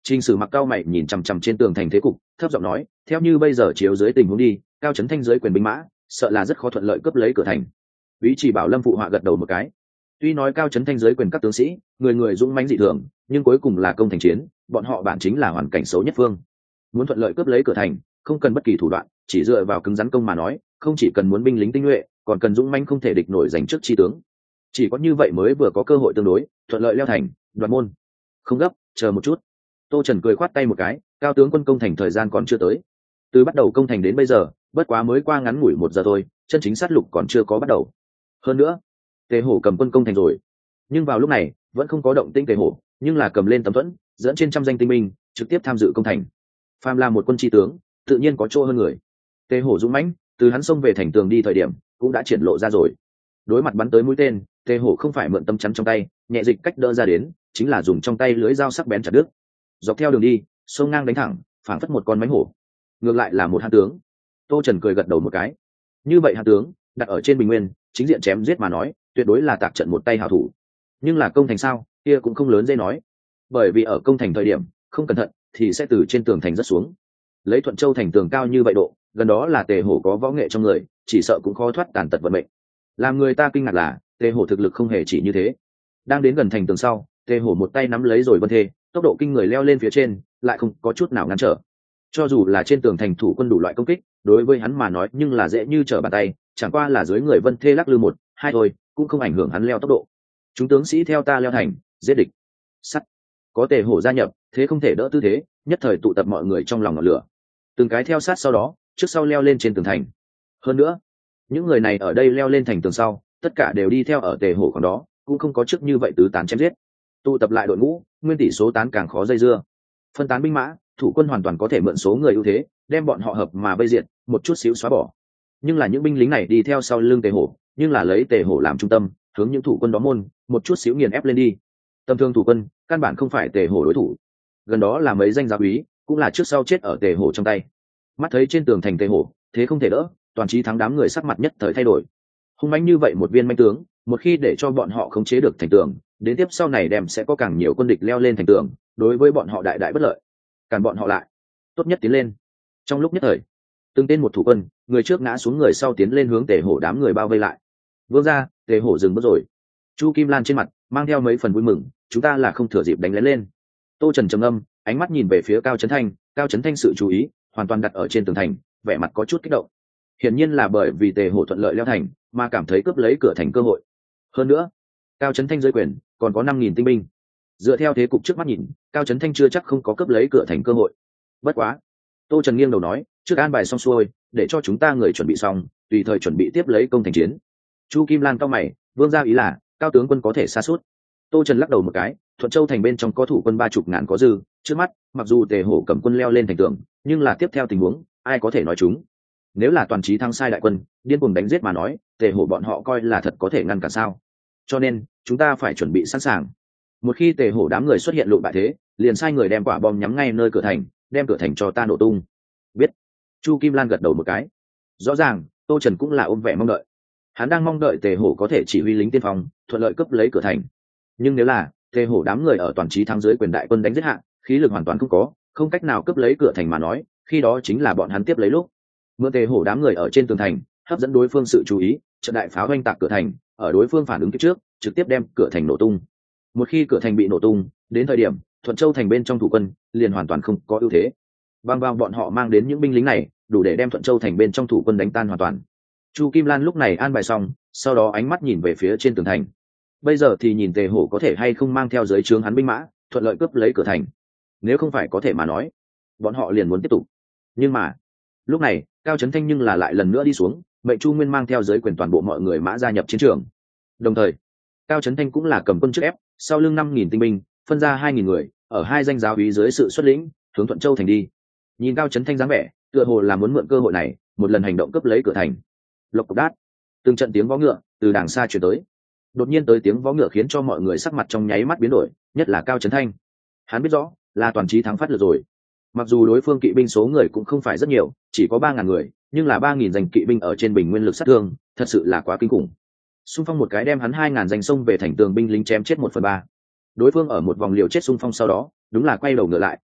Trình Sử mặc cao mày nhìn chằm chằm trên tường thành thế cục, thấp giọng nói, theo như bây giờ chiếu dưới tình huống đi, Cao Chấn Thanh dưới quyền binh mã, sợ là rất khó thuận lợi cướp lấy cửa thành. Ý chỉ bảo Lâm phụ họa gật đầu một cái. Tuy nói Cao Chấn Thanh dưới quyền các tướng sĩ, người người dũng mãnh dị thường, nhưng cuối cùng là công thành chiến, bọn họ bản chính là hoàn cảnh xấu nhất phương. Muốn thuận lợi cướp lấy cửa thành, không cần bất kỳ thủ đoạn, chỉ dựa vào cứng rắn công mà nói, không chỉ cần muốn binh lính tinh nhuệ, còn cần dũng mãnh không thể địch nổi giành trước chi tướng. Chỉ có như vậy mới vừa có cơ hội tương đối thuận lợi leo thành, đoạt môn. Không gấp, chờ một chút. Tô Trần cười khoát tay một cái, Cao tướng quân công thành thời gian còn chưa tới. Từ bắt đầu công thành đến bây giờ, bất quá mới qua ngắn ngủi một giờ thôi, chân chính sát lục còn chưa có bắt đầu. Hơn nữa, Tề Hổ cầm quân công thành rồi, nhưng vào lúc này vẫn không có động tĩnh Tề Hổ, nhưng là cầm lên tấm thuẫn, dẫn trên trăm danh tinh binh, trực tiếp tham dự công thành. Phàm là một quân chi tướng, tự nhiên có chỗ hơn người. Tề Hổ dũng mãnh, từ hắn xông về thành tường đi thời điểm, cũng đã triển lộ ra rồi. Đối mặt bắn tới mũi tên, Tề Hổ không phải mượn tâm chắn trong tay, nhẹ dịch cách đỡ ra đến, chính là dùng trong tay lưới dao sắc bén chặt đứt. Dọc theo đường đi, sông ngang đánh thẳng, phảng phất một con mánh hổ. Ngược lại là một hạng tướng. Tô Trần cười gật đầu một cái. Như vậy hạng tướng, đặt ở trên bình nguyên, chính diện chém giết mà nói, tuyệt đối là tạc trận một tay hảo thủ. Nhưng là công thành sao, kia cũng không lớn dễ nói. Bởi vì ở công thành thời điểm, không cẩn thận thì sẽ từ trên tường thành rất xuống. Lấy Thuận Châu thành tường cao như vậy độ, gần đó là Tề Hổ có võ nghệ trong người, chỉ sợ cũng khó thoát tàn tật vận mệnh. Làm người ta kinh ngạc là, Tề Hổ thực lực không hề chỉ như thế. Đang đến gần thành tường sau, Tề Hổ một tay nắm lấy rồi Vân Thê, tốc độ kinh người leo lên phía trên, lại không có chút nào ngăn trở. Cho dù là trên tường thành thủ quân đủ loại công kích, đối với hắn mà nói nhưng là dễ như trở bàn tay, chẳng qua là dưới người Vân Thê lắc lư một, hai thôi, cũng không ảnh hưởng hắn leo tốc độ. Chúng tướng sĩ theo ta leo thành, giết địch. Sắt. Có Tề Hổ gia nhập, thế không thể đỡ tư thế, nhất thời tụ tập mọi người trong lòng ngọn lửa. Từng cái theo sát sau đó, trước sau leo lên trên tường thành. Hơn nữa, những người này ở đây leo lên thành tường sau, tất cả đều đi theo ở Tề Hổ còn đó, cũng không có trước như vậy tứ tán chém giết. Tụ tập lại đội ngũ, nguyên tỷ số tán càng khó dây dưa. Phân tán binh mã, thủ quân hoàn toàn có thể mượn số người ưu thế, đem bọn họ hợp mà vây diệt, một chút xíu xóa bỏ. Nhưng là những binh lính này đi theo sau lưng Tề Hổ, nhưng là lấy Tề Hổ làm trung tâm, hướng những thủ quân đó môn, một chút xíu nghiền ép lên đi. Tầm thường thủ quân, căn bản không phải Tề Hổ đối thủ. Gần đó là mấy danh giáo úy, cũng là trước sau chết ở Tề Hổ trong tay. Mắt thấy trên tường thành Tề Hổ, thế không thể đỡ, toàn chí thắng đám người sắc mặt nhất thời thay đổi. Hung mãnh như vậy một viên manh tướng, một khi để cho bọn họ khống chế được thành tường, đến tiếp sau này đem sẽ có càng nhiều quân địch leo lên thành tường, đối với bọn họ đại đại bất lợi. Cản bọn họ lại, tốt nhất tiến lên. Trong lúc nhất thời, từng tên một thủ quân, người trước ngã xuống người sau tiến lên hướng Tề Hổ đám người bao vây lại. Vương ra, Tề Hổ dừng bước rồi. Chu Kim Lan trên mặt mang theo mấy phần vui mừng, chúng ta là không thừa dịp đánh lén lên. Tô Trần trầm âm, ánh mắt nhìn về phía Cao Chấn Thanh, Cao Chấn Thanh sự chú ý hoàn toàn đặt ở trên tường thành, vẻ mặt có chút kích động. Hiển nhiên là bởi vì Tề Hổ thuận lợi leo thành, mà cảm thấy cướp lấy cửa thành cơ hội. Hơn nữa, Cao Chấn Thanh dưới quyền còn có năm nghìn tinh binh. Dựa theo thế cục trước mắt nhìn, Cao Chấn Thanh chưa chắc không có cướp lấy cửa thành cơ hội. Bất quá, Tô Trần nghiêng đầu nói, trước an bài xong xuôi, để cho chúng ta người chuẩn bị xong, tùy thời chuẩn bị tiếp lấy công thành chiến. Chu Kim Lan cao mày, vương gia ý là Cao tướng quân có thể xa suốt. Tô Trần lắc đầu một cái, Thuận Châu thành bên trong có thủ quân ba chục ngàn có dư, trước mắt mặc dù Tề Hổ cầm quân leo lên thành tường, nhưng là tiếp theo tình huống ai có thể nói chúng. Nếu là toàn trí thắng sai đại quân điên cuồng đánh giết mà nói, Tề Hổ bọn họ coi là thật có thể ngăn cản sao. Cho nên chúng ta phải chuẩn bị sẵn sàng, một khi Tề Hổ đám người xuất hiện lụn bại thế, liền sai người đem quả bom nhắm ngay nơi cửa thành, đem cửa thành cho ta nổ tung. Biết. Chu Kim Lan gật đầu một cái. Rõ ràng Tô Trần cũng là ôm vẻ mong đợi, hắn đang mong đợi Tề Hổ có thể chỉ huy lính tiên phong thuận lợi cướp lấy cửa thành. Nhưng nếu là Tề Hổ đám người ở toàn trí thắng dưới quyền đại quân đánh giết hạ, khí lực hoàn toàn không có, không cách nào cướp lấy cửa thành mà nói, khi đó chính là bọn hắn tiếp lấy lúc. Mượn Tề Hổ đám người ở trên tường thành hấp dẫn đối phương sự chú ý, trận đại pháo oanh tạc cửa thành, ở đối phương phản ứng trước trực tiếp đem cửa thành nổ tung. Một khi cửa thành bị nổ tung, đến thời điểm Thuận Châu thành bên trong thủ quân liền hoàn toàn không có ưu thế. Bằng vào bọn họ mang đến những binh lính này, đủ để đem Thuận Châu thành bên trong thủ quân đánh tan hoàn toàn. Chu Kim Lan lúc này an bài xong, sau đó ánh mắt nhìn về phía trên tường thành. Bây giờ thì nhìn Tề Hổ có thể hay không mang theo dưới trướng hắn binh mã, thuận lợi cướp lấy cửa thành. Nếu không phải có thể mà nói, bọn họ liền muốn tiếp tục. Nhưng mà, lúc này, Cao Chấn Thanh nhưng là lại lần nữa đi xuống, mệnh Chu Nguyên mang theo dưới quyền toàn bộ mọi người mã gia nhập chiến trường. Đồng thời, Cao Chấn Thanh cũng là cầm quân trước ép, sau lưng năm nghìn tinh binh, phân ra hai nghìn người, ở hai danh giáo úy dưới sự xuất lĩnh, hướng Thuận Châu thành đi. Nhìn Cao Chấn Thanh dáng vẻ, tựa hồ là muốn mượn cơ hội này, một lần hành động cướp lấy cửa thành. Lộc cộc đát, từng trận tiếng vó ngựa từ đàng xa truyền tới. Đột nhiên tới tiếng vó ngựa khiến cho mọi người sắc mặt trong nháy mắt biến đổi, nhất là Cao Chấn Thanh. Hắn biết rõ là toàn trí thắng phát lượt rồi. Mặc dù đối phương kỵ binh số người cũng không phải rất nhiều, chỉ có ba ngàn người, nhưng là ba nghìn danh kỵ binh ở trên bình nguyên lực sát thương, thật sự là quá kinh khủng. Xung phong một cái đem hắn hai ngàn danh sông về thành tường binh lính chém chết một phần ba. Đối phương ở một vòng liều chết xung phong sau đó, đúng là quay đầu ngựa lại,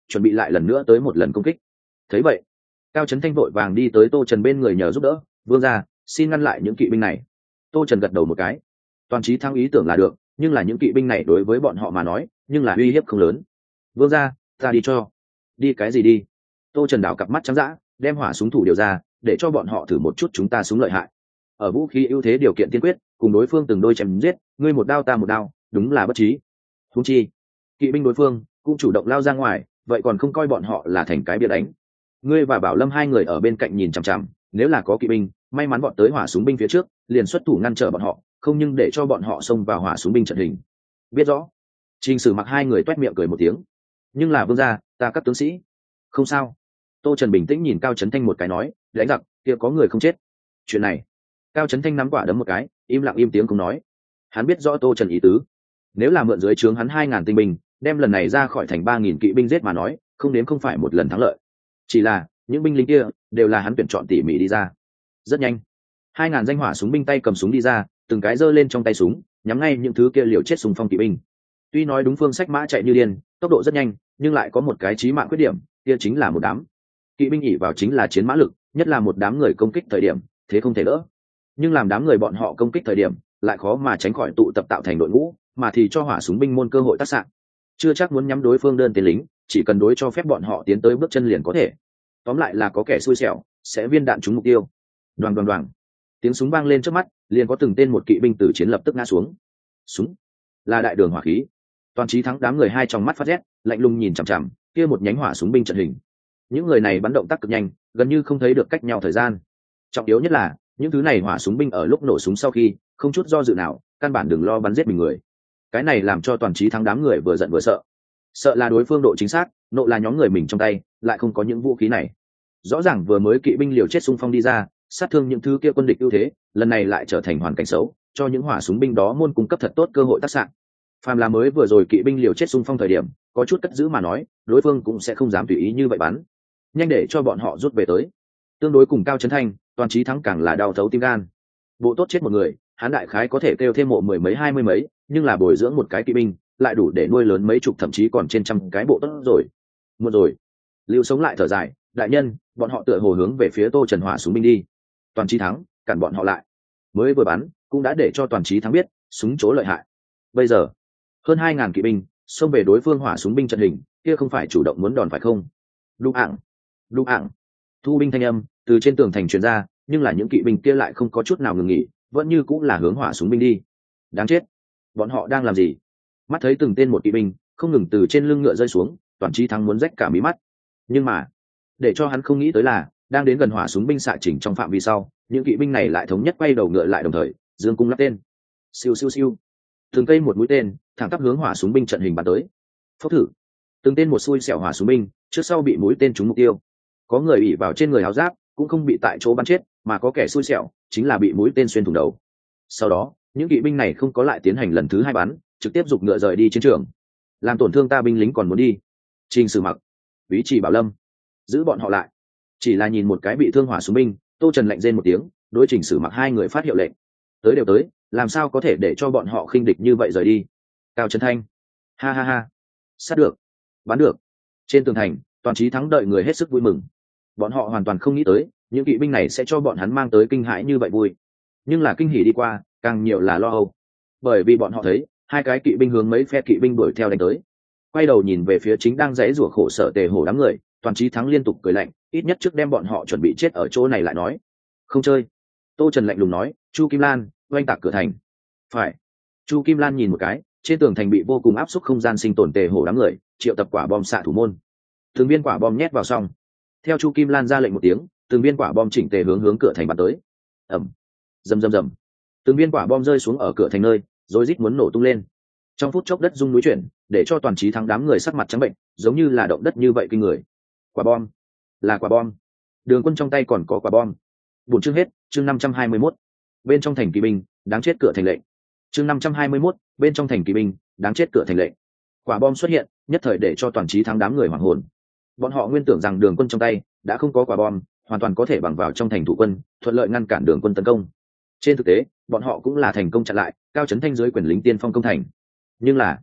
chuẩn bị lại lần nữa tới một lần công kích. Thấy vậy, Cao Chấn Thanh vội vàng đi tới Tô Trần bên người nhờ giúp đỡ, vương ra xin ngăn lại những kỵ binh này. Tô Trần gật đầu một cái, Toàn Chí Thắng ý tưởng là được, nhưng là những kỵ binh này đối với bọn họ mà nói nhưng là uy hiếp không lớn. Vương ra, ta đi cho. Đi cái gì đi? Tô Trần đảo cặp mắt trắng dã, đem hỏa súng thủ điều ra, để cho bọn họ thử một chút chúng ta súng lợi hại. Ở vũ khí ưu thế điều kiện tiên quyết, cùng đối phương từng đôi chém giết, ngươi một đao ta một đao, đúng là bất trí. Huống chi, kỵ binh đối phương cũng chủ động lao ra ngoài, vậy còn không coi bọn họ là thành cái bia đánh. Ngươi và Bảo Lâm hai người ở bên cạnh nhìn chằm chằm, nếu là có kỵ binh may mắn bọn tới hỏa súng binh phía trước, liền xuất thủ ngăn trở bọn họ, không nhưng để cho bọn họ xông vào hỏa súng binh trận hình. Biết rõ. Trình Sử Mặc hai người toét miệng cười một tiếng. Nhưng là vương gia, ta các tướng sĩ. Không sao. Tô Trần bình tĩnh nhìn Cao Chấn Thanh một cái nói, đánh giặc kia có người không chết. Chuyện này, Cao Chấn Thanh nắm quả đấm một cái, im lặng im tiếng không nói. Hắn biết rõ Tô Trần ý tứ, nếu là mượn dưới trướng hắn hai ngàn tinh binh, đem lần này ra khỏi thành ba nghìn kỵ binh giết mà nói, không đến không phải một lần thắng lợi. Chỉ là những binh lính kia đều là hắn tuyển chọn tỉ mỉ đi ra. Rất nhanh, hai ngàn danh hỏa súng binh tay cầm súng đi ra, từng cái giơ lên trong tay súng, nhắm ngay những thứ kia liều chết xung phong kỵ binh. Tuy nói đúng phương sách mã chạy như điên, tốc độ rất nhanh, nhưng lại có một cái chí mạng khuyết điểm, kia chính là một đám kỵ binh ỷ vào chính là chiến mã lực, nhất là một đám người công kích thời điểm, thế không thể đỡ. Nhưng làm đám người bọn họ công kích thời điểm, lại khó mà tránh khỏi tụ tập tạo thành đội ngũ, mà thì cho hỏa súng binh môn cơ hội tác xạ. Chưa chắc muốn nhắm đối phương đơn tên lính, chỉ cần đối cho phép bọn họ tiến tới bước chân liền có thể. Tóm lại là có kẻ xui xẻo, sẽ viên đạn trúng mục tiêu. Đoàng đoàng đoàng, tiếng súng vang lên trước mắt, liền có từng tên một kỵ binh từ chiến lập tức ngã xuống. Súng là đại đường hỏa khí. Toàn Chí Thắng đám người hai trong mắt phát rét, lạnh lùng nhìn chằm chằm kia một nhánh hỏa súng binh trận hình. Những người này bắn động tác cực nhanh, gần như không thấy được cách nhau thời gian. Trọng yếu nhất là những thứ này hỏa súng binh ở lúc nổ súng sau khi không chút do dự nào, căn bản đừng lo bắn giết mình người. Cái này làm cho Toàn Chí Thắng đám người vừa giận vừa sợ. Sợ là đối phương độ chính xác, nộ là nhóm người mình trong tay lại không có những vũ khí này. Rõ ràng vừa mới kỵ binh liều chết xung phong đi ra, sát thương những thứ kia quân địch ưu thế, lần này lại trở thành hoàn cảnh xấu, cho những hỏa súng binh đó môn cung cấp thật tốt cơ hội tác xạ. Phàm là mới vừa rồi kỵ binh liều chết xung phong thời điểm, có chút cất giữ mà nói, đối phương cũng sẽ không dám tùy ý như vậy bắn. Nhanh để cho bọn họ rút về tới. Tương đối cùng Cao Chấn Thanh, Toàn Chí Thắng càng là đau thấu tim gan. Bộ tốt chết một người, hắn đại khái có thể kêu thêm mộ mười mấy hai mươi mấy, nhưng là bồi dưỡng một cái kỵ binh, lại đủ để nuôi lớn mấy chục thậm chí còn trên trăm cái bộ tốt rồi. Một rồi. Lưu Sống lại thở dài, đại nhân, bọn họ tựa hồ hướng về phía Tô Trần hỏa súng binh đi. Toàn Chí Thắng cản bọn họ lại. Mới vừa bắn, cũng đã để cho Toàn Chí Thắng biết súng chỗ lợi hại. Bây giờ, hơn hai ngàn kỵ binh xông về đối phương hỏa súng binh trận hình, kia không phải chủ động muốn đòn phải không? Đụng ạng, đụng ạng. Thu binh thanh âm từ trên tường thành truyền ra, nhưng là những kỵ binh kia lại không có chút nào ngừng nghỉ, vẫn như cũng là hướng hỏa súng binh đi. Đáng chết, bọn họ đang làm gì? Mắt thấy từng tên một kỵ binh không ngừng từ trên lưng ngựa rơi xuống, Toàn Chí Thắng muốn rách cả mí mắt. Nhưng mà, để cho hắn không nghĩ tới là, đang đến gần hỏa súng binh xạ chỉnh trong phạm vi sau, những kỵ binh này lại thống nhất quay đầu ngựa lại đồng thời, dương cung lắp tên. Siêu siêu siêu. Từng cây một mũi tên, thẳng tắp hướng hỏa súng binh trận hình bắn tới. Phốc thử. Từng tên một xui xẻo hỏa súng binh, trước sau bị mũi tên trúng mục tiêu. Có người ỷ vào trên người áo giáp, cũng không bị tại chỗ bắn chết, mà có kẻ xui xẻo, chính là bị mũi tên xuyên thủng đầu. Sau đó, những kỵ binh này không có lại tiến hành lần thứ hai bắn, trực tiếp giục ngựa rời đi chiến trường. Làm tổn thương ta binh lính còn muốn đi. Trình Sử Mặc, Úy Chỉ Bảo Lâm, giữ bọn họ lại. Chỉ là nhìn một cái bị thương hỏa súng binh, Tô Trần lạnh rên một tiếng, đối Trình Sử Mặc hai người phát hiệu lệnh. Tới đều tới, làm sao có thể để cho bọn họ khinh địch như vậy rời đi? Cao Chấn Thanh, ha ha ha, sát được, bắn được. Trên tường thành, Toàn Chí Thắng đợi người hết sức vui mừng. Bọn họ hoàn toàn không nghĩ tới những kỵ binh này sẽ cho bọn hắn mang tới kinh hãi như vậy vui, nhưng là kinh hỉ đi qua, càng nhiều là lo âu, bởi vì bọn họ thấy hai cái kỵ binh hướng mấy phe kỵ binh đuổi theo đánh tới. Quay đầu nhìn về phía chính đang giãy rủa khổ sở Tề Hổ đám người, Toàn Chí Thắng liên tục cười lạnh, ít nhất trước đem bọn họ chuẩn bị chết ở chỗ này lại nói. Không chơi. Tô Trần lạnh lùng nói, Chu Kim Lan, oanh tạc cửa thành. Phải. Chu Kim Lan nhìn một cái, trên tường thành bị vô cùng áp suất không gian sinh tồn Tề Hổ đám người, triệu tập quả bom xạ thủ môn. Từng viên quả bom nhét vào xong. Theo Chu Kim Lan ra lệnh một tiếng, từng viên quả bom chỉnh tề hướng hướng cửa thành bắn tới. Ầm. Rầm rầm rầm. Từng viên quả bom rơi xuống ở cửa thành nơi, rồi rít muốn nổ tung lên. Trong phút chốc đất rung núi chuyển, để cho Toàn Chí Thắng đám người sắc mặt trắng bệnh, giống như là động đất như vậy kinh người. Quả bom, là quả bom. Đường Quân trong tay còn có quả bom. Buổi chương hết, chương năm trăm hai mươi mốt. Bên trong thành kỵ binh, đáng chết cửa thành lệnh. Chương năm trăm hai mươi mốt, bên trong thành kỵ binh, đáng chết cửa thành lệnh. Quả bom xuất hiện, nhất thời để cho Toàn Chí Thắng đám người hoảng hồn. Bọn họ nguyên tưởng rằng Đường Quân trong tay đã không có quả bom, hoàn toàn có thể bằng vào trong thành thủ quân, thuận lợi ngăn cản Đường Quân tấn công. Trên thực tế, bọn họ cũng là thành công chặn lại Cao Chấn Thanh dưới quyền lính tiên phong công thành. Nhưng là,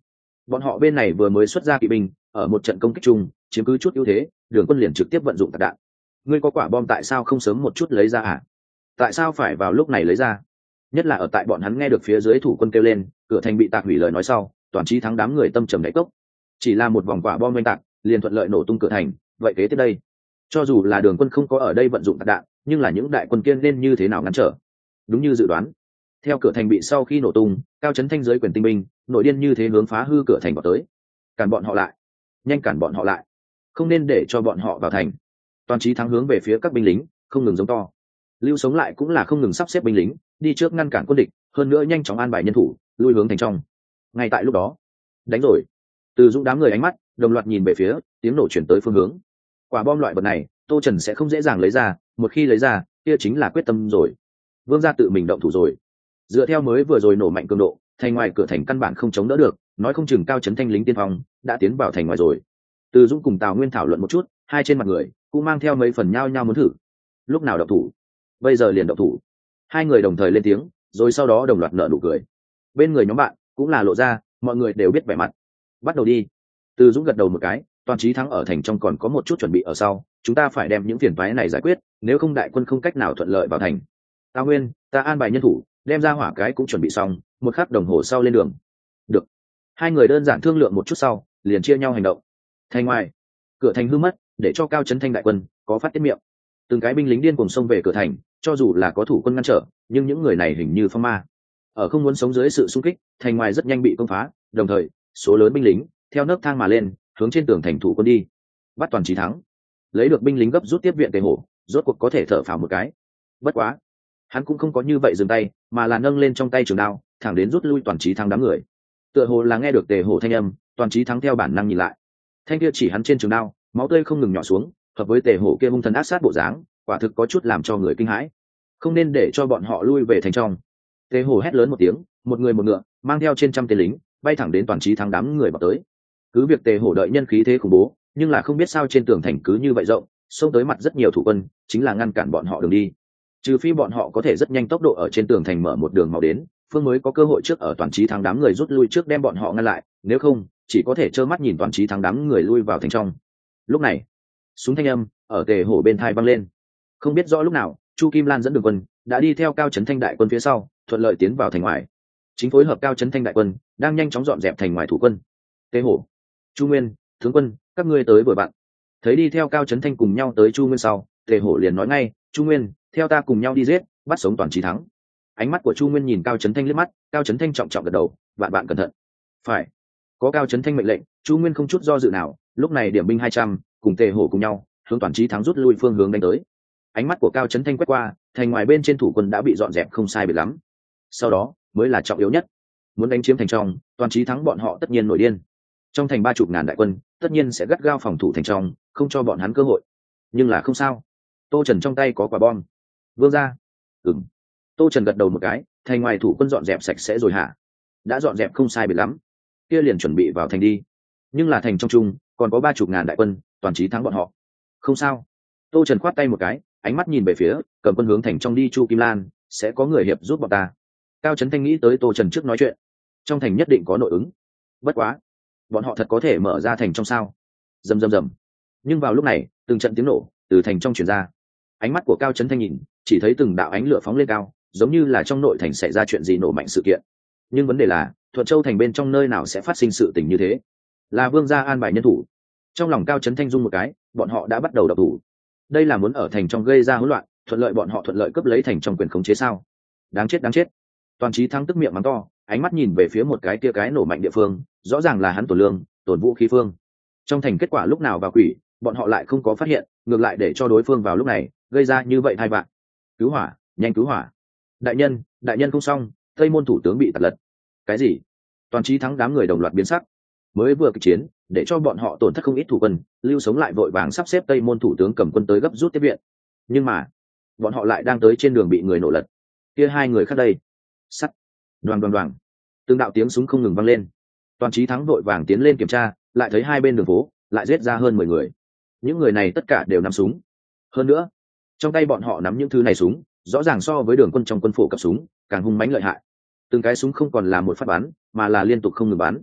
bọn họ bên này vừa mới xuất ra kỵ binh ở một trận công kích chung chiếm cứ chút ưu thế, đường quân liền trực tiếp vận dụng tạc đạn. Ngươi có quả bom tại sao không sớm một chút lấy ra à? Tại sao phải vào lúc này lấy ra? Nhất là ở tại bọn hắn nghe được phía dưới thủ quân kêu lên cửa thành bị tạc hủy lời nói sau, toàn trí thắng đám người tâm trầm đáy cốc. Chỉ là một vòng quả bom oanh tạc liền thuận lợi nổ tung cửa thành, vậy kế tiếp đây, cho dù là đường quân không có ở đây vận dụng tạc đạn, nhưng là những đại quân kia nên như thế nào ngăn trở? Đúng như dự đoán, theo cửa thành bị sau khi nổ tung, Cao Chấn Thanh dưới quyền tinh binh nội điên như thế hướng phá hư cửa thành vào tới. Cản bọn họ lại, nhanh cản bọn họ lại, không nên để cho bọn họ vào thành. Toàn trí thắng hướng về phía các binh lính không ngừng giống to. Lưu Sống lại cũng là không ngừng sắp xếp binh lính đi trước ngăn cản quân địch, hơn nữa nhanh chóng an bài nhân thủ lui hướng thành trong. Ngay tại lúc đó, đánh rồi. Từ Dũng đám người ánh mắt đồng loạt nhìn về phía tiếng nổ chuyển tới phương hướng. Quả bom loại vật này Tô Trần sẽ không dễ dàng lấy ra, một khi lấy ra kia chính là quyết tâm rồi. Vương gia tự mình động thủ rồi. Dựa theo mới vừa rồi nổ mạnh cường độ, thành ngoài cửa thành căn bản không chống đỡ được, nói không chừng Cao Chấn Thanh lính tiên phong đã tiến vào thành ngoài rồi. Từ Dũng cùng Tào Nguyên thảo luận một chút, hai trên mặt người cũng mang theo mấy phần nhao nhao muốn thử. Lúc nào động thủ? Bây giờ liền động thủ. Hai người đồng thời lên tiếng, rồi sau đó đồng loạt nở nụ cười. Bên người nhóm bạn cũng là lộ ra, mọi người đều biết vẻ mặt. Bắt đầu đi. Từ Dũng gật đầu một cái, toàn trí thắng ở thành trong còn có một chút chuẩn bị ở sau, chúng ta phải đem những phiền toái này giải quyết, nếu không đại quân không cách nào thuận lợi vào thành. Tào Nguyên, ta an bài nhân thủ, đem ra hỏa cái cũng chuẩn bị xong, một khắc đồng hồ sau lên đường. Được. Hai người đơn giản thương lượng một chút sau, liền chia nhau hành động. Thành ngoài, cửa thành hư mất, để cho Cao Chấn Thanh đại quân có phát tiết miệng. Từng cái binh lính điên cuồng xông về cửa thành, cho dù là có thủ quân ngăn trở, nhưng những người này hình như phong ma, ở không muốn sống dưới sự xung kích, thành ngoài rất nhanh bị công phá, đồng thời số lớn binh lính theo nấc thang mà lên, hướng trên tường thành thủ quân đi. Bắt toàn trí thắng, lấy được binh lính gấp rút tiếp viện Tề Hổ, rốt cuộc có thể thở phào một cái. Bất quá, hắn cũng không có như vậy dừng tay, mà là nâng lên trong tay trường đao, thẳng đến rút lui toàn trí thắng đám người. Tựa hồ là nghe được Tề Hổ thanh âm, toàn trí thắng theo bản năng nhìn lại. Thanh kia chỉ hắn trên trường đao, máu tươi không ngừng nhỏ xuống, hợp với Tề Hổ kia hung thần ác sát bộ dáng, quả thực có chút làm cho người kinh hãi. Không nên để cho bọn họ lui về thành trong. Tề Hổ hét lớn một tiếng, một người một ngựa, mang theo trên trăm tên lính, bay thẳng đến toàn trí thắng đám người vào tới. Cứ việc Tề Hổ đợi nhân khí thế khủng bố, nhưng là không biết sao trên tường thành cứ như vậy rộng, xông tới mặt rất nhiều thủ quân, chính là ngăn cản bọn họ đường đi. Trừ phi bọn họ có thể rất nhanh tốc độ ở trên tường thành mở một đường màu đến, phương mới có cơ hội trước ở toàn trí thắng đám người rút lui trước đem bọn họ ngăn lại, nếu không chỉ có thể trơ mắt nhìn toàn trí thắng đám người lui vào thành trong. Lúc này, súng thanh âm ở Tề Hổ bên tai vang lên. Không biết rõ lúc nào, Chu Kim Lan dẫn đường quân đã đi theo Cao Chấn Thanh đại quân phía sau, thuận lợi tiến vào thành ngoài. Chính phối hợp Cao Chấn Thanh đại quân đang nhanh chóng dọn dẹp thành ngoài thủ quân. Tề Hổ, Chu Nguyên, tướng quân, các ngươi tới vừa bạn. Thấy đi theo Cao Chấn Thanh cùng nhau tới Chu Nguyên sau, Tề Hổ liền nói ngay, Chu Nguyên, theo ta cùng nhau đi giết, bắt sống toàn trí thắng. Ánh mắt của Chu Nguyên nhìn Cao Chấn Thanh liếc mắt, Cao Chấn Thanh trọng trọng gật đầu, vạn bạn cẩn thận. Phải. Có Cao Chấn Thanh mệnh lệnh, Chu Nguyên không chút do dự nào, lúc này điểm binh hai trăm, cùng Tề Hổ cùng nhau hướng toàn trí thắng rút lui phương hướng đánh tới. Ánh mắt của Cao Chấn Thanh quét qua, thành ngoài bên trên thủ quân đã bị dọn dẹp không sai biệt lắm. Sau đó mới là trọng yếu nhất, muốn đánh chiếm thành trong, toàn trí thắng bọn họ tất nhiên nổi điên. Trong thành ba chục ngàn đại quân, tất nhiên sẽ gắt gao phòng thủ thành trong, không cho bọn hắn cơ hội. Nhưng là không sao, Tô Trần trong tay có quả bom. Vương gia. Ừm. Tô Trần gật đầu một cái, thành ngoài thủ quân dọn dẹp sạch sẽ rồi hả? Đã dọn dẹp không sai biệt lắm, kia liền chuẩn bị vào thành đi. Nhưng là thành trong chung còn có ba chục ngàn đại quân, toàn trí thắng bọn họ. Không sao. Tô Trần khoát tay một cái, ánh mắt nhìn về phía cầm quân hướng thành trong đi Chu Kim Lan, sẽ có người hiệp giúp bọn ta. Cao Chấn Thanh nghĩ tới Tô Trần trước nói chuyện, trong thành nhất định có nội ứng. Bất quá, bọn họ thật có thể mở ra thành trong sao? Rầm rầm rầm. Nhưng vào lúc này, từng trận tiếng nổ từ thành trong truyền ra. Ánh mắt của Cao Chấn Thanh nhìn, chỉ thấy từng đạo ánh lửa phóng lên cao, giống như là trong nội thành xảy ra chuyện gì nổ mạnh sự kiện. Nhưng vấn đề là, Thuận Châu thành bên trong nơi nào sẽ phát sinh sự tình như thế? Là Vương gia an bài nhân thủ. Trong lòng Cao Chấn Thanh rung một cái, bọn họ đã bắt đầu đập thủ. Đây là muốn ở thành trong gây ra hỗn loạn, thuận lợi bọn họ thuận lợi cướp lấy thành trong quyền khống chế sao? Đáng chết đáng chết. Toàn trí thắng tức miệng mắng to, ánh mắt nhìn về phía một cái kia cái nổ mạnh địa phương, rõ ràng là hắn tổn lương, tổn vũ khí phương. Trong thành kết quả lúc nào vào quỷ, bọn họ lại không có phát hiện, ngược lại để cho đối phương vào lúc này gây ra như vậy hai vạn. Cứu hỏa, nhanh cứu hỏa. Đại nhân, đại nhân không xong, Tây Môn thủ tướng bị tạt lật. Cái gì? Toàn trí thắng đám người đồng loạt biến sắc. Mới vừa kịch chiến, để cho bọn họ tổn thất không ít thủ quân, Lưu Sống lại vội vàng sắp xếp Tây Môn thủ tướng cầm quân tới gấp rút tiếp viện. Nhưng mà, bọn họ lại đang tới trên đường bị người nổ lật. Kia hai người khác đây. Sắt. Đoàng đoàng đoàng. Từng đạo tiếng súng không ngừng vang lên. Toàn trí thắng vội vàng tiến lên kiểm tra, lại thấy hai bên đường phố lại giết ra hơn mười người. Những người này tất cả đều nắm súng. Hơn nữa, trong tay bọn họ nắm những thứ này súng, rõ ràng so với đường quân trong quân phổ cập súng càng hung mãnh lợi hại. Từng cái súng không còn là một phát bắn, mà là liên tục không ngừng bắn.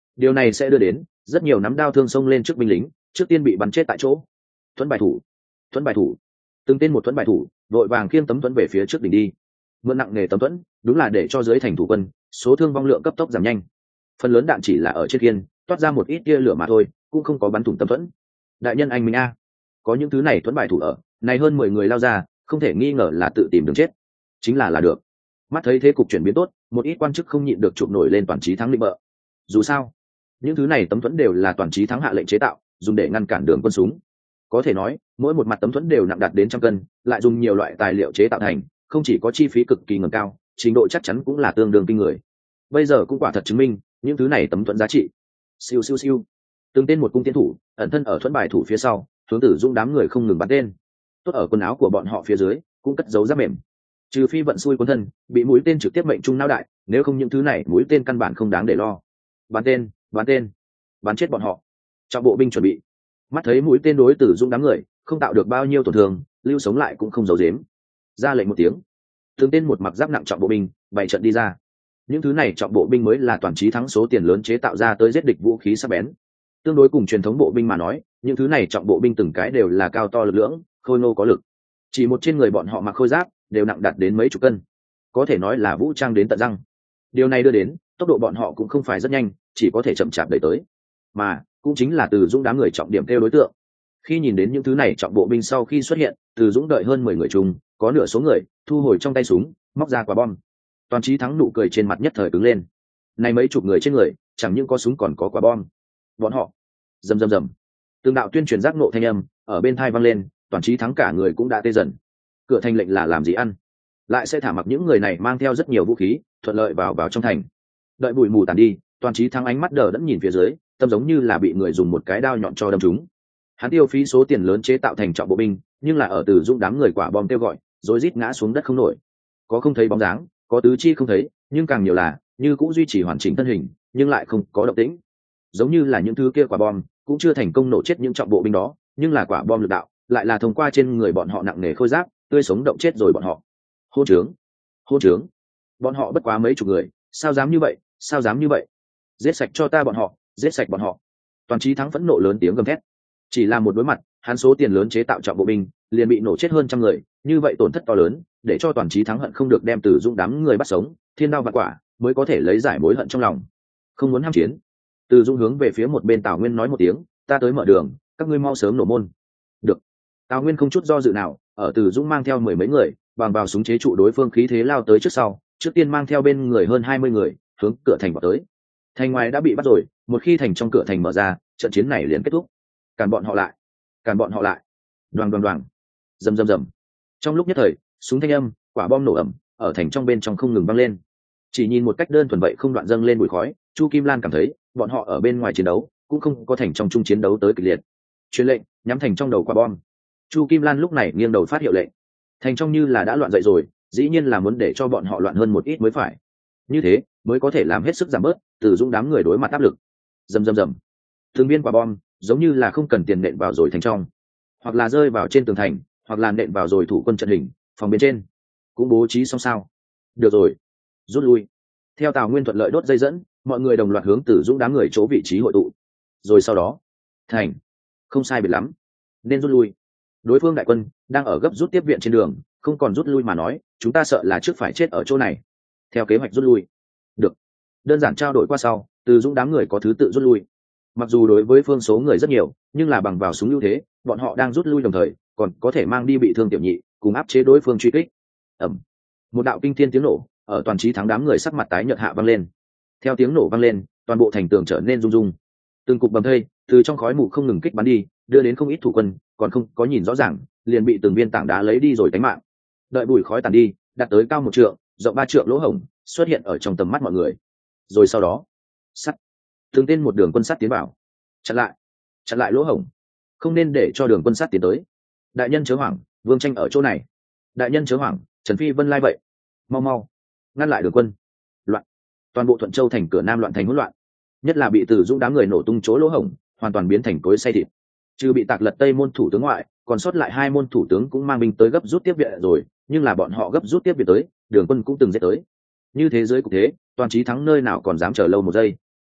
Điều này sẽ đưa đến rất nhiều nắm đao thương xông lên trước binh lính, trước tiên bị bắn chết tại chỗ. Thuẫn bài thủ, thuẫn bài thủ, từng tên một thuẫn bài thủ vội vàng khiêng tấm thuẫn về phía trước đỉnh đi. Mượn nặng nghề tấm thuẫn đúng là để cho dưới thành thủ quân số thương vong lượng cấp tốc giảm nhanh. Phần lớn đạn chỉ là ở trên kiên toát ra một ít tia lửa mà thôi, cũng không có bắn thủng tấm thuẫn. Đại nhân anh minh a, có những thứ này thuẫn bài thủ ở, này hơn mười người lao ra, không thể nghi ngờ là tự tìm đường chết. Chính là là được. Mắt thấy thế cục chuyển biến tốt, một ít quan chức không nhịn được chụp nổi lên toàn chí thắng định bợ. Dù sao, những thứ này tấm thuẫn đều là toàn chí thắng hạ lệnh chế tạo, dùng để ngăn cản đường quân súng. Có thể nói, mỗi một mặt tấm thuẫn đều nặng đạt đến trăm cân, lại dùng nhiều loại tài liệu chế tạo thành, không chỉ có chi phí cực kỳ ngầm cao, trình độ chắc chắn cũng là tương đương kinh người. Bây giờ cũng quả thật chứng minh, những thứ này tấm thuẫn giá trị. Siêu siêu siêu. Từng tên một cung tiến thủ, ẩn thân ở thuẫn bài thủ phía sau, hướng Tử Dũng đám người không ngừng bắn tên. Tốt ở quần áo của bọn họ phía dưới, cũng cất giấu giáp mềm. Trừ phi vận xui cuốn thân, bị mũi tên trực tiếp mệnh trung não đại, nếu không những thứ này mũi tên căn bản không đáng để lo. Bắn tên, bắn tên, bắn chết bọn họ. Trọng bộ binh chuẩn bị. Mắt thấy mũi tên đối Tử Dũng đám người, không tạo được bao nhiêu tổn thương, lưu sống lại cũng không giấu giếm. Ra lệnh một tiếng, từng tên một mặc giáp nặng trọng bộ binh, bày trận đi ra. Những thứ này trọng bộ binh mới là toàn chí thắng số tiền lớn chế tạo ra tới giết địch vũ khí sắc bén. Tương đối cùng truyền thống bộ binh mà nói, những thứ này trọng bộ binh từng cái đều là cao to lực lưỡng, khôi ngô có lực. Chỉ một trên người bọn họ mặc khôi giáp, đều nặng đạt đến mấy chục cân, có thể nói là vũ trang đến tận răng. Điều này đưa đến tốc độ bọn họ cũng không phải rất nhanh, chỉ có thể chậm chạp đẩy tới, mà cũng chính là Từ Dũng đám người trọng điểm kêu đối tượng. Khi nhìn đến những thứ này trọng bộ binh sau khi xuất hiện, Từ Dũng đợi hơn mười người chung, có nửa số người thu hồi trong tay súng, móc ra quả bom. Toàn chí thắng nụ cười trên mặt nhất thời cứng lên. Này mấy chục người trên người, chẳng những có súng còn có quả bom. Bọn họ, rầm rầm rầm, từng đạo tuyên truyền giác nộ thanh âm ở bên tai vang lên, toàn chí thắng cả người cũng đã tê dần. Cửa thành lệnh là làm gì ăn, lại sẽ thả mặc những người này mang theo rất nhiều vũ khí, thuận lợi vào vào trong thành. Đợi bụi mù tàn đi, toàn chí thắng ánh mắt đờ đẫn nhìn phía dưới, tâm giống như là bị người dùng một cái đao nhọn cho đâm trúng. Hắn tiêu phí số tiền lớn chế tạo thành trọng bộ binh, nhưng là ở Từ Dũng đám người quả bom kêu gọi, rồi rít ngã xuống đất không nổi. Có không thấy bóng dáng, có tứ chi không thấy, nhưng càng nhiều là như cũng duy trì hoàn chỉnh thân hình, nhưng lại không có động tĩnh. Giống như là những thứ kia quả bom cũng chưa thành công nổ chết những trọng bộ binh đó, nhưng là quả bom lực đạo lại là thông qua trên người bọn họ nặng nề khôi giáp, tươi sống động chết rồi bọn họ. Hôn trướng, hôn trướng, bọn họ bất quá mấy chục người, sao dám như vậy, sao dám như vậy? Giết sạch cho ta bọn họ, giết sạch bọn họ! Toàn chí thắng phẫn nộ lớn tiếng gầm thét. Chỉ là một đối mặt, hắn số tiền lớn chế tạo trọng bộ binh liền bị nổ chết hơn trăm người, như vậy tổn thất to lớn, để cho toàn chí thắng hận không được đem Từ Dũng đám người bắt sống, thiên đao vạn quả mới có thể lấy giải mối hận trong lòng. Không muốn ham chiến. Từ Dũng hướng về phía một bên Tào Nguyên nói một tiếng, ta tới mở đường, các ngươi mau sớm nổ môn. Được. Tào Nguyên không chút do dự nào, ở Từ Dũng mang theo mười mấy người, bằng vào súng chế trụ đối phương khí thế lao tới trước sau, trước tiên mang theo bên người hơn hai mươi người, hướng cửa thành vào tới. Thành ngoài đã bị bắt rồi, một khi thành trong cửa thành mở ra, trận chiến này liền kết thúc. Cản bọn họ lại, cản bọn họ lại. Đoàng đoàng đoàng, rầm rầm rầm. Trong lúc nhất thời, súng thanh âm, quả bom nổ ầm, ở thành trong bên trong không ngừng vang lên. Chỉ nhìn một cách đơn thuần vậy không đoạn dâng lên bụi khói, Chu Kim Lan cảm thấy, bọn họ ở bên ngoài chiến đấu, cũng không có thành trong chung chiến đấu tới kịch liệt. Truyền lệnh, nhắm thành trong đầu quả bom. Chu Kim Lan lúc này nghiêng đầu phát hiệu lệnh. Thành trong như là đã loạn dậy rồi, dĩ nhiên là muốn để cho bọn họ loạn hơn một ít mới phải. Như thế, mới có thể làm hết sức giảm bớt, Từ Dũng đám người đối mặt áp lực. Rầm rầm rầm. Từng viên quả bom, giống như là không cần tiền nện vào rồi thành trong, hoặc là rơi vào trên tường thành, hoặc là nện vào rồi thủ quân trận hình, phòng bên trên. Cũng bố trí xong sao? Được rồi, rút lui. Theo Tào Nguyên thuận lợi đốt dây dẫn, mọi người đồng loạt hướng Từ Dũng đám người chỗ vị trí hội tụ. Rồi sau đó, thành, không sai biệt lắm, nên rút lui. Đối phương đại quân đang ở gấp rút tiếp viện trên đường, không còn rút lui mà nói, chúng ta sợ là trước phải chết ở chỗ này. Theo kế hoạch rút lui. Được. Đơn giản trao đổi qua sau, Từ Dũng đám người có thứ tự rút lui. Mặc dù đối với phương số người rất nhiều, nhưng là bằng vào súng ưu thế, bọn họ đang rút lui đồng thời, còn có thể mang đi bị thương tiểu nhị, cùng áp chế đối phương truy kích. Ầm. Một đạo kinh thiên tiếng nổ, ở toàn chí thắng đám người sắc mặt tái nhợt hạ vang lên. Theo tiếng nổ vang lên, toàn bộ thành tường trở nên rung rung. Từng cục bầm thây từ trong khói mù không ngừng kích bắn đi, đưa đến không ít thủ quân, còn không có nhìn rõ ràng, liền bị từng viên tảng đá lấy đi rồi tánh mạng. Đợi bụi khói tàn đi, đạt tới cao một trượng, rộng ba trượng lỗ hổng xuất hiện ở trong tầm mắt mọi người. Rồi sau đó, sắt, từng tên một đường quân sắt tiến vào, chặn lại, chặn lại lỗ hổng, không nên để cho đường quân sắt tiến tới. Đại nhân chớ hoảng, Vương Tranh ở chỗ này. Đại nhân chớ hoảng, Trần Phi Vân lai vậy. Mau mau, ngăn lại đường quân. Loạn. Toàn bộ Thuận Châu thành cửa nam loạn thành hỗn loạn, nhất là bị Từ Dũng đám người nổ tung chỗ lỗ hổng, hoàn toàn biến thành cối xay thịt. Trừ bị tạc lật Tây môn thủ tướng ngoại, còn sót lại hai môn thủ tướng cũng mang binh tới gấp rút tiếp viện rồi, nhưng là bọn họ gấp rút tiếp viện tới, đường quân cũng từng giết tới. Như thế giới cục thế, toàn chí thắng nơi nào còn dám chờ lâu một giây.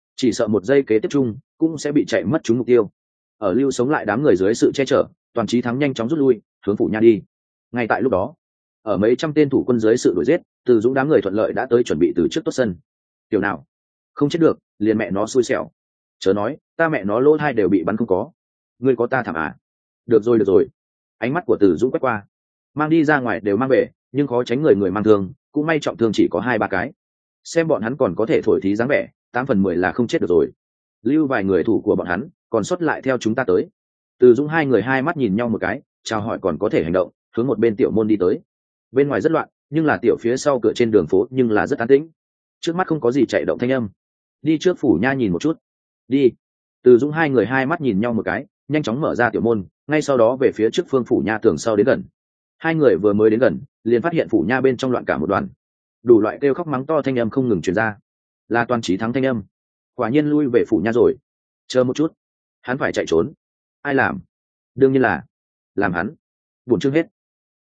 chỉ sợ một giây kế tiếp chung cũng sẽ bị chạy mất trúng mục tiêu. Ở Lưu sống lại đám người dưới sự che chở, toàn trí thắng nhanh chóng rút lui hướng phủ nha đi. Ngay tại lúc đó, ở mấy trăm tên thủ quân dưới sự đuổi giết, Từ Dũng đám người thuận lợi đã tới chuẩn bị từ trước tốt sân. Kiểu nào không chết được liền mẹ nó xui xẻo, chớ nói ta mẹ nó lỗ hai đều bị bắn không có, ngươi có ta thảm à. Được rồi được rồi, ánh mắt của Từ Dũng quét qua, mang đi ra ngoài đều mang về, nhưng khó tránh người người mang thương, cũng may trọng thương chỉ có hai ba cái, xem bọn hắn còn có thể thổi thí dáng vẻ, tám phần mười là không chết được rồi. Lưu vài người thủ của bọn hắn còn xuất lại theo chúng ta tới. Từ Dũng hai người hai mắt nhìn nhau một cái, chào hỏi còn có thể hành động, hướng một bên tiểu môn đi tới. Bên ngoài rất loạn, nhưng là tiểu phía sau cửa trên đường phố nhưng là rất an tĩnh, trước mắt không có gì chạy động thanh âm. Đi trước phủ nha nhìn một chút. Đi. Từ Dũng hai người hai mắt nhìn nhau một cái, nhanh chóng mở ra tiểu môn, ngay sau đó về phía trước phương phủ nha tường sau đến gần. Hai người vừa mới đến gần, liền phát hiện phủ nha bên trong loạn cả một đoàn, đủ loại kêu khóc mắng to thanh âm không ngừng truyền ra, là toàn trí thắng thanh âm. Quả nhiên lui về phủ nha rồi. Chờ một chút, hắn phải chạy trốn. Ai làm? Đương nhiên là làm hắn. Buồn chương hết.